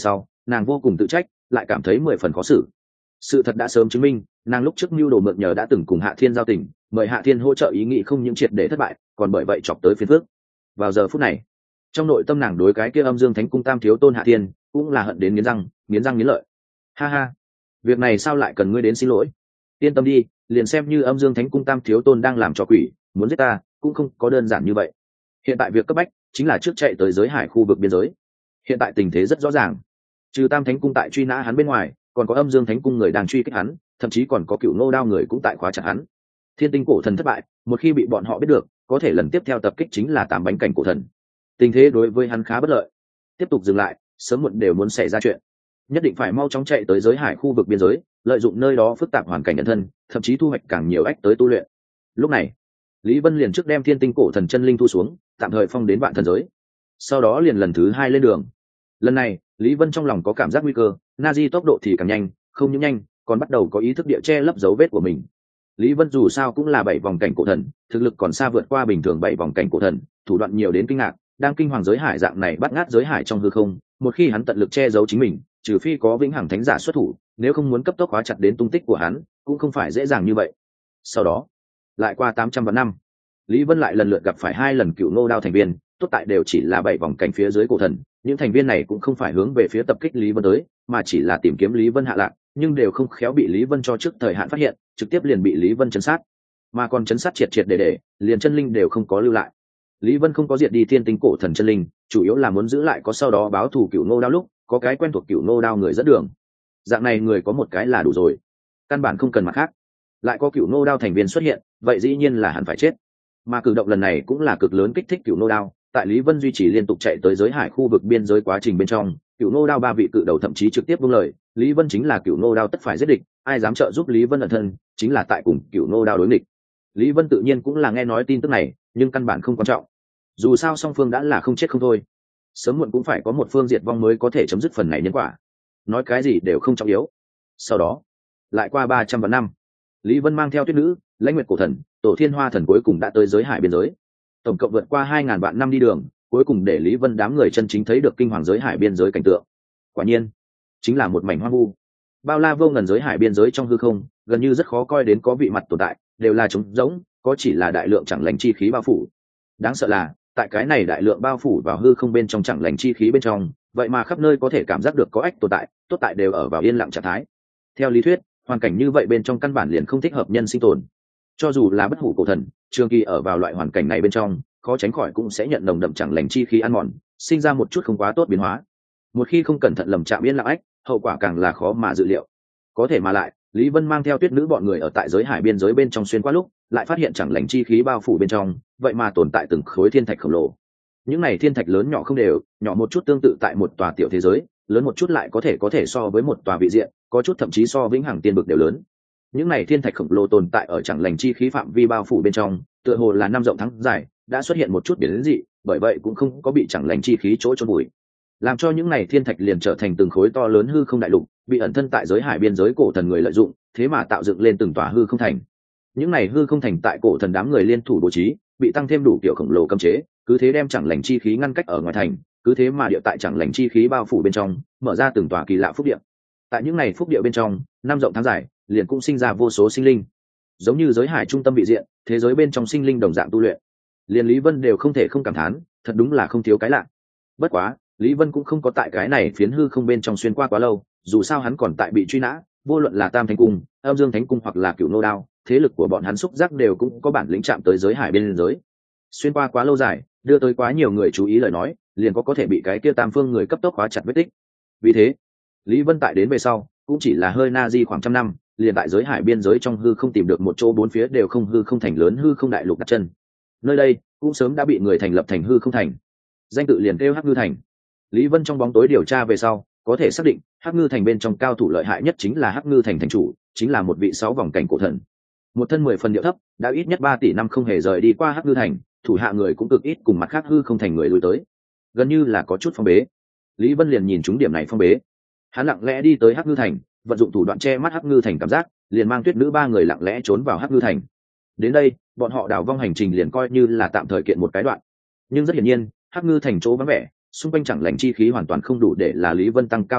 nàng vô cùng tự trách, lại cảm thấy 10 phần khó xử. Sự thật đã sớm chứng minh, nàng lúc trước mưu đồ mượn nhờ đã từng cùng Hạ Thiên giao tình, mời Hạ Thiên hỗ trợ ý nghĩ không những triệt để thất bại, còn bởi vậy chọc tới phiền phức. Vào giờ phút này, trong nội tâm nàng đối cái kia Âm Dương Thánh Cung tam thiếu tôn Hạ Thiên cũng là hận đến nghiến răng nghiến lợi. Ha ha, việc này sao lại cần ngươi đến xin lỗi? Yên tâm đi, liền xem như Âm Dương Thánh Cung tam thiếu tôn đang làm trò quỷ, muốn giết ta cũng không có đơn giản như vậy. Hiện tại việc cấp bách chính là trước chạy tới giới hải khu vực biên giới. Hiện tại tình thế rất rõ ràng, trừ Tam Thánh Cung tại truy nã hắn bên ngoài, còn có Âm Dương Thánh Cung người đang truy kích hắn, thậm chí còn có Cửu Ngô Đao người cũng tại khóa chặt hắn. Thiên Tinh cổ thần thất bại, một khi bị bọn họ biết được, có thể lần tiếp theo tập kích chính là Tám Bánh Cảnh cổ thần. Tình thế đối với hắn khá bất lợi. Tiếp tục dừng lại, sớm muộn đều muốn xảy ra chuyện. Nhất định phải mau chóng chạy tới giới hải khu vực biên giới, lợi dụng nơi đó phức tạp hoàn cảnh nhân thân, thậm chí thu hoạch càng nhiều ách tới tu luyện. Lúc này, Lý Vân liền trước đem Thiên Tinh cổ thần chân linh thu xuống, tạm thời phong đến Vạn Thần giới. Sau đó liền lần thứ 2 lên đường. Lần này, Lý Vân trong lòng có cảm giác nguy cơ, Nazi tốc độ thì càng nhanh, không những nhanh, còn bắt đầu có ý thức địa che lấp dấu vết của mình. Lý Vân dù sao cũng là 7 vòng cảnh cổ thần, thực lực còn xa vượt qua bình thường 7 vòng cảnh cổ thần, thủ đoạn nhiều đến kinh ngạc, đang kinh hoàng giới hải dạng này bắt ngát giới hải trong hư không, một khi hắn tận lực che giấu chính mình, trừ phi có vĩnh hằng thánh giả xuất thủ, nếu không muốn cấp tốc khóa chặt đến tung tích của hắn, cũng không phải dễ dàng như vậy. Sau đó, lại qua 800 vạn năm, Lý Vân lại lần lượt gặp phải 2 lần Cửu Ngô Đao thành viên, tốt tại đều chỉ là 7 vòng cảnh phía dưới cổ thần, những thành viên này cũng không phải hướng về phía tập kích Lý Vân tới, mà chỉ là tìm kiếm Lý Vân hạ lạc, nhưng đều không khéo bị Lý Vân cho trước thời hạn phát hiện, trực tiếp liền bị Lý Vân chấn sát. Mà còn chấn sát triệt để, liền chân linh đều không có lưu lại. Lý Vân không có diệt đi Thiên Tinh cổ thần chân linh, chủ yếu là muốn giữ lại có sau đó báo thù Cửu Ngô Đao lúc, có cái quen thuộc Cửu Ngô Đao người dẫn đường. Dạng này người có một cái là đủ rồi, căn bản không cần mặt khác. Lại có Cửu Ngô Đao thành viên xuất hiện, vậy dĩ nhiên là hẳn phải chết. Mà cử động lần này cũng là cực lớn kích thích Cửu Ngô Đao, tại Lý Vân duy trì liên tục chạy tới giới hải khu vực biên giới quá trình bên trong, Cửu Ngô Đao 3 vị cự đầu thậm chí trực tiếp buông lời, Lý Vân chính là Cửu Ngô Đao tất phải giết địch, ai dám trợ giúp Lý Vân ẩn thân, chính là tại cùng Cửu Ngô Đao đối địch. Lý Vân tự nhiên cũng là nghe nói tin tức này, nhưng căn bản không quan trọng. Dù sao song phương đã là không chết không thôi, sớm muộn cũng phải có một phương diệt vong mới có thể chấm dứt phần này nhân quả. Nói cái gì đều không trọng yếu. Sau đó, lại qua 300 vạn năm, Lý Vân mang theo Tuyết Nữ, Lãnh Nguyệt cổ thần, Tổ Thiên Hoa thần cuối cùng đã tới giới hải biên giới. Tổng cộng vượt qua 2000 vạn năm đi đường, cuối cùng để Lý Vân đám người chân chính thấy được kinh hoàng giới hải biên giới cảnh tượng. Quả nhiên, chính là một mảnh hoang vu. Bao la vô ngần giới hải biên giới trong hư không, gần như rất khó coi đến có vị mặt tồn tại, đều là trống rỗng, có chỉ là đại lượng chẳng lành chi khí bao phủ. Đáng sợ là, tại cái này đại lượng bao phủ vào hư không bên trong chẳng lành chi khí bên trong, vậy mà khắp nơi có thể cảm giác được có ách tồn tại, tốt tại đều ở vào yên lặng trạng thái. Theo lý thuyết, hoàn cảnh như vậy bên trong căn bản liền không thích hợp nhân sinh tồn. Cho dù là bất hủ cổ thần, trường kỳ ở vào loại hoàn cảnh này bên trong, khó tránh khỏi cũng sẽ nhận nồng đậm chẳng lành chi khí ăn mòn, sinh ra một chút không quá tốt biến hóa. Một khi không cẩn thận lầm chạm yên lặng ách, hậu quả càng là khó mà dự liệu. Có thể mà lại, Lý Vân mang theo Tuyết Nữ bọn người ở tại giới hải biên giới bên trong xuyên qua lúc, lại phát hiện chẳng lành chi khí bao phủ bên trong, vậy mà tồn tại từng khối thiên thạch khổng lồ. Những này thiên thạch lớn nhỏ không đều, nhỏ một chút tương tự tại một tòa tiểu thế giới, lớn một chút lại có thể so với một tòa vị diện, có chút thậm chí so vĩnh hằng tiên bực đều lớn. Những này thiên thạch khổng lồ tồn tại ở chẳng lành chi khí phạm vi bao phủ bên trong, tựa hồ là năm rộng tháng dài, đã xuất hiện một chút biến dị, bởi vậy cũng không có bị chẳng lành chi khí chỗ chôn bụi, làm cho những này thiên thạch liền trở thành từng khối to lớn hư không đại lục, bị ẩn thân tại giới hải biên giới cổ thần người lợi dụng, thế mà tạo dựng lên từng tòa hư không thành. Những này hư không thành tại cổ thần đám người liên thủ bố trí, bị tăng thêm đủ kiểu khổng lồ cấm chế, cứ thế đem chẳng lành chi khí ngăn cách ở ngoài thành, cứ thế mà địa tại chẳng lành chi khí bao phủ bên trong, mở ra từng tòa kỳ lạ phúc địa. Tại những này phúc địa bên trong, năm rộng tháng dài, liền cũng sinh ra vô số sinh linh, giống như giới hải trung tâm vị diện, thế giới bên trong sinh linh đồng dạng tu luyện. Liên Lý Vân đều không thể không cảm thán, thật đúng là không thiếu cái lạ. Bất quá, Lý Vân cũng không có tại cái này phiến hư không bên trong xuyên qua quá lâu, dù sao hắn còn tại bị truy nã, vô luận là Tam Thánh Cung, Âm Dương Thánh Cung hoặc là Cửu Ngô Đao, thế lực của bọn hắn xúc giác đều cũng có bản lĩnh chạm tới giới hải bên giới. Xuyên qua quá lâu dài, đưa tới quá nhiều người chú ý lời nói, liền có thể bị cái kia tam phương người cấp tốc khóa chặt vết tích. Vì thế, Lý Vân tại đến về sau, cũng chỉ là hơi na di khoảng trăm năm, liền tại giới hải biên giới trong hư không tìm được một chỗ bốn phía đều không hư không thành lớn hư không đại lục đặt chân. Nơi đây cũng sớm đã bị người thành lập thành hư không thành, danh tự liền kêu Hắc Ngư Thành. Lý Vân trong bóng tối điều tra về sau, có thể xác định Hắc Ngư Thành bên trong cao thủ lợi hại nhất chính là Hắc Ngư Thành thành chủ, chính là một vị 6 vòng cảnh cổ thần. Một thân 10 phần điệu thấp, đã ít nhất 3 tỷ năm không hề rời đi qua Hắc Ngư Thành, thủ hạ người cũng cực ít cùng mặt khác hư không thành người lui tới, gần như là có chút phong bế. Lý Vân liền nhìn trúng điểm này phong bế, hắn lặng lẽ đi tới Hắc Ngư Thành, vận dụng thủ đoạn che mắt Hắc Ngư Thành cảm giác, liền mang Tuyết Nữ 3 người lặng lẽ trốn vào Hắc Ngư Thành. Đến đây, bọn họ đào vong hành trình liền coi như là tạm thời kiện một cái đoạn. Nhưng rất hiển nhiên, Hắc Ngư Thành chỗ vắng vẻ, xung quanh chẳng lành chi khí hoàn toàn không đủ để là Lý Vân tăng cao thực lực,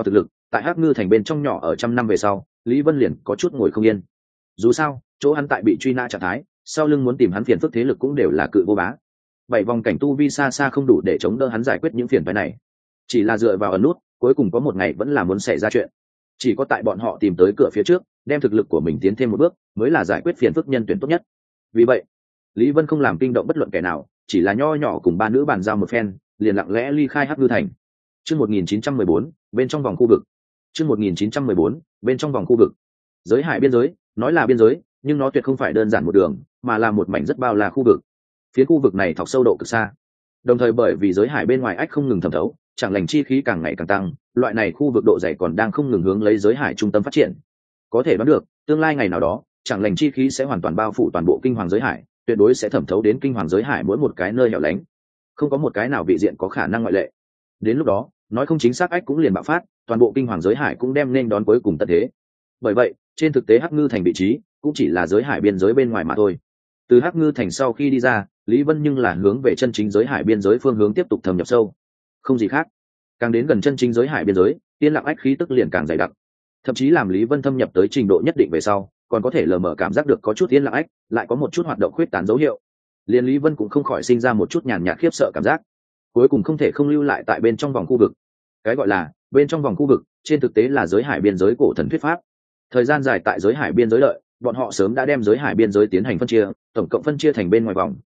tại Hắc Ngư thành bên trong nhỏ ở trăm năm về sau, Lý Vân liền có chút ngồi không yên. Dù sao chỗ hắn tại bị truy nã trạng thái, sau lưng muốn tìm hắn phiền phức thế lực cũng đều là cự vô bá. 7 vòng cảnh tu vi xa xa không đủ để chống đỡ hắn giải quyết những phiền phức này, chỉ là dựa vào ẩn nút, cuối cùng có một ngày vẫn là muốn xảy ra chuyện. Chỉ có tại bọn họ tìm tới cửa phía trước, đem thực lực của mình tiến thêm một bước, mới là giải quyết phiền phức nhân tuyển tốt nhất. Vì vậy Lý Vân không làm kinh động bất luận kẻ nào, chỉ là nho nhỏ cùng ba nữ bàn giao một phen, liền lặng lẽ ly khai Hắc Ngư thành. Chương 1914, bên trong vòng khu vực. Chương 1914, bên trong vòng khu vực. Giới hải biên giới, nói là biên giới, nhưng nó tuyệt không phải đơn giản một đường, mà là một mảnh rất bao la khu vực. Phía khu vực này thọc sâu độ cực xa. Đồng thời bởi vì giới hải bên ngoài ách không ngừng thẩm thấu, chẳng lành chi khí càng ngày càng tăng, loại này khu vực độ dày còn đang không ngừng hướng lấy giới hải trung tâm phát triển. Có thể đoán được, tương lai ngày nào đó, chẳng lành chi khí sẽ hoàn toàn bao phủ toàn bộ kinh hoàng giới hải, tuyệt đối sẽ thẩm thấu đến kinh hoàng giới hải mỗi một cái nơi hẻo lánh, không có một cái nào vị diện có khả năng ngoại lệ. Đến lúc đó nói không chính xác ách cũng liền bạo phát, toàn bộ kinh hoàng giới hải cũng đem nên đón cuối cùng tận thế. Bởi vậy trên thực tế Hắc Ngư thành vị trí cũng chỉ là giới hải biên giới bên ngoài mà thôi. Từ Hắc Ngư thành sau khi đi ra, Lý Vân nhưng là hướng về chân chính giới hải biên giới phương hướng tiếp tục thâm nhập sâu, không gì khác. Càng đến gần chân chính giới hải biên giới, yên lặng ách khí tức liền càng dày đặc, thậm chí làm Lý Vân thâm nhập tới trình độ nhất định về sau, còn có thể lờ mờ cảm giác được có chút yên lặng ách lại có một chút hoạt động khuyết tán dấu hiệu. Liên Lý Vân cũng không khỏi sinh ra một chút nhàn nhạt khiếp sợ cảm giác, cuối cùng không thể không lưu lại tại bên trong vòng khu vực. Cái gọi là bên trong vòng khu vực, trên thực tế là giới hải biên giới cổ thần thuyết pháp. Thời gian dài tại giới hải biên giới đợi, bọn họ sớm đã đem giới hải biên giới tiến hành phân chia, tổng cộng phân chia thành bên ngoài vòng,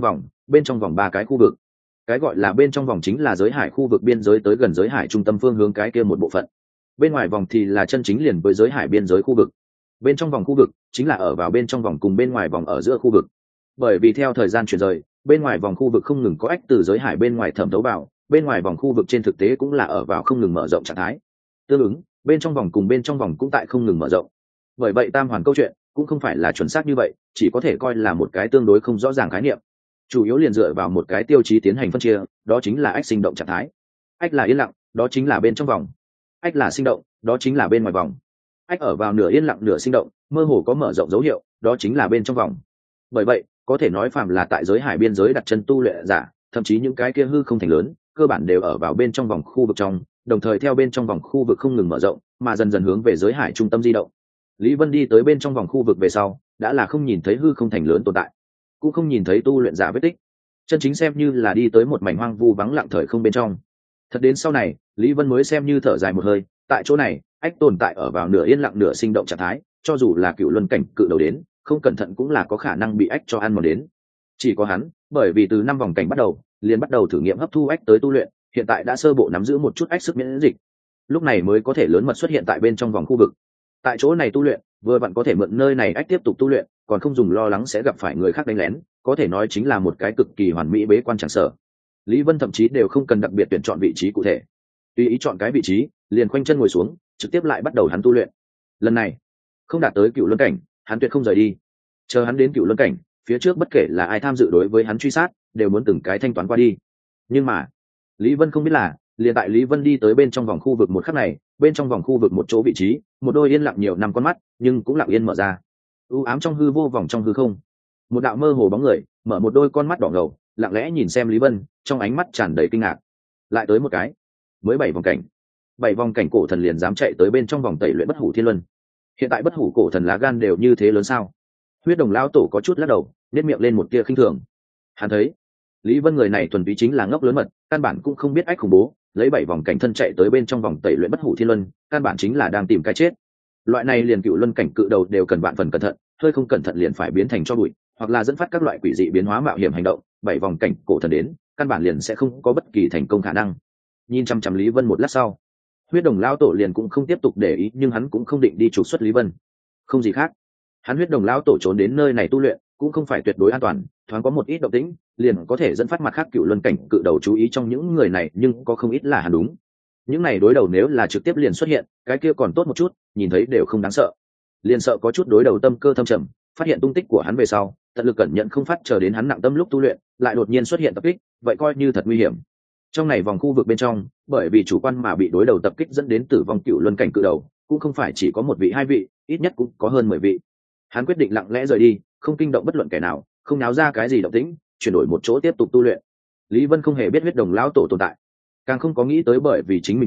bên trong vòng 3 cái khu vực. Cái gọi là bên trong vòng chính là giới hải khu vực biên giới tới gần giới hải trung tâm phương hướng cái kia một bộ phận. Bên ngoài vòng thì là chân chính liền với giới hải biên giới khu vực. Bên trong vòng khu vực chính là ở vào bên trong vòng cùng bên ngoài vòng ở giữa khu vực. Bởi vì theo thời gian chuyển rời, bên ngoài vòng khu vực không ngừng có ách từ giới hải bên ngoài thẩm thấu vào, bên ngoài vòng khu vực trên thực tế cũng là ở vào không ngừng mở rộng trạng thái. Tương ứng, bên trong vòng cùng bên trong vòng cũng tại không ngừng mở rộng. Bởi vậy tam hoàn câu chuyện cũng không phải là chuẩn xác như vậy, chỉ có thể coi là một cái tương đối không rõ ràng khái niệm. Chủ yếu liền dựa vào một cái tiêu chí tiến hành phân chia, đó chính là ách sinh động trạng thái. Ách là yên lặng, đó chính là bên trong vòng. Ách là sinh động, đó chính là bên ngoài vòng. Ách ở vào nửa yên lặng nửa sinh động, mơ hồ có mở rộng dấu hiệu, đó chính là bên trong vòng. Bởi vậy có thể nói phàm là tại giới hải biên giới đặt chân tu luyện giả, thậm chí những cái kia hư không thành lớn, cơ bản đều ở vào bên trong vòng khu vực trong, đồng thời theo bên trong vòng khu vực không ngừng mở rộng, mà dần dần hướng về giới hải trung tâm di động. Lý Vân đi tới bên trong vòng khu vực về sau, đã là không nhìn thấy hư không thành lớn tồn tại, cũng không nhìn thấy tu luyện giả vết tích, chân chính xem như là đi tới một mảnh hoang vu vắng lặng thời không bên trong. Thật đến sau này, Lý Vân mới xem như thở dài một hơi, tại chỗ này ách tồn tại ở vào nửa yên lặng nửa sinh động trạng thái, cho dù là cựu luân cảnh cự đầu đến, không cẩn thận cũng là có khả năng bị ách cho ăn mòn đến. Chỉ có hắn, bởi vì từ 5 vòng cảnh bắt đầu liền bắt đầu thử nghiệm hấp thu ách tới tu luyện, hiện tại đã sơ bộ nắm giữ một chút ách sức miễn dịch, lúc này mới có thể lớn mật xuất hiện tại bên trong vòng khu vực. Tại chỗ này tu luyện, vừa vặn có thể mượn nơi này ách tiếp tục tu luyện, còn không dùng lo lắng sẽ gặp phải người khác đánh lén, có thể nói chính là một cái cực kỳ hoàn mỹ bế quan chẳng sở. Lý Vân thậm chí đều không cần đặc biệt tuyển chọn vị trí cụ thể, tùy ý chọn cái vị trí liền khoanh chân ngồi xuống, trực tiếp lại bắt đầu hắn tu luyện. Lần này không đạt tới cựu luân cảnh, hắn tuyệt không rời đi, chờ hắn đến cựu luân cảnh phía trước, bất kể là ai tham dự đối với hắn truy sát đều muốn từng cái thanh toán qua đi. Nhưng mà Lý Vân không biết là, liền tại Lý Vân đi tới bên trong vòng khu vực một khắc này, bên trong vòng khu vực một chỗ vị trí, một đôi yên lặng nhiều năm con mắt nhưng cũng lặng yên mở ra. U ám trong hư vô vòng trong hư không, một đạo mơ hồ bóng người mở một đôi con mắt đỏ ngầu, lặng lẽ nhìn xem Lý Vân, trong ánh mắt tràn đầy kinh ngạc. Lại tới một cái, mới 7 vòng cảnh, 7 vòng cảnh cổ thần liền dám chạy tới bên trong vòng tẩy luyện bất hủ thiên luân. Hiện tại bất hủ cổ thần lá gan đều như thế lớn sao? Huyết Đồng lão tổ có chút lắc đầu, nét miệng lên một tia khinh thường. Hắn thấy Lý Vân người này thuần túy chính là ngốc lớn mật, căn bản cũng không biết ách khủng bố, lấy 7 vòng cảnh thân chạy tới bên trong vòng tẩy luyện bất hủ thiên luân, căn bản chính là đang tìm cái chết. Loại này liền cựu luân cảnh cự đầu đều cần vạn phần cẩn thận, hơi không cẩn thận liền phải biến thành tro bụi, hoặc là dẫn phát các loại quỷ dị biến hóa mạo hiểm hành động. 7 vòng cảnh cổ thần đến, căn bản liền sẽ không có bất kỳ thành công khả năng. Nhìn chăm chăm Lý Vân một lát sau, Huyết Đồng lão tổ liền cũng không tiếp tục để ý, nhưng hắn cũng không định đi trục xuất Lý Vân. Không gì khác, hắn Huyết Đồng lão tổ trốn đến nơi này tu luyện cũng không phải tuyệt đối an toàn, thoáng có một ít động tĩnh liền có thể dẫn phát mặt khác cựu luân cảnh cự đầu chú ý trong những người này, nhưng có không ít là hắn đúng. Những này đối đầu nếu là trực tiếp liền xuất hiện, cái kia còn tốt một chút, nhìn thấy đều không đáng sợ. Liền sợ có chút đối đầu tâm cơ thâm trầm, phát hiện tung tích của hắn về sau, tận lực cẩn nhận không phát chờ đến hắn nặng tâm lúc tu luyện, lại đột nhiên xuất hiện tập kích, vậy coi như thật nguy hiểm. Trong này vòng khu vực bên trong, bởi vì chủ quan mà bị đối đầu tập kích dẫn đến tử vong cựu luân cảnh cự đầu, cũng không phải chỉ có một vị hai vị, ít nhất cũng có hơn 10 vị. Hắn quyết định lặng lẽ rời đi, không kinh động bất luận kẻ nào, không náo ra cái gì động tĩnh, chuyển đổi một chỗ tiếp tục tu luyện. Lý Vân không hề biết Huyết Đồng lão tổ tồn tại, càng không có nghĩ tới bởi vì chính mình đến,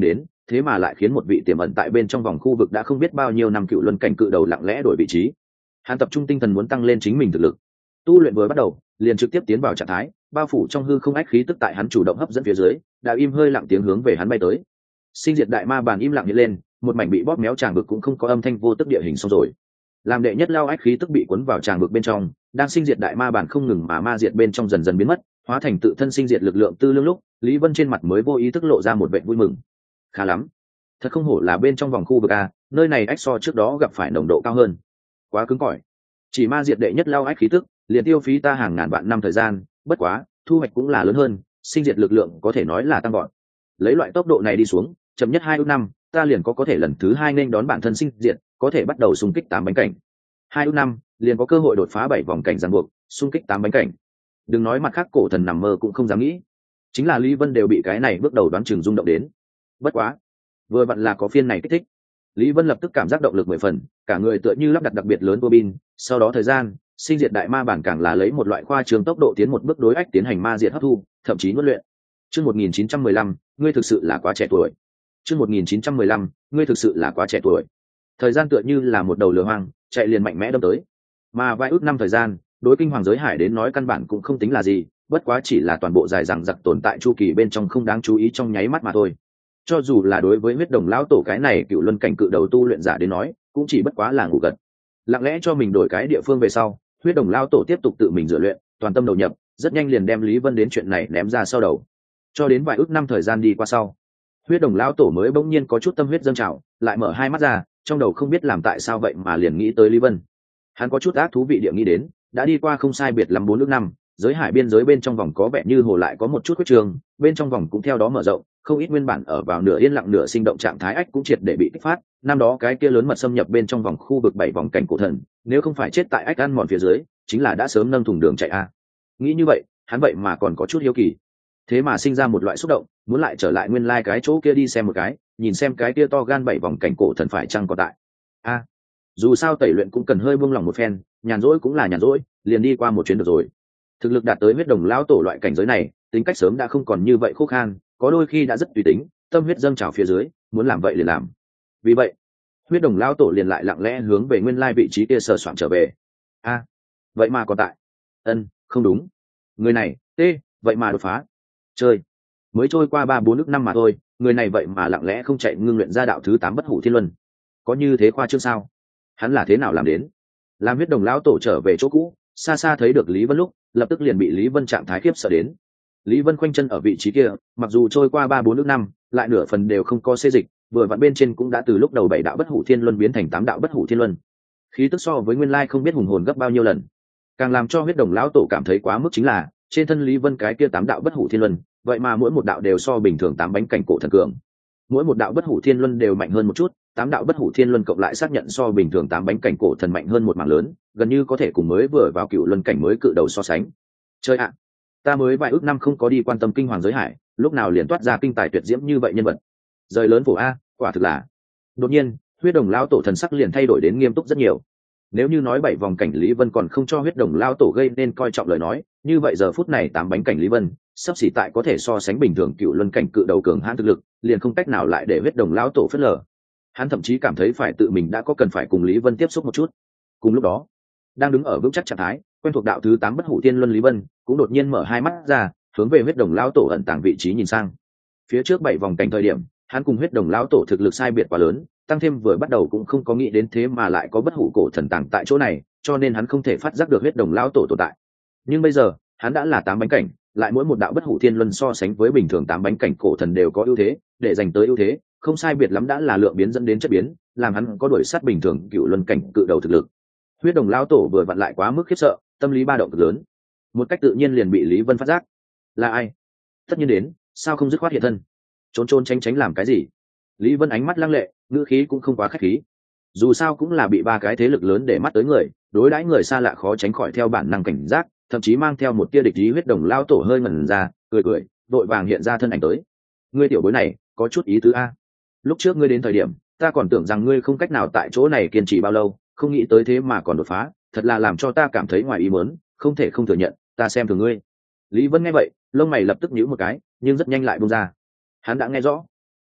thế mà lại khiến một vị tiềm ẩn tại bên trong vòng khu vực đã không biết bao nhiêu năm cựu luân cảnh cự đầu lặng lẽ đổi vị trí. Hắn tập trung tinh thần muốn tăng lên chính mình thực lực. Tu luyện vừa bắt đầu, liền trực tiếp tiến vào trạng thái, bao phủ trong hư không ách khí tức tại hắn chủ động hấp dẫn phía dưới, đã im hơi lặng tiếng hướng về hắn bay tới. Sinh diệt đại ma bàn im lặng hiện lên, một mảnh bị bóp méo tràng vực cũng không có âm thanh vô tức địa hình xong rồi. Làm đệ nhất lao ách khí tức bị cuốn vào tràng vực bên trong, đang sinh diệt đại ma bản không ngừng mà ma diệt bên trong dần dần biến mất, hóa thành tự thân sinh diệt lực lượng tư lương lúc, Lý Vân trên mặt mới vô ý thức lộ ra một vẻ vui mừng. Khá lắm, thật không hổ là bên trong vòng khu vực a, nơi này ách so trước đó gặp phải nồng độ cao hơn. Quá cứng cỏi. Chỉ ma diệt đệ nhất lao ách khí tức, liền tiêu phí ta hàng ngàn vạn năm thời gian, bất quá, thu hoạch cũng là lớn hơn, sinh diệt lực lượng có thể nói là tăng vọt. Lấy loại tốc độ này đi xuống, chậm nhất 2 năm, ta liền có thể lần thứ 2 nên đón bản thân sinh diệt, có thể bắt đầu xung kích 8 bánh cảnh. 2 năm, liền có cơ hội đột phá 7 vòng cảnh ràng buộc, xung kích 8 bánh cảnh. Đừng nói mặt khác cổ thần nằm mơ cũng không dám nghĩ. Chính là Lý Vân đều bị cái này bước đầu đoán chừng rung động đến. Bất quá, vừa vặn là có phiên này kích thích. Lý Vân lập tức cảm giác động lực 10 phần, cả người tựa như lắp đặt đặc biệt lớn tua bin, sau đó thời gian, sinh diệt đại ma bản càng là lấy một loại khoa trương tốc độ tiến một bước đối ách tiến hành ma diệt hấp thu, thậm chí nuốt luyện. Chương 1915, ngươi thực sự là quá trẻ tuổi. Chương 1915, ngươi thực sự là quá trẻ tuổi. Thời gian tựa như là một đầu lửa hoang, chạy liền mạnh mẽ đâm tới. Mà vài ước năm thời gian, đối kinh hoàng giới hải đến nói căn bản cũng không tính là gì, bất quá chỉ là toàn bộ dài dằng dặc tồn tại chu kỳ bên trong không đáng chú ý trong nháy mắt mà thôi. Cho dù là đối với huyết đồng lão tổ cái này cựu luân cảnh cự đầu tu luyện giả đến nói, cũng chỉ bất quá là ngủ gật. Lặng lẽ cho mình đổi cái địa phương về sau, huyết đồng lão tổ tiếp tục tự mình rửa luyện, toàn tâm đầu nhập, rất nhanh liền đem Lý Vân đến chuyện này ném ra sau đầu. Cho đến vài ước năm thời gian đi qua sau, huyết đồng lão tổ mới bỗng nhiên có chút tâm huyết dâng trào, lại mở hai mắt ra, trong đầu không biết làm tại sao vậy mà liền nghĩ tới Lý Vân. Hắn có chút ác thú vị địa nghĩ đến, đã đi qua không sai biệt lắm 4 ước năm, giới hải biên giới bên trong vòng có vẻ như hồ lại có một chút khuyết trường, bên trong vòng cũng theo đó mở rộng, không ít nguyên bản ở vào nửa yên lặng nửa sinh động trạng thái ách cũng triệt để bị kích phát. Năm đó cái kia lớn mật xâm nhập bên trong vòng khu vực 7 vòng cảnh cổ thần, nếu không phải chết tại ách ăn mòn phía dưới, chính là đã sớm nâng thùng đường chạy a. Nghĩ như vậy, hắn vậy mà còn có chút hiếu kỳ, thế mà sinh ra một loại xúc động, muốn lại trở lại nguyên lai cái chỗ kia đi xem một cái, nhìn xem cái kia to gan 7 vòng cảnh cổ thần phải chăng còn tại. A, dù sao tẩy luyện cũng cần hơi buông lòng một phen, nhàn rỗi cũng là nhàn rỗi, liền đi qua một chuyến được rồi. Thực lực đạt tới huyết đồng lão tổ loại cảnh giới này, tính cách sớm đã không còn như vậy khô khan, có đôi khi đã rất tùy tính, tâm huyết dâng trào phía dưới, muốn làm vậy liền làm. Vì vậy, huyết đồng lão tổ liền lại lặng lẽ hướng về nguyên lai vị trí kia sờ soạn trở về. A, vậy mà còn tại. Không đúng. Người này, vậy mà đột phá. Chơi. Mới trôi qua 3-4 ức năm mà thôi, người này vậy mà lặng lẽ không chạy ngưng luyện ra đạo thứ 8 bất hủ thiên luân. Có như thế khoa trương sao? Hắn là thế nào làm đến? Làm huyết đồng lão tổ trở về chỗ cũ, xa xa thấy được Lý Vân lúc, lập tức liền bị Lý Vân trạng thái khiếp sợ đến. Lý Vân khoanh chân ở vị trí kia, mặc dù trôi qua 3-4 ức năm, lại nửa phần đều không có xê dịch, vừa vặn bên trên cũng đã từ lúc đầu 7 đạo bất hủ thiên luân biến thành 8 đạo bất hủ thiên luân. Khí tức so với nguyên lai không biết hùng hồn gấp bao nhiêu lần. Càng làm cho huyết đồng lão tổ cảm thấy quá mức chính là, trên thân Lý Vân cái kia 8 đạo bất hủ thiên luân, vậy mà mỗi một đạo đều so bình thường 8 bánh cảnh cổ thần cường. Mỗi một đạo bất hủ thiên luân đều mạnh hơn một chút, 8 đạo bất hủ thiên luân cộng lại xác nhận so bình thường 8 bánh cảnh cổ thần mạnh hơn một mảng lớn, gần như có thể cùng mới vừa vào cựu luân cảnh mới cự đầu so sánh. Chơi ạ, ta mới vài ước năm không có đi quan tâm kinh hoàng giới hải, lúc nào liền toát ra kinh tài tuyệt diễm như vậy nhân vật. Rời lớn phổ a, quả thực là. Đột nhiên, huyết đồng lão tổ thần sắc liền thay đổi đến nghiêm túc rất nhiều. Nếu như nói 7 vòng cảnh Lý Vân còn không cho huyết đồng lão tổ gây nên coi trọng lời nói, như vậy giờ phút này 8 bánh cảnh Lý Vân sắp xỉ tại có thể so sánh bình thường cựu luân cảnh cự đầu cường hãn thực lực, liền không cách nào lại để huyết đồng lão tổ phớt lờ. Hắn thậm chí cảm thấy phải tự mình đã có cần phải cùng Lý Vân tiếp xúc một chút. Cùng lúc đó, đang đứng ở vững chắc trạng thái, quen thuộc đạo thứ 8 bất hủ thiên luân Lý Vân cũng đột nhiên mở hai mắt ra, hướng về huyết đồng lão tổ ẩn tàng vị trí nhìn sang. Phía trước 7 vòng cảnh thời điểm, hắn cùng huyết đồng lão tổ thực lực sai biệt quá lớn, tăng thêm vừa bắt đầu cũng không có nghĩ đến thế mà lại có bất hủ cổ thần tàng tại chỗ này, cho nên hắn không thể phát giác được huyết đồng lão tổ tồn tại. Nhưng bây giờ, hắn đã là 8 bánh cảnh, lại mỗi một đạo bất hủ thiên luân so sánh với bình thường 8 bánh cảnh cổ thần đều có ưu thế, để giành tới ưu thế, không sai biệt lắm đã là lượng biến dẫn đến chất biến, làm hắn có đuổi sát bình thường cựu luân cảnh cự đầu thực lực. Huyết đồng lão tổ vừa vặn lại quá mức khiếp sợ, tâm lý ba động cực lớn, một cách tự nhiên liền bị Lý Vân phát giác. Là ai? Tất nhiên đến, sao không dứt khoát hiện thân? Trốn trốn tránh tránh làm cái gì? Lý Vân ánh mắt lăng lệ, ngữ khí cũng không quá khách khí. Dù sao cũng là bị 3 cái thế lực lớn để mắt tới người, đối đãi người xa lạ khó tránh khỏi theo bản năng cảnh giác, thậm chí mang theo một tia địch ý. Huyết đồng lão tổ hơi ngẩn ra, cười cười, vội vàng hiện ra thân ảnh tới. Ngươi tiểu bối này, có chút ý tứ a. Lúc trước ngươi đến thời điểm, ta còn tưởng rằng ngươi không cách nào tại chỗ này kiên trì bao lâu, không nghĩ tới thế mà còn đột phá, thật là làm cho ta cảm thấy ngoài ý muốn, không thể không thừa nhận, ta xem thường ngươi. Lý Vân nghe vậy, lông mày lập tức nhíu một cái, nhưng rất nhanh lại buông ra. Hắn đã nghe rõ,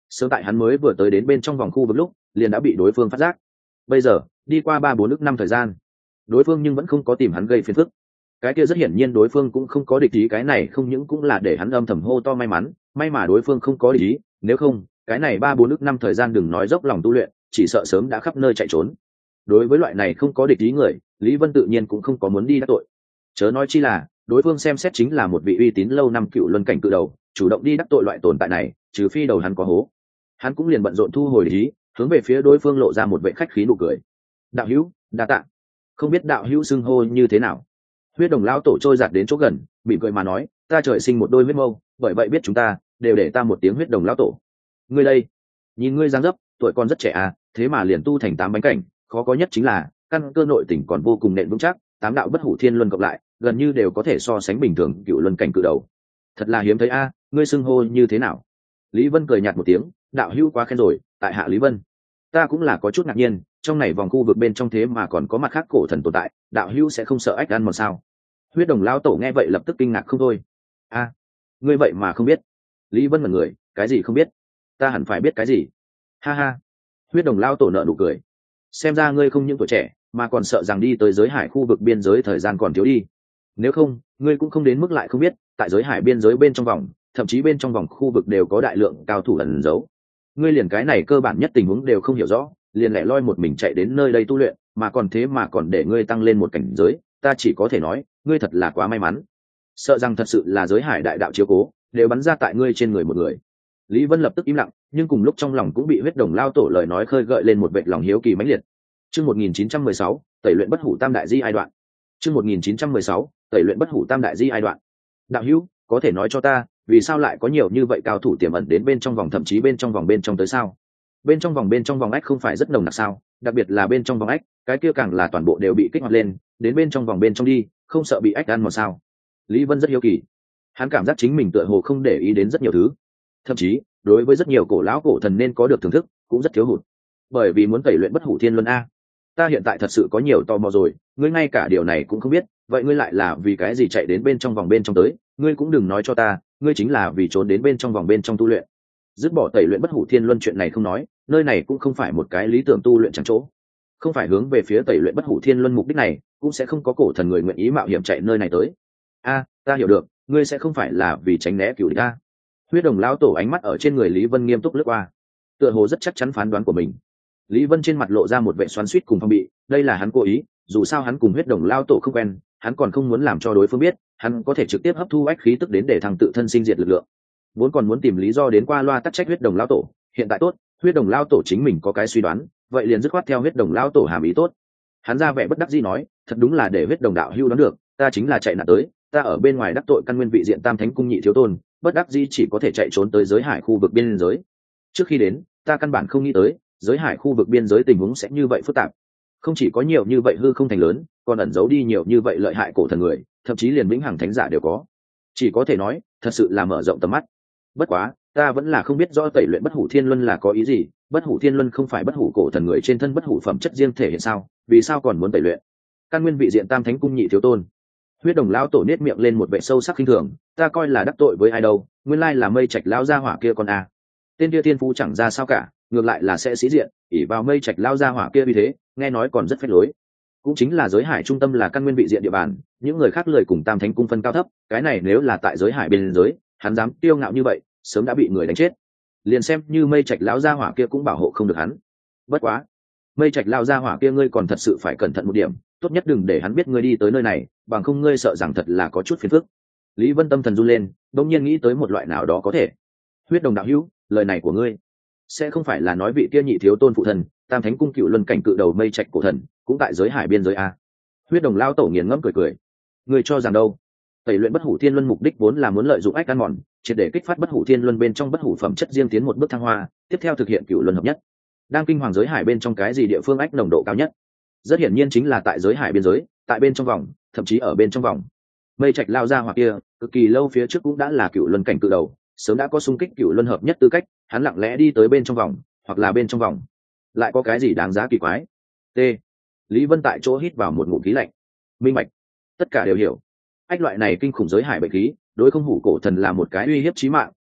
sớm tại hắn mới vừa tới đến bên trong vòng khu vực lúc liền đã bị đối phương phát giác. Bây giờ đi qua 3-4 năm thời gian, đối phương nhưng vẫn không có tìm hắn gây phiền phức. Cái kia rất hiển nhiên đối phương cũng không có địch ý, cái này không những cũng là để hắn âm thầm hô to may mắn, may mà đối phương không có địch ý, nếu không cái này 3-4 năm thời gian đừng nói dốc lòng tu luyện, chỉ sợ sớm đã khắp nơi chạy trốn. Đối với loại này không có địch ý người, Lý Vân tự nhiên cũng không có muốn đi đắc tội. Chớ nói chi là đối phương xem xét chính là một vị uy tín lâu năm cựu luân cảnh cự đầu, chủ động đi đắc tội loại tồn tại này, trừ phi đầu hắn có hố. Hắn cũng liền bận rộn thu hồi địch ý, hướng về phía đối phương lộ ra một vệ khách khí nụ cười. Đạo hữu, đa tạ. Không biết đạo hữu xưng hô như thế nào? Huyết Đồng lão tổ trôi giạt đến chỗ gần, mỉm cười mà nói, ta trời sinh một đôi huyết mâu, bởi vậy biết chúng ta đều để ta một tiếng Huyết Đồng lão tổ. Ngươi đây, nhìn ngươi dáng dấp, tuổi còn rất trẻ à, thế mà liền tu thành 8 bánh cảnh, khó có nhất chính là căn cơ nội tình còn vô cùng nền vững chắc, 8 đạo bất hủ thiên luân cộng lại, gần như đều có thể so sánh bình thường cựu luân cảnh cự đầu. Thật là hiếm thấy a, ngươi xưng hô như thế nào? Lý Vân cười nhạt một tiếng, đạo hữu quá khen rồi, tại hạ Lý Vân. Ta cũng là có chút ngạc nhiên, trong này vòng khu vực bên trong thế mà còn có mặt khác cổ thần tồn tại, đạo hữu sẽ không sợ ách ăn một sao? Huyết Đồng lão tổ nghe vậy lập tức kinh ngạc không thôi. A, ngươi vậy mà không biết? Lý Vân ngẩn người, cái gì không biết? Ta hẳn phải biết cái gì? Ha ha. Huyết Đồng lão tổ nở nụ cười. Xem ra ngươi không những tuổi trẻ, mà còn sợ rằng đi tới giới hải khu vực biên giới thời gian còn thiếu đi. Nếu không, ngươi cũng không đến mức lại không biết, tại giới hải biên giới bên trong vòng, thậm chí bên trong vòng khu vực đều có đại lượng cao thủ ẩn giấu. Ngươi liền cái này cơ bản nhất tình huống đều không hiểu rõ, liền lẻ loi một mình chạy đến nơi đây tu luyện, mà còn thế mà còn để ngươi tăng lên một cảnh giới, ta chỉ có thể nói, ngươi thật là quá may mắn. Sợ rằng thật sự là giới hải đại đạo chiếu cố, đều bắn ra tại ngươi trên người một người. Lý Vân lập tức im lặng, nhưng cùng lúc trong lòng cũng bị Huyết Đồng lão tổ lời nói khơi gợi lên một vệt lòng hiếu kỳ mãnh liệt. Chương 1916, tẩy luyện bất hủ tam đại di ai đoạn. Chương 1916, tẩy luyện bất hủ tam đại di ai đoạn. Đạo hữu, có thể nói cho ta, vì sao lại có nhiều như vậy cao thủ tiềm ẩn đến bên trong vòng, thậm chí bên trong vòng bên trong tới sao? Bên trong vòng ách không phải rất nồng nặc sao? Đặc biệt là bên trong vòng ách, cái kia càng là toàn bộ đều bị kích hoạt lên, đến bên trong vòng bên trong đi, không sợ bị ách ăn một sao? Lý Vân rất hiếu kỳ. Hắn cảm giác chính mình tựa hồ không để ý đến rất nhiều thứ, thậm chí đối với rất nhiều cổ lão cổ thần nên có được thưởng thức cũng rất thiếu hụt, bởi vì muốn tẩy luyện bất hủ thiên luân a. Ta hiện tại thật sự có nhiều tò mò rồi, ngươi ngay cả điều này cũng không biết, vậy ngươi lại là vì cái gì chạy đến bên trong vòng bên trong tới? Ngươi cũng đừng nói cho ta, ngươi chính là vì trốn đến bên trong vòng bên trong tu luyện. Dứt bỏ tẩy luyện bất hủ thiên luân chuyện này không nói, nơi này cũng không phải một cái lý tưởng tu luyện chẳng chỗ. Không phải hướng về phía tẩy luyện bất hủ thiên luân mục đích này, cũng sẽ không có cổ thần người nguyện ý mạo hiểm chạy nơi này tới. A, ta hiểu được, ngươi sẽ không phải là vì tránh né cửu địch a. Huyết Đồng lão tổ ánh mắt ở trên người Lý Vân nghiêm túc lướt qua, tựa hồ rất chắc chắn phán đoán của mình. Lý Vân trên mặt lộ ra một vẻ xoắn xuýt cùng phong bị, đây là hắn cố ý, dù sao hắn cùng Huyết Đồng lão tổ không quen, hắn còn không muốn làm cho đối phương biết, hắn có thể trực tiếp hấp thu ách khí tức đến để thằng tự thân sinh diệt lực lượng. Vốn còn muốn tìm lý do đến qua loa tắc trách Huyết Đồng lão tổ, hiện tại tốt, Huyết Đồng lão tổ chính mình có cái suy đoán, vậy liền dứt khoát theo Huyết Đồng lão tổ hàm ý tốt. Hắn ra vẻ bất đắc dĩ nói, thật đúng là để Huyết Đồng đạo hưu đoán được, ta chính là chạy nạn tới, ta ở bên ngoài đắc tội căn nguyên vị diện Tam Thánh cung nhị thiếu tôn, bất đắc dĩ chỉ có thể chạy trốn tới giới hải khu vực biên giới. Trước khi đến, ta căn bản không nghĩ tới, giới hải khu vực biên giới tình huống sẽ như vậy phức tạp. Không chỉ có nhiều như vậy hư không thành lớn, còn ẩn giấu đi nhiều như vậy lợi hại cổ thần người, thậm chí liền vĩnh hằng thánh giả đều có. Chỉ có thể nói, thật sự là mở rộng tầm mắt. Bất quá, ta vẫn là không biết rõ tẩy luyện bất hủ thiên luân là có ý gì, bất hủ thiên luân không phải bất hủ cổ thần người trên thân bất hủ phẩm chất riêng thể hiện sao, vì sao còn muốn tẩy luyện? Căn nguyên vị diện Tam Thánh cung nhị thiếu tôn. Huyết Đồng lão tổ nết miệng lên một vẻ sâu sắc khinh thường, ta coi là đắc tội với ai đâu, nguyên lai là Mây Trạch lão gia hỏa kia con a. Tên kia thiên phú chẳng ra sao cả, ngược lại là sẽ sĩ diện, ỷ vào Mây Trạch lão gia hỏa kia vì thế, nghe nói còn rất phách lối. Cũng chính là giới hải trung tâm là căn nguyên vị diện địa bàn, những người khác lời cùng Tam Thánh cung phân cao thấp, cái này nếu là tại giới hải biên giới, hắn dám tiêu ngạo như vậy, sớm đã bị người đánh chết. Liền xem như Mây Trạch lão gia hỏa kia cũng bảo hộ không được hắn. Bất quá, Mây Trạch lão gia hỏa kia ngươi còn thật sự phải cẩn thận một điểm, tốt nhất đừng để hắn biết ngươi đi tới nơi này, bằng không ngươi sợ rằng thật là có chút phiền phức. Lý Vân tâm thần run lên, đống nhiên nghĩ tới một loại nào đó có thể. Huyết Đồng đạo hữu, lời này của ngươi sẽ không phải là nói vị kia nhị thiếu tôn phụ thần, Tam Thánh cung cựu luân cảnh cự đầu Mây Trạch cổ thần, cũng tại giới hải biên giới a? Huyết Đồng lao tổ nghiền ngẫm cười cười. Ngươi cho rằng đâu? Tẩy luyện bất hủ thiên luân mục đích vốn là muốn lợi dụng ách ăn mòn, triệt để kích phát bất hủ thiên luân bên trong bất hủ phẩm chất riêng tiến một bước thăng hoa, tiếp theo thực hiện cựu luân hợp nhất. Đang kinh hoàng giới hải bên trong cái gì địa phương ách nồng độ cao nhất? Rất hiển nhiên chính là tại giới hải biên giới, tại bên trong vòng, thậm chí ở bên trong vòng. Mây Trạch lao ra hoặc kia, cực kỳ lâu phía trước cũng đã là cựu luân cảnh cự đầu, sớm đã có xung kích cựu luân hợp nhất tư cách, hắn lặng lẽ đi tới bên trong vòng, hoặc là bên trong vòng, lại có cái gì đáng giá kỳ quái? T. Lý Vân tại chỗ hít vào một ngụm khí lạnh. Minh bạch, tất cả đều hiểu. Ách loại này kinh khủng giới hải bệnh khí, đối không hủ cổ thần là một cái uy hiếp chí mạng,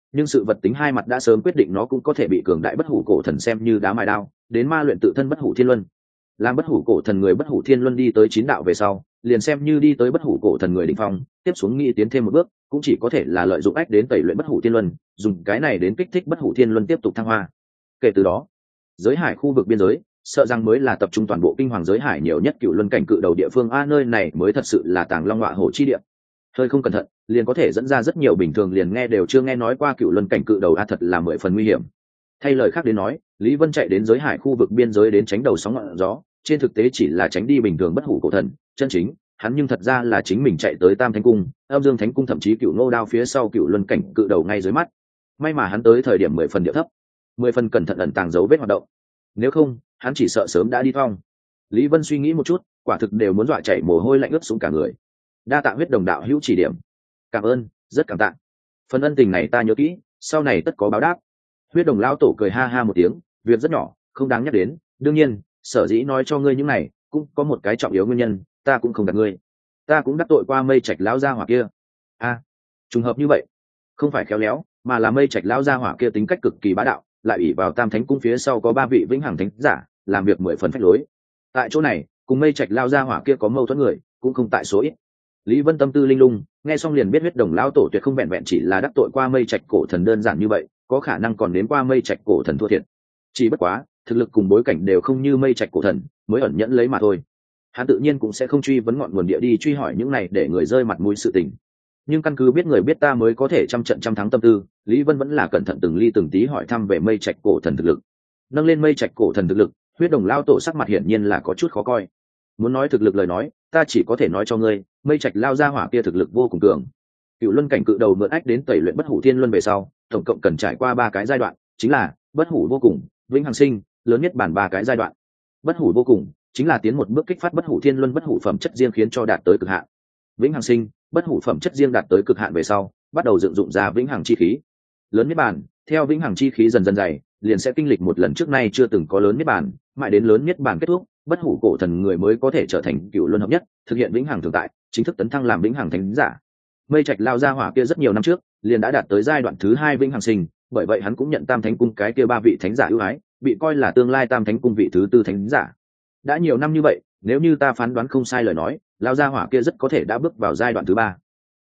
nhưng sự vật tính hai mặt đã sớm quyết định nó cũng có thể bị cường đại bất hủ cổ thần xem như đá mài đao đến ma luyện tự thân bất hủ thiên luân. Làm bất hủ cổ thần người bất hủ thiên luân đi tới 9 đạo về sau, liền xem như đi tới bất hủ cổ thần người đỉnh phong, tiếp xuống nghĩ tiến thêm một bước cũng chỉ có thể là lợi dụng ách đến tẩy luyện bất hủ thiên luân, dùng cái này đến kích thích bất hủ thiên luân tiếp tục thăng hoa. Kể từ đó, giới hải khu vực biên giới sợ rằng mới là tập trung toàn bộ kinh hoàng giới hải nhiều nhất cựu luân cảnh cự đầu địa phương a, nơi này mới thật sự là tàng long họa hổ chi địa. Hơi không cẩn thận liền có thể dẫn ra rất nhiều bình thường liền nghe đều chưa nghe nói qua cựu luân cảnh cự đầu a, thật là 10 phần nguy hiểm. Thay lời khác đến nói, Lý Vân chạy đến giới hải khu vực biên giới đến tránh đầu sóng ngọn gió, trên thực tế chỉ là tránh đi bình thường bất hủ cổ thần chân chính, hắn nhưng thật ra là chính mình chạy tới Tam Thánh Cung, Âm Dương Thánh Cung, thậm chí Cựu Ngô Đao phía sau cựu luân cảnh cự đầu ngay dưới mắt. May mà hắn tới thời điểm 10 phần địa thấp, 10 phần cẩn thận ẩn tàng dấu vết hoạt động, nếu không hắn chỉ sợ sớm đã đi thong. Lý Vân suy nghĩ một chút, quả thực đều muốn dọa chảy mồ hôi lạnh ướt xuống cả người. Đa tạ huyết đồng đạo hữu chỉ điểm. Cảm ơn, rất cảm tạ. Phần ân tình này ta nhớ kỹ, sau này tất có báo đáp. Huyết đồng lão tổ cười ha ha một tiếng, việc rất nhỏ, không đáng nhắc đến. Đương nhiên, sở dĩ nói cho ngươi những này, cũng có một cái trọng yếu nguyên nhân, ta cũng không gạt ngươi. Ta cũng đắc tội qua Mây Trạch lão gia hỏa kia. A, trùng hợp như vậy, không phải khéo léo, mà là Mây Trạch lão gia hỏa kia tính cách cực kỳ bá đạo, lại ủy vào Tam Thánh Cung phía sau có 3 vị vĩnh hằng thánh giả, làm việc 10 phần phách lối. Tại chỗ này, cùng Mây Trạch lão gia hỏa kia có mâu thuẫn người, cũng không tại số ít. Lý Vân tâm tư linh lung, nghe xong liền biết huyết đồng lão tổ tuyệt không vẹn vẹn chỉ là đắc tội qua Mây Trạch cổ thần đơn giản như vậy, có khả năng còn đến qua Mây Trạch cổ thần thua thiệt. Chỉ bất quá, thực lực cùng bối cảnh đều không như Mây Trạch cổ thần, mới ẩn nhẫn lấy mà thôi. Hắn tự nhiên cũng sẽ không truy vấn ngọn nguồn địa đi truy hỏi những này để người rơi mặt mũi sự tình. Nhưng căn cứ biết người biết ta mới có thể trăm trận trăm thắng tâm tư, Lý Vân vẫn là cẩn thận từng ly từng tí hỏi thăm về Mây Trạch cổ thần thực lực. Nâng lên Mây Trạch cổ thần thực lực, huyết đồng lao tổ sắc mặt hiển nhiên là có chút khó coi. Muốn nói thực lực lời nói, ta chỉ có thể nói cho ngươi, Mây Trạch lao ra hỏa kia thực lực vô cùng cường. Cựu luân cảnh cự đầu mượn ách đến tẩy luyện bất hủ thiên luân về sau, tổng cộng cần trải qua 3 cái giai đoạn, chính là bất hủ vô cùng, vĩnh hằng sinh, lớn nhất bản 3 cái giai đoạn. Bất hủ vô cùng chính là tiến một bước kích phát bất hủ thiên luân bất hủ phẩm chất riêng khiến cho đạt tới cực hạn. Vĩnh hằng sinh, bất hủ phẩm chất riêng đạt tới cực hạn về sau, bắt đầu dựng dụng ra vĩnh hằng chi khí. Lớn nhất bản, theo vĩnh hằng chi khí dần dần dày, liền sẽ kinh lịch một lần trước nay chưa từng có lớn nhất bản, mãi đến lớn nhất bản kết thúc, bất hủ cổ thần người mới có thể trở thành cựu luân hợp nhất, thực hiện vĩnh hằng thường tại, chính thức tấn thăng làm vĩnh hằng thánh giả. Mây Trạch lao ra hỏa kia rất nhiều năm trước, liền đã đạt tới giai đoạn thứ 2 vĩnh hằng sinh, bởi vậy hắn cũng nhận Tam Thánh Cung cái kia 3 vị thánh giả ưu ái, bị coi là tương lai Tam Thánh Cung vị thứ 4 thánh giả. Đã nhiều năm như vậy, nếu như ta phán đoán không sai lời nói, lao ra hỏa kia rất có thể đã bước vào giai đoạn thứ 3.